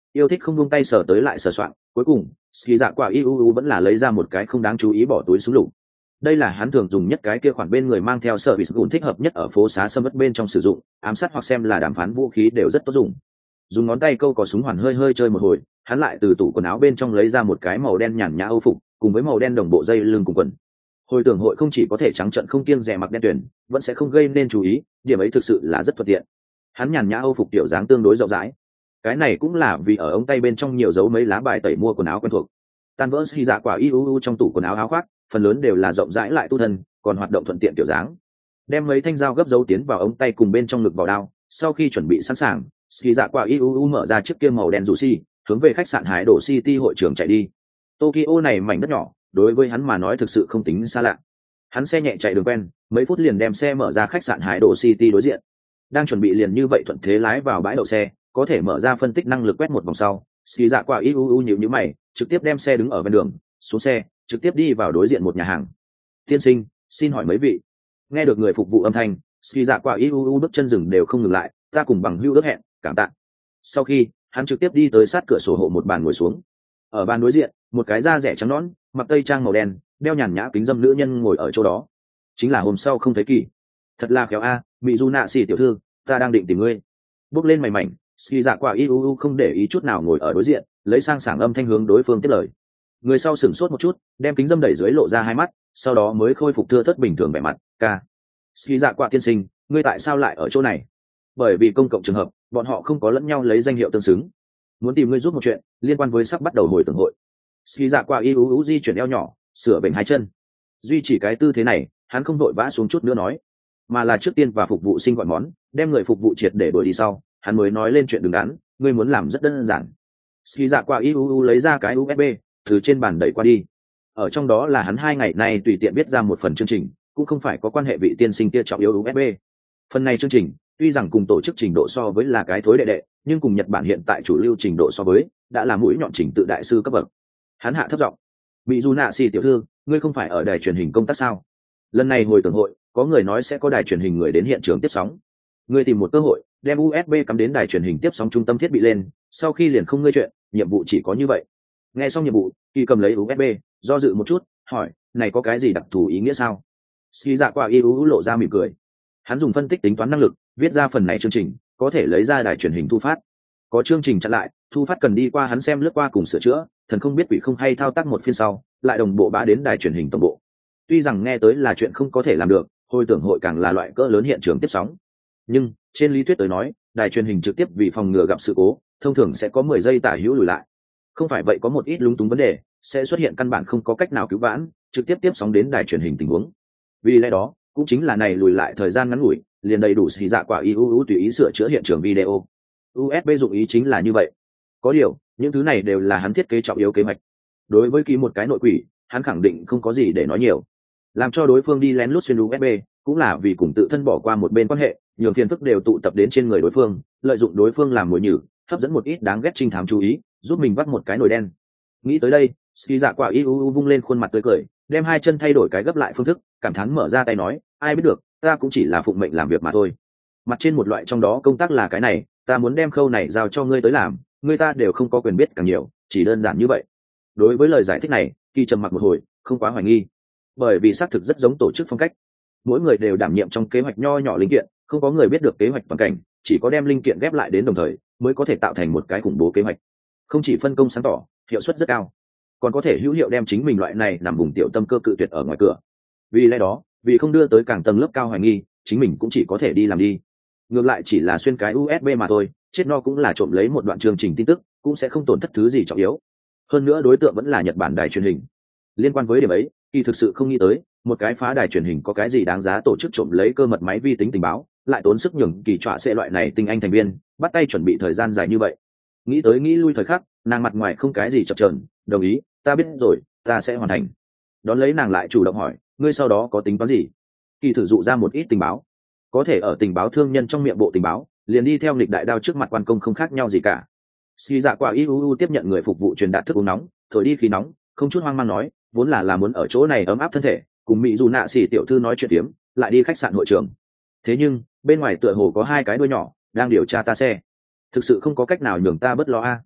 A: Yêu thích không buông tay sờ tới lại sờ soạn, cuối cùng ski dạ quả iuu vẫn là lấy ra một cái không đáng chú ý bỏ túi súng lục. Đây là hắn thường dùng nhất, cái kia khoản bên người mang theo sở bị gùn thích hợp nhất ở phố xá sâm mất bên trong sử dụng, ám sát hoặc xem là đàm phán vũ khí đều rất tốt dùng. Dùng ngón tay câu có súng hoàn hơi hơi chơi một hồi, hắn lại từ tủ quần áo bên trong lấy ra một cái màu đen nhàn nhã âu phục cùng với màu đen đồng bộ dây lưng cùng quần. Hồi tưởng hội không chỉ có thể trắng trợn không kiêng dè mặc đen tuyển, vẫn sẽ không gây nên chú ý, điểm ấy thực sự là rất thuận tiện. Hắn nhàn nhã âu phục kiểu dáng tương đối rộng rãi, cái này cũng là vì ở ống tay bên trong nhiều dấu mấy lá bài tẩy mua quần áo quen thuộc. Tan vỡ xì dạ quả iuu trong tủ quần áo áo khoác, phần lớn đều là rộng rãi lại tu thân, còn hoạt động thuận tiện kiểu dáng. Đem mấy thanh dao gấp dấu tiến vào ống tay cùng bên trong ngực vào đao, sau khi chuẩn bị sẵn sàng, xì dạ quả iuu mở ra chiếc kia màu đen rủ xi, hướng về khách sạn Hải Đổ City hội trường chạy đi. Tokyo này mảnh đất nhỏ, đối với hắn mà nói thực sự không tính xa lạ. Hắn xe nhẹ chạy đường quen, mấy phút liền đem xe mở ra khách sạn Hải Đổ City đối diện. Đang chuẩn bị liền như vậy thuận thế lái vào bãi đậu xe, có thể mở ra phân tích năng lực quét một vòng sau, ski dạ quả iuu nhíu nhíu mày, trực tiếp đem xe đứng ở bên đường, xuống xe, trực tiếp đi vào đối diện một nhà hàng. Tiên sinh, xin hỏi mấy vị. Nghe được người phục vụ âm thanh, ski dạ quả iuu bước chân dừng đều không ngừng lại, ta cùng bằng hữu ước hẹn, cảm tạ. Sau khi, hắn trực tiếp đi tới sát cửa sổ hộ một bàn ngồi xuống. Ở bàn đối diện, một cái da rẻ trắng nõn, mặc tây trang màu đen, đeo nhàn nhã kính dâm nữ nhân ngồi ở chỗ đó. Chính là hôm sau không thấy kỳ. Thật là khéo a, bị du nạ xỉ tiểu thư, ta đang định tìm ngươi. Bước lên mày mảnh, ski dạ quả iuu không để ý chút nào ngồi ở đối diện, lấy sang sảng âm thanh hướng đối phương tiếp lời. Người sau sửng sốt một chút, đem kính dâm đẩy dưới lộ ra hai mắt, sau đó mới khôi phục thưa thớt bình thường vẻ mặt. Ca, ski dạ quả tiên sinh, ngươi tại sao lại ở chỗ này? Bởi vì công cộng trường hợp, bọn họ không có lẫn nhau lấy danh hiệu tương xứng. Muốn tìm ngươi giúp một chuyện liên quan với sắp bắt đầu hồi tưởng hội. Ski dạ quả iuu di chuyển eo nhỏ, sửa bệnh hai chân, duy chỉ cái tư thế này, hắn không đội vã xuống chút nữa nói, mà là trước tiên và phục vụ sinh gọi món, đem người phục vụ triệt để đuổi đi sau, hắn mới nói lên chuyện đứng đắn, ngươi muốn làm rất đơn giản. Ski dạ quả iuu lấy ra cái u ét bê từ trên bàn đẩy qua đi, ở trong đó là hắn hai ngày nay tùy tiện viết ra một phần chương trình, cũng không phải có quan hệ vị tiên sinh kia trọng yếu u ét bê. Phần này chương trình tuy rằng cùng tổ chức trình độ so với là cái thối đệ đệ, nhưng cùng Nhật Bản hiện tại chủ lưu trình độ so với, đã là mũi nhọn trình tự đại sư cấp bậc. Hắn hạ thấp giọng, bị dù nạ xì tiểu thư, ngươi không phải ở đài truyền hình công tác sao? Lần này hồi tưởng hội, có người nói sẽ có đài truyền hình người đến hiện trường tiếp sóng. Ngươi tìm một cơ hội, đem u ét bê cắm đến đài truyền hình tiếp sóng trung tâm thiết bị lên, sau khi liền không ngươi chuyện, nhiệm vụ chỉ có như vậy. Nghe xong nhiệm vụ, khi cầm lấy u ét bê, do dự một chút, hỏi, này có cái gì đặc thù ý nghĩa sao? Ski dạ quả iuu lộ ra mỉm cười. Hắn dùng phân tích tính toán năng lực, viết ra phần này chương trình, có thể lấy ra đài truyền hình thu phát. Có chương trình chặn lại, thu phát cần đi qua hắn xem lướt qua cùng sửa chữa, thần không biết quỷ không hay thao tác một phiên sau, lại đồng bộ bá đến đài truyền hình tổng bộ. Tuy rằng nghe tới là chuyện không có thể làm được, hồi tưởng hội càng là loại cỡ lớn hiện trường tiếp sóng. Nhưng, trên lý thuyết tới nói, đài truyền hình trực tiếp vì phòng ngừa gặp sự cố, thông thường sẽ có mười giây tả hữu lùi lại. Không phải vậy có một ít lúng túng vấn đề, sẽ xuất hiện căn bản không có cách nào cứu vãn, trực tiếp tiếp sóng đến đài truyền hình tình huống. Vì lẽ đó, cũng chính là này lùi lại thời gian ngắn ngủi, liền đầy đủ xì dạ quả iuu tùy ý sửa chữa hiện trường video. u ét bê dụng ý chính là như vậy. Có điều, những thứ này đều là hắn thiết kế trọng yếu kế hoạch. Đối với ký một cái nội quỷ, hắn khẳng định không có gì để nói nhiều. Làm cho đối phương đi lén lút xuyên u ét bê, cũng là vì cùng tự thân bỏ qua một bên quan hệ, nhường phiền phức đều tụ tập đến trên người đối phương, lợi dụng đối phương làm mồi nhử, hấp dẫn một ít đáng ghét trinh thám chú ý, giúp mình bắt một cái nồi đen. Nghĩ tới đây, ski dạ quả iuu vung lên khuôn mặt tươi cười, đem hai chân thay đổi cái gấp lại phương thức, cảm thán mở ra tay nói, ai biết được, ta cũng chỉ là phụng mệnh làm việc mà thôi. Mặt trên một loại trong đó công tác là cái này, ta muốn đem khâu này giao cho ngươi tới làm, ngươi ta đều không có quyền biết càng nhiều, chỉ đơn giản như vậy. Đối với lời giải thích này, Kỳ trầm mặc một hồi, không quá hoài nghi, bởi vì xác thực rất giống tổ chức phong cách. Mỗi người đều đảm nhiệm trong kế hoạch nho nhỏ linh kiện, không có người biết được kế hoạch toàn cảnh, chỉ có đem linh kiện ghép lại đến đồng thời, mới có thể tạo thành một cái khủng bố kế hoạch. Không chỉ phân công sáng tỏ, hiệu suất rất cao, còn có thể hữu hiệu đem chính mình loại này nằm vùng tiểu tâm cơ cự tuyệt ở ngoài cửa. Vì lẽ đó, vì không đưa tới càng tầng lớp cao hoài nghi, chính mình cũng chỉ có thể đi làm đi. Ngược lại chỉ là xuyên cái u ét bê mà thôi, chết no cũng là trộm lấy một đoạn chương trình tin tức, cũng sẽ không tổn thất thứ gì trọng yếu. Hơn nữa đối tượng vẫn là Nhật Bản đài truyền hình. Liên quan với điểm ấy, Kỳ thực sự không nghĩ tới, một cái phá đài truyền hình có cái gì đáng giá tổ chức trộm lấy cơ mật máy vi tính tình báo, lại tốn sức nhường Kỳ trọa sẽ loại này tinh anh thành viên, bắt tay chuẩn bị thời gian dài như vậy. Nghĩ tới nghĩ lui thời khắc, nàng mặt ngoài không cái gì chập chờn, đồng ý, ta biết rồi, ta sẽ hoàn thành. Đón lấy nàng lại chủ động hỏi, ngươi sau đó có tính toán gì? Kỳ thử dụ ra một ít tình báo, có thể ở tình báo thương nhân trong miệng bộ tình báo, liền đi theo nghịch đại đao trước mặt quan công không khác nhau gì cả. Ski dạ quả iuu tiếp nhận người phục vụ truyền đạt thức uống nóng, thổi đi khí nóng, không chút hoang mang nói, vốn là là muốn ở chỗ này ấm áp thân thể, cùng mỹ dù nạ xỉ tiểu thư nói chuyện tiếm, lại đi khách sạn hội trường. Thế nhưng bên ngoài tựa hồ có hai cái đuôi nhỏ đang điều tra ta xe, thực sự không có cách nào nhường ta bớt lo a.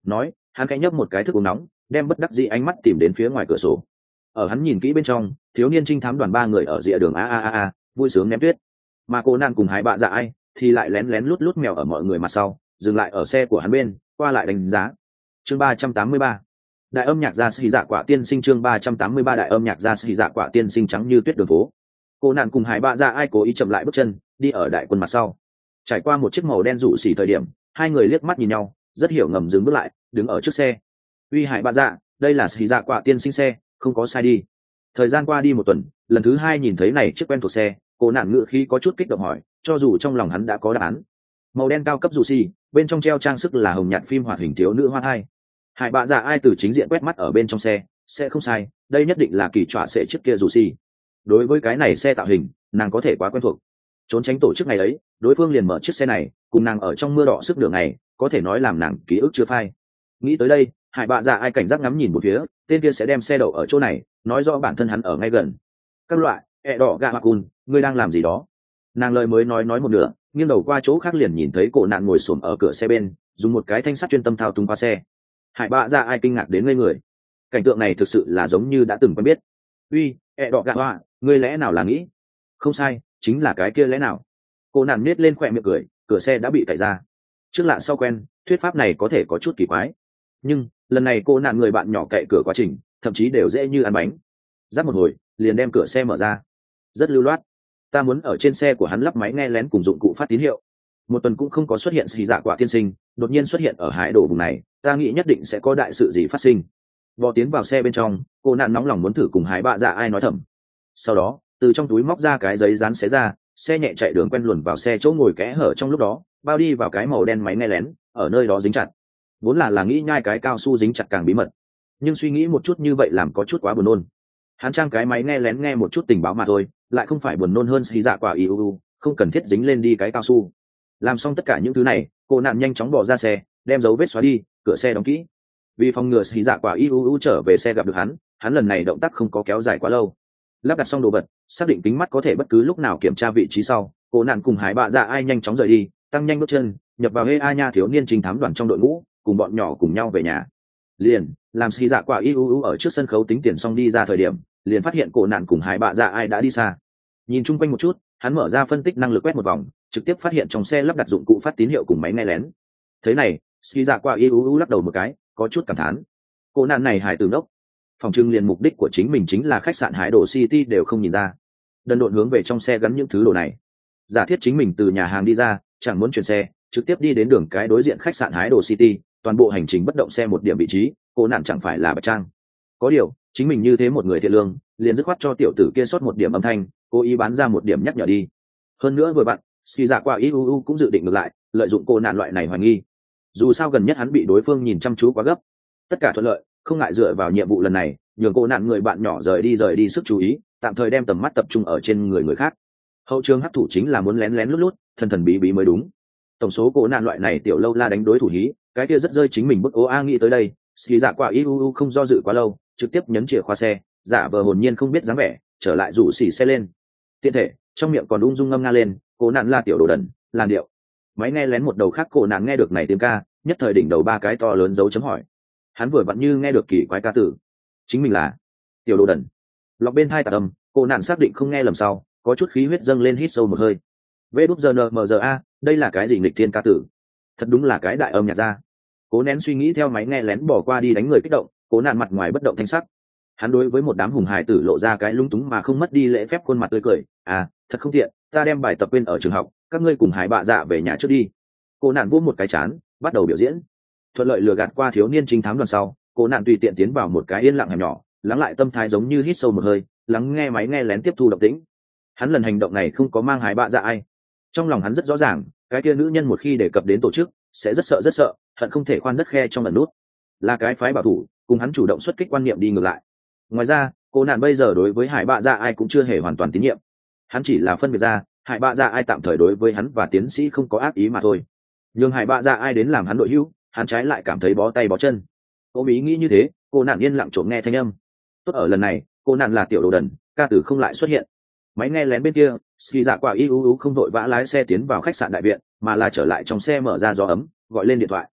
A: nói hắn khẽ nhấp một cái thức uống nóng, đem bất đắc dĩ ánh mắt tìm đến phía ngoài cửa sổ. Ở hắn nhìn kỹ bên trong, thiếu niên trinh thám đoàn ba người ở rìa đường a a a a vui sướng ném tuyết, mà cô nan cùng Hải Bạ Dạ Ai thì lại lén lén lút lút mèo ở mọi người mặt sau, dừng lại ở xe của hắn bên, qua lại đánh giá. Chương ba trăm tám mươi ba, đại âm nhạc gia sĩ dạ quả tiên sinh. Chương ba trăm tám mươi ba, đại âm nhạc gia sĩ dạ quả tiên sinh. Trắng như tuyết đường phố, cô nạn cùng Hải Bạ Dạ Ai cố ý chậm lại bước chân, đi ở đại quân mặt sau. Trải qua một chiếc màu đen rủ xỉ thời điểm, hai người liếc mắt nhìn nhau, rất hiểu ngầm dừng bước lại, đứng ở trước xe. Uy Hải Bạ Dạ, đây là sĩ dạ quả tiên sinh xe, không có sai đi. Thời gian qua đi một tuần, lần thứ hai nhìn thấy này chiếc quen thuộc xe, cô nạn ngự khí có chút kích động hỏi, cho dù trong lòng hắn đã có đáp án. Màu đen cao cấp rủ xỉ, bên trong treo trang sức là hồng nhạt phim hoạt hình thiếu nữ hoa thai. Hải Bạ Dạ Ai từ chính diện quét mắt ở bên trong xe, sẽ không sai, đây nhất định là kỳ trọa sẽ chiếc kia rủ xỉ. Đối với cái này xe tạo hình, nàng có thể quá quen thuộc. Trốn tránh tổ chức ngày ấy, đối phương liền mở chiếc xe này, cùng nàng ở trong mưa đỏ sức đường này, có thể nói làm nàng ký ức chưa phai. Nghĩ tới đây, Hải Bạ Dạ Ai cảnh giác ngắm nhìn một phía, tên kia sẽ đem xe đậu ở chỗ này, nói rõ bản thân hắn ở ngay gần. Các loại, ẹ đỏ gạ hoặc cùn, ngươi đang làm gì đó? Nàng lời mới nói nói một nửa, nghiêng đầu qua chỗ khác liền nhìn thấy cổ nạn ngồi xổm ở cửa xe bên, dùng một cái thanh sắt chuyên tâm thao túng qua xe. Hải Bạ Dạ Ai kinh ngạc đến ngây người. Cảnh tượng này thực sự là giống như đã từng quen biết. Uy, ẹ đỏ gạ hoa, ngươi lẽ nào là nghĩ? Không sai, chính là cái kia lẽ nào? Cô nạn nết lên khỏe miệng cười, cửa xe đã bị cạy ra. Trước lạ sau quen, thuyết pháp này có thể có chút kỳ quái, nhưng lần này cô nạn người bạn nhỏ cậy cửa quá trình, thậm chí đều dễ như ăn bánh. Giáp một hồi, liền đem cửa xe mở ra, rất lưu loát. Ta muốn ở trên xe của hắn lắp máy nghe lén cùng dụng cụ phát tín hiệu. Một tuần cũng không có xuất hiện xì dạ quả tiên sinh, đột nhiên xuất hiện ở hải đổ vùng này, ta nghĩ nhất định sẽ có đại sự gì phát sinh. Bò tiến vào xe bên trong, cô nạn nóng lòng muốn thử cùng Hải Bạ Dạ Ai nói thầm. Sau đó, từ trong túi móc ra cái giấy dán xé ra, xe nhẹ chạy đường quen luồn vào xe chỗ ngồi kẽ hở trong lúc đó, bao đi vào cái màu đen máy nghe lén, ở nơi đó dính chặt. Vốn là là nghĩ nhai cái cao su dính chặt càng bí mật, nhưng suy nghĩ một chút như vậy làm có chút quá buồn nôn. Hắn trang cái máy nghe lén nghe một chút tình báo mà thôi, lại không phải buồn nôn hơn xì dạ quả iuu, không cần thiết dính lên đi cái cao su. Làm xong tất cả những thứ này, cô nạn nhanh chóng bỏ ra xe, đem dấu vết xóa đi, cửa xe đóng kỹ. Vì phòng ngừa xì dạ quả iuu trở về xe gặp được hắn, hắn lần này động tác không có kéo dài quá lâu. Lắp đặt xong đồ vật, xác định kính mắt có thể bất cứ lúc nào kiểm tra vị trí sau, cô nạn cùng Hải Bạ Dạ Ai nhanh chóng rời đi, tăng nhanh bước chân, nhập vào hê a nha thiếu niên trinh thám đoàn trong đội ngũ, cùng bọn nhỏ cùng nhau về nhà. Liền làm xì dạ quả iuu ở trước sân khấu tính tiền xong đi ra thời điểm, liền phát hiện cô nạn cùng Hải Bạ Dạ Ai đã đi xa. Nhìn chung quanh một chút, hắn mở ra phân tích năng lực quét một vòng, trực tiếp phát hiện trong xe lắp đặt dụng cụ phát tín hiệu cùng máy nghe lén. Thế này, xì dạ quả iuu lắc đầu một cái, có chút cảm thán. Cô nạn này hải tử ngốc, phòng trưng liền mục đích của chính mình chính là khách sạn Hải Đồ City đều không nhìn ra, đần độn hướng về trong xe gắn những thứ đồ này. Giả thiết chính mình từ nhà hàng đi ra, chẳng muốn chuyển xe, trực tiếp đi đến đường cái đối diện khách sạn Hải Đồ City, toàn bộ hành trình bất động xe một điểm vị trí, cô nạn chẳng phải là bạch trang. Có điều, chính mình như thế một người thiện lương, liền dứt khoát cho tiểu tử kia sót một điểm âm thanh, cố ý bán ra một điểm nhắc nhở đi. Hơn nữa vừa bạn, xì dạ quả iuu cũng dự định ngược lại, lợi dụng cô nạn loại này hoài nghi. Dù sao gần nhất hắn bị đối phương nhìn chăm chú quá gấp, tất cả thuận lợi, không ngại dựa vào nhiệm vụ lần này, nhường cô nạn người bạn nhỏ rời đi rời đi sức chú ý, tạm thời đem tầm mắt tập trung ở trên người người khác. Hậu trường hấp thủ chính là muốn lén lén lút lút, thần thần bí bí mới đúng. Tổng số cô nạn loại này tiểu lâu la đánh đối thủ hí, cái kia rất rơi chính mình bức ố a nghĩ tới đây, xì dạ quả iuu không do dự quá lâu, trực tiếp nhấn chìa khóa xe, giả vờ hồn nhiên không biết dáng vẻ, trở lại rủ xì xe lên. Tiện thể, trong miệng còn ung dung ngâm nga lên, cô nạn là tiểu đồ đần, làn điệu. Máy nghe lén một đầu khác cô nạn nghe được này tiếng ca, nhất thời đỉnh đầu ba cái to lớn dấu chấm hỏi. Hắn vừa vặn như nghe được kỳ quái ca tử, chính mình là tiểu đồ đần. Lọc bên hai tạc âm, cô nạn xác định không nghe lầm sau, có chút khí huyết dâng lên, hít sâu một hơi. Vê đúp giờ nờ mờ giờ a, đây là cái gì nghịch thiên ca tử? Thật đúng là cái đại âm nhạc ra. Cố nén suy nghĩ theo máy nghe lén bỏ qua đi đánh người kích động, cố nạn mặt ngoài bất động thanh sắc. Hắn đối với một đám hùng hải tử lộ ra cái lung túng mà không mất đi lễ phép khuôn mặt tươi cười. À, thật không tiện, ta đem bài tập quên ở trường học, các ngươi cùng Hải Bạ Dạ về nhà trước đi. Cô nạn vỗ một cái chán, bắt đầu biểu diễn. Thuận lợi lừa gạt qua thiếu niên trinh thám đoàn sau, cô nạn tùy tiện tiến vào một cái yên lặng hẻm nhỏ, lắng lại tâm thái giống như hít sâu một hơi, lắng nghe máy nghe lén tiếp thu động tĩnh. Hắn lần hành động này không có mang Hải Bạ Dạ ai. Trong lòng hắn rất rõ ràng, cái kia nữ nhân một khi đề cập đến tổ chức, sẽ rất sợ rất sợ, hận không thể khoan đất khe trong ẩn nút. Là cái phái bảo thủ, cùng hắn chủ động xuất kích quan niệm đi ngược lại. Ngoài ra, cô nạn bây giờ đối với Hải Bạ Dạ ai cũng chưa hề hoàn toàn tín nhiệm. Hắn chỉ là phân biệt ra, Hải Bạ Dạ ai tạm thời đối với hắn và tiến sĩ không có ác ý mà thôi. Nhưng Hải Bạ Dạ ai đến làm hắn đội hữu, hắn trái lại cảm thấy bó tay bó chân. Ôm ý nghĩ như thế, cô nạn yên lặng trộm nghe thanh âm. Tốt ở lần này, cô nạn là tiểu đồ đần, ca tử không lại xuất hiện. Máy nghe lén bên kia, ski dạ quả iuu không vội vã lái xe tiến vào khách sạn đại viện, mà là trở lại trong xe mở ra gió ấm, gọi lên điện thoại.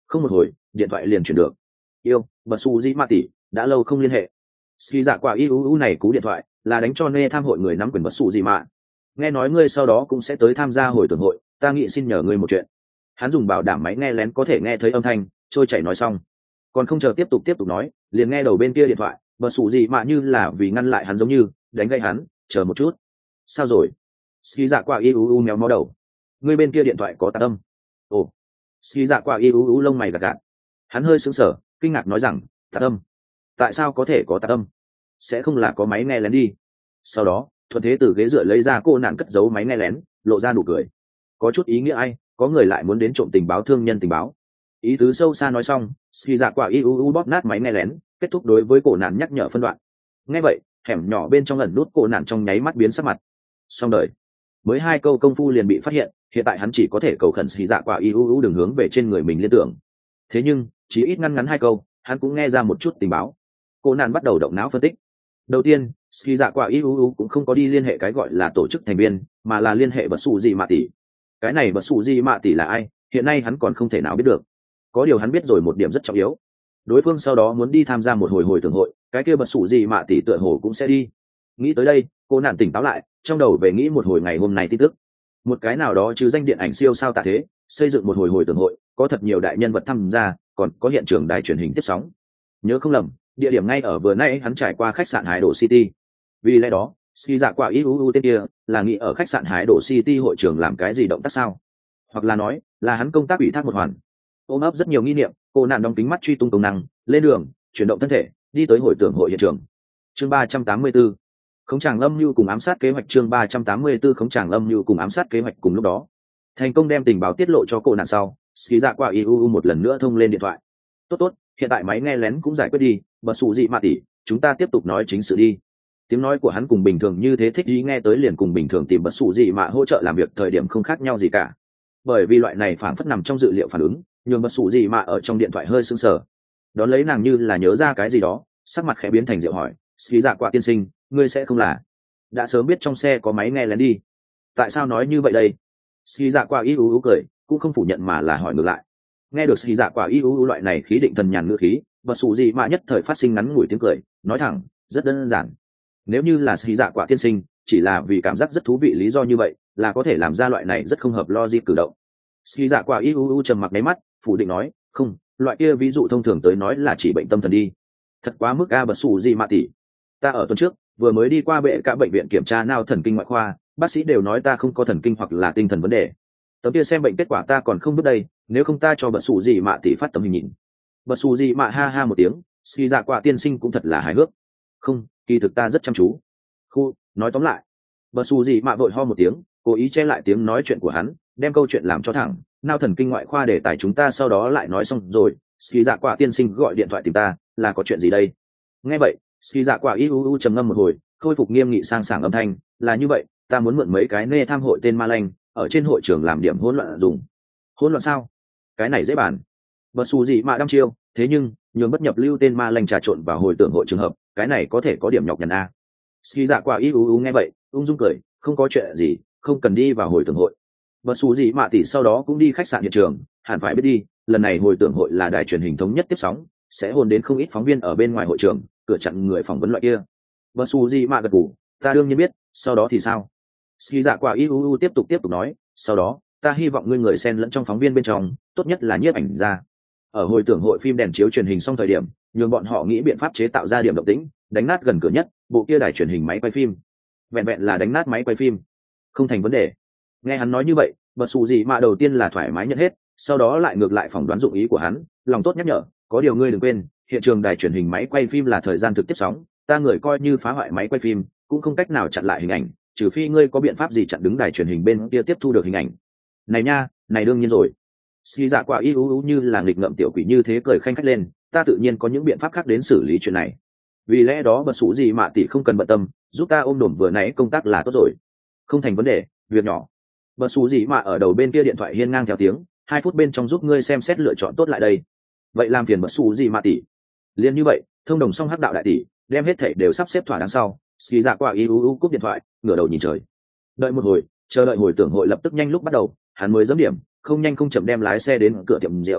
A: Không một hồi điện thoại liền chuyển được. Yêu bật xù gì mà tỷ, đã lâu không liên hệ. Ski dạ quả iuu này cú điện thoại là đánh cho nê tham hội người nắm quyền bật xù gì mà. Nghe nói ngươi sau đó cũng sẽ tới tham gia hồi tưởng hội, ta nghĩ xin nhờ ngươi một chuyện. Hắn dùng bảo đảm máy nghe lén có thể nghe thấy âm thanh, trôi chảy nói xong còn không chờ tiếp tục tiếp tục nói, liền nghe đầu bên kia điện thoại bật xù gì mà như là vì ngăn lại hắn, giống như đánh gây hắn. Chờ một chút. Sao rồi? Ski dạ quả iuu méo mó đầu. Ngươi bên kia điện thoại có tạp âm. Ồ. Ski dạ quả iuu lông mày gạt gạt. Hắn hơi sững sờ, kinh ngạc nói rằng tạp âm. Tại sao có thể có tạp âm? Sẽ không là có máy nghe lén đi? Sau đó thuận thế từ ghế dựa lấy ra cô nạn cất giấu máy nghe lén, lộ ra nụ cười. Có chút ý nghĩa ai, có người lại muốn đến trộm tình báo thương nhân tình báo. Ý tứ sâu xa nói xong, Ski dạ quả iuu bóp nát máy nghe lén, kết thúc đối với cổ nạn nhắc nhở phân đoạn. Nghe vậy hẻm nhỏ bên trong lần nút cổ nạn trong nháy mắt biến sắc mặt. Xong đời. Mới hai câu công phu liền bị phát hiện, hiện tại hắn chỉ có thể cầu khẩn Ski dạ quả iuu đừng hướng về trên người mình liên tưởng. Thế nhưng chỉ ít ngăn ngắn hai câu, hắn cũng nghe ra một chút tình báo. Cô nạn bắt đầu động não phân tích. Đầu tiên, Ski dạ quả iuu cũng không có đi liên hệ cái gọi là tổ chức thành viên, mà là liên hệ bật xù gì mạ tỷ. Cái này bật xù gì mạ tỷ là ai, hiện nay hắn còn không thể nào biết được. Có điều hắn biết rồi một điểm rất trọng yếu. Đối phương sau đó muốn đi tham gia một hồi hồi tưởng hội, cái kia bật xù gì mạ tỷ tựa hồ cũng sẽ đi. Nghĩ tới đây, cô nạn tỉnh táo lại, trong đầu về nghĩ một hồi ngày hôm nay tin tức. Một cái nào đó chứ danh điện ảnh siêu sao tạ thế, xây dựng một hồi hồi tưởng hội, có thật nhiều đại nhân vật tham gia, còn có hiện trường đài truyền hình tiếp sóng. Nhớ không lầm, địa điểm ngay ở vừa nãy hắn trải qua khách sạn Hải Đồ City. Vì lẽ đó, Ski dạ quả iuu tên kia là nghĩ ở khách sạn Hải Đồ City hội trường làm cái gì động tác sao? Hoặc là nói, là hắn công tác ủy thác một hoàn. Ôm ấp rất nhiều nghi niệm, cô nạn đóng kính mắt truy tung công năng, lên đường, chuyển động thân thể, đi tới hội tưởng hội hiện trường. Chương ba trăm tám mươi tư. Khống tràng âm mưu cùng ám sát kế hoạch. Chương ba trăm tám mươi tư. Khống tràng âm mưu cùng ám sát kế hoạch. Cùng lúc đó, thành công đem tình báo tiết lộ cho cô nạn sau, Ski dạ quả iuu một lần nữa thông lên điện thoại. Tốt tốt, hiện tại máy nghe lén cũng giải quyết đi, bật xù gì mà tỷ, chúng ta tiếp tục nói chính sự đi. Tiếng nói của hắn cùng bình thường như thế, thích ý nghe tới liền cùng bình thường tìm bật xù gì mà hỗ trợ làm việc thời điểm không khác nhau gì cả. Bởi vì loại này phản phất nằm trong dự liệu phản ứng, nhường bật xù gì mà ở trong điện thoại hơi sưng sờ. Đón lấy nàng như là nhớ ra cái gì đó, sắc mặt khẽ biến thành rượu hỏi, Ski dạ quả tiên sinh, ngươi sẽ không là đã sớm biết trong xe có máy nghe lén đi? Tại sao nói như vậy đây? Ski dạ quả iuu cười, cũng không phủ nhận mà là hỏi ngược lại. Nghe được Ski dạ quả iuu loại này khí định thần nhàn ngữ khí, bật xù gì mà nhất thời phát sinh ngắn ngủi tiếng cười, nói thẳng, rất đơn giản. Nếu như là Ski dạ quả tiên sinh chỉ là vì cảm giác rất thú vị lý do như vậy, là có thể làm ra loại này rất không hợp logic cử động. Ski dạ quả iuu trầm mặc mấy mắt, phủ định nói, không, loại kia ví dụ thông thường tới nói là chỉ bệnh tâm thần đi. Thật quá mức a bật xù gì mà tỷ. Ta ở tuần trước vừa mới đi qua bệ cả bệnh viện kiểm tra não thần kinh ngoại khoa, bác sĩ đều nói ta không có thần kinh hoặc là tinh thần vấn đề. Tấm kia xem bệnh kết quả ta còn không biết đây, nếu không ta cho bật xù gì mà tỷ phát tấm hình nhìn. Bật xù gì mà ha ha một tiếng, Ski dạ quả tiên sinh cũng thật là hài hước. Không, kỳ thực ta rất chăm chú. Khu, nói tóm lại. Bật xù gì mà vội ho một tiếng, cố ý che lại tiếng nói chuyện của hắn, đem câu chuyện làm cho thẳng. Não thần kinh ngoại khoa đề tài chúng ta sau đó lại nói xong rồi. Ski dạ quả tiên sinh gọi điện thoại tìm ta, là có chuyện gì đây? Nghe vậy, Ski dạ quả iuu trầm ngâm một hồi, khôi phục nghiêm nghị sang sảng âm thanh, là như vậy, ta muốn mượn mấy cái nê tham hội tên ma lanh, ở trên hội trường làm điểm hỗn loạn dùng. Hỗn loạn sao? Cái này dễ bàn. Bật xù gì mà đăm chiêu, thế nhưng nhường bất nhập lưu tên ma lanh trà trộn vào hồi tưởng hội trường hợp, cái này có thể có điểm nhọc nhằn a. Ski dạ quả iuu nghe vậy, ung dung cười, không có chuyện gì, không cần đi vào hồi tưởng hội. Bật xù gì mà tỷ sau đó cũng đi khách sạn hiện trường, hẳn phải biết đi, lần này hồi tưởng hội là đài truyền hình thống nhất tiếp sóng, sẽ hôn đến không ít phóng viên ở bên ngoài hội trường, cửa chặn người phỏng vấn loại kia. Bật xù gì mà gật gù, ta đương nhiên biết, sau đó thì sao? Ski dạ quả iuu tiếp tục tiếp tục nói, sau đó ta hy vọng ngươi người xen lẫn trong phóng viên bên trong, tốt nhất là nhiếp ảnh ra. Ở hồi tưởng hội phim đèn chiếu truyền hình xong thời điểm, nhường bọn họ nghĩ biện pháp chế tạo ra điểm động tĩnh, đánh nát gần cửa nhất bộ kia đài truyền hình máy quay phim. Vẹn vẹn là đánh nát máy quay phim, không thành vấn đề. Nghe hắn nói như vậy, bật xù gì mà đầu tiên là thoải mái nhận hết, sau đó lại ngược lại phỏng đoán dụng ý của hắn, lòng tốt nhắc nhở, có điều ngươi đừng quên, hiện trường đài truyền hình máy quay phim là thời gian thực tiếp sóng, ta người coi như phá hoại máy quay phim, cũng không cách nào chặn lại hình ảnh, trừ phi ngươi có biện pháp gì chặn đứng đài truyền hình bên kia tiếp thu được hình ảnh. Này nha, này đương nhiên rồi. Ski dạ quả iuu như là nghịch ngợm tiểu quỷ như thế cười khanh khách lên, ta tự nhiên có những biện pháp khác đến xử lý chuyện này. Vì lẽ đó bật xù gì mà tỷ không cần bận tâm, giúp ta ôm đổm vừa nãy công tác là tốt rồi. Không thành vấn đề, việc nhỏ. Bật xù gì mà ở đầu bên kia điện thoại hiên ngang theo tiếng, hai phút bên trong giúp ngươi xem xét lựa chọn tốt lại đây. Vậy làm phiền bật xù gì mà tỷ. Liên như vậy, thông đồng xong hắc đạo đại tỷ, đem hết thảy đều sắp xếp thỏa đáng sau. Ski dạ quả iuu cúp điện thoại, ngửa đầu nhìn trời. Đợi một hồi, chờ đợi hồi tưởng hội lập tức nhanh lúc bắt đầu, hắn mới dám điểm, không nhanh không chậm đem lái xe đến cửa tiệm rượu.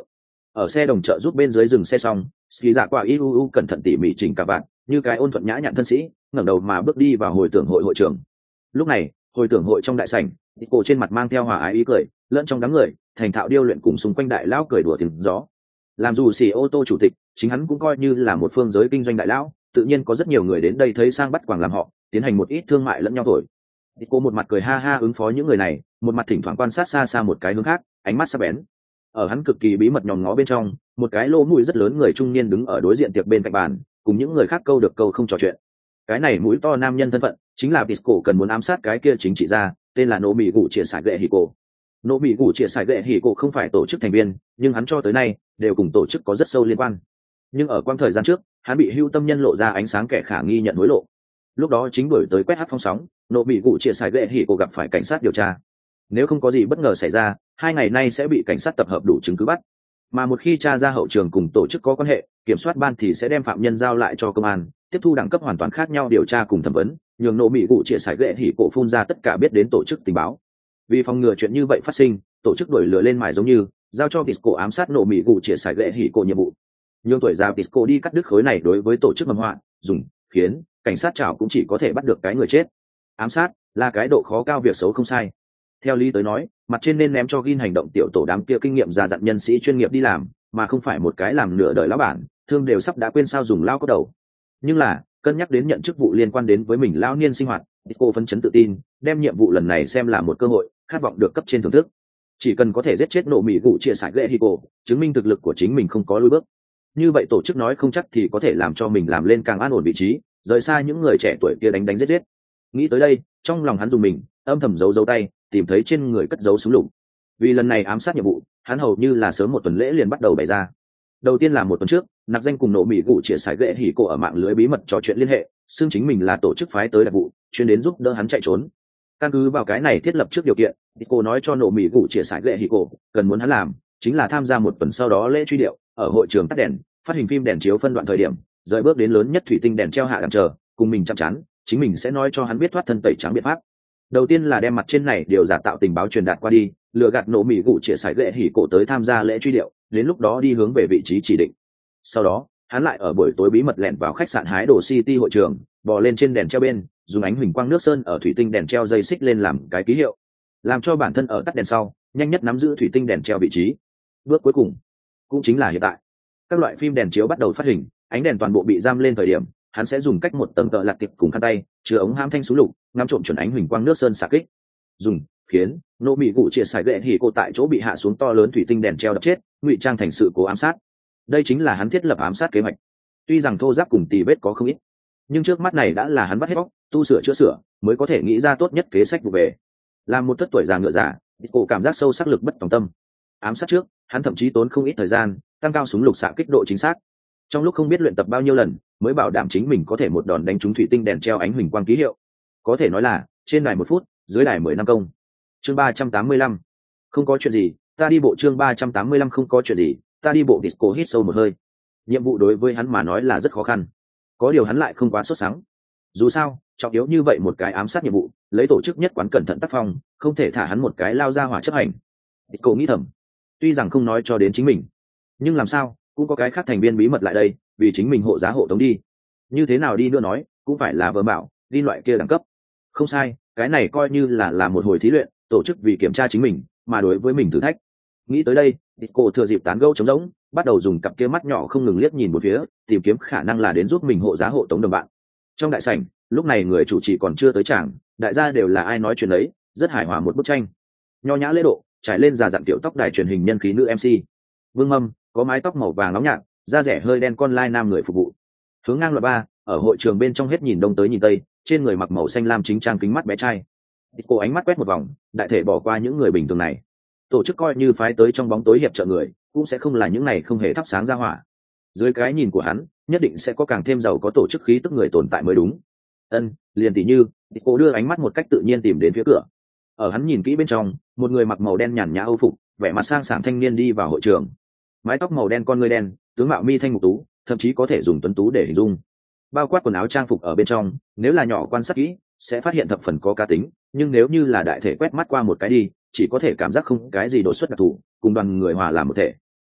A: Ở xe đồng trợ giúp bên dưới dừng xe xong, ski dạ quả iuu cẩn thận tỉ mỉ chỉnh cả bạn, như cái ôn thuận nhã nhặn thân sĩ, ngẩng đầu mà bước đi vào hồi tưởng hội hội trưởng. Lúc này, hồi tưởng hội trong đại sảnh, cổ trên mặt mang theo hòa ái ý cười, lẫn trong đám người, thành thạo điêu luyện cùng xung quanh đại lão cười đùa tiếng gió. Làm dù xì ô tô chủ tịch, chính hắn cũng coi như là một phương giới kinh doanh đại lão, tự nhiên có rất nhiều người đến đây thấy sang bắt quàng làm họ, tiến hành một ít thương mại lẫn nhau thổi. Cô một mặt cười ha ha ứng phó những người này, một mặt thỉnh thoảng quan sát xa xa một cái hướng khác, ánh mắt sắc bén. Ở hắn cực kỳ bí mật nhòm ngó bên trong, một cái lỗ mũi rất lớn người trung niên đứng ở đối diện tiệc bên cạnh bàn, cùng những người khác câu được câu không trò chuyện. Cái này mũi to nam nhân thân phận, chính là Disco cần muốn ám sát cái kia chính trị gia, tên là Nô Mỹ Gù Triệt Sải Gệ Hỉ Cổ. Nô Mỹ Gù Triệt Sải Gệ Hỉ Cổ không phải tổ chức thành viên, nhưng hắn cho tới nay đều cùng tổ chức có rất sâu liên quan. Nhưng ở quãng thời gian trước, hắn bị hưu tâm nhân lộ ra ánh sáng kẻ khả nghi nhận hối lộ. Lúc đó chính buổi tới quét hát phong sóng, Nô Mỹ Gù Triệt Sải Gệ Hỉ Cổ gặp phải cảnh sát điều tra. Nếu không có gì bất ngờ xảy ra, hai ngày nay sẽ bị cảnh sát tập hợp đủ chứng cứ bắt. Mà một khi tra ra hậu trường cùng tổ chức có quan hệ, kiểm soát ban thì sẽ đem phạm nhân giao lại cho công an, tiếp thu đẳng cấp hoàn toàn khác nhau điều tra cùng thẩm vấn, nhường Nô Mỹ Gù Triệt Sải Gệ Hỉ Cổ phun ra tất cả biết đến tổ chức tình báo. Vì phòng ngừa chuyện như vậy phát sinh, tổ chức đuổi lửa lên mài giống như giao cho Disco ám sát Nô Mỹ Gù Triệt Sải Gệ Hỉ Cổ nhiệm vụ. Nhưng tuổi già Disco đi cắt đứt khối này đối với tổ chức mầm họa, dùng khiến cảnh sát chảo cũng chỉ có thể bắt được cái người chết. Ám sát là cái độ khó cao việc xấu không sai. Theo lý tới nói, mặt trên nên ném cho gin hành động tiểu tổ đám kia kinh nghiệm già dặn nhân sĩ chuyên nghiệp đi làm, mà không phải một cái làm nửa đời lão bản, thương đều sắp đã quên sao dùng lao có đầu. Nhưng là, cân nhắc đến nhận chức vụ liên quan đến với mình lão niên sinh hoạt, Disco phấn chấn tự tin, đem nhiệm vụ lần này xem là một cơ hội, khát vọng được cấp trên thưởng thức. Chỉ cần có thể giết chết Nô Mỹ Gù Triệt Sải Gệ Hỉ Cổ, chứng minh thực lực của chính mình không có lùi bước. Như vậy tổ chức nói không chắc thì có thể làm cho mình làm lên càng an ổn vị trí, rời xa những người trẻ tuổi kia đánh đánh giết giết. Nghĩ tới đây, trong lòng hắn dùng mình, âm thầm giấu giấu tay, tìm thấy trên người cất giấu súng lục. Vì lần này ám sát nhiệm vụ, hắn hầu như là sớm một tuần lễ liền bắt đầu bày ra. Đầu tiên là một tuần trước, nạp danh cùng Nô Mỹ Gù Triệt Sải Gệ Hỉ Cổ ở mạng lưới bí mật trò chuyện liên hệ, xưng chính mình là tổ chức phái tới đặc vụ, chuyên đến giúp đỡ hắn chạy trốn. Căn cứ vào cái này thiết lập trước điều kiện, Disco nói cho Nô Mỹ Gù Triệt Sải Gệ Hỉ Cổ, cần muốn hắn làm chính là tham gia một tuần sau đó lễ truy điệu, ở hội trường tắt đèn, phát hình phim đèn chiếu phân đoạn thời điểm, rời bước đến lớn nhất thủy tinh đèn treo hạ đằng chờ, cùng mình chăm chắn, chính mình sẽ nói cho hắn biết thoát thân tẩy trắng biện pháp. Đầu tiên là đem mặt trên này điều giả tạo tình báo truyền đạt qua đi, lừa gạt Nô Mỹ Gù Triệt Sải Gệ Hỉ Cổ tới tham gia lễ truy điệu, đến lúc đó đi hướng về vị trí chỉ định. Sau đó, hắn lại ở buổi tối bí mật lẻn vào khách sạn Hái Đồ City hội trường, bò lên trên đèn treo bên, dùng ánh huỳnh quang nước sơn ở thủy tinh đèn treo dây xích lên làm cái ký hiệu, làm cho bản thân ở tắt đèn sau, nhanh nhất nắm giữ thủy tinh đèn treo vị trí. Bước cuối cùng, cũng chính là hiện tại, các loại phim đèn chiếu bắt đầu phát hình, ánh đèn toàn bộ bị giam lên thời điểm, hắn sẽ dùng cách một tầng tợ lạc tiệp cùng khăn tay, chứa ống hãm thanh súng lục, ngắm trộm chuẩn ánh huỳnh quang nước sơn xạ kích. Dùng khiến Nô Mỹ Gù Triệt Sải Gệ Hỉ Cổ tại chỗ bị hạ xuống to lớn thủy tinh đèn treo đập chết, ngụy trang thành sự cố ám sát. Đây chính là hắn thiết lập ám sát kế hoạch. Tuy rằng thô ráp cùng tì vết có không ít, nhưng trước mắt này đã là hắn bắt hết bóc, tu sửa chữa sửa, mới có thể nghĩ ra tốt nhất kế sách vụ về. Làm một thất tuổi già ngựa già, Disco cảm giác sâu sắc lực bất tòng tâm. Ám sát trước, hắn thậm chí tốn không ít thời gian, tăng cao súng lục xạ kích độ chính xác. Trong lúc không biết luyện tập bao nhiêu lần, mới bảo đảm chính mình có thể một đòn đánh trúng thủy tinh đèn treo ánh huỳnh quang ký hiệu. Có thể nói là trên đài một phút, dưới đài mười năm công. Chương ba trăm tám mươi lăm, không có chuyện gì, ta đi bộ. Chương ba trăm tám mươi lăm không có chuyện gì, ta đi bộ. Disco hít sâu một hơi. Nhiệm vụ đối với hắn mà nói là rất khó khăn, có điều hắn lại không quá sốt sắng. Dù sao, trọng yếu như vậy một cái ám sát nhiệm vụ, lấy tổ chức nhất quán cẩn thận tác phong, không thể thả hắn một cái lao ra hỏa chấp hành. Disco nghĩ thầm, tuy rằng không nói cho đến chính mình, nhưng làm sao cũng có cái khác thành viên bí mật lại đây, vì chính mình hộ giá hộ tống đi. Như thế nào đi nữa nói, cũng phải là vợ bảo đi loại kia đẳng cấp. Không sai, cái này coi như là là một hồi thí luyện, tổ chức vì kiểm tra chính mình, mà đối với mình thử thách. Nghĩ tới đây, Disco thừa dịp tán gẫu trống rỗng, bắt đầu dùng cặp kia mắt nhỏ không ngừng liếc nhìn một phía, tìm kiếm khả năng là đến giúp mình hộ giá hộ tống đồng bạn. Trong đại sảnh, lúc này người chủ trì còn chưa tới tràng, đại gia đều là ai nói chuyện ấy, rất hài hòa một bức tranh. Nho nhã lễ độ, trải lên già dặn kiểu tóc đài truyền hình nhân khí nữ em xê. Vương Mâm, có mái tóc màu vàng nóng nhạt, da rẻ hơi đen con lai nam người phục vụ. Hướng ngang loại ba, ở hội trường bên trong hết nhìn đông tới nhìn tây, trên người mặc màu xanh lam chính trang kính mắt bé trai. Cô ánh mắt quét một vòng, đại thể bỏ qua những người bình thường này. Tổ chức coi như phái tới trong bóng tối hiệp trợ người, cũng sẽ không là những này không hề thắp sáng ra hỏa. Dưới cái nhìn của hắn, nhất định sẽ có càng thêm giàu có tổ chức khí tức người tồn tại mới đúng. Ân, liền tỷ như, cô đưa ánh mắt một cách tự nhiên tìm đến phía cửa. Ở hắn nhìn kỹ bên trong, một người mặc màu đen nhàn nhã âu phục, vẻ mặt sang sảng thanh niên đi vào hội trường. Mái tóc màu đen, con ngươi đen, tướng mạo mi thanh mục tú, thậm chí có thể dùng tuấn tú để hình dung. Bao quát quần áo trang phục ở bên trong, nếu là nhỏ quan sát kỹ, sẽ phát hiện thập phần có cá tính, nhưng nếu như là đại thể quét mắt qua một cái đi, chỉ có thể cảm giác không cái gì đột xuất đặc thù, cùng đoàn người hòa làm một thể.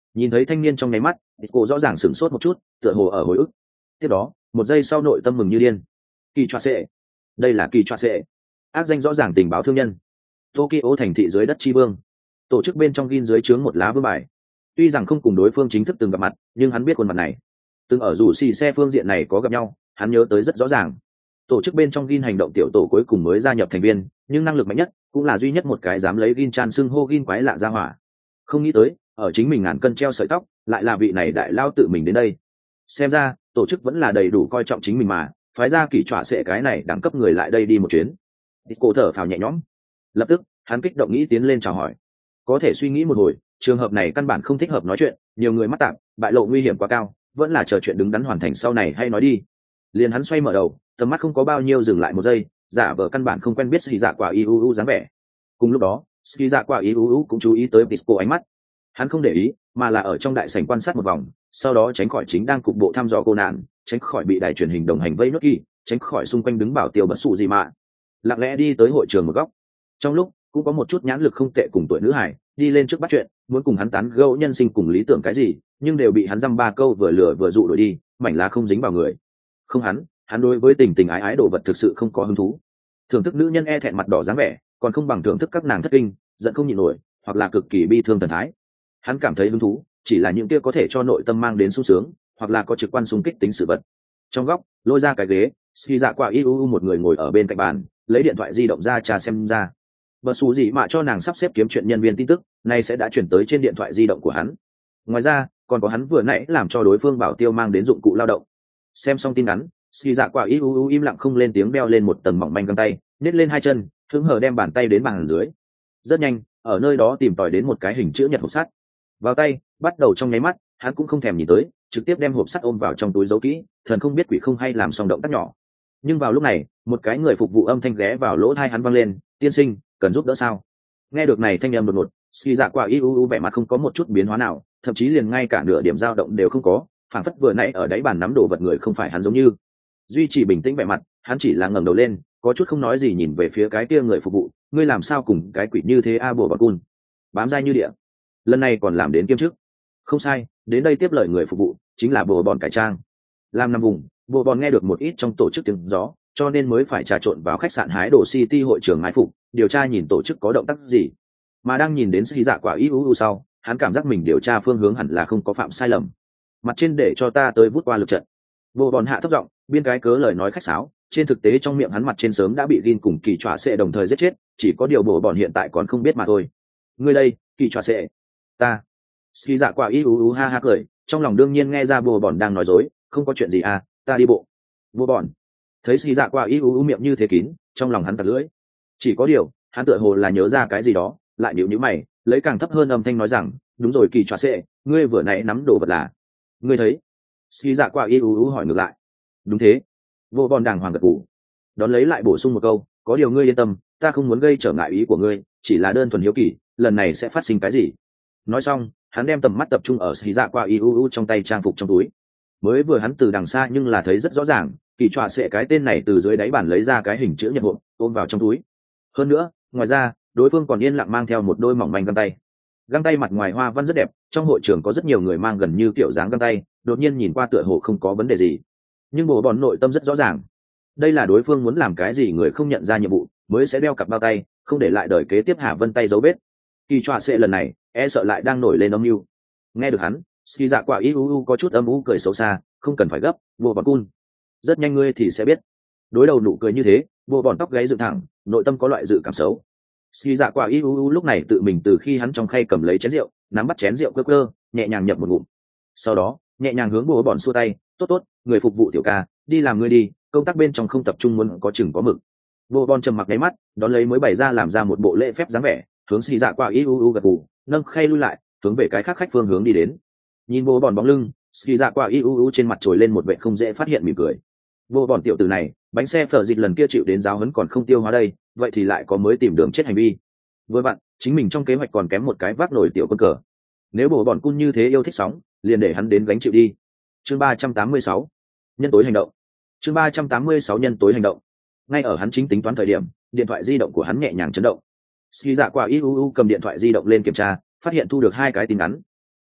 A: Nhìn thấy thanh niên trong nháy mắt, cô rõ ràng sửng sốt một chút, tựa hồ ở hồi ức. Tiếp đó, một giây sau nội tâm mừng như điên. Kỳ choa sệ, đây là kỳ choa sệ, ác danh rõ ràng tình báo thương nhân, Tokyo thành thị dưới đất chi vương, tổ chức bên trong gin dưới trướng một lá vương bài. Tuy rằng không cùng đối phương chính thức từng gặp mặt, nhưng hắn biết khuôn mặt này, từng ở rủ xì xe phương diện này có gặp nhau, hắn nhớ tới rất rõ ràng. Tổ chức bên trong gin hành động tiểu tổ cuối cùng mới gia nhập thành viên, nhưng năng lực mạnh nhất cũng là duy nhất một cái dám lấy gin chan xưng hô gin quái lạ ra hỏa. Không nghĩ tới, ở chính mình ngàn cân treo sợi tóc, lại là vị này đại lao tự mình đến đây. Xem ra, tổ chức vẫn là đầy đủ coi trọng chính mình mà, phái ra kỳ trọa sệ cái này đẳng cấp người lại đây đi một chuyến. Cô thở phào nhẹ nhõm. Lập tức, hắn kích động nghĩ tiến lên chào hỏi. Có thể suy nghĩ một hồi, trường hợp này căn bản không thích hợp nói chuyện, nhiều người mắc tạm, bại lộ nguy hiểm quá cao, vẫn là chờ chuyện đứng đắn hoàn thành sau này hay nói đi. Liền hắn xoay mở đầu, tầm mắt không có bao nhiêu dừng lại một giây, giả vờ căn bản không quen biết Ski Dạ Quả iuu dáng vẻ. Cùng lúc đó, Ski Dạ Quả iuu cũng chú ý tới Disco ánh mắt. Hắn không để ý, mà là ở trong đại sảnh quan sát một vòng, sau đó tránh khỏi chính đang cục bộ thăm dò cô nạn, tránh khỏi bị đài truyền hình đồng hành vây nốt kỳ, tránh khỏi xung quanh đứng bảo tiêu bất sụ gì mà, lặng lẽ đi tới hội trường một góc. Trong lúc cũng có một chút nhãn lực không tệ cùng tuổi nữ hải đi lên trước bắt chuyện, muốn cùng hắn tán gẫu nhân sinh cùng lý tưởng cái gì, nhưng đều bị hắn dăm ba câu vừa lừa vừa dụ đuổi đi, mảnh lá không dính vào người. Không hắn, hắn đối với tình tình ái ái đồ vật thực sự không có hứng thú. Thưởng thức nữ nhân e thẹn mặt đỏ dáng vẻ, còn không bằng thưởng thức các nàng thất kinh, giận không nhịn nổi, hoặc là cực kỳ bi thương thần thái. Hắn cảm thấy hứng thú chỉ là những kia có thể cho nội tâm mang đến sung sướng, hoặc là có trực quan xung kích tính sự vật. Trong góc, lôi ra cái ghế, Ski Dạ Quả iuu một người ngồi ở bên cạnh bàn, lấy điện thoại di động ra trà xem ra. Bật xù gì mà cho nàng sắp xếp kiếm chuyện nhân viên tin tức, này sẽ đã chuyển tới trên điện thoại di động của hắn. Ngoài ra, còn có hắn vừa nãy làm cho đối phương bảo tiêu mang đến dụng cụ lao động. Xem xong tin nhắn, Ski Dạ Quả iuu im lặng không lên tiếng, đeo lên một tầng mỏng manh găng tay, nhét lên hai chân, hứng hờ đem bàn tay đến bàn dưới. Rất nhanh, ở nơi đó tìm tòi đến một cái hình chữ nhật hộp sắt. Vào tay, bắt đầu trong nháy mắt, hắn cũng không thèm nhìn tới, trực tiếp đem hộp sắt ôm vào trong túi giấu kỹ, thần không biết quỷ không hay làm xong động tác nhỏ. Nhưng vào lúc này, một cái người phục vụ âm thanh ghé vào lỗ tai hắn vang lên, "Tiên sinh, cần giúp đỡ sao?" Nghe được này thanh âm đột ngột, Ski Dạ Quả iuu vẻ mặt không có một chút biến hóa nào, thậm chí liền ngay cả nửa điểm dao động đều không có, phảng phất vừa nãy ở đáy bàn nắm đồ vật người không phải hắn giống như. Duy trì bình tĩnh vẻ mặt, hắn chỉ là ngẩng đầu lên, có chút không nói gì nhìn về phía cái kia người phục vụ, "Ngươi làm sao cùng cái quỷ như thế a bồ bọt cun?" Bám dai như địa. Lần này còn làm đến kiêm chức. Không sai, đến đây tiếp lời người phục vụ chính là bồ bòn cải trang. Làm nằm vùng, bồ bòn nghe được một ít trong tổ chức tiếng gió, cho nên mới phải trà trộn vào khách sạn hái đồ City hội trường mai phục, điều tra nhìn tổ chức có động tác gì. Mà đang nhìn đến Ski Dạ Quả iuu sau, hắn cảm giác mình điều tra phương hướng hẳn là không có phạm sai lầm. Mặt trên để cho ta tới vút qua lực trận. Bồ bòn hạ thấp giọng, biên cái cớ lời nói khách sáo, trên thực tế trong miệng hắn mặt trên sớm đã bị Gin cùng kỳ trọa sệ đồng thời giết chết, chỉ có điều bồ bòn hiện tại còn không biết mà thôi. Ngươi đây, kỳ trọa sệ. Ta. Ski Dạ Quả iuu ha ha cười, trong lòng đương nhiên nghe ra bồ bòn đang nói dối, không có chuyện gì à, ta đi bộ. Bồ bòn. Thấy Ski Dạ Quả iuu miệng như thế kín, trong lòng hắn tặc lưỡi. Chỉ có điều, hắn tựa hồ là nhớ ra cái gì đó, lại nhíu nhíu mày, lấy càng thấp hơn âm thanh nói rằng, đúng rồi kỳ trọa sệ, ngươi vừa nãy nắm đồ vật là? Ngươi thấy? Ski Dạ Quả iuu hỏi ngược lại. Đúng thế. Vô bòn đàng hoàng gật gù, đón lấy lại bổ sung một câu, có điều ngươi yên tâm, ta không muốn gây trở ngại ý của ngươi, chỉ là đơn thuần hiếu kỳ, lần này sẽ phát sinh cái gì. Nói xong, hắn đem tầm mắt tập trung ở Ski Dạ Quả iuu trong tay trang phục trong túi. Mới vừa hắn từ đằng xa nhưng là thấy rất rõ ràng, kỳ trọa sệ cái tên này từ dưới đáy bàn lấy ra cái hình chữ nhật hộp, ôm vào trong túi. Hơn nữa, ngoài ra, đối phương còn yên lặng mang theo một đôi mỏng manh găng tay. Găng tay mặt ngoài hoa văn rất đẹp, trong hội trường có rất nhiều người mang gần như kiểu dáng găng tay, đột nhiên nhìn qua tựa hồ không có vấn đề gì. Nhưng bồ bòn nội tâm rất rõ ràng, đây là đối phương muốn làm cái gì người không nhận ra nhiệm vụ, mới sẽ đeo cặp bao tay, không để lại đời kế tiếp Hà Vân tay dấu vết. Kỳ trọa sệ lần này, e sợ lại đang nổi lên âm mưu. Nghe được hắn, Ski Dạ Quả iuu có chút âm u cười xấu xa, không cần phải gấp, vô bòn cun. Rất nhanh ngươi thì sẽ biết. Đối đầu nụ cười như thế, vô bòn tóc gáy dựng thẳng, nội tâm có loại dự cảm xấu. Ski Dạ Quả iuu lúc này tự mình từ khi hắn trong khay cầm lấy chén rượu, nắm bắt chén rượu cơ cơ, nhẹ nhàng nhập một ngụm. Sau đó, nhẹ nhàng hướng vô bòn xua tay, tốt tốt, người phục vụ tiểu ca, đi làm ngươi đi, công tác bên trong không tập trung muốn có chừng có mực. Vô bòn trầm mặc ngáy mắt, đón lấy mới bày ra làm ra một bộ lễ phép dáng vẻ, hướng Ski Dạ Quả iuu gật gù, nâng khay lui lại, hướng về cái khác khách phương hướng đi đến. Nhìn vô bòn bóng lưng, Ski Dạ Quả iuu trên mặt trồi lên một vẻ không dễ phát hiện mỉm cười. Vô bòn tiểu tử này, bánh xe phở dịch lần kia chịu đến giáo huấn còn không tiêu hóa đây, vậy thì lại có mới tìm đường chết hành vi. Vừa bạn, chính mình trong kế hoạch còn kém một cái vác nổi tiểu quân cờ. Nếu bổ bòn cun như thế yêu thích sóng, liền để hắn đến gánh chịu đi. Chương ba trăm tám mươi sáu, nhân tối hành động. Chương ba trăm tám mươi sáu nhân tối hành động. Ngay ở hắn chính tính toán thời điểm, điện thoại di động của hắn nhẹ nhàng chấn động. Ski Dạ Quả iuu cầm điện thoại di động lên kiểm tra, phát hiện thu được hai cái tin nhắn.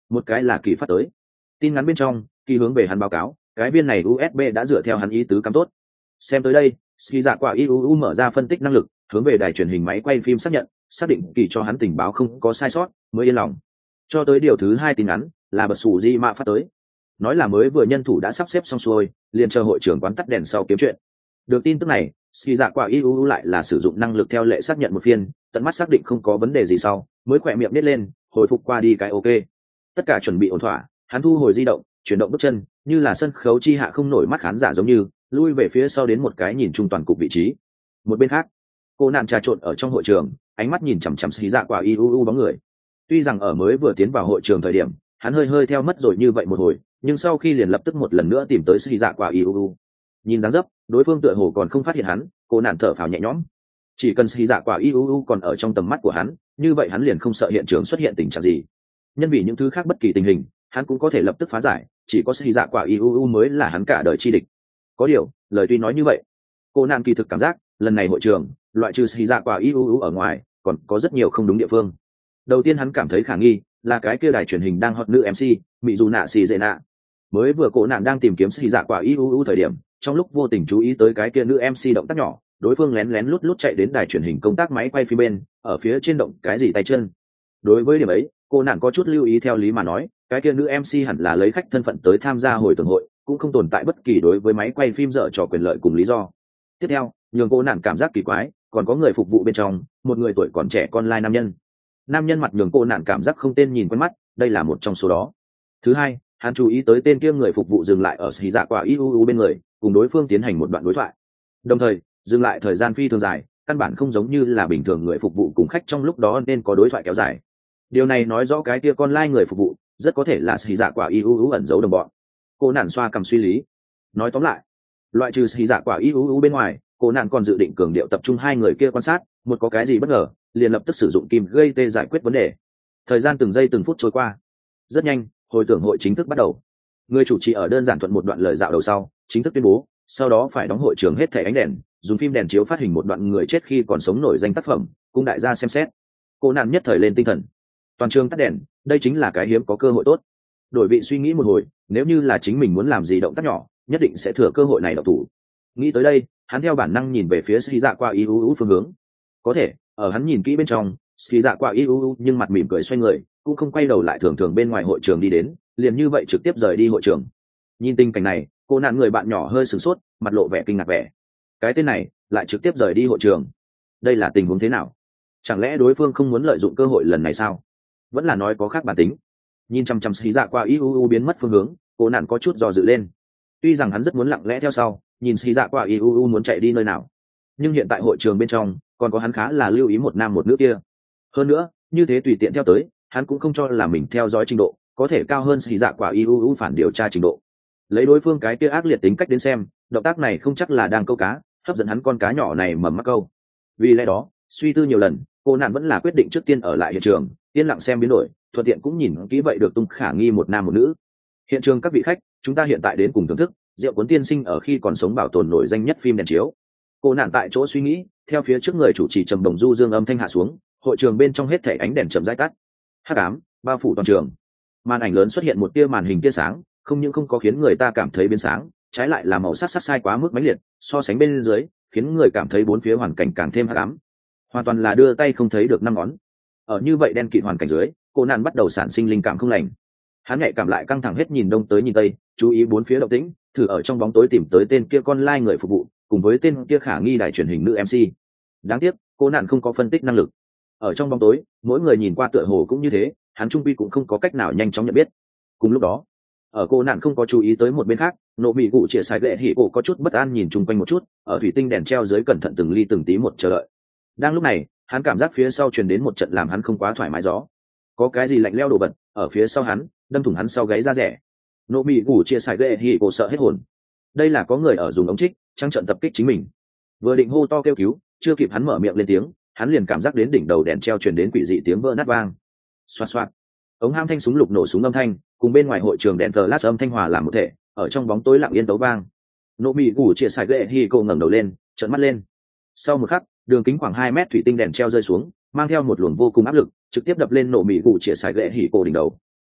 A: một cái là kỳ phát tới tin ngắn bên trong, kỳ hướng về hắn báo cáo cái viên này u ét bê đã dựa theo hắn ý tứ cắm tốt. Xem tới đây, ski dạ quả iuu mở ra phân tích năng lực, hướng về đài truyền hình máy quay phim xác nhận, xác định kỳ cho hắn tình báo không có sai sót mới yên lòng. Cho tới điều thứ hai tin ngắn là bật sủ di mạ phát tới, nói là mới vừa nhân thủ đã sắp xếp xong xuôi, liền chờ hội trưởng quán tắt đèn sau kiếm chuyện. Được tin tức này, ski dạ quả iuu lại là sử dụng năng lực theo lệ xác nhận một phiên, tận mắt xác định không có vấn đề gì sau, mới khỏe miệng nít lên, hồi phục qua đi cái ok. Tất cả chuẩn bị ổn thỏa, hắn thu hồi di động, chuyển động bước chân, như là sân khấu chi hạ không nổi mắt khán giả giống như lui về phía sau đến một cái nhìn trung toàn cục vị trí. Một bên khác, cô nạn trà trộn ở trong hội trường, ánh mắt nhìn chằm chằm xí dạ quả iuu bóng người. Tuy rằng ở mới vừa tiến vào hội trường thời điểm hắn hơi hơi theo mất rồi như vậy một hồi, nhưng sau khi liền lập tức một lần nữa tìm tới xí dạ quả iuu. Nhìn dáng dấp đối phương tựa hồ còn không phát hiện hắn, cô nạn thở phào nhẹ nhõm. Chỉ cần xí dạ quả iuu còn ở trong tầm mắt của hắn, như vậy hắn liền không sợ hiện trường xuất hiện tình trạng gì. Nhân vì những thứ khác bất kỳ tình hình, hắn cũng có thể lập tức phá giải, chỉ có xí dạ quả iuu mới là hắn cả đời chi địch. Có điều lời tuy nói như vậy, cô nạn kỳ thực cảm giác lần này hội trường loại trừ xì dạ quả iuu ở ngoài còn có rất nhiều không đúng địa phương. Đầu tiên hắn cảm thấy khả nghi là cái kia đài truyền hình đang hot nữ em xê mỹ dù nạ xì dệ nạ. Mới vừa cô nạn đang tìm kiếm xì dạ quả iuu thời điểm, trong lúc vô tình chú ý tới cái kia nữ em xê động tác nhỏ, đối phương lén lén lút lút chạy đến đài truyền hình công tác máy quay phim bên, ở phía trên động cái gì tay chân. Đối với điểm ấy, cô nạn có chút lưu ý, theo lý mà nói cái kia nữ em xê hẳn là lấy khách thân phận tới tham gia hồi tưởng hội, cũng không tồn tại bất kỳ đối với máy quay phim dở trò quyền lợi cùng lý do. Tiếp theo nhường cô nạn cảm giác kỳ quái, còn có người phục vụ bên trong, một người tuổi còn trẻ con lai nam nhân. Nam nhân mặt nhường cô nạn cảm giác không tên nhìn quen mắt, đây là một trong số đó. Thứ hai, hắn chú ý tới tên kia người phục vụ dừng lại ở xì dạ quả iuu bên người, cùng đối phương tiến hành một đoạn đối thoại, đồng thời dừng lại thời gian phi thường dài, căn bản không giống như là bình thường người phục vụ cùng khách trong lúc đó nên có đối thoại kéo dài. Điều này nói rõ cái kia con lai người phục vụ rất có thể là xì dạ quả iuu ẩn giấu đồng bọn. Cô nạn xoa cầm suy lý. Nói tóm lại, loại trừ xì dạ quả iuu bên ngoài, cô nạn còn dự định cường điệu tập trung hai người kia quan sát, một có cái gì bất ngờ liền lập tức sử dụng kim gây tê giải quyết vấn đề. Thời gian từng giây từng phút trôi qua, rất nhanh hồi tưởng hội chính thức bắt đầu. Người chủ trì ở đơn giản thuận một đoạn lời dạo đầu sau chính thức tuyên bố, sau đó phải đóng hội trường hết thảy ánh đèn, dùng phim đèn chiếu phát hình một đoạn người chết khi còn sống nổi danh tác phẩm cung đại gia xem xét. Cô nạn nhất thời lên tinh thần, toàn trường tắt đèn, đây chính là cái hiếm có cơ hội tốt. Đổi vị suy nghĩ một hồi, nếu như là chính mình muốn làm gì động tác nhỏ, nhất định sẽ thừa cơ hội này động thủ. Nghĩ tới đây, hắn theo bản năng nhìn về phía xì dạ qua iuu phương hướng. Có thể ở hắn nhìn kỹ bên trong, xì dạ qua iuu nhưng mặt mỉm cười xoay người, cũng không quay đầu lại thường thường bên ngoài hội trường đi đến, liền như vậy trực tiếp rời đi hội trường. Nhìn tình cảnh này, cô nạn người bạn nhỏ hơi sửng sốt, mặt lộ vẻ kinh ngạc vẻ. Cái tên này lại trực tiếp rời đi hội trường, đây là tình huống thế nào? Chẳng lẽ đối phương không muốn lợi dụng cơ hội lần này sao? Vẫn là nói có khác bản tính? Nhìn chăm chăm xì dạ qua iuu biến mất phương hướng, cô nạn có chút dò dự lên. Tuy rằng hắn rất muốn lặng lẽ theo sau, nhìn xì dạ qua iuu muốn chạy đi nơi nào, nhưng hiện tại hội trường bên trong còn có hắn khá là lưu ý một nam một nữ kia. Hơn nữa, như thế tùy tiện theo tới, hắn cũng không cho là mình theo dõi trình độ có thể cao hơn xì dạ quả iuu phản điều tra trình độ. Lấy đối phương cái kia ác liệt tính cách đến xem, động tác này không chắc là đang câu cá, hấp dẫn hắn con cá nhỏ này mầm mắc câu. Vì lẽ đó, suy tư nhiều lần, cô nạn vẫn là quyết định trước tiên ở lại hiện trường, yên lặng xem biến đổi, thuận tiện cũng nhìn kỹ vậy được tung khả nghi một nam một nữ. Hiện trường các vị khách, chúng ta hiện tại đến cùng thưởng thức rượu cuốn tiên sinh ở khi còn sống bảo tồn nổi danh nhất phim đèn chiếu. Cô nạn tại chỗ suy nghĩ, theo phía trước người chủ trì trầm đồng du dương âm thanh hạ xuống, hội trường bên trong hết thảy ánh đèn chậm rãi tắt, hắc ám bao phủ toàn trường. Màn ảnh lớn xuất hiện một tia màn hình tia sáng, không những không có khiến người ta cảm thấy biến sáng, trái lại là màu sắc sắc sai quá mức mãnh liệt, so sánh bên dưới khiến người cảm thấy bốn phía hoàn cảnh càng thêm hắc ám, hoàn toàn là đưa tay không thấy được năm ngón. Ở như vậy đen kịt hoàn cảnh dưới, cô nạn bắt đầu sản sinh linh cảm không lành. Hắn nhạy cảm lại căng thẳng hết nhìn đông tới nhìn tây, chú ý bốn phía động tĩnh, thử ở trong bóng tối tìm tới tên kia con lai người phục vụ cùng với tên kia khả nghi đài truyền hình nữ em xê. Đáng tiếc cô nạn không có phân tích năng lực. Ở trong bóng tối, mỗi người nhìn qua tựa hồ cũng như thế, hắn trung quy cũng không có cách nào nhanh chóng nhận biết. Cùng lúc đó, ở cô nạn không có chú ý tới một bên khác, nộ bị cụ chĩa sai lệ hỉ cổ có chút bất an nhìn chung quanh một chút, ở thủy tinh đèn treo dưới cẩn thận từng ly từng tí một chờ đợi. Đang lúc này, hắn cảm giác phía sau truyền đến một trận làm hắn không quá thoải mái gió, có cái gì lạnh leo đổ bật ở phía sau hắn, đâm thủng hắn sau gáy da rẻ. Nộ bị cụ chĩa sai lệ hỉ cổ sợ hết hồn. Đây là có người ở dùng ống trích trăng trận tập kích chính mình. Vừa định hô to kêu cứu, chưa kịp hắn mở miệng lên tiếng, hắn liền cảm giác đến đỉnh đầu đèn treo truyền đến quỷ dị tiếng vỡ nát vang. Xoạt xoạt, ống ham thanh súng lục nổ súng âm thanh cùng bên ngoài hội trường đèn flash âm thanh hòa làm một thể, ở trong bóng tối lặng yên tấu vang. Nộ bị gù chia sải ghệ hi cô ngẩng đầu lên, trợn mắt lên. Sau một khắc, đường kính khoảng hai mét thủy tinh đèn treo rơi xuống, mang theo một luồng vô cùng áp lực, trực tiếp đập lên nộ bị gù chia sải ghệ hi cô đỉnh đầu.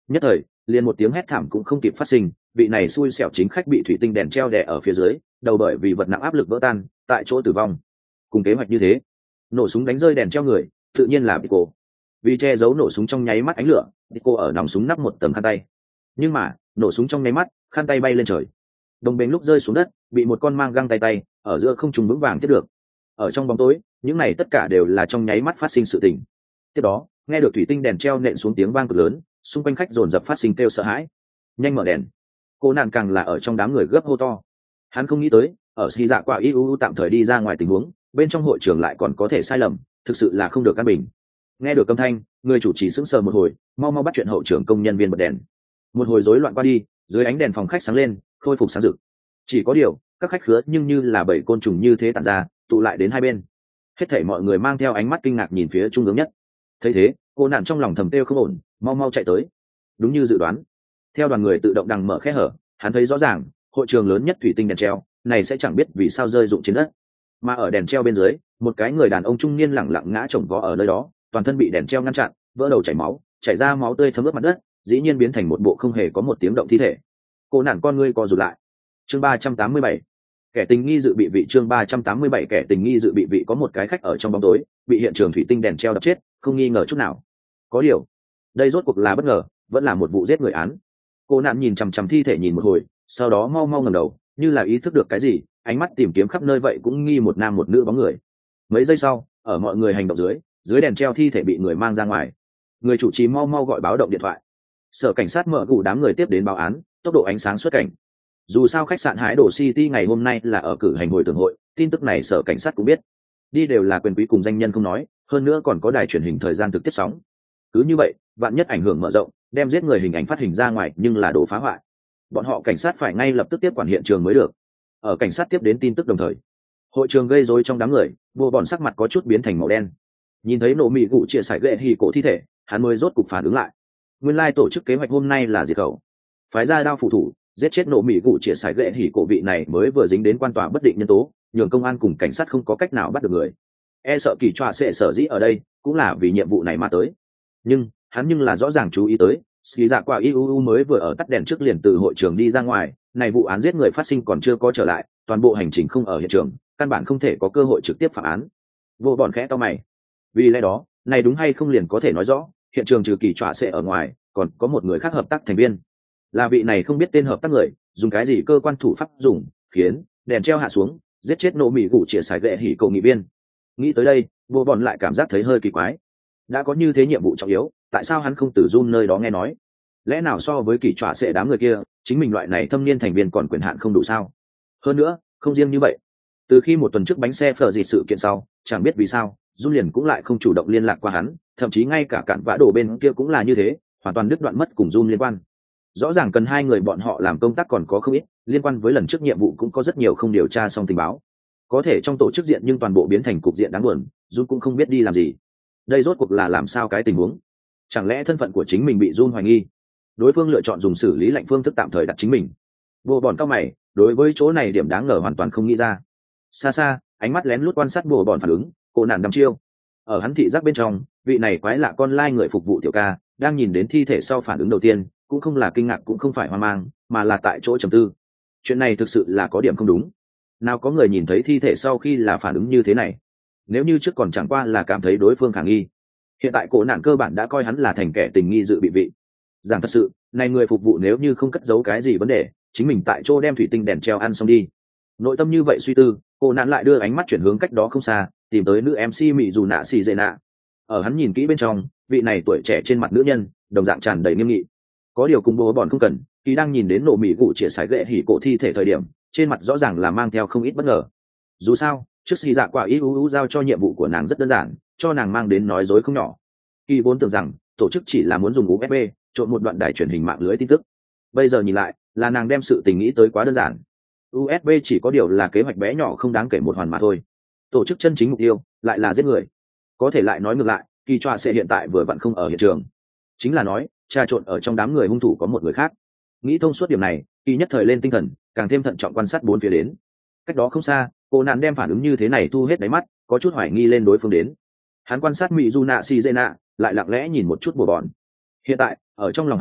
A: Nhất thời liền một tiếng hét thảm cũng không kịp phát sinh, vị này xui xẻo chính khách bị thủy tinh đèn treo đè ở phía dưới, đầu bởi vì vật nặng áp lực vỡ tan, tại chỗ tử vong. Cùng kế hoạch như thế, nổ súng đánh rơi đèn treo người, tự nhiên là Pico. Vì che giấu nổ súng trong nháy mắt ánh lửa, Pico ở nòng súng nắp một tầng khăn tay. Nhưng mà, nổ súng trong nháy mắt, khăn tay bay lên trời. Đồng bền lúc rơi xuống đất, bị một con mang găng tay tay ở giữa không trung vững vàng tiếp được. Ở trong bóng tối, những này tất cả đều là trong nháy mắt phát sinh sự tình. Tiếp đó, nghe được thủy tinh đèn treo nện xuống tiếng vang cực lớn, xung quanh khách dồn dập phát sinh kêu sợ hãi. Nhanh mở đèn. Cô nạn càng là ở trong đám người gấp hô to. Hắn không nghĩ tới, ở Ski Dạ Quả i u u tạm thời đi ra ngoài tình huống, bên trong hội trường lại còn có thể sai lầm, thực sự là không được căn bình. Nghe được âm thanh, người chủ trì sững sờ một hồi, mau mau bắt chuyện hậu trưởng công nhân viên bật đèn. Một hồi rối loạn qua đi, dưới ánh đèn phòng khách sáng lên, khôi phục sáng rực. Chỉ có điều, các khách khứa nhưng như là bầy côn trùng như thế tản ra, tụ lại đến hai bên. Hết thảy mọi người mang theo ánh mắt kinh ngạc nhìn phía trung ương nhất. Thấy thế, cô nạn trong lòng thầm tiêu không ổn, mau mau chạy tới. Đúng như dự đoán, theo đoàn người tự động đằng mở khe hở, hắn thấy rõ ràng, hội trường lớn nhất thủy tinh đèn treo này sẽ chẳng biết vì sao rơi rụng trên đất, mà ở đèn treo bên dưới, một cái người đàn ông trung niên lẳng lặng ngã chồng vó ở nơi đó, toàn thân bị đèn treo ngăn chặn, vỡ đầu chảy máu, chảy ra máu tươi thấm ướt mặt đất, dĩ nhiên biến thành một bộ không hề có một tiếng động thi thể. Cô nản con ngươi co rụt lại. Chương ba trăm tám mươi bảy, kẻ tình nghi dự bị vị. Chương ba trăm tám mươi bảy, kẻ tình nghi dự bị vị. Có một cái khách ở trong bóng tối, bị hiện trường thủy tinh đèn treo đập chết, không nghi ngờ chút nào. Có điều, đây rốt cuộc là bất ngờ, vẫn là một vụ giết người án. Cô nạn nhìn chằm chằm thi thể nhìn một hồi, sau đó mau mau ngẩng đầu, như là ý thức được cái gì, ánh mắt tìm kiếm khắp nơi vậy cũng nghi một nam một nữ bóng người. Mấy giây sau, ở mọi người hành động dưới, dưới đèn treo thi thể bị người mang ra ngoài. Người chủ trì mau mau gọi báo động điện thoại. Sở cảnh sát mở gù đám người tiếp đến báo án, tốc độ ánh sáng xuất cảnh. Dù sao khách sạn Hải Đổ City ngày hôm nay là ở cử hành hồi tưởng hội, tin tức này sở cảnh sát cũng biết. Đi đều là quyền quý cùng danh nhân không nói, hơn nữa còn có đài truyền hình thời gian thực tiếp sóng. Cứ như vậy, vạn nhất ảnh hưởng mở rộng, đem giết người hình ảnh phát hình ra ngoài nhưng là đồ phá hoại. Bọn họ cảnh sát phải ngay lập tức tiếp quản hiện trường mới được. Ở cảnh sát tiếp đến tin tức đồng thời, hội trường gây rối trong đám người, vô bọn sắc mặt có chút biến thành màu đen. Nhìn thấy nổ mị gụ chia sải ghệ hì cổ thi thể, hắn mới rốt cục phản ứng lại. Nguyên lai tổ chức kế hoạch hôm nay là diệt khẩu, phái ra đao phủ thủ, giết chết nổ mị gụ chia sải ghệ hì cổ vị này mới vừa dính đến quan tòa bất định nhân tố, nhường công an cùng cảnh sát không có cách nào bắt được người. E sợ kỳ trọa sẽ sở dĩ ở đây, cũng là vì nhiệm vụ này mà tới. Nhưng hắn nhưng là rõ ràng chú ý tới, Ski Dạ Quả i u u mới vừa ở tắt đèn trước liền từ hội trường đi ra ngoài, này vụ án giết người phát sinh còn chưa có trở lại, toàn bộ hành trình không ở hiện trường, căn bản không thể có cơ hội trực tiếp phạm án. Vô bọn khẽ to mày. Vì lẽ đó, này đúng hay không liền có thể nói rõ, hiện trường trừ kỳ trọa sẽ ở ngoài, còn có một người khác hợp tác thành viên. Là vị này không biết tên hợp tác người, dùng cái gì cơ quan thủ pháp dùng, khiến đèn treo hạ xuống, giết chết nổ mị gụ chia sải ghệ hỉ cầu nghị viên. Nghĩ tới đây, vô bọn lại cảm giác thấy hơi kỳ quái. Đã có như thế nhiệm vụ trọng yếu, tại sao hắn không từ Jun nơi đó nghe nói? Lẽ nào so với kỳ trọa sẽ đám người kia, chính mình loại này thâm niên thành viên còn quyền hạn không đủ sao? Hơn nữa, không riêng như vậy, từ khi một tuần trước bánh xe phở dịt sự kiện sau, chẳng biết vì sao, Jun liền cũng lại không chủ động liên lạc qua hắn, thậm chí ngay cả cản vã đổ bên kia cũng là như thế, hoàn toàn đứt đoạn mất cùng Jun liên quan. Rõ ràng cần hai người bọn họ làm công tác còn có không ít, liên quan với lần trước nhiệm vụ cũng có rất nhiều không điều tra xong tình báo. Có thể trong tổ chức diện nhưng toàn bộ biến thành cục diện đáng buồn, Jun cũng không biết đi làm gì. Đây rốt cuộc là làm sao cái tình huống? Chẳng lẽ thân phận của chính mình bị Jun hoài nghi? Đối phương lựa chọn dùng xử lý lệnh phương thức tạm thời đặt chính mình. Bộ bọn cao mày, đối với chỗ này điểm đáng ngờ hoàn toàn không nghĩ ra. Xa xa, ánh mắt lén lút quan sát bộ bọn phản ứng, cô nạn đăm chiêu. Ở hắn thị giác bên trong, vị này quái lạ con lai người phục vụ tiểu ca, đang nhìn đến thi thể sau phản ứng đầu tiên, cũng không là kinh ngạc cũng không phải hoang mang, mà là tại chỗ trầm tư. Chuyện này thực sự là có điểm không đúng. Nào có người nhìn thấy thi thể sau khi là phản ứng như thế này? Nếu như trước còn chẳng qua là cảm thấy đối phương khả nghi, hiện tại cổ nạn cơ bản đã coi hắn là thành kẻ tình nghi dự bị vị. Rằng thật sự, này người phục vụ nếu như không cất giấu cái gì vấn đề, chính mình tại chỗ đem thủy tinh đèn treo ăn xong đi. Nội tâm như vậy suy tư, cổ nạn lại đưa ánh mắt chuyển hướng cách đó không xa, tìm tới nữ em xê Mị Dù Nạ Xì Dệ Nạ. Ở hắn nhìn kỹ bên trong, vị này tuổi trẻ trên mặt nữ nhân, đồng dạng tràn đầy nghiêm nghị. Có điều cùng bố bọn không cần, kỳ đang nhìn đến nổ mị gụ chĩa sải ghệ hỉ cổ thi thể thời điểm, trên mặt rõ ràng là mang theo không ít bất ngờ. Dù sao, trước khi dạ quả i u u giao cho nhiệm vụ của nàng rất đơn giản, cho nàng mang đến nói dối không nhỏ. Kỳ vốn tưởng rằng tổ chức chỉ là muốn dùng u ét bê trộn một đoạn đài truyền hình mạng lưới tin tức, bây giờ nhìn lại là nàng đem sự tình nghĩ tới quá đơn giản. u ét bê chỉ có điều là kế hoạch bé nhỏ không đáng kể một hoàn mà thôi, tổ chức chân chính mục tiêu lại là giết người. Có thể lại nói ngược lại, kỳ trọa sẽ hiện tại vừa vặn không ở hiện trường, chính là nói trà trộn ở trong đám người hung thủ có một người khác. Nghĩ thông suốt điểm này, kỳ nhất thời lên tinh thần, càng thêm thận trọng quan sát bốn phía đến. Cách đó không xa, cô nạn đem phản ứng như thế này thu hết đáy mắt, có chút hoài nghi lên đối phương đến. Hắn quan sát Mị Du Nạ Si Dê Nạ, lại lặng lẽ nhìn một chút bùa bọn. Hiện tại ở trong lòng hắn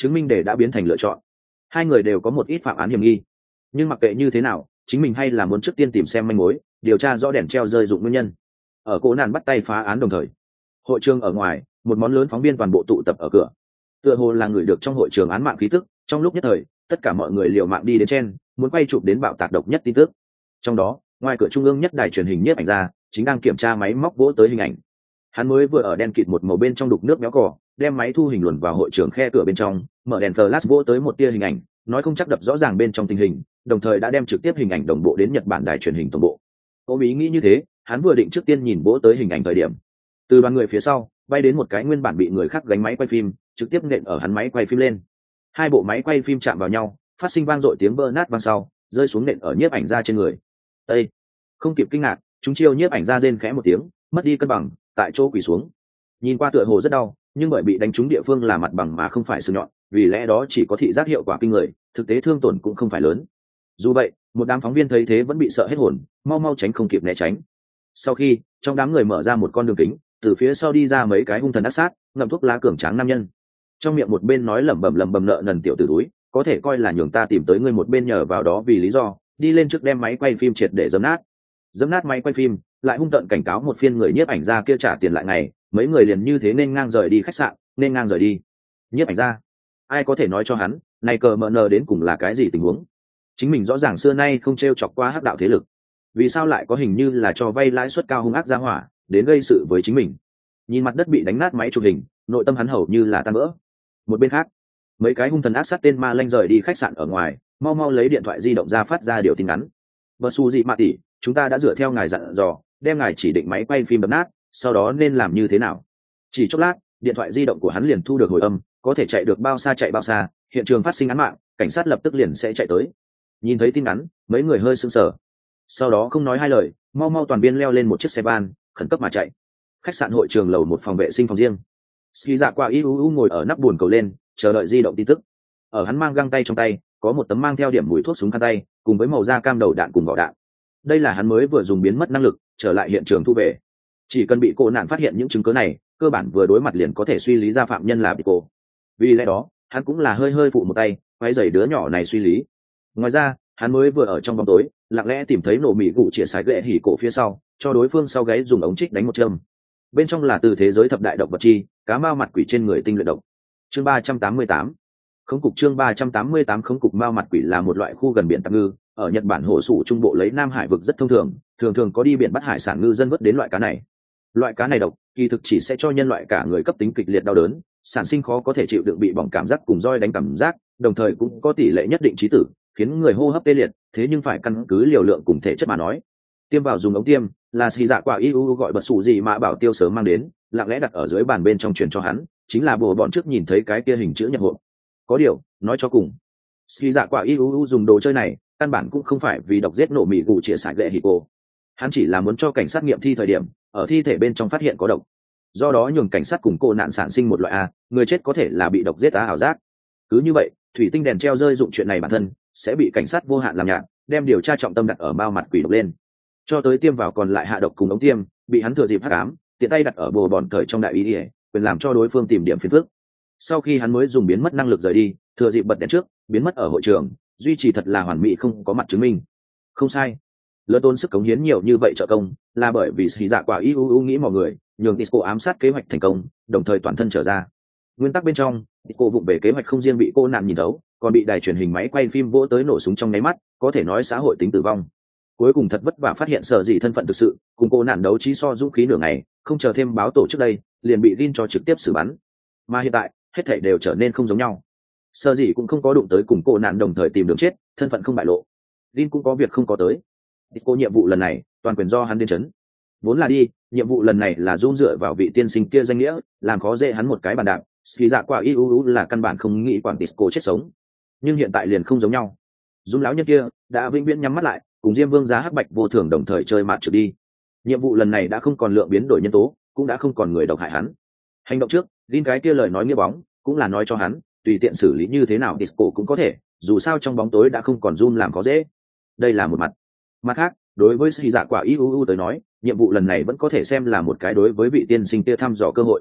A: chứng minh để đã biến thành lựa chọn. Hai người đều có một ít phạm án hiểm nghi, nhưng mặc kệ như thế nào, chính mình hay là muốn trước tiên tìm xem manh mối, điều tra rõ đèn treo rơi dụng nguyên nhân. Ở Cố Nạn bắt tay phá án đồng thời, hội trường ở ngoài, một món lớn phóng viên toàn bộ tụ tập ở cửa. Tựa hồ là người được trong hội trường án mạng khí tức, trong lúc nhất thời, tất cả mọi người liều mạng đi đến trên, muốn quay chụp đến bạo tạc độc nhất tin tức. Trong đó, ngoài cửa trung ương nhất đài truyền hình nhiếp ảnh ra, chính đang kiểm tra máy móc vỗ tới hình ảnh. Hắn mới vừa ở đen kịt một màu bên trong đục nước méo cỏ, đem máy thu hình luồn vào hội trường khe cửa bên trong, mở đèn flash vỗ tới một tia hình ảnh, nói không chắc đập rõ ràng bên trong tình hình, đồng thời đã đem trực tiếp hình ảnh đồng bộ đến Nhật Bản đài truyền hình tổng bộ. Ôm ý nghĩ như thế, hắn vừa định trước tiên nhìn vỗ tới hình ảnh thời điểm, từ đoàn người phía sau bay đến một cái nguyên bản bị người khác gánh máy quay phim, trực tiếp nện ở hắn máy quay phim lên. Hai bộ máy quay phim chạm vào nhau, phát sinh vang dội tiếng vỡ nát vang sau, rơi xuống nện ở nhiếp ảnh ra trên người. Ê! Không kịp kinh ngạc, chúng chiêu nhiếp ảnh ra rên khẽ một tiếng, mất đi cân bằng, tại chỗ quỳ xuống. Nhìn qua tựa hồ rất đau, nhưng bởi bị đánh trúng địa phương là mặt bằng mà không phải sừng nhọn, vì lẽ đó chỉ có thị giác hiệu quả kinh người, thực tế thương tổn cũng không phải lớn. Dù vậy, một đám phóng viên thấy thế vẫn bị sợ hết hồn, mau mau tránh không kịp né tránh. Sau khi trong đám người mở ra một con đường kính, từ phía sau đi ra mấy cái hung thần ác sát, ngậm thuốc lá cường tráng nam nhân, trong miệng một bên nói lẩm bẩm lẩm bẩm nợ nần tiểu tử túi, có thể coi là nhường ta tìm tới ngươi, một bên nhờ vào đó vì lý do đi lên trước đem máy quay phim triệt để dấm nát. Dấm nát máy quay phim, lại hung tợn cảnh cáo một phiên người nhiếp ảnh ra kia trả tiền lại ngày, mấy người liền như thế nên ngang rời đi khách sạn, nên ngang rời đi. Nhiếp ảnh ra, ai có thể nói cho hắn, này cờ mờ nờ đến cùng là cái gì tình huống? Chính mình rõ ràng xưa nay không trêu chọc qua hắc đạo thế lực, vì sao lại có hình như là cho vay lãi suất cao hung ác ra hỏa đến gây sự với chính mình? Nhìn mặt đất bị đánh nát máy chụp hình, nội tâm hắn hầu như là tan vỡ. Một bên khác, mấy cái hung thần ác sát tên ma lanh rời đi khách sạn ở ngoài, mau mau lấy điện thoại di động ra phát ra điều tin ngắn. Bờ su dị mạ tỷ, chúng ta đã dựa theo ngài dặn dò, đem ngài chỉ định máy quay phim đập nát, sau đó nên làm như thế nào? Chỉ chốc lát, điện thoại di động của hắn liền thu được hồi âm, có thể chạy được bao xa chạy bao xa, hiện trường phát sinh án mạng, cảnh sát lập tức liền sẽ chạy tới. Nhìn thấy tin nhắn, mấy người hơi sững sờ, sau đó không nói hai lời, mau mau toàn viên leo lên một chiếc xe van, khẩn cấp mà chạy. Khách sạn hội trường lầu một phòng vệ sinh phòng riêng. Ski Dạ qua iuu ngồi ở nắp buồn cầu lên, chờ đợi di động tin tức. Ở hắn mang găng tay trong tay, có một tấm mang theo điểm mùi thuốc súng khăn tay, cùng với màu da cam đầu đạn cùng vỏ đạn. Đây là hắn mới vừa dùng biến mất năng lực trở lại hiện trường thu về. Chỉ cần bị cô nạn phát hiện những chứng cứ này, cơ bản vừa đối mặt liền có thể suy lý ra phạm nhân là bị cô. Vì lẽ đó, hắn cũng là hơi hơi phụ một tay, quay giày đứa nhỏ này suy lý. Ngoài ra, hắn mới vừa ở trong bóng tối, lặng lẽ tìm thấy nổ mì gụ chĩa sải gậy hỉ cổ phía sau, cho đối phương sau gáy dùng ống trích đánh một châm. Bên trong là từ thế giới thập đại độc vật chi, cá mao mặt quỷ trên người tinh luyện độc. Chương ba trăm tám mươi tám. Khống cục. Chương ba trăm tám mươi tám. Khống cục mao mặt quỷ là một loại khu gần biển tạm ngư, ở Nhật Bản hồ sủ trung bộ lấy Nam Hải vực rất thông thường, thường thường có đi biển bắt hải sản ngư dân vớt đến loại cá này. Loại cá này độc, kỳ thực chỉ sẽ cho nhân loại cả người cấp tính kịch liệt đau đớn, sản sinh khó có thể chịu đựng bị bỏng cảm giác cùng roi đánh cảm giác, đồng thời cũng có tỷ lệ nhất định chí tử, khiến người hô hấp tê liệt, thế nhưng phải căn cứ liều lượng cùng thể chất mà nói. Tiêm vào dùng ống tiêm, là xì dạ quả iuu gọi bật sủ gì mà bảo tiêu sớm mang đến, lặng lẽ đặt ở dưới bàn bên trong truyền cho hắn, chính là bồ bọn trước nhìn thấy cái kia hình chữ nhật hộp. Có điều, nói cho cùng, xì dạ quả iuu dùng đồ chơi này, căn bản cũng không phải vì độc giết nổ mì gù chĩa sải lệ hỉ cô. Hắn chỉ là muốn cho cảnh sát nghiệm thi thời điểm, ở thi thể bên trong phát hiện có độc, do đó nhường cảnh sát cùng cô nạn sản sinh một loại a, người chết có thể là bị độc giết á ảo giác. Cứ như vậy, thủy tinh đèn treo rơi dụng chuyện này bản thân sẽ bị cảnh sát vô hạn làm nhạt, đem điều tra trọng tâm đặt ở bao mặt quỷ độc lên, cho tới tiêm vào còn lại hạ độc cùng ống tiêm bị hắn thừa dịp hắc ám tiện tay đặt ở bồ bòn cởi trong đại ý ỉa, quyền làm cho đối phương tìm điểm phiền phức. Sau khi hắn mới dùng biến mất năng lực rời đi, thừa dịp bật đèn trước biến mất ở hội trường, duy trì thật là hoàn mỹ không có mặt chứng minh. Không sai, lớn tốn sức cống hiến nhiều như vậy trợ công là bởi vì xì dạ quả iuu nghĩ mọi người nhường Tisco ám sát kế hoạch thành công, đồng thời toàn thân trở ra. Nguyên tắc bên trong, Tisco vụng về kế hoạch không riêng bị cô nạn nhìn thấu, còn bị đài truyền hình máy quay phim vỗ tới nổ súng trong nháy mắt, có thể nói xã hội tính tử vong. Cuối cùng thật vất vả phát hiện sở gì thân phận thực sự, cùng cô nạn đấu trí so dũng khí nửa ngày, không chờ thêm báo tổ trước đây, liền bị Gin cho trực tiếp xử bắn. Mà hiện tại, hết thảy đều trở nên không giống nhau. Sở gì cũng không có đụng tới cùng cô nạn đồng thời tìm đường chết, thân phận không bại lộ. Gin cũng có việc không có tới. Tisco nhiệm vụ lần này, toàn quyền do hắn đến chấn. Vốn là đi, nhiệm vụ lần này là zoom dựa vào vị tiên sinh kia danh nghĩa, làm khó dễ hắn một cái bàn đạp. Ski dạ quả iuu là căn bản không nghĩ quản Tisco chết sống. Nhưng hiện tại liền không giống nhau. Zoom lão nhân kia đã vĩnh viễn nhắm mắt lại, cùng Diêm Vương giá hắc bạch vô thường đồng thời chơi mạt trượt đi. Nhiệm vụ lần này đã không còn lượng biến đổi nhân tố, cũng đã không còn người độc hại hắn. Hành động trước, Gin cái kia lời nói nghĩa bóng, cũng là nói cho hắn, tùy tiện xử lý như thế nào Tisco cũng có thể, dù sao trong bóng tối đã không còn zoom làm khó dễ. Đây là một mặt. Mặt khác, đối với Ski dạ quả iuu tới nói, nhiệm vụ lần này vẫn có thể xem là một cái đối với vị tiên sinh kia thăm dò cơ hội.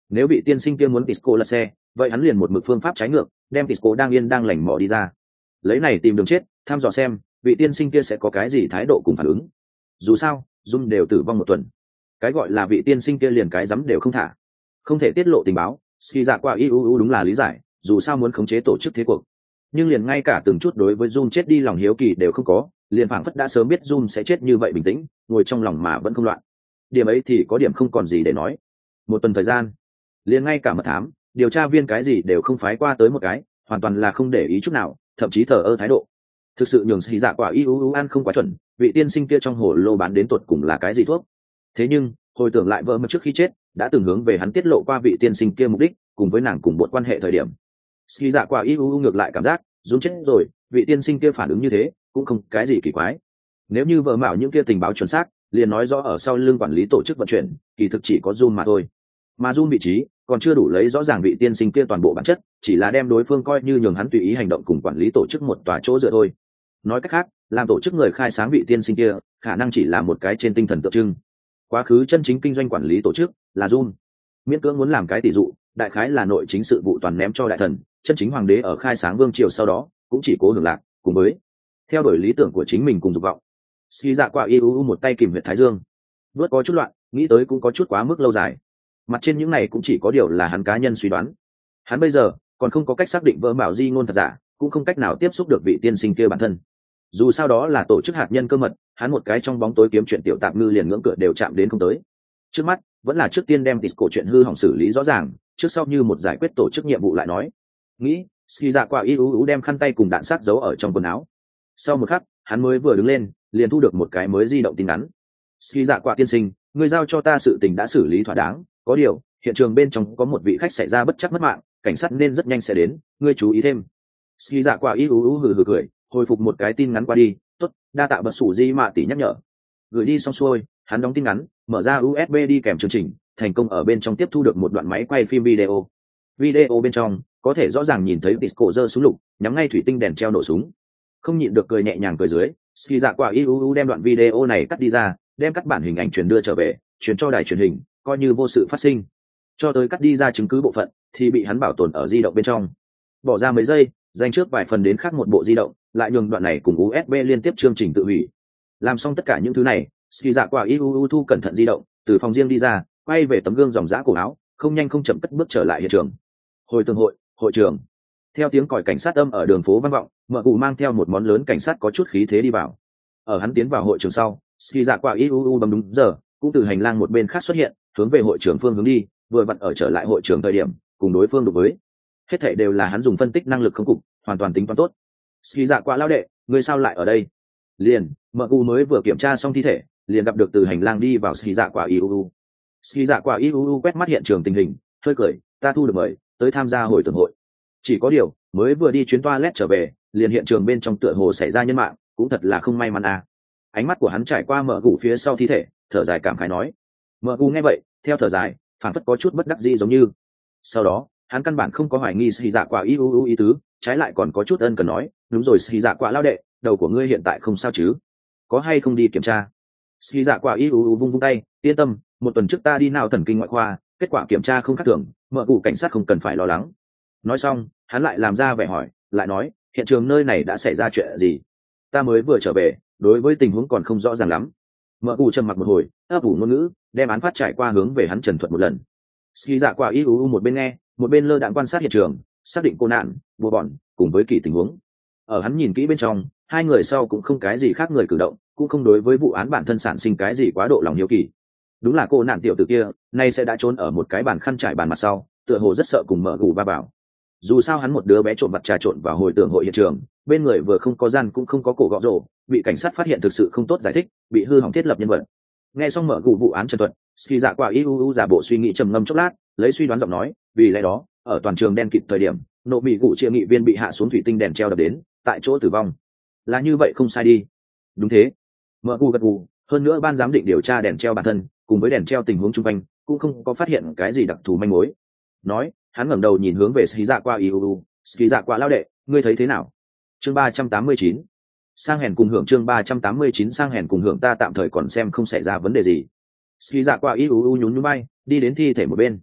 A: Nếu vị tiên sinh kia muốn Tisco lật xe, vậy hắn liền một mực phương pháp trái ngược, đem Tisco đang yên đang lành mò đi ra, lấy này tìm đường chết, tham dò xem vị tiên sinh kia sẽ có cái gì thái độ cùng phản ứng. Dù sao Zoom đều tử vong một tuần, cái gọi là vị tiên sinh kia liền cái dám đều không thả, không thể tiết lộ tình báo. Ski dạ qua iuu đúng là lý giải, dù sao muốn khống chế tổ chức thế cuộc, nhưng liền ngay cả từng chút đối với Zoom chết đi lòng hiếu kỳ đều không có, liền phảng phất đã sớm biết Zoom sẽ chết như vậy bình tĩnh, ngồi trong lòng mà vẫn không loạn. Điểm ấy thì có điểm không còn gì để nói. Một tuần thời gian, liền ngay cả mật thám, điều tra viên cái gì đều không phái qua tới một cái, hoàn toàn là không để ý chút nào, thậm chí thờ ơ thái độ. Thực sự nhường Ski dạ quả iuu ăn không quá chuẩn, vị tiên sinh kia trong hồ lô bán đến tuột cùng là cái gì thuốc. Thế nhưng hồi tưởng lại vợ mất trước khi chết đã từng hướng về hắn tiết lộ qua vị tiên sinh kia mục đích cùng với nàng cùng một quan hệ thời điểm, Ski dạ quả iuu ngược lại cảm giác Zoom chết rồi, vị tiên sinh kia phản ứng như thế cũng không cái gì kỳ quái. Nếu như vợ mạo những kia tình báo chuẩn xác, liền nói rõ ở sau lưng quản lý tổ chức vận chuyển kỳ thực chỉ có Zoom mà thôi, mà Zoom vị trí còn chưa đủ lấy rõ ràng vị tiên sinh kia toàn bộ bản chất, chỉ là đem đối phương coi như nhường hắn tùy ý hành động cùng quản lý tổ chức một tòa chỗ dựa thôi. Nói cách khác, làm tổ chức người khai sáng vị tiên sinh kia khả năng chỉ là một cái trên tinh thần tượng trưng, quá khứ chân chính kinh doanh quản lý tổ chức là Zoom. Miễn cưỡng muốn làm cái tỷ dụ, đại khái là nội chính sự vụ toàn ném cho đại thần, chân chính hoàng đế ở khai sáng vương triều sau đó cũng chỉ cố hưởng lạc, cùng với theo đuổi lý tưởng của chính mình cùng dục vọng. Ski dạ qua iuu một tay kìm huyệt thái dương, vớt có chút loạn, nghĩ tới cũng có chút quá mức lâu dài. Mặt trên những này cũng chỉ có điều là hắn cá nhân suy đoán, hắn bây giờ còn không có cách xác định vỡ bảo di ngôn thật giả, cũng không cách nào tiếp xúc được vị tiên sinh kia bản thân. Dù sao đó là tổ chức hạt nhân cơ mật, hắn một cái trong bóng tối kiếm chuyện tiểu tạp ngư liền ngưỡng cửa đều chạm đến không tới. Trước mắt vẫn là trước tiên đem Tisco chuyện hư hỏng xử lý rõ ràng, trước sau như một giải quyết tổ chức nhiệm vụ lại nói. Nghĩ, Ski dạ qua iuu đem khăn tay cùng đạn sát giấu ở trong quần áo. Sau một khắc, hắn mới vừa đứng lên, liền thu được một cái mới di động tin nhắn. Ski dạ qua tiên sinh, người giao cho ta sự tình đã xử lý thỏa đáng, có điều hiện trường bên trong có một vị khách xảy ra bất chắc mất mạng, cảnh sát nên rất nhanh sẽ đến, ngươi chú ý thêm. Ski dạ qua iuu hừ hừ cười, hồi phục một cái tin ngắn qua đi. Tốt, đa tạ bật sủ di mạ tỷ nhắc nhở. Gửi đi xong xuôi, hắn đóng tin ngắn, mở ra u ét bê đi kèm chương trình, thành công ở bên trong tiếp thu được một đoạn máy quay phim video. Video bên trong có thể rõ ràng nhìn thấy Tisco giơ súng lục, nhắm ngay thủy tinh đèn treo nổ súng. Không nhịn được cười nhẹ nhàng cười dưới, Ski dạ quả iuu đem đoạn video này cắt đi ra, đem cắt bản hình ảnh truyền đưa trở về, truyền cho đài truyền hình, coi như vô sự phát sinh. Cho tới cắt đi ra chứng cứ bộ phận thì bị hắn bảo tồn ở di động bên trong. Bỏ ra mấy giây, dành trước vài phần đến khác một bộ di động, lại nhường đoạn này cùng u ét bê liên tiếp chương trình tự hủy. Làm xong tất cả những thứ này, Ski dạ quả iuu thu cẩn thận di động, từ phòng riêng đi ra, quay về tấm gương dòng dã cổ áo, không nhanh không chậm cất bước trở lại hiện trường. Hồi tường hội, hội trường. Theo tiếng còi cảnh sát âm ở đường phố vang vọng, Mợ Cụ mang theo một món lớn cảnh sát có chút khí thế đi vào. Ở hắn tiến vào hội trường sau, Ski dạ quả iuu bấm đúng giờ, cũng từ hành lang một bên khác xuất hiện, hướng về hội trường phương hướng đi, vừa vặn ở trở lại hội trường thời điểm, cùng đối phương đối với. Hết thảy đều là hắn dùng phân tích năng lực không cục, hoàn toàn tính toán tốt. Ski dạ quả lao đệ, ngươi sao lại ở đây? Liền, Mợ Cụ mới vừa kiểm tra xong thi thể, liền gặp được từ hành lang đi vào Ski dạ quả iuu. Ski dạ quả iuu quét mắt hiện trường tình hình, hơi cười, ta thu được mời tới tham gia hội tưởng hội. Chỉ có điều mới vừa đi chuyến toilet trở về, liền hiện trường bên trong tựa hồ xảy ra nhân mạng, cũng thật là không may mắn à. Ánh mắt của hắn trải qua Mợ Cụ phía sau thi thể, thở dài cảm khái nói. Mợ Cụ nghe vậy, theo thở dài, phản phất có chút bất đắc dĩ giống như. Sau đó hắn căn bản không có hoài nghi Ski dạ quả iuu ý tứ, trái lại còn có chút ân cần nói, đúng rồi Ski dạ quả lao đệ, đầu của ngươi hiện tại không sao chứ? Có hay không đi kiểm tra? Ski dạ quả iuu vung vung tay, yên tâm, một tuần trước ta đi nào thần kinh ngoại khoa, kết quả kiểm tra không khác thường, Mợ Cụ cảnh sát không cần phải lo lắng. Nói xong hắn lại làm ra vẻ hỏi, lại nói, hiện trường nơi này đã xảy ra chuyện gì? Ta mới vừa trở về, đối với tình huống còn không rõ ràng lắm. Mợ Cụ trầm mặc một hồi, ấp ủ ngôn ngữ, đem án phát trải qua hướng về hắn trần thuật một lần. Ski dạ quả iuu một bên nghe, một bên lơ đãng quan sát hiện trường, xác định cô nạn, bùa bọn cùng với kỳ tình huống. Ở hắn nhìn kỹ bên trong, hai người sau cũng không cái gì khác người cử động, cũng không đối với vụ án bản thân sản sinh cái gì quá độ lòng hiếu kỳ. Đúng là cô nạn tiểu tử kia, nay sẽ đã trốn ở một cái bàn khăn trải bàn mặt sau, tựa hồ rất sợ cùng Mợ Cụ ba bảo. Dù sao hắn một đứa bé trộm vặt trà trộn vào hồi tưởng hội hiện trường, bên người vừa không có gian cũng không có cổ gõ rổ, bị cảnh sát phát hiện thực sự không tốt giải thích, bị hư hỏng thiết lập nhân vật. Nghe xong Mợ Cụ vụ án trần thuật, Ski dạ quả iuu giả bộ suy nghĩ trầm ngâm chốc lát, lấy suy đoán giọng nói, vì lẽ đó ở toàn trường đen kịt thời điểm, nộ bị cụ chia nghị viên bị hạ xuống thủy tinh đèn treo đập đến, tại chỗ tử vong. Là như vậy không sai đi. Đúng thế. Mợ Cụ gật gù, hơn nữa ban giám định điều tra đèn treo bản thân cùng với đèn treo tình huống chung quanh cũng không có phát hiện cái gì đặc thù manh mối. Nói, hắn ngẩng đầu nhìn hướng về Ski dạ qua iuu, Ski dạ qua lao đệ, ngươi thấy thế nào? Chương ba trăm tám mươi chín, sang hèn cùng hưởng. Chương ba trăm tám mươi chín, sang hèn cùng hưởng. Ta tạm thời còn xem không xảy ra vấn đề gì. Ski dạ qua iuu nhún nhún bay, đi đến thi thể một bên.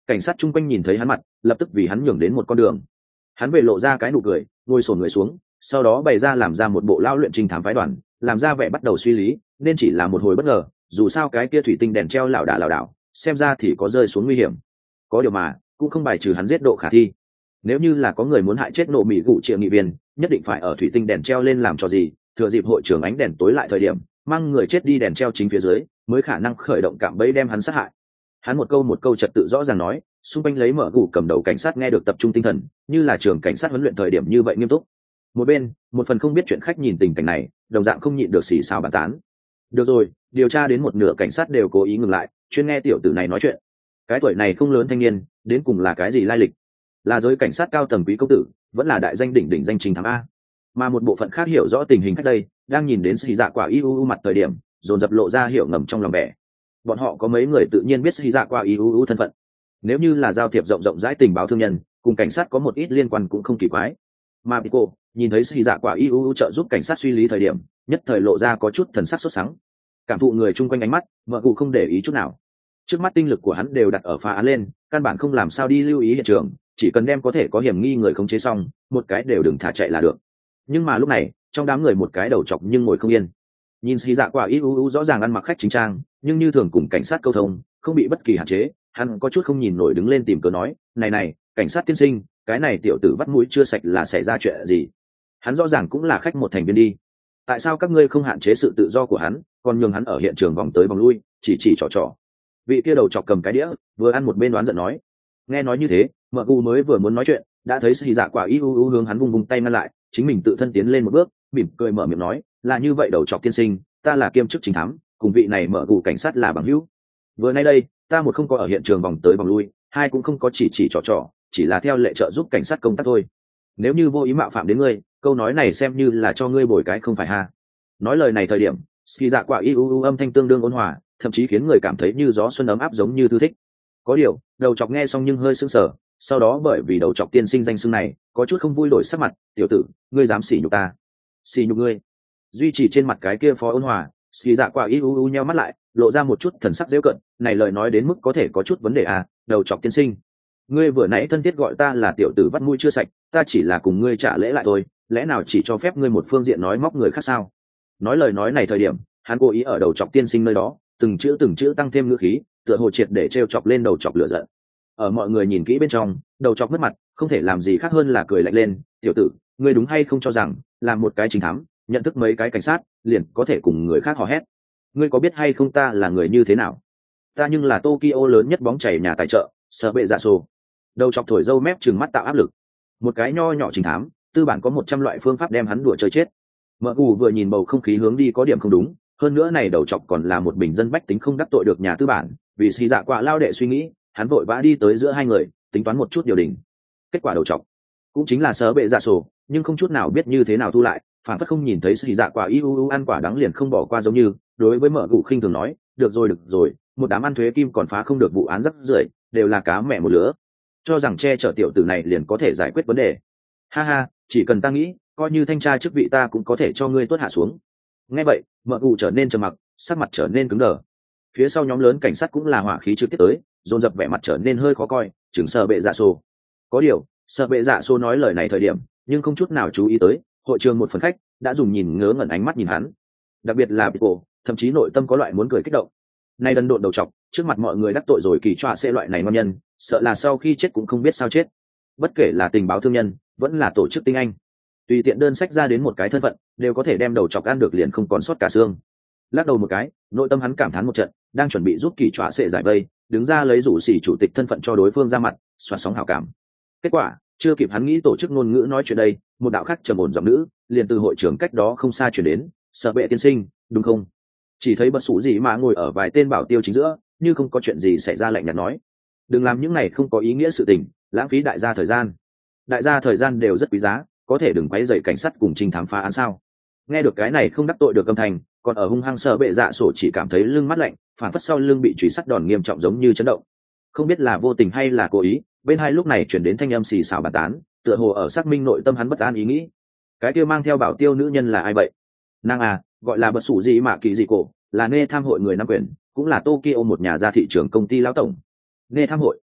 A: cảnh sát chung quanh nhìn thấy hắn mặt lập tức vì hắn nhường đến một con đường. Hắn về lộ ra cái nụ cười, ngồi sổn người xuống, sau đó bày ra làm ra một bộ lao luyện trinh thám phái đoàn, làm ra vẻ bắt đầu suy lý, nên chỉ là một hồi bất ngờ, dù sao cái kia thủy tinh đèn treo lảo đà lảo đảo, xem ra thì có rơi xuống nguy hiểm. Có điều mà cũng không bài trừ hắn giết độ khả thi. Nếu như là có người muốn hại chết nộ mỹ gụ triệu nghị viên, nhất định phải ở thủy tinh đèn treo lên làm cho gì, thừa dịp hội trường ánh đèn tối lại thời điểm, mang người chết đi đèn treo chính phía dưới, mới khả năng khởi động cạm bẫy đem hắn sát hại. Hắn một câu một câu trật tự rõ ràng nói, xung quanh lấy mở gụ cầm đầu cảnh sát nghe được tập trung tinh thần, như là trường cảnh sát huấn luyện thời điểm như vậy nghiêm túc. Một bên, một phần không biết chuyện khách nhìn tình cảnh này, đồng dạng không nhịn được xì xào bàn tán. Được rồi, điều tra đến một nửa cảnh sát đều cố ý ngừng lại, chuyên nghe tiểu tử này nói chuyện. Cái tuổi này không lớn thanh niên, đến cùng là cái gì lai lịch? Là giới cảnh sát cao tầng quý công tử, vẫn là đại danh đỉnh đỉnh danh chính thắng a. Mà một bộ phận khác hiểu rõ tình hình cách đây, đang nhìn đến xì dạ quả iuu mặt thời điểm, dồn dập lộ ra hiểu ngầm trong lòng bẻ. Bọn họ có mấy người tự nhiên biết xì dạ quả iuu thân phận. Nếu như là giao thiệp rộng rộng rãi tình báo thương nhân, cùng cảnh sát có một ít liên quan cũng không kỳ quái. Mà Pico nhìn thấy xì dạ quả iuu trợ giúp cảnh sát suy lý thời điểm, nhất thời lộ ra có chút thần sắc sốt sắng. Cảm thụ người chung quanh ánh mắt, vợ cụ không để ý chút nào. Trước mắt tinh lực của hắn đều đặt ở phá án lên, căn bản không làm sao đi lưu ý hiện trường, chỉ cần đem có thể có hiểm nghi người khống chế xong, một cái đều đừng thả chạy là được. Nhưng mà lúc này, trong đám người một cái đầu chọc nhưng ngồi không yên. Nhìn xì dạ quả iuu rõ ràng ăn mặc khách chính trang, nhưng như thường cùng cảnh sát câu thông, không bị bất kỳ hạn chế, hắn có chút không nhìn nổi đứng lên tìm cớ nói, này này, cảnh sát tiên sinh, cái này tiểu tử vắt mũi chưa sạch là xảy ra chuyện gì? Hắn rõ ràng cũng là khách một thành viên đi, tại sao các ngươi không hạn chế sự tự do của hắn, còn nhường hắn ở hiện trường vòng tới vòng lui, chỉ chỉ trò trò? Vị kia đầu chọc cầm cái đĩa, vừa ăn một bên đoán giận nói. Nghe nói như thế, mợ cụ mới vừa muốn nói chuyện, đã thấy xì dạ quả iuu hướng hắn vung vung tay ngăn lại, chính mình tự thân tiến lên một bước, mỉm cười mở miệng nói, là như vậy đầu chọc tiên sinh, ta là kiêm chức chính thám, cùng vị này mợ cụ cảnh sát là bằng hữu. Vừa nay đây, ta một không có ở hiện trường vòng tới vòng lui, hai cũng không có chỉ chỉ trò trò, chỉ là theo lệ trợ giúp cảnh sát công tác thôi. Nếu như vô ý mạo phạm đến ngươi, câu nói này xem như là cho ngươi bồi cái không phải ha. Nói lời này thời điểm, xì dạ quả iuu âm thanh tương đương ôn hòa, thậm chí khiến người cảm thấy như gió xuân ấm áp giống như thư thích. Có điều, đầu chọc nghe xong nhưng hơi sững sờ, sau đó bởi vì đầu chọc tiên sinh danh xưng này, có chút không vui đổi sắc mặt, tiểu tử, ngươi dám sỉ nhục ta? Sỉ nhục ngươi? Duy trì trên mặt cái kia phó ôn hòa, xì dạ quả iuu nheo mắt lại, lộ ra một chút thần sắc giễu cận, này lời nói đến mức có thể có chút vấn đề à, đầu chọc tiên sinh. Ngươi vừa nãy thân thiết gọi ta là tiểu tử vắt mũi chưa sạch, ta chỉ là cùng ngươi trả lễ lại thôi, lẽ nào chỉ cho phép ngươi một phương diện nói móc người khác sao? Nói lời nói này thời điểm, hắn cố ý ở đầu chọc tiên sinh nơi đó, từng chữ từng chữ tăng thêm ngữ khí, tựa hồ triệt để trêu chọc lên đầu chọc lửa giận. Ở mọi người nhìn kỹ bên trong, đầu chọc mất mặt, không thể làm gì khác hơn là cười lạnh lên, tiểu tử, ngươi đúng hay không cho rằng, làm một cái chính thám, nhận thức mấy cái cảnh sát, liền có thể cùng người khác hò hét. Ngươi có biết hay không ta là người như thế nào? Ta nhưng là Tokyo lớn nhất bóng chảy nhà tài trợ, Sở Bệ Dạ Sổ. Đầu chọc thổi dâu mép trừng mắt tạo áp lực. Một cái nho nhỏ chính thám, tư bản có một trăm loại phương pháp đem hắn đùa chơi chết. Mợ Cù vừa nhìn bầu không khí hướng đi có điểm không đúng, hơn nữa này đầu chọc còn là một bình dân bách tính không đắc tội được nhà tư bản, vì xì dạ quả lao đệ suy nghĩ, hắn vội vã đi tới giữa hai người, tính toán một chút điều đình. Kết quả đầu chọc cũng chính là Sở Bệ Dạ Sổ, nhưng không chút nào biết như thế nào thu lại, phản phất không nhìn thấy xì dạ quả iuu ăn quả đắng liền không bỏ qua giống như, đối với Mợ Cù khinh thường nói, được rồi được rồi, một đám ăn thuế kim còn phá không được vụ án rắc rưởi, đều là cá mẹ một lứa, cho rằng che chở tiểu tử này liền có thể giải quyết vấn đề. Ha ha, chỉ cần ta nghĩ, coi như thanh tra chức vị ta cũng có thể cho ngươi tuốt hạ xuống. Nghe vậy, Mợ Cù trở nên trầm mặc, sắc mặt trở nên cứng đờ. Phía sau nhóm lớn cảnh sát cũng là hỏa khí trực tiếp tới, dồn dập vẻ mặt trở nên hơi khó coi, chừng Sở Bệ Dạ Sổ. Có điều, Sở Bệ Dạ Sổ nói lời này thời điểm, nhưng không chút nào chú ý tới, hội trường một phần khách đã dùng nhìn ngớ ngẩn ánh mắt nhìn hắn, đặc biệt là Pico, thậm chí nội tâm có loại muốn cười kích động. Nay đần độn đầu chọc, trước mặt mọi người đắc tội rồi kỳ trọa sẽ loại này ngon nhân, sợ là sau khi chết cũng không biết sao chết. Bất kể là tình báo thương nhân, vẫn là tổ chức tinh anh, tùy tiện đơn sách ra đến một cái thân phận, đều có thể đem đầu chọc ăn được liền không còn sót cả xương. Lắc đầu một cái, nội tâm hắn cảm thán một trận, đang chuẩn bị giúp kỳ trọa sẽ giải vây, đứng ra lấy rủ xỉ chủ tịch thân phận cho đối phương ra mặt, xoa sóng hảo cảm. Kết quả, chưa kịp hắn nghĩ tổ chức ngôn ngữ nói chuyện đây, một đạo khác trầm ổn giọng nữ liền từ hội trưởng cách đó không xa chuyển đến, Sở Bệ tiên sinh, đúng không? Chỉ thấy bất sủ gì mà ngồi ở vài tên bảo tiêu chính giữa, như không có chuyện gì xảy ra lạnh nhạt nói, đừng làm những này không có ý nghĩa sự tình, lãng phí đại gia thời gian. Đại gia thời gian đều rất quý giá, có thể đừng quấy rầy cảnh sát cùng trình thám phá án sao? Nghe được cái này không đắc tội được âm thanh, còn ở hung hăng Sở Bệ Dạ Sổ chỉ cảm thấy lưng mát lạnh, phản phất sau lưng bị chùy sắt đòn nghiêm trọng giống như chấn động. Không biết là vô tình hay là cố ý, bên hai lúc này chuyển đến thanh âm xì xào bàn tán, tựa hồ ở xác minh nội tâm hắn bất an ý nghĩ. Cái kia mang theo bảo tiêu nữ nhân là ai vậy? Nàng à, gọi là bất sủ gì mà kỳ gì cổ, là nê tham hội người nắm quyền, cũng là Tokyo một nhà ra thị trường công ty lão tổng. Nê tham hội.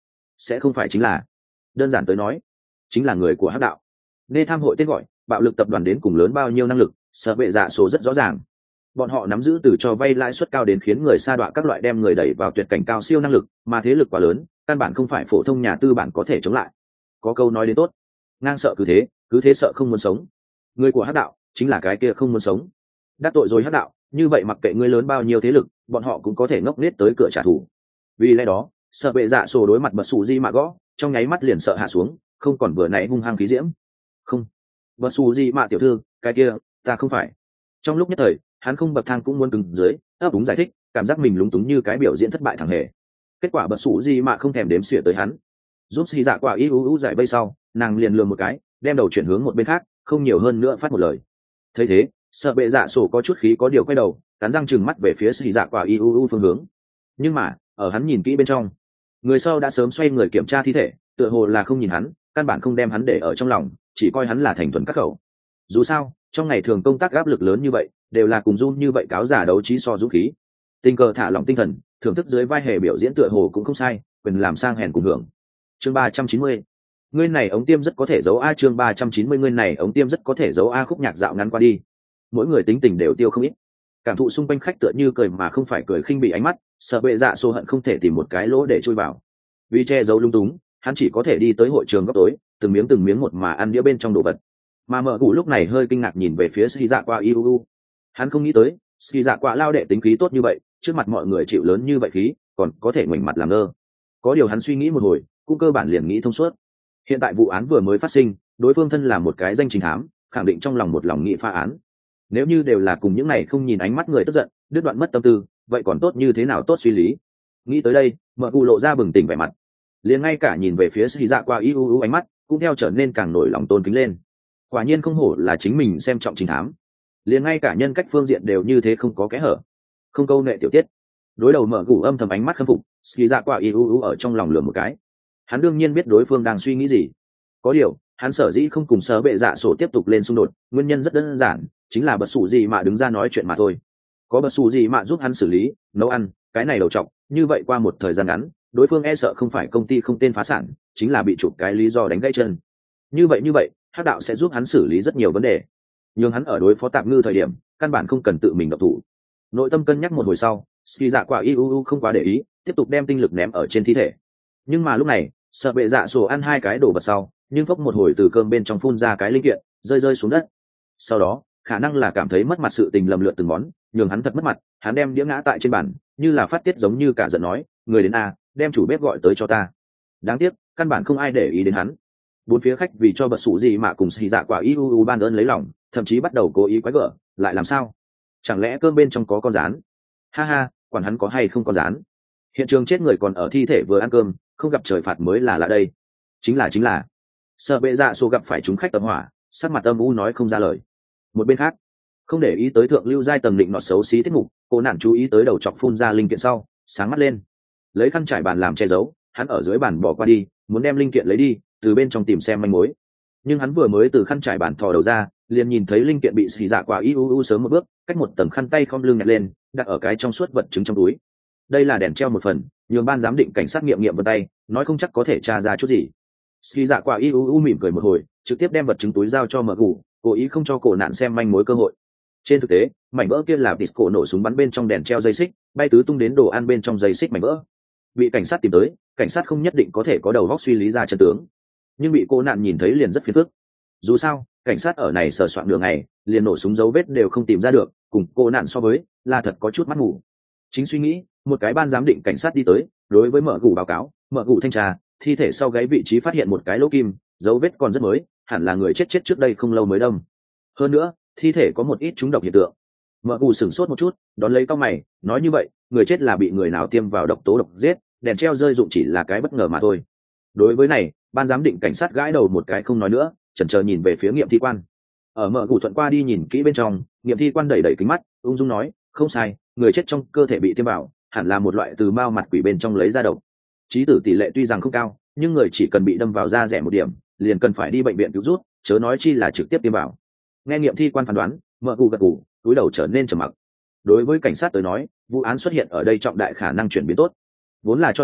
A: sẽ không phải chính là, đơn giản tới nói chính là người của hắc đạo. Nê tham hội tên gọi bạo lực tập đoàn đến cùng lớn bao nhiêu năng lực, sợ bệ dạ số rất rõ ràng. Bọn họ nắm giữ từ cho vay lãi suất cao đến khiến người sa đọa các loại đem người đẩy vào tuyệt cảnh cao siêu năng lực, mà thế lực quá lớn căn bản không phải phổ thông nhà tư bản có thể chống lại. Có câu nói đến tốt, ngang sợ cứ thế, cứ thế sợ không muốn sống. Người của hắc đạo chính là cái kia không muốn sống. Đắc tội rồi hắc đạo, như vậy mặc kệ ngươi lớn bao nhiêu thế lực, bọn họ cũng có thể ngốc nghếch tới cửa trả thù. Vì lẽ đó sợ bệ dạ sổ đối mặt bật xù di mạ gõ, trong nháy mắt liền sợ hạ xuống, không còn vừa nãy hung hăng khí diễm. Không, bật xù di mạ tiểu thư, cái kia ta không phải. Trong lúc nhất thời hắn không bậc thang cũng muốn cứng dưới, ấp úng giải thích, cảm giác mình lúng túng như cái biểu diễn thất bại thẳng hề. Kết quả bật xù di mạ không thèm đếm xỉa tới hắn, giúp xì dạ quả y ú ú giải vây sau, nàng liền lườm một cái, đem đầu chuyển hướng một bên khác, không nhiều hơn nữa phát một lời. Thấy thế sợ bệ dạ sổ có chút khí có điều quay đầu, cắn răng chừng mắt về phía xì dạ quả y ú ú phương hướng. Nhưng mà ở hắn nhìn kỹ bên trong, người sau đã sớm xoay người kiểm tra thi thể, tựa hồ là không nhìn hắn, căn bản không đem hắn để ở trong lòng, chỉ coi hắn là thành thuần các khẩu. Dù sao trong ngày thường công tác áp lực lớn như vậy, đều là cùng run như vậy cáo giả đấu trí so dũng khí. Tình cờ thả lỏng tinh thần, thưởng thức dưới vai hề biểu diễn tựa hồ cũng không sai, quyền làm sang hèn cùng hưởng. Chương ba trăm chín mươi, ngươi này ống tiêm rất có thể giấu a. Chương ba trăm chín mươi, ngươi này ống tiêm rất có thể giấu a. Khúc nhạc dạo ngắn qua đi, mỗi người tính tình đều tiêu không ít. Cảm thụ xung quanh khách tựa như cười mà không phải cười khinh bị ánh mắt, sợ bệ dạ xô hận không thể tìm một cái lỗ để chui vào. Vì che giấu lung túng, hắn chỉ có thể đi tới hội trường góc tối, từng miếng từng miếng một mà ăn đĩa bên trong đồ vật. Mà mở cụ lúc này hơi kinh ngạc nhìn về phía ski dạ qua iuu. Hắn không nghĩ tới ski dạ qua lao đệ tính khí tốt như vậy, trước mặt mọi người chịu lớn như vậy khí, còn có thể ngoảnh mặt làm ngơ. Có điều hắn suy nghĩ một hồi, cũng cơ bản liền nghĩ thông suốt. Hiện tại vụ án vừa mới phát sinh, đối phương thân là một cái danh chính thám, khẳng định trong lòng một lòng nghị phá án. Nếu như đều là cùng những này không nhìn ánh mắt người tức giận, đứt đoạn mất tâm tư, vậy còn tốt như thế nào tốt suy lý. Nghĩ tới đây mở cụ lộ ra bừng tỉnh vẻ mặt, liền ngay cả nhìn về phía ski dạ qua iuu ánh mắt cũng theo trở nên càng nổi lòng tôn kính lên. Quả nhiên không hổ là chính mình xem trọng chính thám, liền ngay cả nhân cách phương diện đều như thế không có kẽ hở, không câu nệ tiểu tiết. Đối đầu mở cụ âm thầm ánh mắt khâm phục, ski dạ qua iuu ở trong lòng lừa một cái. Hắn đương nhiên biết đối phương đang suy nghĩ gì, có điều hắn sở dĩ không cùng sở bệ dạ sổ tiếp tục lên xung đột, nguyên nhân rất đơn giản, chính là bật xù gì mà đứng ra nói chuyện mà thôi. Có bật xù gì mà giúp hắn xử lý nấu ăn cái này đầu trọc, như vậy qua một thời gian ngắn, đối phương e sợ không phải công ty không tên phá sản, chính là bị chụp cái lý do đánh gãy chân. Như vậy như vậy hắc đạo sẽ giúp hắn xử lý rất nhiều vấn đề, nhưng hắn ở đối phó tạm ngư thời điểm căn bản không cần tự mình độc thủ. Nội tâm cân nhắc một hồi sau, ski dạ quả iuu không quá để ý, tiếp tục đem tinh lực ném ở trên thi thể. Nhưng mà lúc này sợ bệ dạ sổ ăn hai cái đồ vật sau, nhưng phốc một hồi từ cơm bên trong phun ra cái linh kiện, rơi rơi xuống đất. Sau đó khả năng là cảm thấy mất mặt sự tình lầm lượt từng món, nhường hắn thật mất mặt, hắn đem đĩa ngã tại trên bàn, như là phát tiết giống như cả giận nói, người đến a, đem chủ bếp gọi tới cho ta. Đáng tiếc căn bản không ai để ý đến hắn. Bốn phía khách vì cho bật sủ gì mà cùng xì dạ quả iuu ban ơn lấy lòng, thậm chí bắt đầu cố ý quái gở, lại làm sao? Chẳng lẽ cơm bên trong có con rán? Ha ha, quản hắn có hay không có rán. Hiện trường chết người còn ở thi thể vừa ăn cơm, không gặp trời phạt mới là lạ đây. Chính là chính là. Sợ bệ dạ số gặp phải chúng khách tập hỏa, sắc mặt âm u nói không ra lời. Một bên khác, không để ý tới thượng lưu giai tầng định nọt xấu xí tiết mục, cô nản chú ý tới đầu chọc phun ra linh kiện sau, sáng mắt lên, lấy khăn trải bàn làm che giấu, hắn ở dưới bàn bỏ qua đi, muốn đem linh kiện lấy đi, từ bên trong tìm xem manh mối. Nhưng hắn vừa mới từ khăn trải bàn thò đầu ra, liền nhìn thấy linh kiện bị xì dạ quả iuu sớm một bước, cách một tầng khăn tay không lưng nhặt lên, đặt ở cái trong suốt vật chứng trong túi. Đây là đèn treo một phần, nhường ban giám định cảnh sát nghiệm nghiệm vân tay, nói không chắc có thể tra ra chút gì. Xì dạ quả iuu mỉm cười một hồi, trực tiếp đem vật chứng túi giao cho mở gù, cố ý không cho cổ nạn xem manh mối cơ hội. Trên thực tế mảnh vỡ kia là disco nổ súng bắn bên trong đèn treo dây xích, bay tứ tung đến đồ ăn bên trong dây xích mảnh vỡ. Bị cảnh sát tìm tới, cảnh sát không nhất định có thể có đầu óc suy lý ra chân tướng, nhưng bị cô nạn nhìn thấy liền rất phiền phức. Dù sao cảnh sát ở này sờ soạn đường này, liền nổ súng dấu vết đều không tìm ra được, cùng cô nạn so với là thật có chút mắt mù. Chính suy nghĩ, một cái ban giám định cảnh sát đi tới, đối với mở gù báo cáo, mở gù thanh tra thi thể sau gáy vị trí phát hiện một cái lỗ kim, dấu vết còn rất mới, hẳn là người chết chết trước đây không lâu mới đâm. Hơn nữa thi thể có một ít trúng độc hiện tượng. Mở gù sửng sốt một chút, đón lấy cau mày, nói như vậy người chết là bị người nào tiêm vào độc tố độc giết, đèn treo rơi dụng chỉ là cái bất ngờ mà thôi. Đối với này ban giám định cảnh sát gãi đầu một cái không nói nữa, chần chờ nhìn về phía nghiệm thi quan. Ở mở gù thuận qua đi nhìn kỹ bên trong, nghiệm thi quan đẩy đẩy kính mắt, ung dung nói, không sai, người chết trong cơ thể bị tiêm vào, hẳn là một loại từ mao mặt quỷ bên trong lấy ra độc. Chí tử tỷ lệ tuy rằng không cao, nhưng người chỉ cần bị đâm vào da rẻ một điểm, liền cần phải đi bệnh viện cứu rút, chớ nói chi là trực tiếp tiêm vào. Nghe nghiệm thi quan phán đoán, mở gù gật gù, túi đầu trở nên trầm mặc. Đối với cảnh sát tới nói, vụ án xuất hiện ở đây trọng đại khả năng chuyển biến tốt. Vốn là cho rằng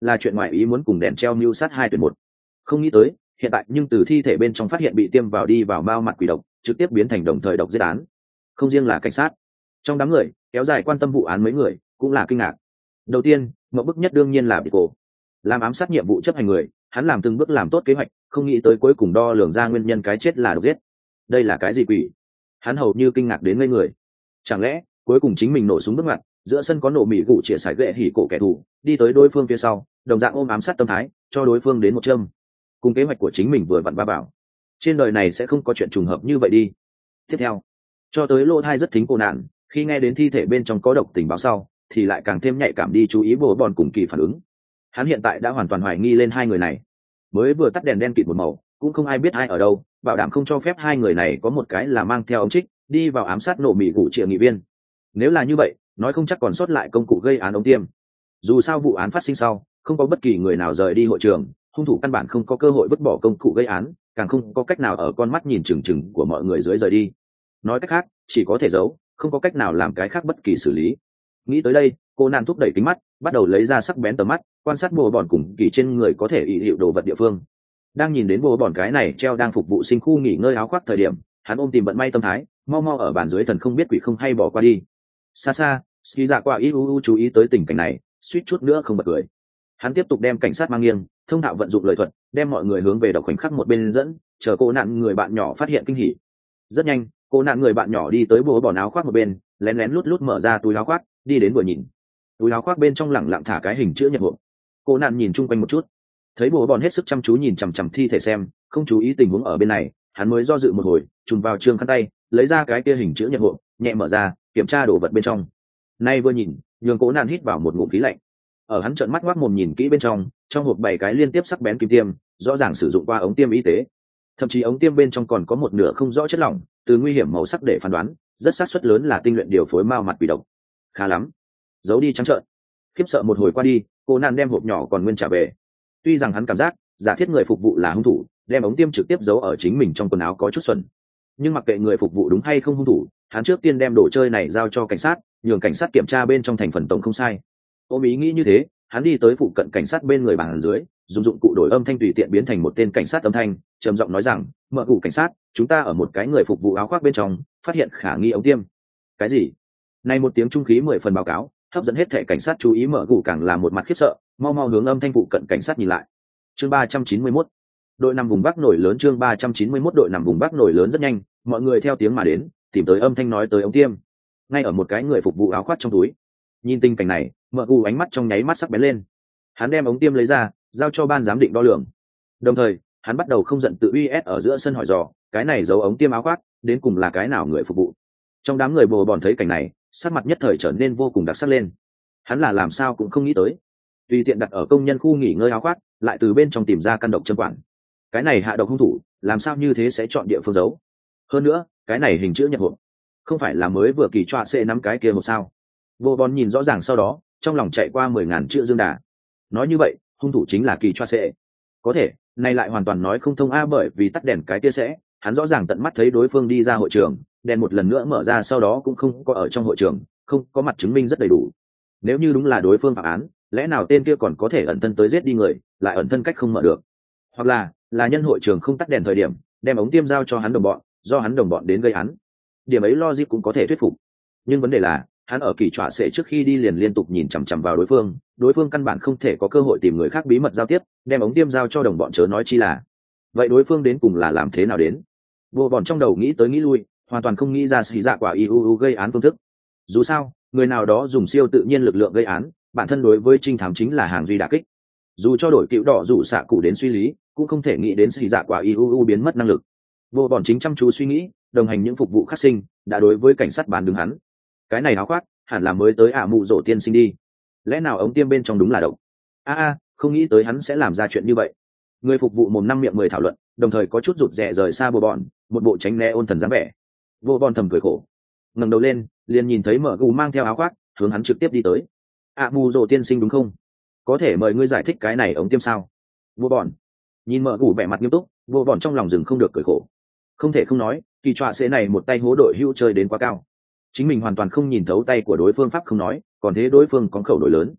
A: là chuyện ngoại ý muốn cùng đèn treo mưu sát hai tuyển một. Không nghĩ tới hiện tại nhưng từ thi thể bên trong phát hiện bị tiêm vào đi vào mao mặt quỷ độc, trực tiếp biến thành đồng thời độc giết án. Không riêng là cảnh sát, trong đám người kéo dài quan tâm vụ án mấy người cũng là kinh ngạc. Đầu tiên mậu bức nhất đương nhiên là bị cổ, làm ám sát nhiệm vụ chấp hành người, hắn làm từng bước làm tốt kế hoạch, không nghĩ tới cuối cùng đo lường ra nguyên nhân cái chết là độc giết. Đây là cái gì quỷ? Hắn hầu như kinh ngạc đến ngây người. Chẳng lẽ cuối cùng chính mình nổ súng bước ngoặt, giữa sân có nổ mỹ gụ chĩa sải gậy hỉ cổ kẻ thù, đi tới đối phương phía sau, đồng dạng ôm ám sát tâm thái, cho đối phương đến một châm. Cùng kế hoạch của chính mình vừa vặn ba bảo. Trên đời này sẽ không có chuyện trùng hợp như vậy đi. Tiếp theo, cho tới lô thai rất thính cô nạn, khi nghe đến thi thể bên trong có độc tình báo sau, thì lại càng thêm nhạy cảm đi chú ý bồ bòn cùng kỳ phản ứng. Hắn hiện tại đã hoàn toàn hoài nghi lên hai người này. Mới vừa tắt đèn đen kịt một màu, cũng không ai biết ai ở đâu, bảo đảm không cho phép hai người này có một cái là mang theo ống trích đi vào ám sát nổ mỹ gụ chĩa nghị viên. Nếu là như vậy, nói không chắc còn sót lại công cụ gây án ống tiêm. Dù sao vụ án phát sinh sau, không có bất kỳ người nào rời đi hội trường, hung thủ căn bản không có cơ hội vứt bỏ công cụ gây án, càng không có cách nào ở con mắt nhìn chừng chừng của mọi người dưới rời đi. Nói cách khác, chỉ có thể giấu, không có cách nào làm cái khác bất kỳ xử lý. Nghĩ tới đây, cô nàng thúc đẩy kính mắt, bắt đầu lấy ra sắc bén tầm mắt, quan sát bồ bòn cùng kỳ trên người có thể ý hiệu đồ vật địa phương. Đang nhìn đến bồ bòn cái này treo đang phục vụ sinh khu nghỉ ngơi áo khoác thời điểm, hắn ôm tìm vận may tâm thái, mau mau ở bàn dưới thần không biết quỷ không hay bỏ qua đi. Xa xa, ski dạ qua iuu chú ý tới tình cảnh này, suýt chút nữa không bật cười. Hắn tiếp tục đem cảnh sát mang nghiêng, thông thạo vận dụng lời thuật, đem mọi người hướng về độc khoảnh khắc một bên dẫn, chờ cô nạn người bạn nhỏ phát hiện kinh hỉ. Rất nhanh, cô nạn người bạn nhỏ đi tới bồ bòn áo khoác một bên, lén lén lút lút mở ra túi áo khoác, đi đến vừa nhìn. Túi áo khoác bên trong lẳng lặng thả cái hình chữ nhật hộp. Cô nạn nhìn chung quanh một chút, thấy bồ bòn hết sức chăm chú nhìn chằm chằm thi thể xem, không chú ý tình huống ở bên này, hắn mới do dự một hồi, trùm vào trương khăn tay, lấy ra cái kia hình chữ nhật hộp, nhẹ mở ra, kiểm tra đồ vật bên trong. Nay vừa nhìn, nhường cố nạn hít vào một ngụm khí lạnh. Ở hắn trợn mắt ngoác mồm nhìn kỹ bên trong, trong hộp bảy cái liên tiếp sắc bén kim tiêm, rõ ràng sử dụng qua ống tiêm y tế. Thậm chí ống tiêm bên trong còn có một nửa không rõ chất lỏng, từ nguy hiểm màu sắc để phán đoán, rất xác suất lớn là tinh luyện điều phối mao mặt quỷ độc. Khá lắm. Giấu đi trắng trợn. Khiếp sợ một hồi qua đi, cô nạn đem hộp nhỏ còn nguyên trả về. Tuy rằng hắn cảm giác giả thiết người phục vụ là hung thủ, đem ống tiêm trực tiếp giấu ở chính mình trong quần áo có chút xuẩn, nhưng mặc kệ người phục vụ đúng hay không hung thủ, hắn trước tiên đem đồ chơi này giao cho cảnh sát, nhường cảnh sát kiểm tra bên trong thành phần tổng không sai. Ôm ý nghĩ như thế, hắn đi tới phụ cận cảnh sát bên người bàn dưới, dùng dụng cụ đổi âm thanh tùy tiện biến thành một tên cảnh sát âm thanh, trầm giọng nói rằng: "Mở cụ cảnh sát, chúng ta ở một cái người phục vụ áo khoác bên trong phát hiện khả nghi ống tiêm." Cái gì? Này một tiếng trung khí mười phần báo cáo, hấp dẫn hết thảy cảnh sát chú ý. Mở cụ càng là một mặt khiếp sợ, mau mau hướng âm thanh phụ cận cảnh sát nhìn lại. Chương ba trăm chín mươi mốt, đội nằm vùng Bắc nổi lớn. Chương ba trăm chín mươi mốt, đội nằm vùng Bắc nổi lớn. Rất nhanh, mọi người theo tiếng mà đến, tìm tới âm thanh nói tới ống tiêm, ngay ở một cái người phục vụ áo khoác trong túi. Nhìn tình cảnh này, Mở cụ ánh mắt trong nháy mắt sắc bén lên. Hắn đem ống tiêm lấy ra, giao cho ban giám định đo lường. Đồng thời, hắn bắt đầu không giận tự uy ép ở giữa sân hỏi dò, cái này giấu ống tiêm áo khoác, đến cùng là cái nào người phục vụ? Trong đám người bồ bòn thấy cảnh này, sắc mặt nhất thời trở nên vô cùng đặc sắc lên. Hắn là làm sao cũng không nghĩ tới, tùy tiện đặt ở công nhân khu nghỉ ngơi áo khoác, lại từ bên trong tìm ra căn độc châm quản. Cái này hạ độc hung thủ, làm sao như thế sẽ chọn địa phương giấu? Hơn nữa, cái này hình chữ nhật hộp, không phải là mới vừa kỳ choa xệ nắm cái kia một sao? Bồ bòn nhìn rõ ràng sau đó, trong lòng chạy qua mười ngàn chữ dương đà. Nói như vậy, hung thủ chính là kỳ choa xệ. Có thể, này lại hoàn toàn nói không thông a, bởi vì tắt đèn cái kia sẽ, hắn rõ ràng tận mắt thấy đối phương đi ra hội trường, đèn một lần nữa mở ra sau đó cũng không có ở trong hội trường, không có mặt chứng minh rất đầy đủ. Nếu như đúng là đối phương phạm án, lẽ nào tên kia còn có thể ẩn thân tới giết đi người, lại ẩn thân cách không mở được? Hoặc là là nhân hội trường không tắt đèn thời điểm, đem ống tiêm giao cho hắn đồng bọn, do hắn đồng bọn đến gây án. Điểm ấy logic cũng có thể thuyết phục. Nhưng vấn đề là, hắn ở kỳ trọa sẽ trước khi đi liền liên tục nhìn chằm chằm vào đối phương, đối phương căn bản không thể có cơ hội tìm người khác bí mật giao tiếp, đem ống tiêm giao cho đồng bọn chớ nói chi là. Vậy đối phương đến cùng là làm thế nào đến? Vô bọn trong đầu nghĩ tới nghĩ lui, hoàn toàn không nghĩ ra sĩ dạ quả iuu gây án phương thức. Dù sao, người nào đó dùng siêu tự nhiên lực lượng gây án, bản thân đối với trinh thám chính là hàng duy đả kích. Dù cho đổi cựu đỏ rủ xạ cụ đến suy lý, cũng không thể nghĩ đến sĩ dạ quả iuu biến mất năng lực. Vô bọn chính chăm chú suy nghĩ, đồng hành những phục vụ khắc sinh, đã đối với cảnh sát bán đứng hắn. Cái này áo khoác, hẳn là mới tới ả mụ rổ tiên sinh đi. Lẽ nào ống tiêm bên trong đúng là độc? A a, không nghĩ tới hắn sẽ làm ra chuyện như vậy. Người phục vụ mồm năm miệng mười thảo luận, đồng thời có chút rụt rè rời xa Vô bọn, một bộ tránh né ôn thần dáng vẻ. Vô bọn thầm cười khổ, ngẩng đầu lên, liền nhìn thấy Mở Gù mang theo áo khoác, hướng hắn trực tiếp đi tới. ả mụ rổ tiên sinh đúng không? Có thể mời ngươi giải thích cái này ống tiêm sao? Vô bọn nhìn Mở Gù vẻ mặt nghiêm túc, Vô bọn trong lòng rừng không được cười khổ. Không thể không nói, kỳ trọa sẽ này một tay hố đội hưu chơi đến quá cao. Chính mình hoàn toàn không nhìn thấu tay của đối phương pháp không nói, còn thế đối phương có khẩu đội lớn.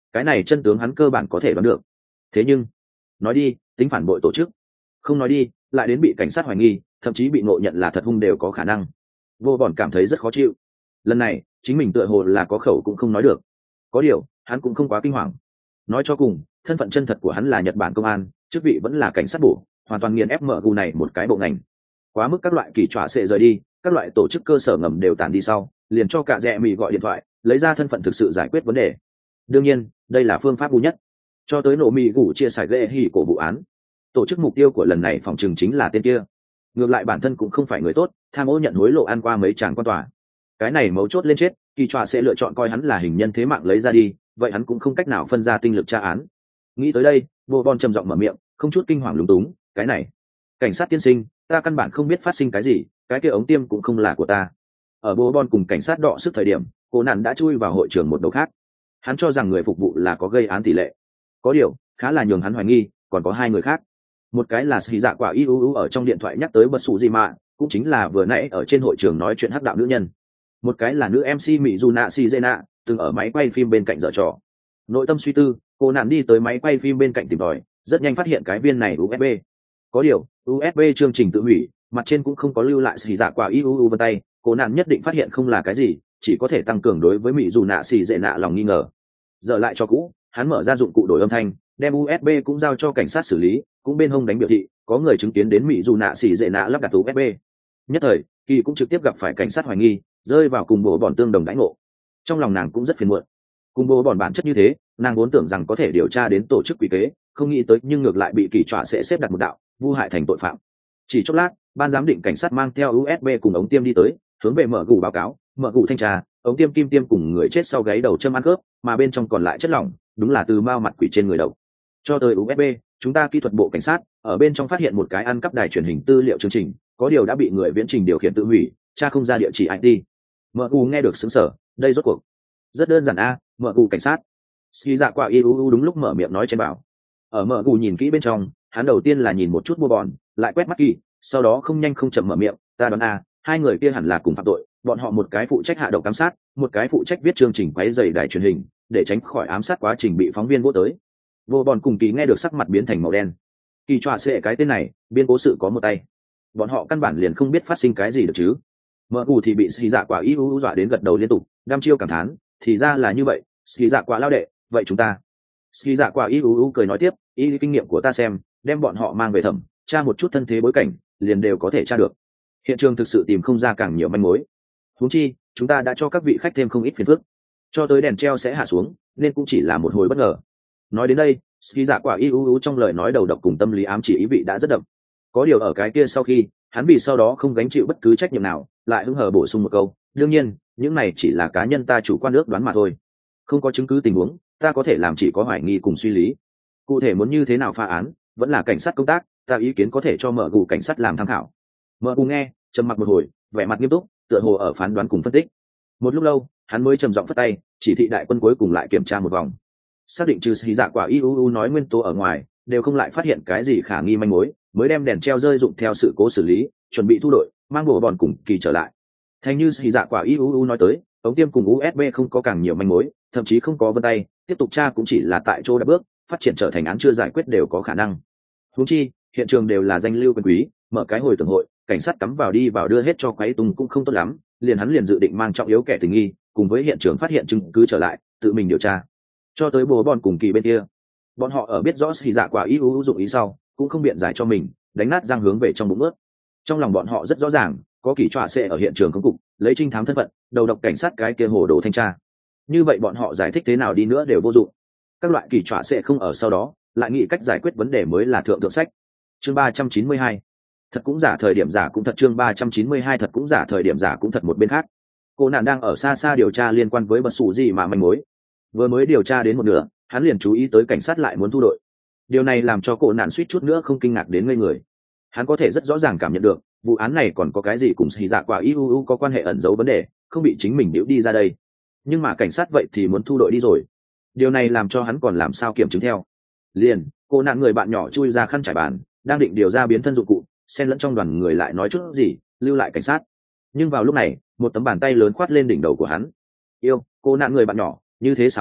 A: cái này chân tướng hắn cơ bản có thể đoán được. Thế nhưng nói đi tính phản bội tổ chức, không nói đi lại đến bị cảnh sát hoài nghi, thậm chí bị ngộ nhận là thật hung đều có khả năng. Vô Bọn cảm thấy rất khó chịu. Lần này chính mình tựa hồ là có khẩu cũng không nói được. Có điều hắn cũng không quá kinh hoàng. Nói cho cùng thân phận chân thật của hắn là Nhật Bản công an, chức vị vẫn là cảnh sát bổ, hoàn toàn nghiền ép em gu này một cái bộ ngành. Quá mức các loại kỳ trọa sẽ rời đi, các loại tổ chức cơ sở ngầm đều tản đi sau, liền cho cả rẻ mì gọi điện thoại lấy ra thân phận thực sự giải quyết vấn đề. Đương nhiên đây là phương pháp ngu nhất. Cho tới nổ mì gủ chia sẻ ghê hỉ của vụ án, tổ chức mục tiêu của lần này phòng trường chính là tên kia. Ngược lại bản thân cũng không phải người tốt, tham ô nhận hối lộ ăn qua mấy tràng quan tòa. Cái này mấu chốt lên chết, kỳ trọa sẽ lựa chọn coi hắn là hình nhân thế mạng lấy ra đi, vậy hắn cũng không cách nào phân ra tinh lực tra án. Nghĩ tới đây Vô Bon trầm giọng mở miệng, không chút kinh hoàng lúng túng, cái này cảnh sát tiên sinh, ta căn bản không biết phát sinh cái gì, cái kia ống tiêm cũng không là của ta. Ở Vô Bon cùng cảnh sát đọ sức thời điểm, cô nạn đã chui vào hội trường một đầu khác. Hắn cho rằng người phục vụ là có gây án tỷ lệ, có điều khá là nhường hắn hoài nghi còn có hai người khác. Một cái là Sĩ Dạ Quả Iuu ở trong điện thoại nhắc tới bất sụ gì mà, cũng chính là vừa nãy ở trên hội trường nói chuyện hắc đạo nữ nhân. Một cái là nữ em xê Mizuna Shizena, từng ở máy quay phim bên cạnh dở trò. Nội tâm suy tư, cô nạn đi tới máy quay phim bên cạnh tìm tòi, rất nhanh phát hiện cái viên này u ét bê. Có điều u ét bê chương trình tự hủy, mặt trên cũng không có lưu lại Sĩ Dạ Quả Iuu vân tay, cô nạn nhất định phát hiện không là cái gì, chỉ có thể tăng cường đối với Mizuna Shizena lòng nghi ngờ. Giờ lại cho cũ, hắn mở ra dụng cụ đổi âm thanh, đem u ét bê cũng giao cho cảnh sát xử lý, cũng bên hông đánh biểu thị có người chứng kiến đến mỹ dù nạ xỉ dệ nạ lắp đặt u ét bê. Nhất thời Kỳ cũng trực tiếp gặp phải cảnh sát hoài nghi, rơi vào cùng bộ bọn tương đồng đãi ngộ. Trong lòng nàng cũng rất phiền muộn. Cùng bộ bọn bản chất như thế, nàng vốn tưởng rằng có thể điều tra đến tổ chức quỷ kế, không nghĩ tới nhưng ngược lại bị Kỳ trọa sẽ xếp đặt một đạo vu hại thành tội phạm. Chỉ chốc lát, ban giám định cảnh sát mang theo u ét bê cùng ống tiêm đi tới, hướng về mở gù báo cáo, mở gù thanh tra, ống tiêm kim tiêm cùng người chết sau gáy đầu châm ăn cướp, mà bên trong còn lại chất lỏng, đúng là từ mao mặt quỷ trên người đầu. Cho tới u ét bê, chúng ta kỹ thuật bộ cảnh sát ở bên trong phát hiện một cái ăn cắp đài truyền hình tư liệu chương trình, có điều đã bị người viễn trình điều khiển tự hủy, cha không ra địa chỉ i pê. Mở gù nghe được sững sờ, đây rốt cuộc rất đơn giản a, mở gù cảnh sát. Ski Dạ Quả Iuu đúng lúc mở miệng nói trên bảo. Ở mở gù nhìn kỹ bên trong, hắn đầu tiên là nhìn một chút mua bòn, lại quét mắt Kỳ, sau đó không nhanh không chậm mở miệng, ta đoán a, hai người kia hẳn là cùng phạm tội, bọn họ một cái phụ trách hạ độc giám sát, một cái phụ trách viết chương trình quấy rầy đài truyền hình, để tránh khỏi ám sát quá trình bị phóng viên vô tới. Vô Bọn cùng Kỳ nghe được sắc mặt biến thành màu đen. Kỳ trọa sẽ cái tên này, biên cố sự có một tay. Bọn họ căn bản liền không biết phát sinh cái gì được chứ. Mở gù thì bị Ski Dạ Quả Iuu dọa đến gật đầu liên tục, đăm chiêu cảm thán, thì ra là như vậy, Ski Dạ Quả lao đệ, vậy chúng ta. Ski Dạ Quả Iuu cười nói tiếp, ý kinh nghiệm của ta xem, đem bọn họ mang về thẩm, tra một chút thân thế bối cảnh, liền đều có thể tra được. Hiện trường thực sự tìm không ra càng nhiều manh mối. Huống chi, chúng ta đã cho các vị khách thêm không ít phiền phức. Cho tới đèn treo sẽ hạ xuống, nên cũng chỉ là một hồi bất ngờ. Nói đến đây, Ski Dạ Quả Iuu trong lời nói đầu độc cùng tâm lý ám chỉ ý vị đã rất đậm. Có điều ở cái kia sau khi, hắn vì sau đó không gánh chịu bất cứ trách nhiệm nào, lại hứng hờ bổ sung một câu, đương nhiên, những này chỉ là cá nhân ta chủ quan ước đoán mà thôi. Không có chứng cứ tình huống, ta có thể làm chỉ có hoài nghi cùng suy lý. Cụ thể muốn như thế nào phá án, vẫn là cảnh sát công tác, ta ý kiến có thể cho mở gù cảnh sát làm tham khảo. Mở gù nghe, trầm mặc một hồi, vẻ mặt nghiêm túc, tựa hồ ở phán đoán cùng phân tích. Một lúc lâu, hắn mới trầm giọng phất tay, chỉ thị đại quân cuối cùng lại kiểm tra một vòng. Xác định trừ Ski Dạ Quả Iuu nói nguyên tố ở ngoài, đều không lại phát hiện cái gì khả nghi manh mối, mới đem đèn treo rơi dụng theo sự cố xử lý, chuẩn bị thu đội, mang bộ bọn cùng Kỳ trở lại. Thành như Ski Dạ Quả Iuu nói tới, ống tiêm cùng u ét bê không có càng nhiều manh mối, thậm chí không có vân tay, tiếp tục tra cũng chỉ là tại chỗ đã bước, phát triển trở thành án chưa giải quyết đều có khả năng. Huống chi, hiện trường đều là danh lưu quyền quý, mở cái hồi tưởng hội, cảnh sát cắm vào đi vào đưa hết cho quấy tung cũng không tốt lắm, liền hắn liền dự định mang trọng yếu kẻ tình nghi, cùng với hiện trường phát hiện chứng cứ trở lại, tự mình điều tra. Cho tới bố bọn cùng Kỳ bên kia, bọn họ ở biết rõ Ski Dạ Quả Iuu dụng ý sau, cũng không biện giải cho mình, đánh nát răng hướng về trong bụng ướt. Trong lòng bọn họ rất rõ ràng, có Kỳ trọa sẽ ở hiện trường công cục, lấy trinh thám thân phận, đầu độc cảnh sát cái kia hồ đồ thanh tra. Như vậy bọn họ giải thích thế nào đi nữa đều vô dụng. Các loại Kỳ trọa sẽ không ở sau đó, lại nghĩ cách giải quyết vấn đề mới là thượng thượng sách. Chương ba trăm chín mươi hai, thật cũng giả thời điểm giả cũng thật. Chương ba trăm chín mươi hai, thật cũng giả thời điểm giả cũng thật. Một bên khác, cô nạn đang ở xa xa điều tra liên quan với bất sủ gì mà manh mối. Vừa mới điều tra đến một nửa, hắn liền chú ý tới cảnh sát lại muốn thu đội. Điều này làm cho cô nạn suýt chút nữa không kinh ngạc đến ngây người. Hắn có thể rất rõ ràng cảm nhận được, vụ án này còn có cái gì cùng Ski Dạ Quả Iuu có quan hệ ẩn giấu vấn đề, không bị chính mình điếu đi ra đây. Nhưng mà cảnh sát vậy thì muốn thu đội đi rồi. Điều này làm cho hắn còn làm sao kiểm chứng theo. Liền, cô nạn người bạn nhỏ chui ra khăn trải bàn, đang định điều ra biến thân dụng cụ, xen lẫn trong đoàn người lại nói chút gì, lưu lại cảnh sát. Nhưng vào lúc này, một tấm bàn tay lớn khoát lên đỉnh đầu của hắn. Yêu, cô nạn người bạn nhỏ, như thế xảo à,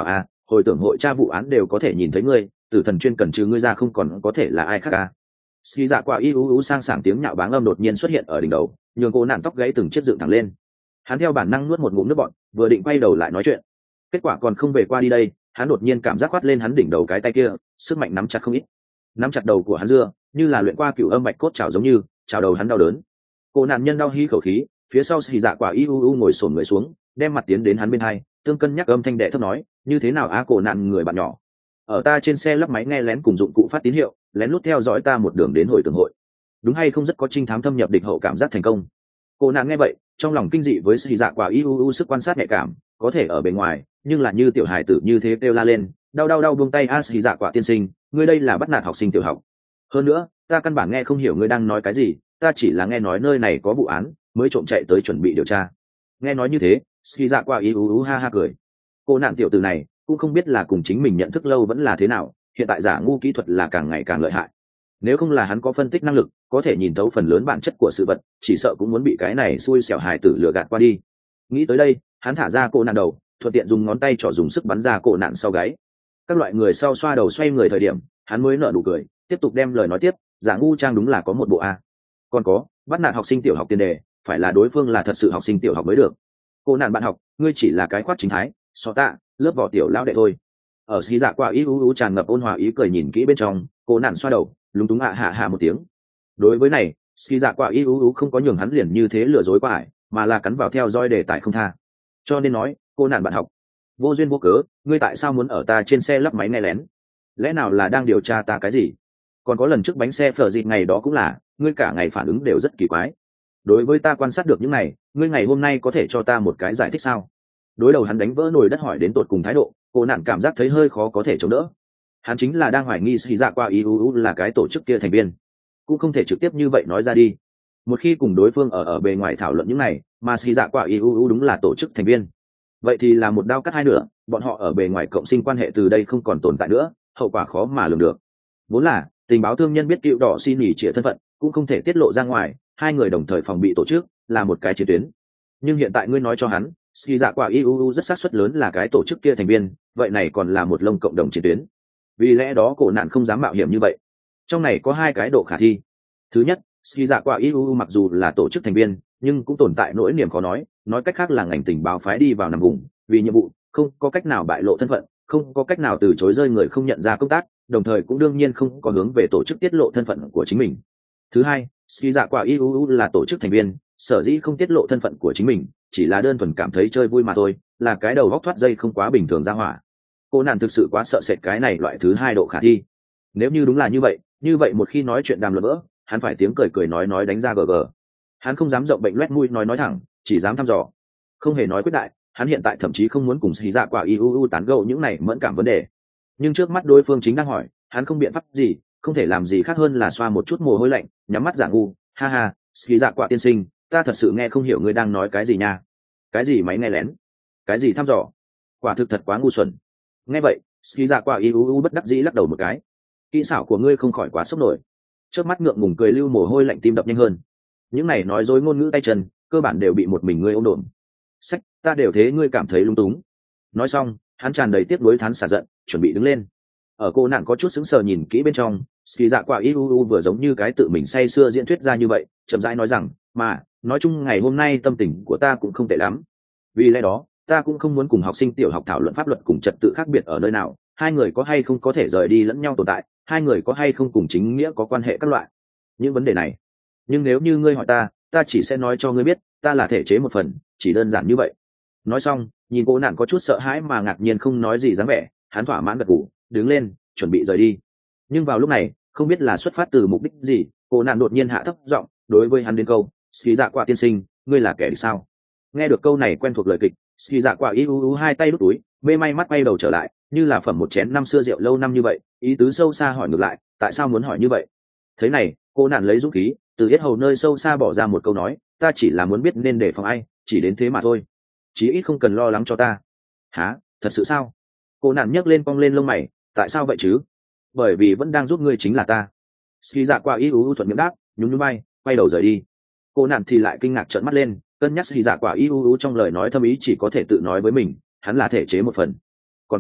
A: hồi tưởng hội tra vụ án đều có thể nhìn thấy ngươi, tử thần chuyên cần trừ ngươi ra không còn có thể là ai khác cả. Ski dạ quả y ú ú sang sảng tiếng nhạo báng âm đột nhiên xuất hiện ở đỉnh đầu, nhường cô nạn tóc gãy từng chiếc dựng thẳng lên. Hắn theo bản năng nuốt một ngụm nước bọt, vừa định quay đầu lại nói chuyện, kết quả còn không về qua đi đây, hắn đột nhiên cảm giác quát lên hắn đỉnh đầu cái tay kia, sức mạnh nắm chặt không ít, nắm chặt đầu của hắn dưa, như là luyện qua cựu âm bạch cốt chảo giống như, chảo đầu hắn đau đớn. Cô nạn nhân đau hí khẩu khí, phía sau Ski dạ quả y ú ú ngồi xổm người xuống, đem mặt tiến đến hắn bên hai, tương cân nhắc âm thanh đệ thấp nói, như thế nào á cổ nạn người bạn nhỏ, ở ta trên xe lắp máy nghe lén cùng dụng cụ phát tín hiệu, lén lút theo dõi ta một đường đến hồi tưởng hội, đúng hay không rất có trinh thám thâm nhập địch hậu cảm giác thành công. Cô nạn nghe vậy, trong lòng kinh dị với Ski dạ quả y ú ú sức quan sát nhạy cảm, có thể ở bề ngoài, nhưng là như tiểu hài tử như thế kêu la lên, đau đau đau buông tay a. Ski dạ quả tiên sinh, ngươi đây là bắt nạt học sinh tiểu học. Hơn nữa, ta căn bản nghe không hiểu ngươi đang nói cái gì, ta chỉ là nghe nói nơi này có vụ án, mới trộm chạy tới chuẩn bị điều tra. Nghe nói như thế, Ski dạ quả y ú ú ha ha cười. Cô nạn tiểu tử này cũng không biết là cùng chính mình nhận thức lâu vẫn là thế nào, hiện tại giả ngu kỹ thuật là càng ngày càng lợi hại. Nếu không là hắn có phân tích năng lực, có thể nhìn thấu phần lớn bản chất của sự vật, chỉ sợ cũng muốn bị cái này xui xẻo hài tử lừa gạt qua đi. Nghĩ tới đây, hắn thả ra cô nạn đầu, thuận tiện dùng ngón tay trỏ dùng sức bắn ra cổ nạn sau gáy. Các loại người sau xoa đầu xoay người thời điểm, hắn mới nở nụ cười, tiếp tục đem lời nói tiếp, giả ngu trang đúng là có một bộ a. Còn có, bắt nạt học sinh tiểu học tiền đề, phải là đối phương là thật sự học sinh tiểu học mới được. Cô nạn bạn học, ngươi chỉ là cái khoát chính thái, so tạ, lớp vỏ tiểu lão đệ thôi. Ở Ski dạ quả y ú ú tràn ngập ôn hòa ý cười nhìn kỹ bên trong, cô nạn xoa đầu, lúng túng hạ hạ hạ một tiếng. Đối với này, Ski dạ quả y ú ú không có nhường hắn liền như thế lừa dối qua ải, mà là cắn vào theo dõi đề tài không tha. Cho nên nói, cô nạn bạn học, vô duyên vô cớ, ngươi tại sao muốn ở ta trên xe lắp máy nghe lén? Lẽ nào là đang điều tra ta cái gì? Còn có lần trước bánh xe phở dịt ngày đó cũng là, ngươi cả ngày phản ứng đều rất kỳ quái. Đối với ta quan sát được những này, ngươi ngày hôm nay có thể cho ta một cái giải thích sao? Đối đầu hắn đánh vỡ nồi đất hỏi đến tột cùng thái độ, cô nạn cảm giác thấy hơi khó có thể chống đỡ. Hắn chính là đang hoài nghi Ski dạ quả y ú ú là cái tổ chức kia thành viên, cũng không thể trực tiếp như vậy nói ra đi. Một khi cùng đối phương ở ở bề ngoài thảo luận những này, mà Ski dạ quả y ú ú đúng là tổ chức thành viên, vậy thì là một đao cắt hai nửa, bọn họ ở bề ngoài cộng sinh quan hệ từ đây không còn tồn tại nữa, hậu quả khó mà lường được. Vốn là tình báo thương nhân biết cựu đỏ xin nghỉ trịa thân phận, cũng không thể tiết lộ ra ngoài, hai người đồng thời phòng bị tổ chức, là một cái chiến tuyến. Nhưng hiện tại ngươi nói cho hắn, Ski dạ quả y ú ú rất xác suất lớn là cái tổ chức kia thành viên, vậy này còn là một lông cộng đồng chiến tuyến. Vì lẽ đó cổ nạn không dám mạo hiểm như vậy. Trong này có hai cái độ khả thi. Thứ nhất, Ski dạ quả y ú ú mặc dù là tổ chức thành viên, nhưng cũng tồn tại nỗi niềm khó nói, nói cách khác là ngành tình báo phái đi vào nằm vùng, vì nhiệm vụ, không có cách nào bại lộ thân phận, không có cách nào từ chối rơi người không nhận ra công tác, đồng thời cũng đương nhiên không có hướng về tổ chức tiết lộ thân phận của chính mình. Thứ hai, Ski dạ quả y ú ú là tổ chức thành viên, sở dĩ không tiết lộ thân phận của chính mình, chỉ là đơn thuần cảm thấy chơi vui mà thôi, là cái đầu góc thoát dây không quá bình thường ra hỏa. Cô nạn thực sự quá sợ sệt cái này loại thứ hai độ khả thi. Nếu như đúng là như vậy, như vậy một khi nói chuyện đàm luận vỡ, hắn phải tiếng cười cười nói nói đánh ra gờ gờ. Hắn không dám rộng bệnh loét mũi nói nói thẳng, chỉ dám thăm dò, không hề nói quyết đại. Hắn hiện tại thậm chí không muốn cùng Ski dạ quả y ú ú tán gẫu những này mẫn cảm vấn đề. Nhưng trước mắt đối phương chính đang hỏi, hắn không biện pháp gì, không thể làm gì khác hơn là xoa một chút mồ hôi lạnh, nhắm mắt giả ngu, ha ha, Ski dạ quả tiên sinh, ta thật sự nghe không hiểu ngươi đang nói cái gì nha. Cái gì máy nghe lén, cái gì thăm dò, quả thực thật quá ngu xuẩn. Nghe vậy, Ski dạ quả y ú ú bất đắc dĩ lắc đầu một cái. Kỹ xảo của ngươi không khỏi quá sốc nổi. Trước mắt ngượng ngùng cười lưu mồ hôi lạnh tim đập nhanh hơn. Những này nói dối ngôn ngữ tay chân, cơ bản đều bị một mình ngươi ôm đồm. Sách, ta đều thế ngươi cảm thấy lung túng. Nói xong, hắn tràn đầy tiếc nuối thán xả giận, chuẩn bị đứng lên. Ở cô nạn có chút sững sờ nhìn kỹ bên trong, Ski dạ quả y ú ú vừa giống như cái tự mình say sưa diễn thuyết ra như vậy, chậm rãi nói rằng, mà nói chung ngày hôm nay tâm tình của ta cũng không tệ lắm. Vì lẽ đó, ta cũng không muốn cùng học sinh tiểu học thảo luận pháp luật cùng trật tự khác biệt ở nơi nào, hai người có hay không có thể rời đi lẫn nhau tồn tại, hai người có hay không cùng chính nghĩa có quan hệ các loại. Những vấn đề này, nhưng nếu như ngươi hỏi ta, ta chỉ sẽ nói cho ngươi biết, ta là thể chế một phần, chỉ đơn giản như vậy. Nói xong, nhìn cô nạn có chút sợ hãi mà ngạc nhiên không nói gì dáng vẻ, hắn thỏa mãn gật gù, đứng lên, chuẩn bị rời đi. Nhưng vào lúc này, không biết là xuất phát từ mục đích gì, cô nạn đột nhiên hạ thấp giọng đối với hắn đến câu, Ski dạ quả tiên sinh, ngươi là kẻ địch sao? Nghe được câu này quen thuộc lời kịch, Ski dạ quả y ú ú hai tay đút túi, mê may mắt quay đầu trở lại, như là phẩm một chén năm xưa rượu lâu năm như vậy, ý tứ sâu xa hỏi ngược lại, tại sao muốn hỏi như vậy? Thế này, cô nạn lấy dũng khí, từ yết hầu nơi sâu xa bỏ ra một câu nói, ta chỉ là muốn biết nên đề phòng ai, chỉ đến thế mà thôi, chí ít không cần lo lắng cho ta. Hả, thật sự sao? Cô nạn nhấc lên cong lên lông mày, tại sao vậy chứ? Bởi vì vẫn đang giúp ngươi chính là ta. Ski dạ quả y ú ú thuận miệng đáp, nhún nhún vai, quay đầu rời đi. Cô nạn thì lại kinh ngạc trợn mắt lên, cân nhắc Ski dạ quả y ú ú trong lời nói thâm ý chỉ có thể tự nói với mình, hắn là thể chế một phần. Còn có,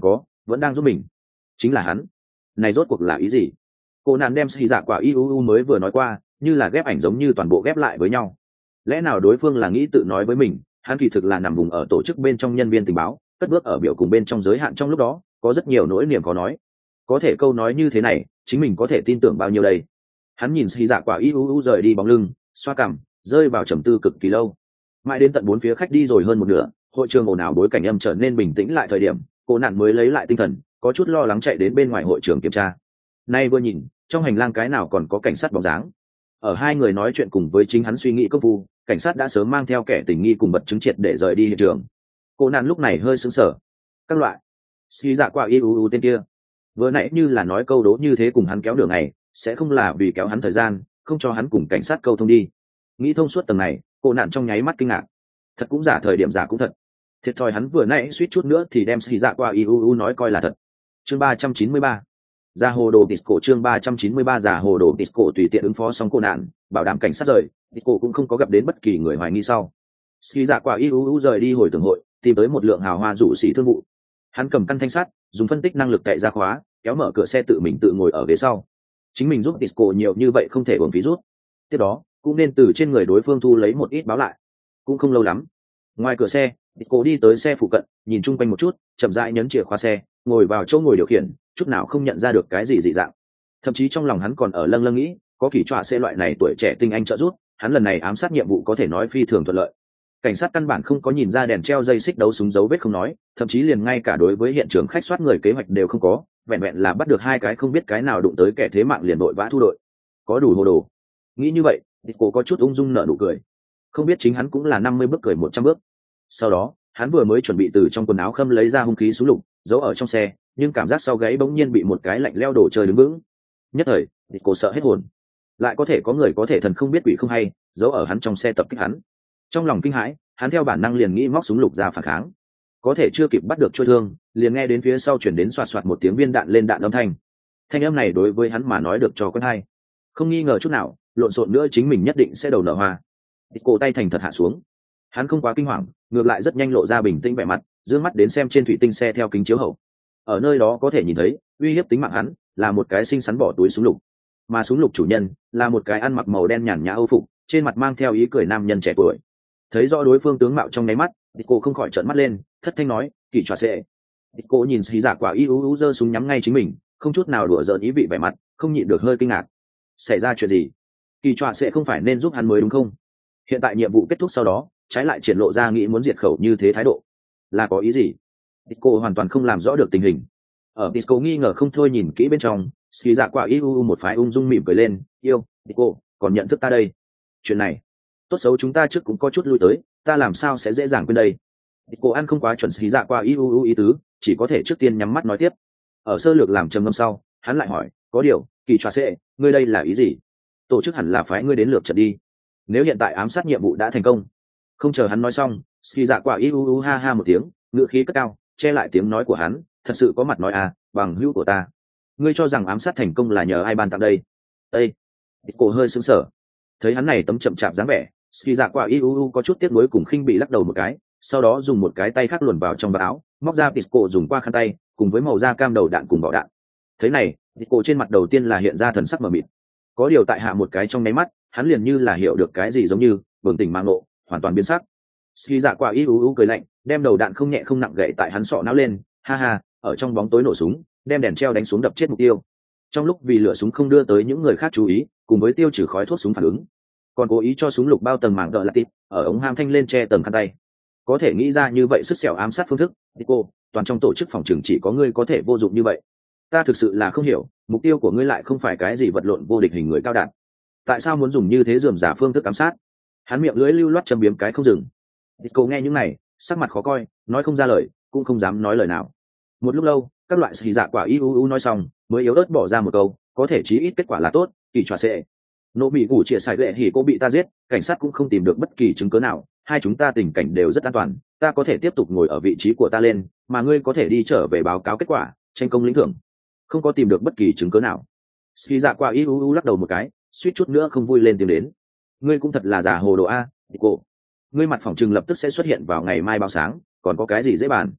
A: vẫn đang giúp mình. Chính là hắn. Này rốt cuộc là ý gì? Cô nạn đem xì dạ quả iuu mới vừa nói qua, như là ghép ảnh giống như toàn bộ ghép lại với nhau. Lẽ nào đối phương là nghĩ tự nói với mình, hắn kỳ thực là nằm vùng ở tổ chức bên trong nhân viên tình báo, cất bước ở biểu cùng bên trong giới hạn trong lúc đó, có rất nhiều nỗi niềm khó nói. Có thể câu nói như thế này, chính mình có thể tin tưởng bao nhiêu đây? Hắn nhìn xì dạ quả iuu rời đi bóng lưng, xoa cằm, rơi vào trầm tư cực kỳ lâu. Mãi đến tận bốn phía khách đi rồi hơn một nửa, hội trường ồn ào bối cảnh âm trở nên bình tĩnh lại thời điểm, cô nạn mới lấy lại tinh thần, có chút lo lắng chạy đến bên ngoài hội trường kiểm tra. Nay vừa nhìn, trong hành lang cái nào còn có cảnh sát bóng dáng. Ở hai người nói chuyện cùng với chính hắn suy nghĩ công phu, cảnh sát đã sớm mang theo kẻ tình nghi cùng vật chứng triệt để rời đi hiện trường. Cô nạn lúc này hơi sững sờ. Các loại xì dạ quả iuu tên kia vừa nãy như là nói câu đố như thế cùng hắn kéo đường này, sẽ không là vì kéo hắn thời gian, không cho hắn cùng cảnh sát câu thông đi. Nghĩ thông suốt tầng này, cô nạn trong nháy mắt kinh ngạc. Thật cũng giả, thời điểm giả cũng thật. Thiệt thòi hắn vừa nãy suýt chút nữa thì đem xì dạ quả iuu nói coi là thật. Chương ba trăm chín mươi ba, Giả hồ đồ disco. Chương ba trăm chín mươi ba, Giả hồ đồ disco. Tùy tiện ứng phó xong cô nạn, bảo đảm cảnh sát rời, disco cũng không có gặp đến bất kỳ người hoài nghi sau. Xì dạ quả iuu rời đi hồi tưởng hội, tìm tới một lượng hào hoa dụ sĩ thương vụ. Hắn cầm căn thanh sắt, dùng phân tích năng lực cậy ra khóa, kéo mở cửa xe tự mình tự ngồi ở ghế sau. Chính mình giúp disco nhiều như vậy không thể uổng phí rút. Tiếp đó, cũng nên từ trên người đối phương thu lấy một ít báo lại. Cũng không lâu lắm. Ngoài cửa xe, disco đi tới xe phụ cận, nhìn chung quanh một chút, chậm rãi nhấn chìa khóa xe, ngồi vào chỗ ngồi điều khiển, chút nào không nhận ra được cái gì dị dạng. Thậm chí trong lòng hắn còn ở lâng lâng nghĩ, có kỳ trọa xe loại này tuổi trẻ tinh anh trợ giúp, hắn lần này ám sát nhiệm vụ có thể nói phi thường thuận lợi. Cảnh sát căn bản không có nhìn ra đèn treo dây xích đấu súng dấu vết không nói, thậm chí liền ngay cả đối với hiện trường khách soát người kế hoạch đều không có, vẹn vẹn là bắt được hai cái không biết cái nào đụng tới kẻ thế mạng liền đội vã thu đội. Có đủ hồ đồ. Nghĩ như vậy, disco có chút ung dung nở nụ cười. Không biết chính hắn cũng là năm mươi bước cười một trăm bước. Sau đó, hắn vừa mới chuẩn bị từ trong quần áo khâm lấy ra hung khí súng lục, giấu ở trong xe, nhưng cảm giác sau gáy bỗng nhiên bị một cái lạnh leo đồ chơi đứng vững. Nhất thời, disco sợ hết hồn. Lại có thể có người có thể thần không biết quỷ không hay, giấu ở hắn trong xe tập kích hắn. Trong lòng kinh hãi, hắn theo bản năng liền nghĩ móc súng lục ra phản kháng. Có thể chưa kịp bắt được trôi thương, liền nghe đến phía sau chuyển đến xoạt xoạt một tiếng viên đạn lên đạn âm thanh. Thanh âm này đối với hắn mà nói được cho quen hay. Không nghi ngờ chút nào, lộn xộn nữa chính mình nhất định sẽ đầu nở hoa. Cổ tay thành thật hạ xuống. Hắn không quá kinh hoàng, ngược lại rất nhanh lộ ra bình tĩnh vẻ mặt, dương mắt đến xem trên thủy tinh xe theo kính chiếu hậu. Ở nơi đó có thể nhìn thấy, uy hiếp tính mạng hắn là một cái xinh xắn bỏ túi súng lục, mà súng lục chủ nhân là một cái ăn mặc màu đen nhàn nhã âu phục, trên mặt mang theo ý cười nam nhân trẻ tuổi. Thấy rõ đối phương tướng mạo trong nháy mắt, Disco không khỏi trợn mắt lên, thất thanh nói, "Kỳ trọa sẽ." Disco nhìn xì giả quả iuu giơ súng nhắm ngay chính mình, không chút nào đùa giỡn ý vị vẻ mặt, không nhịn được hơi kinh ngạc. Xảy ra chuyện gì? Kỳ trọa sẽ không phải nên giúp hắn mới đúng không? Hiện tại nhiệm vụ kết thúc sau đó, trái lại triển lộ ra nghĩ muốn diệt khẩu như thế thái độ, là có ý gì? Disco hoàn toàn không làm rõ được tình hình. Ở Disco nghi ngờ không thôi nhìn kỹ bên trong, xì giả quả iuu một phái ung dung mỉm cười lên, "Yêu, Disco, còn nhận thức ta đây? Chuyện này tốt xấu chúng ta trước cũng có chút lui tới, ta làm sao sẽ dễ dàng quên đây?" Cô ăn không quá chuẩn xí dạ qua iuu ý tứ, chỉ có thể trước tiên nhắm mắt nói tiếp. Ở sơ lược làm trầm ngâm sau, hắn lại hỏi, "Có điều, Kỳ trọa sẽ, ngươi đây là ý gì? Tổ chức hẳn là phái ngươi đến lược trận đi. Nếu hiện tại ám sát nhiệm vụ đã thành công." Không chờ hắn nói xong, xí dạ qua iuu ha ha một tiếng, ngựa khí cất cao, che lại tiếng nói của hắn, "Thật sự có mặt nói à, bằng hữu của ta. Ngươi cho rằng ám sát thành công là nhờ ai ban tặng đây?" Ê! Cô hơi sững sờ. Thấy hắn này tấm chậm chạp dáng vẻ, ski dạ quả iuu có chút tiếc nuối cùng khinh bị lắc đầu một cái, sau đó dùng một cái tay khác luồn vào trong vạt áo, móc ra disco dùng qua khăn tay cùng với màu da cam đầu đạn cùng vỏ đạn. Thế này, disco trên mặt đầu tiên là hiện ra thần sắc mờ mịt. Có điều tại hạ một cái trong nháy mắt, hắn liền như là hiểu được cái gì giống như bừng tỉnh mang ngộ, hoàn toàn biến sắc. Ski dạ quả iuu cười lạnh, đem đầu đạn không nhẹ không nặng gậy tại hắn sọ não lên, ha ha, ở trong bóng tối nổ súng, đem đèn treo đánh xuống đập chết mục tiêu. Trong lúc vì lửa súng không đưa tới những người khác chú ý, cùng với tiêu trừ khói thuốc súng phản ứng, còn cố ý cho súng lục bao tầng màng gỡ là tịp ở ống ham thanh lên che tầng khăn tay. Có thể nghĩ ra như vậy sức xẻo ám sát phương thức, cô toàn trong tổ chức phòng trường chỉ có ngươi có thể vô dụng như vậy. Ta thực sự là không hiểu, mục tiêu của ngươi lại không phải cái gì vật lộn vô địch hình người cao đạn, tại sao muốn dùng như thế rườm rà phương thức ám sát? Hắn miệng lưỡi lưu loát châm biếm cái không dừng. Cô nghe những này, sắc mặt khó coi, nói không ra lời, cũng không dám nói lời nào. Một lúc lâu, các loại xì dạ quả iuu nói xong, mới yếu ớt bỏ ra một câu, "Có thể chí ít kết quả là tốt, Kỳ trọa sẽ. Nỗ bị gủ chia sải lệ thì cô bị ta giết, cảnh sát cũng không tìm được bất kỳ chứng cứ nào, hai chúng ta tình cảnh đều rất an toàn, ta có thể tiếp tục ngồi ở vị trí của ta lên, mà ngươi có thể đi trở về báo cáo kết quả, tranh công lĩnh thưởng." Không có tìm được bất kỳ chứng cứ nào. Ski dạ qua iuu lắc đầu một cái, suýt chút nữa không vui lên tiếng đến, "Ngươi cũng thật là giả hồ đồ a, cô. Ngươi mặt phỏng chừng lập tức sẽ xuất hiện vào ngày mai báo sáng, còn có cái gì dễ bàn."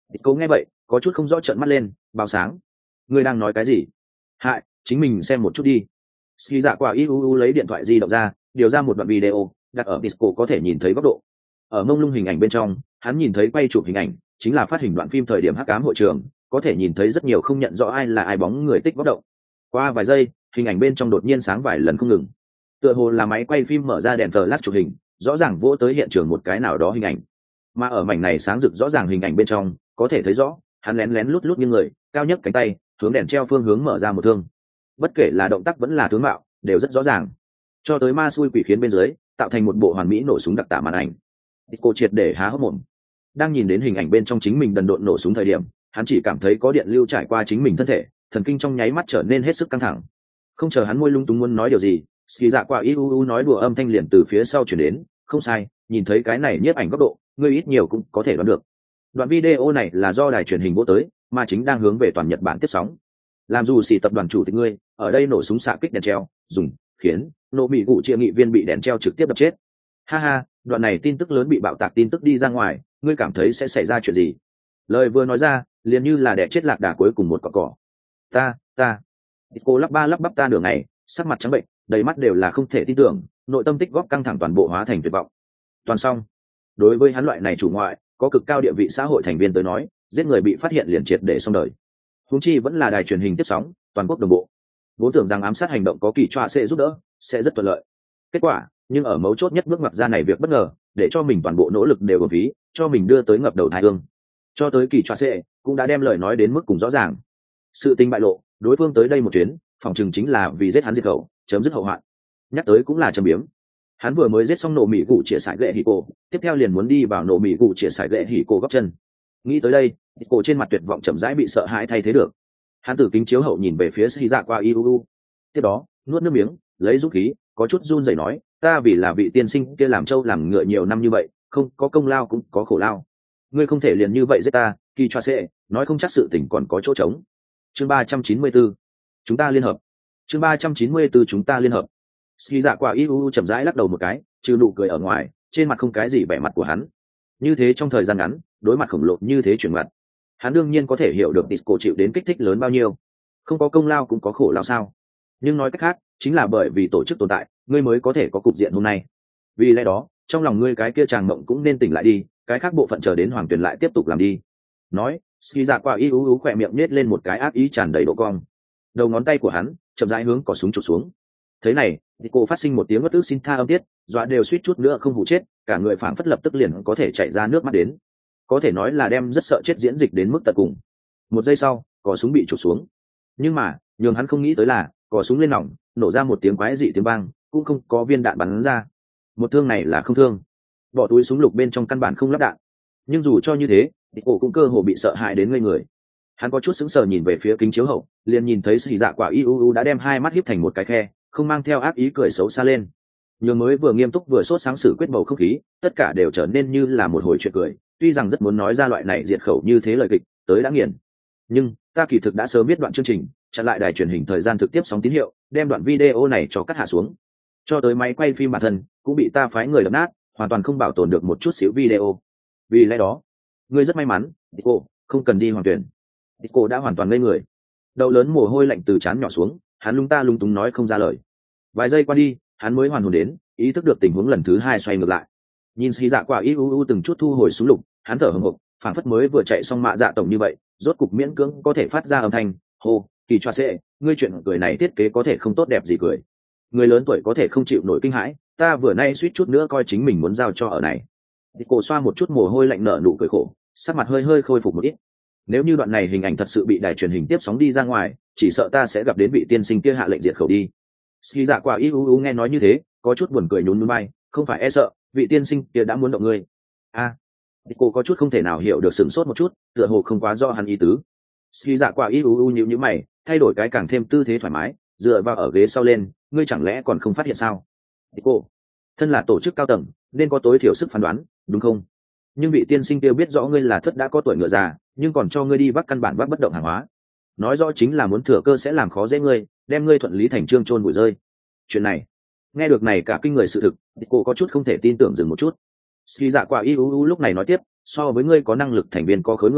A: Cô nghe vậy có chút không rõ, trợn mắt lên. Bao sáng, ngươi đang nói cái gì? Hại, chính mình xem một chút đi. Ski dạ quả iuu lấy điện thoại di động ra, điều ra một đoạn video đặt ở disco có thể nhìn thấy góc độ. Ở mông lung hình ảnh bên trong, hắn nhìn thấy quay chụp hình ảnh chính là phát hình đoạn phim thời điểm hắc ám hội trường, có thể nhìn thấy rất nhiều không nhận rõ ai là ai bóng người tích góc độ. Qua vài giây, hình ảnh bên trong đột nhiên sáng vài lần không ngừng, tựa hồ là máy quay phim mở ra đèn flash chụp hình, rõ ràng vỗ tới hiện trường một cái nào đó hình ảnh. Mà ở mảnh này sáng rực rõ ràng hình ảnh bên trong, có thể thấy rõ hắn lén lén lút lút như người, cao nhất cánh tay hướng đèn treo phương hướng mở ra một thương. Bất kể là động tác vẫn là tướng mạo đều rất rõ ràng, cho tới ma xui quỷ khiến bên dưới tạo thành một bộ hoàn mỹ nổ súng đặc tả màn ảnh. Cô triệt để há hốc mồm. Đang nhìn đến hình ảnh bên trong chính mình đần độn nổ súng thời điểm, hắn chỉ cảm thấy có điện lưu trải qua chính mình thân thể, thần kinh trong nháy mắt trở nên hết sức căng thẳng. Không chờ hắn môi lung túng muốn nói điều gì, Ski dạ quả iuu nói đùa âm thanh liền từ phía sau chuyển đến. Không sai, nhìn thấy cái này nhiếp ảnh góc độ, ngươi ít nhiều cũng có thể đoán được. Đoạn video này là do đài truyền hình vô tới, mà chính đang hướng về toàn Nhật Bản tiếp sóng. Làm dù xỉ tập đoàn chủ tịch ngươi ở đây nổ súng xạ kích đèn treo, dùng khiến nổ bị cụ chia nghị viên bị đèn treo trực tiếp đập chết. Ha ha, đoạn này tin tức lớn bị bạo tạc tin tức đi ra ngoài, ngươi cảm thấy sẽ xảy ra chuyện gì? Lời vừa nói ra, liền như là đẻ chết lạc đà cuối cùng một cọng cỏ. Ta, ta. Cô lắp ba lắp bắp ta nửa ngày, sắc mặt trắng bệnh, đầy mắt đều là không thể tin tưởng, nội tâm tích góp căng thẳng toàn bộ hóa thành tuyệt vọng. Toàn xong. Đối với hắn loại này chủ ngoại, có cực cao địa vị xã hội thành viên tới nói, giết người bị phát hiện liền triệt để xong đời. Huống chi vẫn là đài truyền hình tiếp sóng, toàn quốc đồng bộ. Vốn tưởng rằng ám sát hành động có kỳ choa sẽ giúp đỡ, sẽ rất thuận lợi. Kết quả, nhưng ở mấu chốt nhất bước ngoặt ra này việc bất ngờ, để cho mình toàn bộ nỗ lực đều uổng phí, cho mình đưa tới ngập đầu thái hương. Cho tới kỳ choa sẽ cũng đã đem lời nói đến mức cùng rõ ràng. Sự tình bại lộ, đối phương tới đây một chuyến, phòng chừng chính là vì giết hắn diệt khẩu, chấm dứt hậu hoạn. Nhắc tới cũng là châm biếm. Hắn vừa mới giết xong nổ mỉ cụ chĩa sải gậy hỉ cổ, tiếp theo liền muốn đi vào nổ mỉ cụ chĩa sải gậy hỉ cổ góc chân. Nghĩ tới đây, cổ trên mặt tuyệt vọng chậm rãi bị sợ hãi thay thế được. Hắn từ kính chiếu hậu nhìn về phía Sĩ Dạ qua iuu. Tiếp đó, nuốt nước miếng, lấy dũng khí, có chút run rẩy nói, ta vì là vị tiên sinh kia làm trâu làm ngựa nhiều năm như vậy, không có công lao cũng có khổ lao. Ngươi không thể liền như vậy giết ta, kỳ choa sẽ nói không chắc sự tình còn có chỗ trống. Chương ba trăm chín mươi bốn, chúng ta liên hợp. Chương ba trăm chín mươi bốn chúng ta liên hợp. Sĩ Dạ qua iuu chậm rãi lắc đầu một cái, trừ nụ cười ở ngoài, trên mặt không cái gì vẻ mặt của hắn. Như thế trong thời gian ngắn, đối mặt khổng lồ như thế chuyển mặt, hắn đương nhiên có thể hiểu được disco chịu đến kích thích lớn bao nhiêu. Không có công lao cũng có khổ lao sao? Nhưng nói cách khác, chính là bởi vì tổ chức tồn tại, ngươi mới có thể có cục diện hôm nay. Vì lẽ đó, trong lòng ngươi cái kia chàng mộng cũng nên tỉnh lại đi, cái khác bộ phận chờ đến Hoàng Tuyền lại tiếp tục làm đi. Nói, Ski Dạ qua iuu ú khỏe miệng nết lên một cái ác ý tràn đầy độ cong. Đầu ngón tay của hắn chậm rãi hướng cò súng chụp xuống. Thế này, disco phát sinh một tiếng ngất ức xin tha âm tiết, dọa đều suýt chút nữa không hụ chết, cả người phảng phất lập tức liền có thể chảy ra nước mắt đến. Có thể nói là đem rất sợ chết diễn dịch đến mức tận cùng. Một giây sau, cò súng bị chụp xuống. Nhưng mà, nhường hắn không nghĩ tới là, cò súng lên nòng, nổ ra một tiếng quái dị tiếng vang, cũng không có viên đạn bắn ra. Một thương này là không thương. Bỏ túi súng lục bên trong căn bản không lắp đạn. Nhưng dù cho như thế, cổ cũng cơ hồ bị sợ hãi đến ngây người. Hắn có chút sững sờ nhìn về phía kính chiếu hậu, liền nhìn thấy Sĩ Dạ quả iuu đã đem hai mắt híp thành một cái khe, không mang theo ác ý cười xấu xa lên. Nhường mới vừa nghiêm túc vừa sốt sáng xử quyết bầu không khí, tất cả đều trở nên như là một hồi chuyện cười. Tuy rằng rất muốn nói ra loại này diệt khẩu như thế lời kịch, tới đã nghiền. Nhưng, ta kỳ thực đã sớm biết đoạn chương trình, chặn lại đài truyền hình thời gian thực tiếp sóng tín hiệu, đem đoạn video này cho cắt hạ xuống. Cho tới máy quay phim bản thân, cũng bị ta phái người đập nát, hoàn toàn không bảo tồn được một chút xíu video. Vì lẽ đó, ngươi rất may mắn, Dico, không cần đi Hoàng Tuyển. Dico đã hoàn toàn ngây người. Đầu lớn mồ hôi lạnh từ trán nhỏ xuống, hắn lung ta lung túng nói không ra lời. Vài giây qua đi, hắn mới hoàn hồn đến, ý thức được tình huống lần thứ hai xoay ngược lại. Nhìn Sĩ Dạ quả iuu từng chút thu hồi súng lục, hắn thở hổn hộc, phảng phất mới vừa chạy xong mạ dạ tổng như vậy, rốt cục miễn cưỡng có thể phát ra âm thanh, hô, kỳ choa sẽ, ngươi chuyện cười này thiết kế có thể không tốt đẹp gì cười. Người lớn tuổi có thể không chịu nổi kinh hãi, ta vừa nay suýt chút nữa coi chính mình muốn giao cho ở này. Thì cổ xoa một chút mồ hôi lạnh nở nụ cười khổ, sắc mặt hơi hơi khôi phục một ít. Nếu như đoạn này hình ảnh thật sự bị đài truyền hình tiếp sóng đi ra ngoài, chỉ sợ ta sẽ gặp đến vị tiên sinh kia hạ lệnh diệt khẩu đi. Ski Dạ quả iuu nghe nói như thế, có chút buồn cười nhún nhún vai, không phải e sợ, vị tiên sinh kia đã muốn động ngươi. A, à, cô có chút không thể nào hiểu được sửng sốt một chút, tựa hồ không quá do hắn ý tứ. Ski Dạ quả iuu nhíu nhíu mày, thay đổi cái càng thêm tư thế thoải mái, dựa vào ở ghế sau lên, ngươi chẳng lẽ còn không phát hiện sao? Cô, thân là tổ chức cao tầng, nên có tối thiểu sức phán đoán, đúng không? Nhưng vị tiên sinh kia biết rõ ngươi là thất đã có tuổi ngựa già, nhưng còn cho ngươi đi vác căn bản vác bất động hàng hóa, nói rõ chính là muốn thừa cơ sẽ làm khó dễ ngươi, đem ngươi thuận lý thành trương chôn bụi rơi. Chuyện này, nghe được này cả kinh người sự thực, cô có chút không thể tin tưởng dừng một chút. Ski Dạ quả iuu lúc này nói tiếp, so với ngươi có năng lực thành viên có khối người,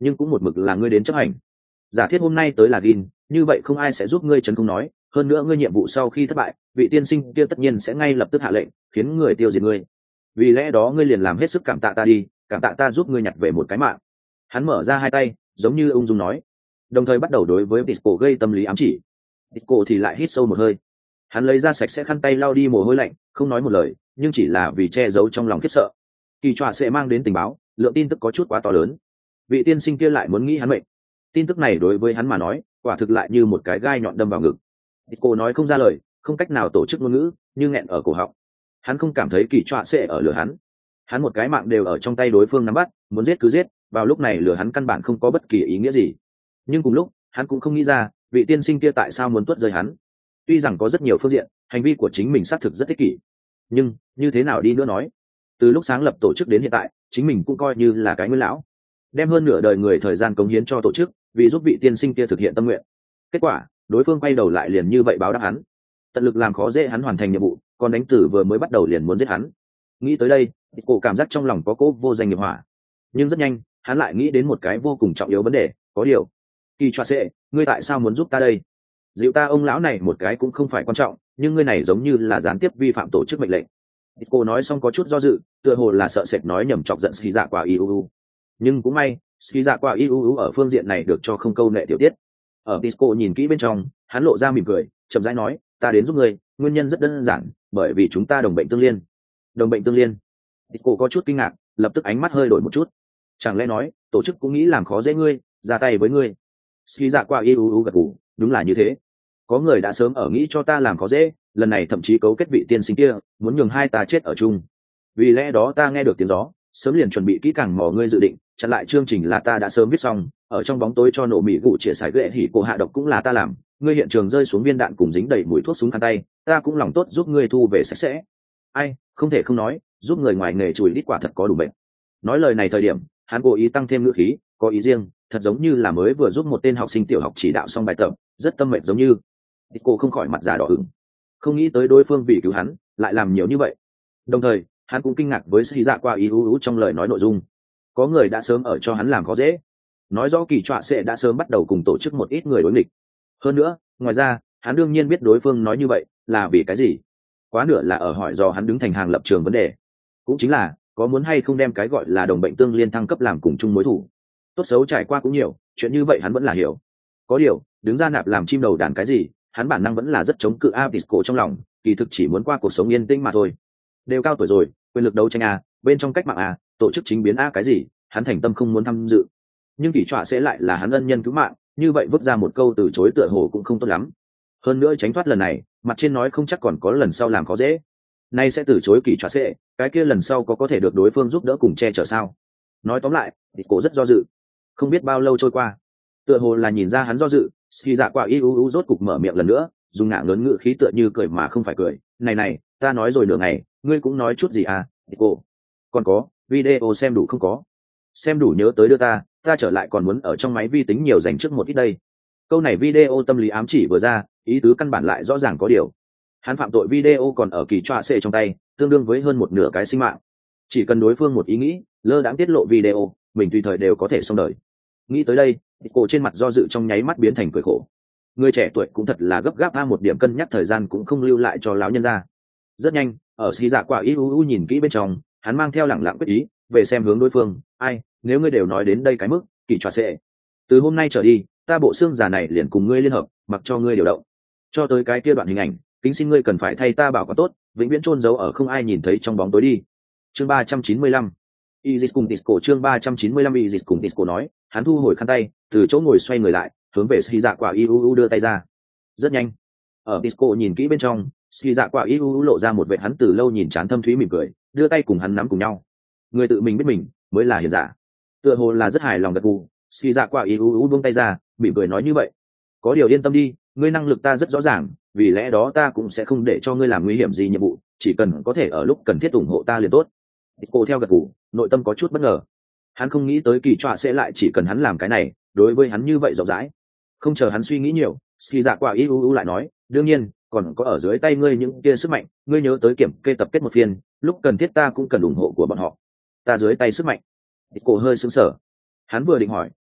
A: nhưng cũng một mực là ngươi đến chấp hành. Giả thiết hôm nay tới là Gin, như vậy không ai sẽ giúp ngươi chấn không nói, hơn nữa ngươi nhiệm vụ sau khi thất bại, vị tiên sinh kia tất nhiên sẽ ngay lập tức hạ lệnh khiến người tiêu diệt ngươi. Vì lẽ đó ngươi liền làm hết sức cảm tạ ta đi, cảm tạ ta giúp ngươi nhặt về một cái mạng. Hắn mở ra hai tay, giống như ung dung nói, đồng thời bắt đầu đối với Disco gây tâm lý ám chỉ. Disco thì lại hít sâu một hơi. Hắn lấy ra sạch sẽ khăn tay lau đi mồ hôi lạnh, không nói một lời, nhưng chỉ là vì che giấu trong lòng khiếp sợ. Kỳ trọa sẽ mang đến tình báo, lượng tin tức có chút quá to lớn. Vị tiên sinh kia lại muốn nghĩ hắn mệnh. Tin tức này đối với hắn mà nói, quả thực lại như một cái gai nhọn đâm vào ngực. Disco nói không ra lời, không cách nào tổ chức ngôn ngữ, như nghẹn ở cổ họng. Hắn không cảm thấy kỳ trọa sẽ ở lừa hắn. Hắn một cái mạng đều ở trong tay đối phương nắm bắt, muốn giết cứ giết, vào lúc này lừa hắn căn bản không có bất kỳ ý nghĩa gì. Nhưng cùng lúc, hắn cũng không nghĩ ra, vị tiên sinh kia tại sao muốn tuốt rơi hắn. Tuy rằng có rất nhiều phương diện, hành vi của chính mình xác thực rất ích kỷ, nhưng như thế nào đi nữa nói, từ lúc sáng lập tổ chức đến hiện tại, chính mình cũng coi như là cái nguyên lão, đem hơn nửa đời người thời gian cống hiến cho tổ chức, vì giúp vị tiên sinh kia thực hiện tâm nguyện. Kết quả, đối phương quay đầu lại liền như vậy báo đáp hắn, tận lực làm khó dễ hắn hoàn thành nhiệm vụ, còn đánh tử vừa mới bắt đầu liền muốn giết hắn. Nghĩ tới đây, cổ cảm giác trong lòng có cỗ vô danh nghiệp hỏa. Nhưng rất nhanh, hắn lại nghĩ đến một cái vô cùng trọng yếu vấn đề, có điều, kỳ choa sệ, ngươi tại sao muốn giúp ta đây? Dịu ta ông lão này một cái cũng không phải quan trọng, nhưng ngươi này giống như là gián tiếp vi phạm tổ chức mệnh lệnh. Cô nói xong có chút do dự, tựa hồ là sợ sệt nói nhầm chọc giận Ski Dạ Quả iuu. Nhưng cũng may, Ski Dạ Quả iuu ở phương diện này được cho không câu nệ tiểu tiết. Ở Disco nhìn kỹ bên trong, hắn lộ ra mỉm cười, chậm rãi nói, ta đến giúp ngươi, nguyên nhân rất đơn giản, bởi vì chúng ta đồng bệnh tương liên. Đồng bệnh tương liên? Disco có chút kinh ngạc, lập tức ánh mắt hơi đổi một chút. Chẳng lẽ nói, tổ chức cũng nghĩ làm khó dễ ngươi, ra tay với ngươi? Ski Dạ Quả iuu gật gù, đúng là như thế. Có người đã sớm ở nghĩ cho ta làm khó dễ, lần này thậm chí cấu kết vị tiên sinh kia, muốn nhường hai ta chết ở chung. Vì lẽ đó ta nghe được tiếng gió, sớm liền chuẩn bị kỹ càng mò ngươi dự định, chặn lại chương trình là ta đã sớm viết xong, ở trong bóng tối cho nổ mỹ gụ chia sải ghệ hỉ cổ hạ độc cũng là ta làm, ngươi hiện trường rơi xuống viên đạn cùng dính đầy mũi thuốc súng khăn tay, ta cũng lòng tốt giúp ngươi thu về sạch sẽ. Ai, không thể không nói, giúp người ngoài nghề chùi đít quả thật có đủ bệnh. Nói lời này thời điểm, hắn cố ý tăng thêm ngữ khí, có ý riêng, thật giống như là mới vừa giúp một tên học sinh tiểu học chỉ đạo xong bài tập, rất tâm mệnh giống như. Cô không khỏi mặt già đỏ ửng, không nghĩ tới đối phương vì cứu hắn lại làm nhiều như vậy. Đồng thời hắn cũng kinh ngạc với Ski Dạ Quả iuu trong lời nói nội dung, có người đã sớm ở cho hắn làm khó dễ, nói rõ kỳ trọa sẽ đã sớm bắt đầu cùng tổ chức một ít người đối nghịch. Hơn nữa, ngoài ra hắn đương nhiên biết đối phương nói như vậy là vì cái gì, quá nửa là ở hỏi do hắn đứng thành hàng lập trường vấn đề, cũng chính là có muốn hay không đem cái gọi là đồng bệnh tương liên thăng cấp làm cùng chung mối thủ. Tốt xấu trải qua cũng nhiều chuyện như vậy, hắn vẫn là hiểu. Có điều đứng ra nạp làm chim đầu đàn cái gì, hắn bản năng vẫn là rất chống cự a. Disco trong lòng kỳ thực chỉ muốn qua cuộc sống yên tĩnh mà thôi. Đều cao tuổi rồi, quyền lực đấu tranh a, bên trong cách mạng a, tổ chức chính biến a cái gì, hắn thành tâm không muốn tham dự. Nhưng kỳ trọa sẽ lại là hắn ân nhân cứu mạng, như vậy vứt ra một câu từ chối tựa hồ cũng không tốt lắm. Hơn nữa tránh thoát lần này, mặt trên nói không chắc còn có lần sau làm khó dễ. Nay sẽ từ chối kỳ trọa sẽ, cái kia lần sau có có thể được đối phương giúp đỡ cùng che chở sao? Nói tóm lại, Disco rất do dự. Không biết bao lâu trôi qua, tựa hồ là nhìn ra hắn do dự, Ski Dạ Quả iuu rốt cục mở miệng lần nữa, dùng ngạng lớn ngữ khí tựa như cười mà không phải cười. Này này, ta nói rồi nửa ngày, ngươi cũng nói chút gì à, Disco? Còn có, video xem đủ không có? Xem đủ nhớ tới đưa ta, ta trở lại còn muốn ở trong máy vi tính nhiều dành trước một ít đây. Câu này video tâm lý ám chỉ vừa ra, ý tứ căn bản lại rõ ràng có điều. Hắn phạm tội video còn ở kỳ trọa xệ trong tay, tương đương với hơn một nửa cái sinh mạng. Chỉ cần đối phương một ý nghĩ, lơ đãng tiết lộ video, mình tùy thời đều có thể xong đời. Nghĩ tới đây, cổ trên mặt do dự trong nháy mắt biến thành cười khổ. Người trẻ tuổi cũng thật là gấp gáp a, một điểm cân nhắc thời gian cũng không lưu lại cho lão nhân ra. Rất nhanh, ở Ski Dạ Quả iuu nhìn kỹ bên trong, hắn mang theo lẳng lặng quyết ý về xem hướng đối phương. Ai, nếu ngươi đều nói đến đây cái mức, kỳ trọa sẽ, từ hôm nay trở đi, ta bộ xương già này liền cùng ngươi liên hợp, mặc cho ngươi điều động. Cho tới cái kia đoạn hình ảnh, kính xin ngươi cần phải thay ta bảo có tốt, vĩnh viễn chôn giấu ở không ai nhìn thấy trong bóng tối đi. Chương ba trăm chín mươi lăm. Isis cùng Disco. Chương ba trăm chín mươi lăm. Isis cùng Disco nói, hắn thu hồi khăn tay, từ chỗ ngồi xoay người lại, hướng về Ski Dạ Quả iuu đưa tay ra. Rất nhanh, ở Disco nhìn kỹ bên trong, Ski Dạ Quả iuu lộ ra một vẻ hắn từ lâu nhìn chán thâm thúy mỉm cười, đưa tay cùng hắn nắm cùng nhau. Người tự mình biết mình mới là hiền giả. Tựa hồ là rất hài lòng gật gù, Ski Dạ Quả iuu buông tay ra, mỉm cười nói như vậy. Có điều yên tâm đi, ngươi năng lực ta rất rõ ràng, vì lẽ đó ta cũng sẽ không để cho ngươi làm nguy hiểm gì nhiệm vụ, chỉ cần có thể ở lúc cần thiết ủng hộ ta liền tốt. Disco theo gật gù, nội tâm có chút bất ngờ. Hắn không nghĩ tới kỳ trọa sẽ lại chỉ cần hắn làm cái này, đối với hắn như vậy rộng rãi. Không chờ hắn suy nghĩ nhiều, Ski Dạ Quả iuu lại nói, đương nhiên, còn có ở dưới tay ngươi những kia sức mạnh, ngươi nhớ tới kiểm kê tập kết một phiên, lúc cần thiết ta cũng cần ủng hộ của bọn họ. Ta dưới tay sức mạnh. Disco hơi sững sờ. Hắn vừa định hỏi,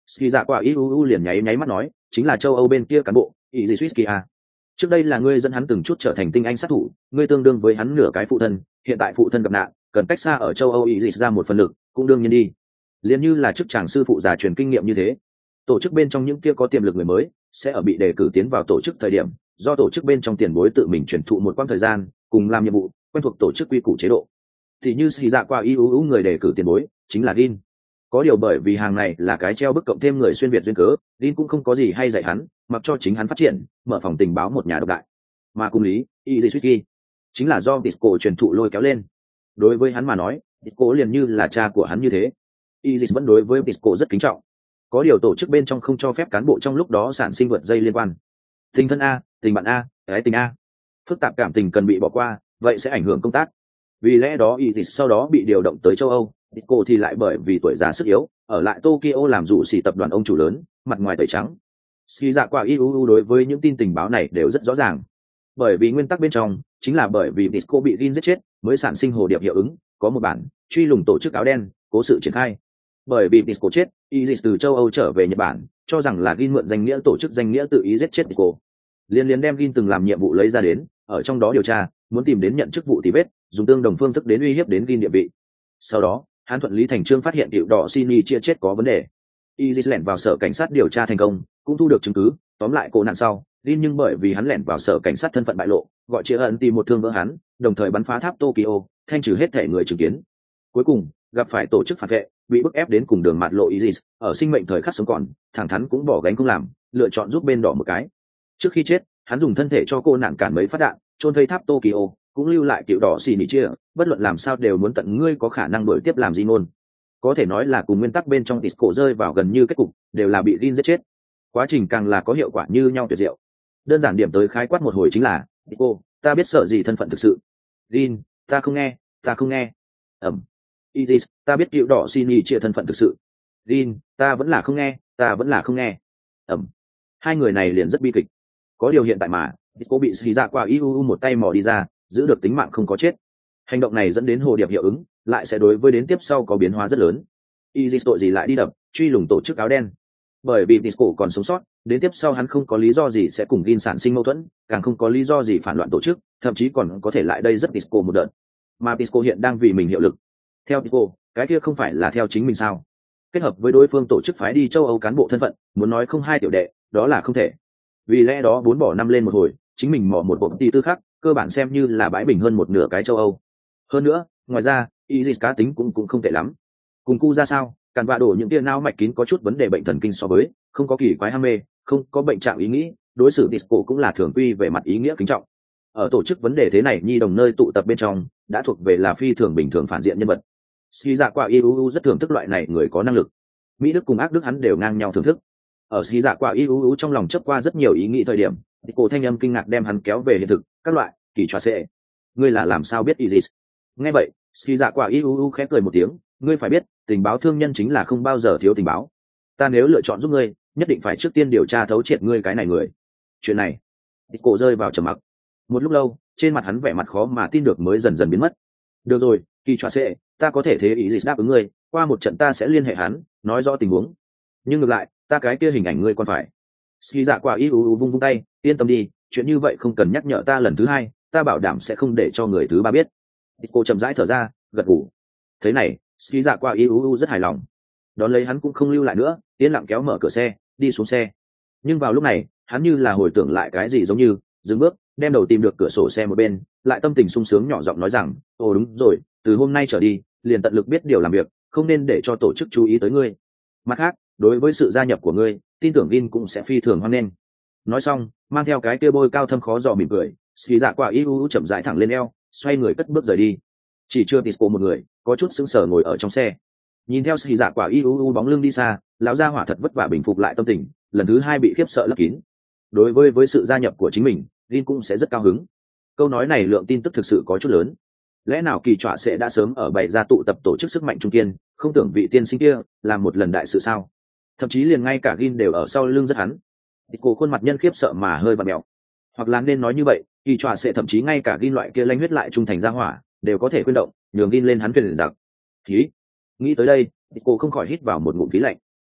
A: Ski dạ quả i u u liền nháy nháy mắt nói, chính là châu Âu bên kia cán bộ Easy Swiss. Trước đây là ngươi dẫn hắn từng chút trở thành tinh anh sát thủ, ngươi tương đương với hắn nửa cái phụ thân, hiện tại phụ thân gặp nạn, cần cách xa ở châu Âu Easy ra một phần lực, cũng đương nhiên đi. Liên như là chức chàng sư phụ già truyền kinh nghiệm như thế, tổ chức bên trong những kia có tiềm lực người mới sẽ ở bị đề cử tiến vào tổ chức thời điểm, do tổ chức bên trong tiền bối tự mình truyền thụ một quãng thời gian, cùng làm nhiệm vụ, quen thuộc tổ chức quy củ chế độ. Thì như Ski dạ quả i u u người đề cử tiền bối chính là Gin. Có điều bởi vì hàng này là cái treo bức cộng thêm người xuyên việt duyên cớ, Gin cũng không có gì hay dạy hắn, mặc cho chính hắn phát triển, mở phòng tình báo một nhà độc đại. Mà cùng lý, Easy Swiss chính là do Disco truyền thụ lôi kéo lên. Đối với hắn mà nói, Disco liền như là cha của hắn như thế. Easy vẫn đối với Disco rất kính trọng. Có điều tổ chức bên trong không cho phép cán bộ trong lúc đó sản sinh vượt dây liên quan. Tình thân a, tình bạn a, cái tình a. Phức tạp cảm tình cần bị bỏ qua, vậy sẽ ảnh hưởng công tác. Vì lẽ đó Easy sau đó bị điều động tới châu Âu, Disco thì lại bởi vì tuổi già sức yếu, ở lại Tokyo làm dụ xỉ tập đoàn ông chủ lớn, mặt ngoài tẩy trắng. Ski dạ quả i u u đối với những tin tình báo này đều rất rõ ràng. Bởi vì nguyên tắc bên trong chính là bởi vì Disco bị Gin giết chết mới sản sinh hồ điệp hiệu ứng, có một bản truy lùng tổ chức áo đen cố sự triển khai. Bởi vì Disco chết, Isis từ châu Âu trở về Nhật Bản, cho rằng là Gin mượn danh nghĩa tổ chức danh nghĩa tự ý giết chết Disco. Liên liên đem Gin từng làm nhiệm vụ lấy ra đến, ở trong đó điều tra, muốn tìm đến nhận chức vụ tì vết, dùng tương đồng phương thức đến uy hiếp đến Gin địa vị. Sau đó, hắn thuận lý thành trương phát hiện tiểu đỏ Sini chia chết có vấn đề. Isis lẻn vào sở cảnh sát điều tra thành công, cũng thu được chứng cứ, tóm lại cô nạn sau, Gin nhưng bởi vì hắn lẻn vào sở cảnh sát thân phận bại lộ, gọi chia ẩn tìm một thương vỡ hắn, đồng thời bắn phá tháp Tokyo, thanh trừ hết thể người chứng kiến. Cuối cùng, gặp phải tổ chức phản vệ, bị bức ép đến cùng đường mạt lộ Isis, ở sinh mệnh thời khắc sống còn, thẳng thắn cũng bỏ gánh không làm, lựa chọn giúp bên đỏ một cái. Trước khi chết, hắn dùng thân thể cho cô nạn cản mấy phát đạn, chôn thây tháp Tokyo, cũng lưu lại tiểu đỏ xì nỉ chia, bất luận làm sao đều muốn tận ngươi có khả năng đuổi tiếp làm gì ngôn. Có thể nói là cùng nguyên tắc bên trong Disco rơi vào gần như kết cục, đều là bị Gin giết chết. Quá trình càng là có hiệu quả như nhau tuyệt diệu. Đơn giản điểm tới khái quát một hồi chính là, Disco, ta biết sợ gì thân phận thực sự. Gin, ta không nghe, ta không nghe. Ẩm. Isis, ta biết tiểu đỏ xin nhì chia thân phận thực sự. Gin, ta vẫn là không nghe, ta vẫn là không nghe. Ẩm. Hai người này liền rất bi kịch. Có điều hiện tại mà, Disco bị xì dạ qua i u u một tay mò đi ra, giữ được tính mạng không có chết. Hành động này dẫn đến hồ điệp hiệu ứng, lại sẽ đối với đến tiếp sau có biến hóa rất lớn. Isis tội gì lại đi đập, truy lùng tổ chức áo đen. Bởi vì Disco còn sống sót, đến tiếp sau hắn không có lý do gì sẽ cùng Gin sản sinh mâu thuẫn, càng không có lý do gì phản loạn tổ chức, thậm chí còn có thể lại đây rất Disco một đợt. Mà Disco hiện đang vì mình hiệu lực. Theo Disco, cái kia không phải là theo chính mình sao? Kết hợp với đối phương tổ chức phái đi châu Âu cán bộ thân phận, muốn nói không hai tiểu đệ, đó là không thể. Vì lẽ đó bốn bỏ năm lên một hồi, chính mình mò một bộ ti tư khác, cơ bản xem như là bãi bình hơn một nửa cái châu Âu. Hơn nữa, ngoài ra, Isis cá tính cũng cũng không tệ lắm. Cùng cu ra sao, càn vạ đổ những tia não mạch kín có chút vấn đề bệnh thần kinh so với, không có kỳ quái ham mê, không có bệnh trạng ý nghĩ, đối xử Disco cũng là thường quy về mặt ý nghĩa kính trọng. Ở tổ chức vấn đề thế này nhi đồng nơi tụ tập bên trong, đã thuộc về là phi thường bình thường phản diện nhân vật. Ski dạ quả i u u rất thưởng thức loại này người có năng lực. Mỹ Đức cùng ác Đức hắn đều ngang nhau thưởng thức. Ở Ski dạ quả i u u trong lòng chấp qua rất nhiều ý nghĩ thời điểm, Disco thanh âm kinh ngạc đem hắn kéo về hiện thực, các loại kỳ trò xệ. Ngươi là làm sao biết Isis? Nghe vậy, Ski dạ quả i u u khẽ cười một tiếng, ngươi phải biết, tình báo thương nhân chính là không bao giờ thiếu tình báo. Ta nếu lựa chọn giúp ngươi, nhất định phải trước tiên điều tra thấu triệt ngươi cái này người. Chuyện này, Disco rơi vào trầm mặc. Một lúc lâu, trên mặt hắn vẻ mặt khó mà tin được mới dần dần biến mất. Được rồi, kỳ trò xệ, ta có thể thế ý gì đáp ứng ngươi, qua một trận ta sẽ liên hệ hắn, nói rõ tình huống. Nhưng ngược lại, ta cái kia hình ảnh ngươi còn phải. Ski dạ quả i u u vung vung tay, yên tâm đi, chuyện như vậy không cần nhắc nhở ta lần thứ hai, ta bảo đảm sẽ không để cho người thứ ba biết. Disco chậm rãi thở ra, gật gù. Thế này, Ski dạ qua i u u rất hài lòng. Đón lấy hắn cũng không lưu lại nữa, yên lặng kéo mở cửa xe, đi xuống xe. Nhưng vào lúc này, hắn như là hồi tưởng lại cái gì giống như, dừng bước, đem đầu tìm được cửa sổ xe một bên, lại tâm tình sung sướng nhỏ giọng nói rằng, ồ đúng rồi, từ hôm nay trở đi, liền tận lực biết điều làm việc, không nên để cho tổ chức chú ý tới ngươi. Mặt khác, đối với sự gia nhập của ngươi, tin tưởng Gin cũng sẽ phi thường hoan nghênh. Nói xong, mang theo cái kia bôi cao thâm khó dò mỉm cười, Ski dạ quả i u u chậm rãi thẳng lên eo, xoay người cất bước rời đi. Chỉ chưa Disco một người, có chút sững sờ ngồi ở trong xe. Nhìn theo Ski dạ quả i u u bóng lưng đi xa, lão gia hỏa thật vất vả bình phục lại tâm tình, lần thứ hai bị khiếp sợ lấp kín. Đối với với sự gia nhập của chính mình, Gin cũng sẽ rất cao hứng. Câu nói này lượng tin tức thực sự có chút lớn. Lẽ nào kỳ trọa sẽ đã sớm ở bày ra tụ tập tổ chức sức mạnh trung kiên, không tưởng vị tiên sinh kia làm một lần đại sự sao? Thậm chí liền ngay cả Gin đều ở sau lưng rất hắn. Disco khuôn mặt nhân khiếp sợ mà hơi vặn mèo. Hoặc là nên nói như vậy, kỳ trọa sẽ thậm chí ngay cả Gin loại kia lanh huyết lại trung thành ra hỏa, đều có thể khuyên động, nhường Gin lên hắn phiền giặc. Khí. Nghĩ tới đây, Disco không khỏi hít vào một ngụm khí lạnh.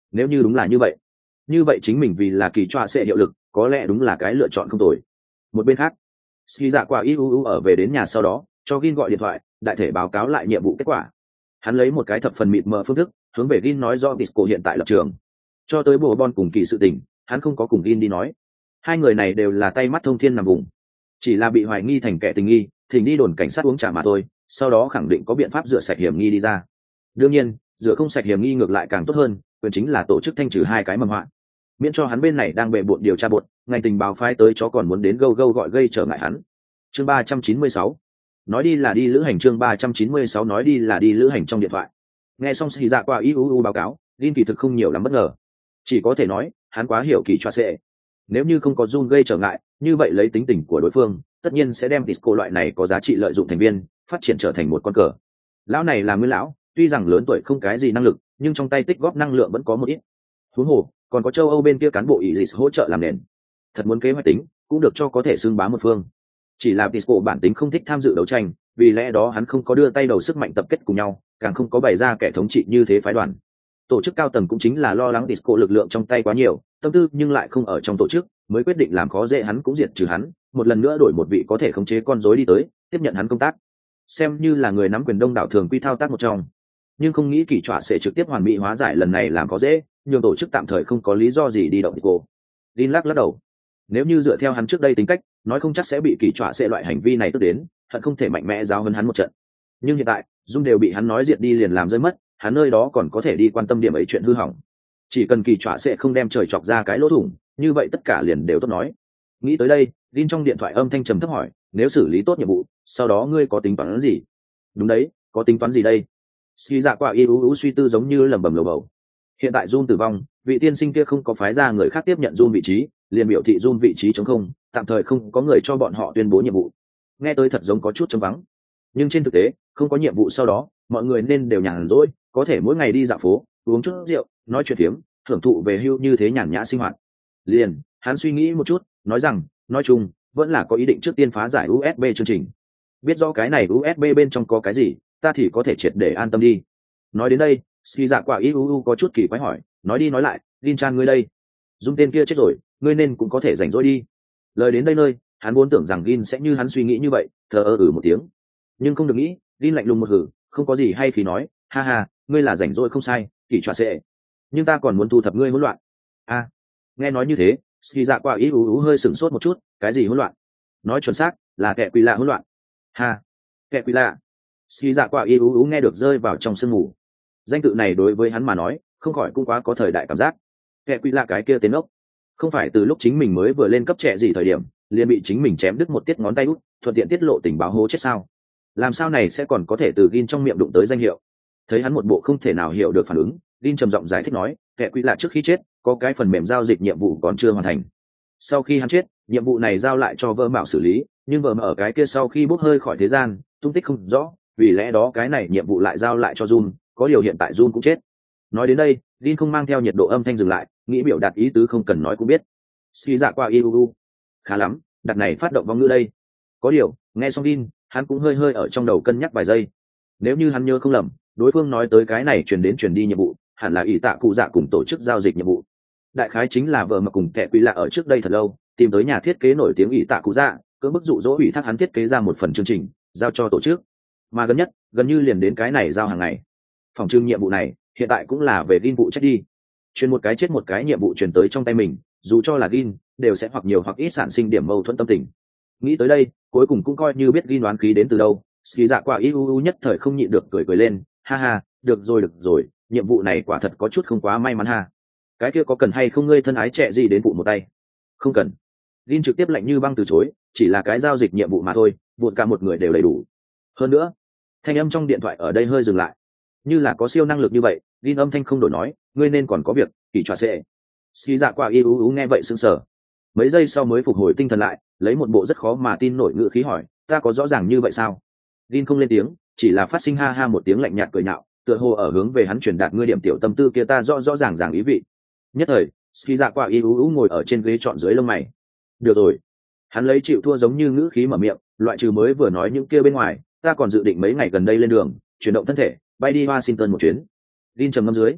A: nếu như đúng là như vậy như vậy chính mình vì là kỳ choa sẽ hiệu lực có lẽ đúng là cái lựa chọn không tồi. Một bên khác, ski dạ quả iuu ở về đến nhà sau đó cho Gin gọi điện thoại đại thể báo cáo lại nhiệm vụ kết quả. Hắn lấy một cái thập phần mịt mờ phương thức hướng về Gin nói do Disco hiện tại lập trường. Cho tới bồ bon cùng kỳ sự tình hắn không có cùng Gin đi nói. Hai người này đều là tay mắt thông thiên nằm vùng, chỉ là bị hoài nghi thành kẻ tình nghi thỉnh đi đồn cảnh sát uống trà mà thôi, sau đó khẳng định có biện pháp rửa sạch hiểm nghi đi ra. Đương nhiên rửa không sạch hiểm nghi ngược lại càng tốt hơn, quyền chính là tổ chức thanh trừ hai cái mầm họa, miễn cho hắn bên này đang bệ bộn điều tra bột ngành tình báo phái tới chó còn muốn đến gâu gâu gọi gây trở ngại hắn. Chương ba trăm chín mươi sáu nói đi là đi lữ hành. Chương ba trăm chín mươi sáu nói đi là đi lữ hành. Trong điện thoại nghe xong xì dạ qua iuu báo cáo, Gin kỳ thực không nhiều lắm bất ngờ, chỉ có thể nói hắn quá hiểu kỳ choa sẽ. Nếu như không có Jun gây trở ngại, như vậy lấy tính tình của đối phương tất nhiên sẽ đem Disco loại này có giá trị lợi dụng thành viên phát triển trở thành một con cờ. Lão này là nguyên lão, tuy rằng lớn tuổi không cái gì năng lực, nhưng trong tay tích góp năng lượng vẫn có một ít. Huống hồ còn có châu Âu bên kia cán bộ ý dịch hỗ trợ làm nền, thật muốn kế hoạch tính cũng được cho có thể xưng bá một phương. Chỉ là Disco bản tính không thích tham dự đấu tranh, vì lẽ đó hắn không có đưa tay đầu sức mạnh tập kết cùng nhau, càng không có bày ra kẻ thống trị như thế phái đoàn. Tổ chức cao tầng cũng chính là lo lắng Disco lực lượng trong tay quá nhiều, tâm tư nhưng lại không ở trong tổ chức, mới quyết định làm khó dễ hắn cũng diệt trừ hắn, một lần nữa đổi một vị có thể khống chế con rối đi tới, tiếp nhận hắn công tác, xem như là người nắm quyền đông đảo thường quy thao tác một trong. Nhưng không nghĩ kỳ trọa sẽ trực tiếp hoàn mỹ hóa giải lần này làm khó dễ, nhưng tổ chức tạm thời không có lý do gì đi động Disco. Dean lắc lắc đầu, nếu như dựa theo hắn trước đây tính cách, nói không chắc sẽ bị kỳ trọa sẽ loại hành vi này tức đến, hận không thể mạnh mẽ giáo hơn hắn một trận. Nhưng hiện tại Dung đều bị hắn nói diệt đi liền làm rơi mất, hắn nơi đó còn có thể đi quan tâm điểm ấy chuyện hư hỏng. Chỉ cần kỳ trọa sẽ không đem trời chọc ra cái lỗ thủng, như vậy tất cả liền đều tốt nói. Nghĩ tới đây, Dean trong điện thoại âm thanh trầm thấp hỏi, nếu xử lý tốt nhiệm vụ sau đó ngươi có tính toán gì? Đúng đấy, có tính toán gì đây? Ski dạ quả iuu suy tư giống như lẩm bẩm lầu bầu. Hiện tại Jun tử vong, vị tiên sinh kia không có phái ra người khác tiếp nhận Jun vị trí, liền biểu thị Jun vị trí trống không, tạm thời không có người cho bọn họ tuyên bố nhiệm vụ. Nghe tới thật giống có chút trống vắng, nhưng trên thực tế không có nhiệm vụ sau đó mọi người nên đều nhàn rỗi, có thể mỗi ngày đi dạo phố uống chút rượu nói chuyện phiếm, hưởng thụ về hưu như thế nhàn nhã sinh hoạt. Liền hắn suy nghĩ một chút, nói rằng nói chung vẫn là có ý định trước tiên phá giải u ét bê chương trình. Biết rõ cái này u ét bê bên trong có cái gì, ta thì có thể triệt để an tâm đi. Nói đến đây, Ski dạ quả iuu có chút kỳ quái hỏi, nói đi nói lại, Lin Chan ngươi đây, Dung tên kia chết rồi, ngươi nên cũng có thể rảnh rỗi đi. Lời đến đây nơi, hắn vốn tưởng rằng Lin sẽ như hắn suy nghĩ như vậy, thờ ơ ừ một tiếng, nhưng không được nghĩ, Lin lạnh lùng một hử, không có gì hay khi nói, ha ha, ngươi là rảnh rỗi không sai, kỳ trọa sẽ, nhưng ta còn muốn thu thập ngươi hỗn loạn. A, à, nghe nói như thế, Ski dạ quả iuu hơi sửng sốt một chút, cái gì hỗn loạn? Nói chuẩn xác là kẻ quỷ lạ hỗn loạn. Ha, kẻ quỷ lạ. Ski dạ quả iuu nghe được rơi vào trong sương mù. Danh tự này đối với hắn mà nói không khỏi cũng quá có thời đại cảm giác. Kẻ quỷ lạ cái kia tên ốc, không phải từ lúc chính mình mới vừa lên cấp trẻ gì thời điểm liền bị chính mình chém đứt một tiết ngón tay út, thuận tiện tiết lộ tình báo hố chết sao? Làm sao này sẽ còn có thể từ Gin trong miệng đụng tới danh hiệu? Thấy hắn một bộ không thể nào hiểu được phản ứng, Gin trầm giọng giải thích nói, kẻ quỷ lạ trước khi chết có cái phần mềm giao dịch nhiệm vụ còn chưa hoàn thành. Sau khi hắn chết, nhiệm vụ này giao lại cho vợ mạo xử lý, nhưng vợ mạo ở cái kia sau khi bốc hơi khỏi thế gian, tung tích không rõ, vì lẽ đó cái này nhiệm vụ lại giao lại cho Jun, có điều hiện tại Jun cũng chết. Nói đến đây, Gin không mang theo nhiệt độ âm thanh dừng lại, nghĩ biểu đạt ý tứ không cần nói cũng biết. Ski dạ qua iuu, khá lắm, đặt này phát động vong ngữ đây. Có điều, nghe xong Gin, hắn cũng hơi hơi ở trong đầu cân nhắc vài giây. Nếu như hắn nhớ không lầm, đối phương nói tới cái này truyền đến truyền đi nhiệm vụ, hẳn là ỷ tạ cụ dạ cùng tổ chức giao dịch nhiệm vụ. Đại khái chính là vợ mà cùng kẻ quỷ lạ ở trước đây thật lâu, tìm tới nhà thiết kế nổi tiếng ỷ tạ cụ dạ, cưỡng bức dụ dỗ ủy thác hắn thiết kế ra một phần chương trình, giao cho tổ chức. Mà gần nhất, gần như liền đến cái này giao hàng ngày. Phòng trưng nhiệm vụ này, hiện tại cũng là về Gin vụ trách đi. Truyền một cái chết một cái nhiệm vụ truyền tới trong tay mình, dù cho là Gin, đều sẽ hoặc nhiều hoặc ít sản sinh điểm mâu thuẫn tâm tình. Nghĩ tới đây, cuối cùng cũng coi như biết Gin đoán khí đến từ đâu, Ski dạ quả iuu nhất thời không nhịn được cười cười lên, ha ha, được rồi được rồi, nhiệm vụ này quả thật có chút không quá may mắn ha. Cái kia có cần hay không ngươi thân ái trẻ gì đến phụ một tay? Không cần. Gin trực tiếp lạnh như băng từ chối, chỉ là cái giao dịch nhiệm vụ mà thôi, vụt cả một người đều đầy đủ. Hơn nữa, thanh âm trong điện thoại ở đây hơi dừng lại, như là có siêu năng lực như vậy. Gin âm thanh không đổi nói, ngươi nên còn có việc, kỳ trọa sẽ. Ski dạ quả iuu nghe vậy sững sờ, mấy giây sau mới phục hồi tinh thần lại, lấy một bộ rất khó mà tin nổi ngữ khí hỏi, ta có rõ ràng như vậy sao? Gin không lên tiếng, chỉ là phát sinh ha ha một tiếng lạnh nhạt cười nhạo, tựa hồ ở hướng về hắn truyền đạt ngươi điểm tiểu tâm tư kia ta rõ rõ ràng ràng ý vị. Nhất thời, Ski dạ quả iuu ngồi ở trên ghế chọn dưới lông mày. Được rồi, hắn lấy chịu thua giống như ngữ khí mở miệng, loại trừ mới vừa nói những kia bên ngoài, ta còn dự định mấy ngày gần đây lên đường, chuyển động thân thể, bay đi Washington một chuyến. Gin trầm ngâm dưới,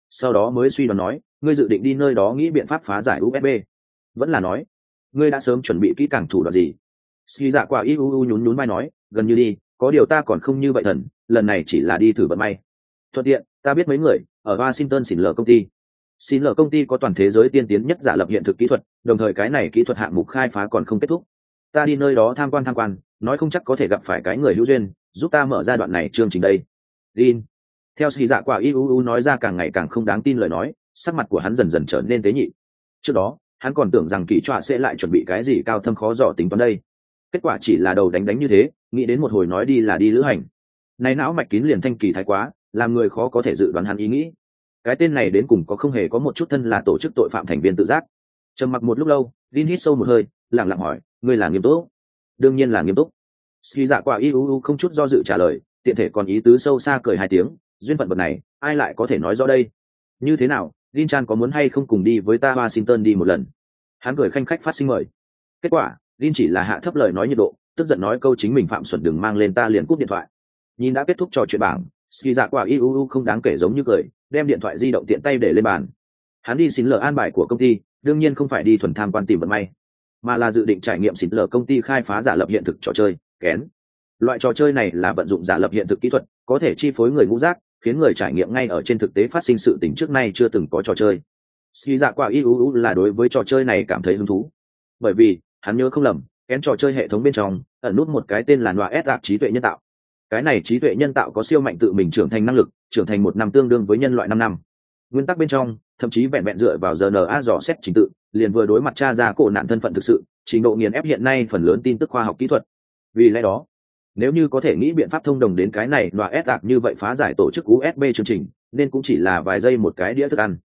A: sau đó mới suy đoán nói, ngươi dự định đi nơi đó nghĩ biện pháp phá giải u ét bê, vẫn là nói ngươi đã sớm chuẩn bị kỹ càng thủ đoạn gì? Ski dạ quả iuu nhún nhún vai nói, gần như đi, có điều ta còn không như vậy thần, lần này chỉ là đi thử vận may. Thuận tiện, ta biết mấy người ở Washington xỉn lờ công ty. Xỉn lờ công ty có toàn thế giới tiên tiến nhất giả lập hiện thực kỹ thuật, đồng thời cái này kỹ thuật hạng mục khai phá còn không kết thúc. Ta đi nơi đó tham quan tham quan, nói không chắc có thể gặp phải cái người hữu duyên, giúp ta mở ra đoạn này chương trình đây. Din. Theo Ski dạ quả iuu nói ra càng ngày càng không đáng tin lời nói, sắc mặt của hắn dần dần trở nên tế nhị. Trước đó, hắn còn tưởng rằng kỳ trọa sẽ lại chuẩn bị cái gì cao thâm khó dò tính toán đây, kết quả chỉ là đầu đánh đánh như thế, nghĩ đến một hồi nói đi là đi lữ hành. Này não mạch kín liền thanh kỳ thái quá, làm người khó có thể dự đoán hắn ý nghĩ. Cái tên này đến cùng có không hề có một chút thân là tổ chức tội phạm thành viên tự giác. Trầm mặc một lúc lâu, Lin hít sâu một hơi, lặng lặng hỏi, ngươi là nghiêm túc? Đương nhiên là nghiêm túc. Ski dạ quả iuu không chút do dự trả lời, tiện thể còn ý tứ sâu xa cười hai tiếng, duyên phận vật này, ai lại có thể nói rõ đây? Như thế nào, Lin Chan có muốn hay không cùng đi với ta Washington đi một lần? Hắn cười khanh khách phát sinh mời. Kết quả, Lin chỉ là hạ thấp lời nói nhiệt độ, tức giận nói câu chính mình phạm xuẩn đừng mang lên, ta liền cúp điện thoại. Nhìn đã kết thúc trò chuyện bảng, Ski dạ quả iuu không đáng kể giống như cười, đem điện thoại di động tiện tay để lên bàn. Hắn đi xin lờ an bài của công ty, đương nhiên không phải đi thuần tham quan tìm vận may, mà là dự định trải nghiệm xin lờ công ty khai phá giả lập hiện thực trò chơi kén. Loại trò chơi này là vận dụng giả lập hiện thực kỹ thuật, có thể chi phối người ngũ giác, khiến người trải nghiệm ngay ở trên thực tế phát sinh sự tình trước nay chưa từng có trò chơi. Ski dạ quả iuu là đối với trò chơi này cảm thấy hứng thú, bởi vì hắn nhớ không lầm, kén trò chơi hệ thống bên trong ẩn nút một cái tên là Noa S ạp trí tuệ nhân tạo. Cái này trí tuệ nhân tạo có siêu mạnh tự mình trưởng thành năng lực, trưởng thành một năm tương đương với nhân loại năm năm. Nguyên tắc bên trong thậm chí vẹn vẹn dựa vào rờ en a dò xét trình tự, liền vừa đối mặt tra ra cổ nạn thân phận thực sự, trình độ nghiền ép hiện nay phần lớn tin tức khoa học kỹ thuật. Vì lẽ đó, nếu như có thể nghĩ biện pháp thông đồng đến cái này Noa S ạp như vậy phá giải tổ chức u ét bê chương trình, nên cũng chỉ là vài giây một cái đĩa thức ăn.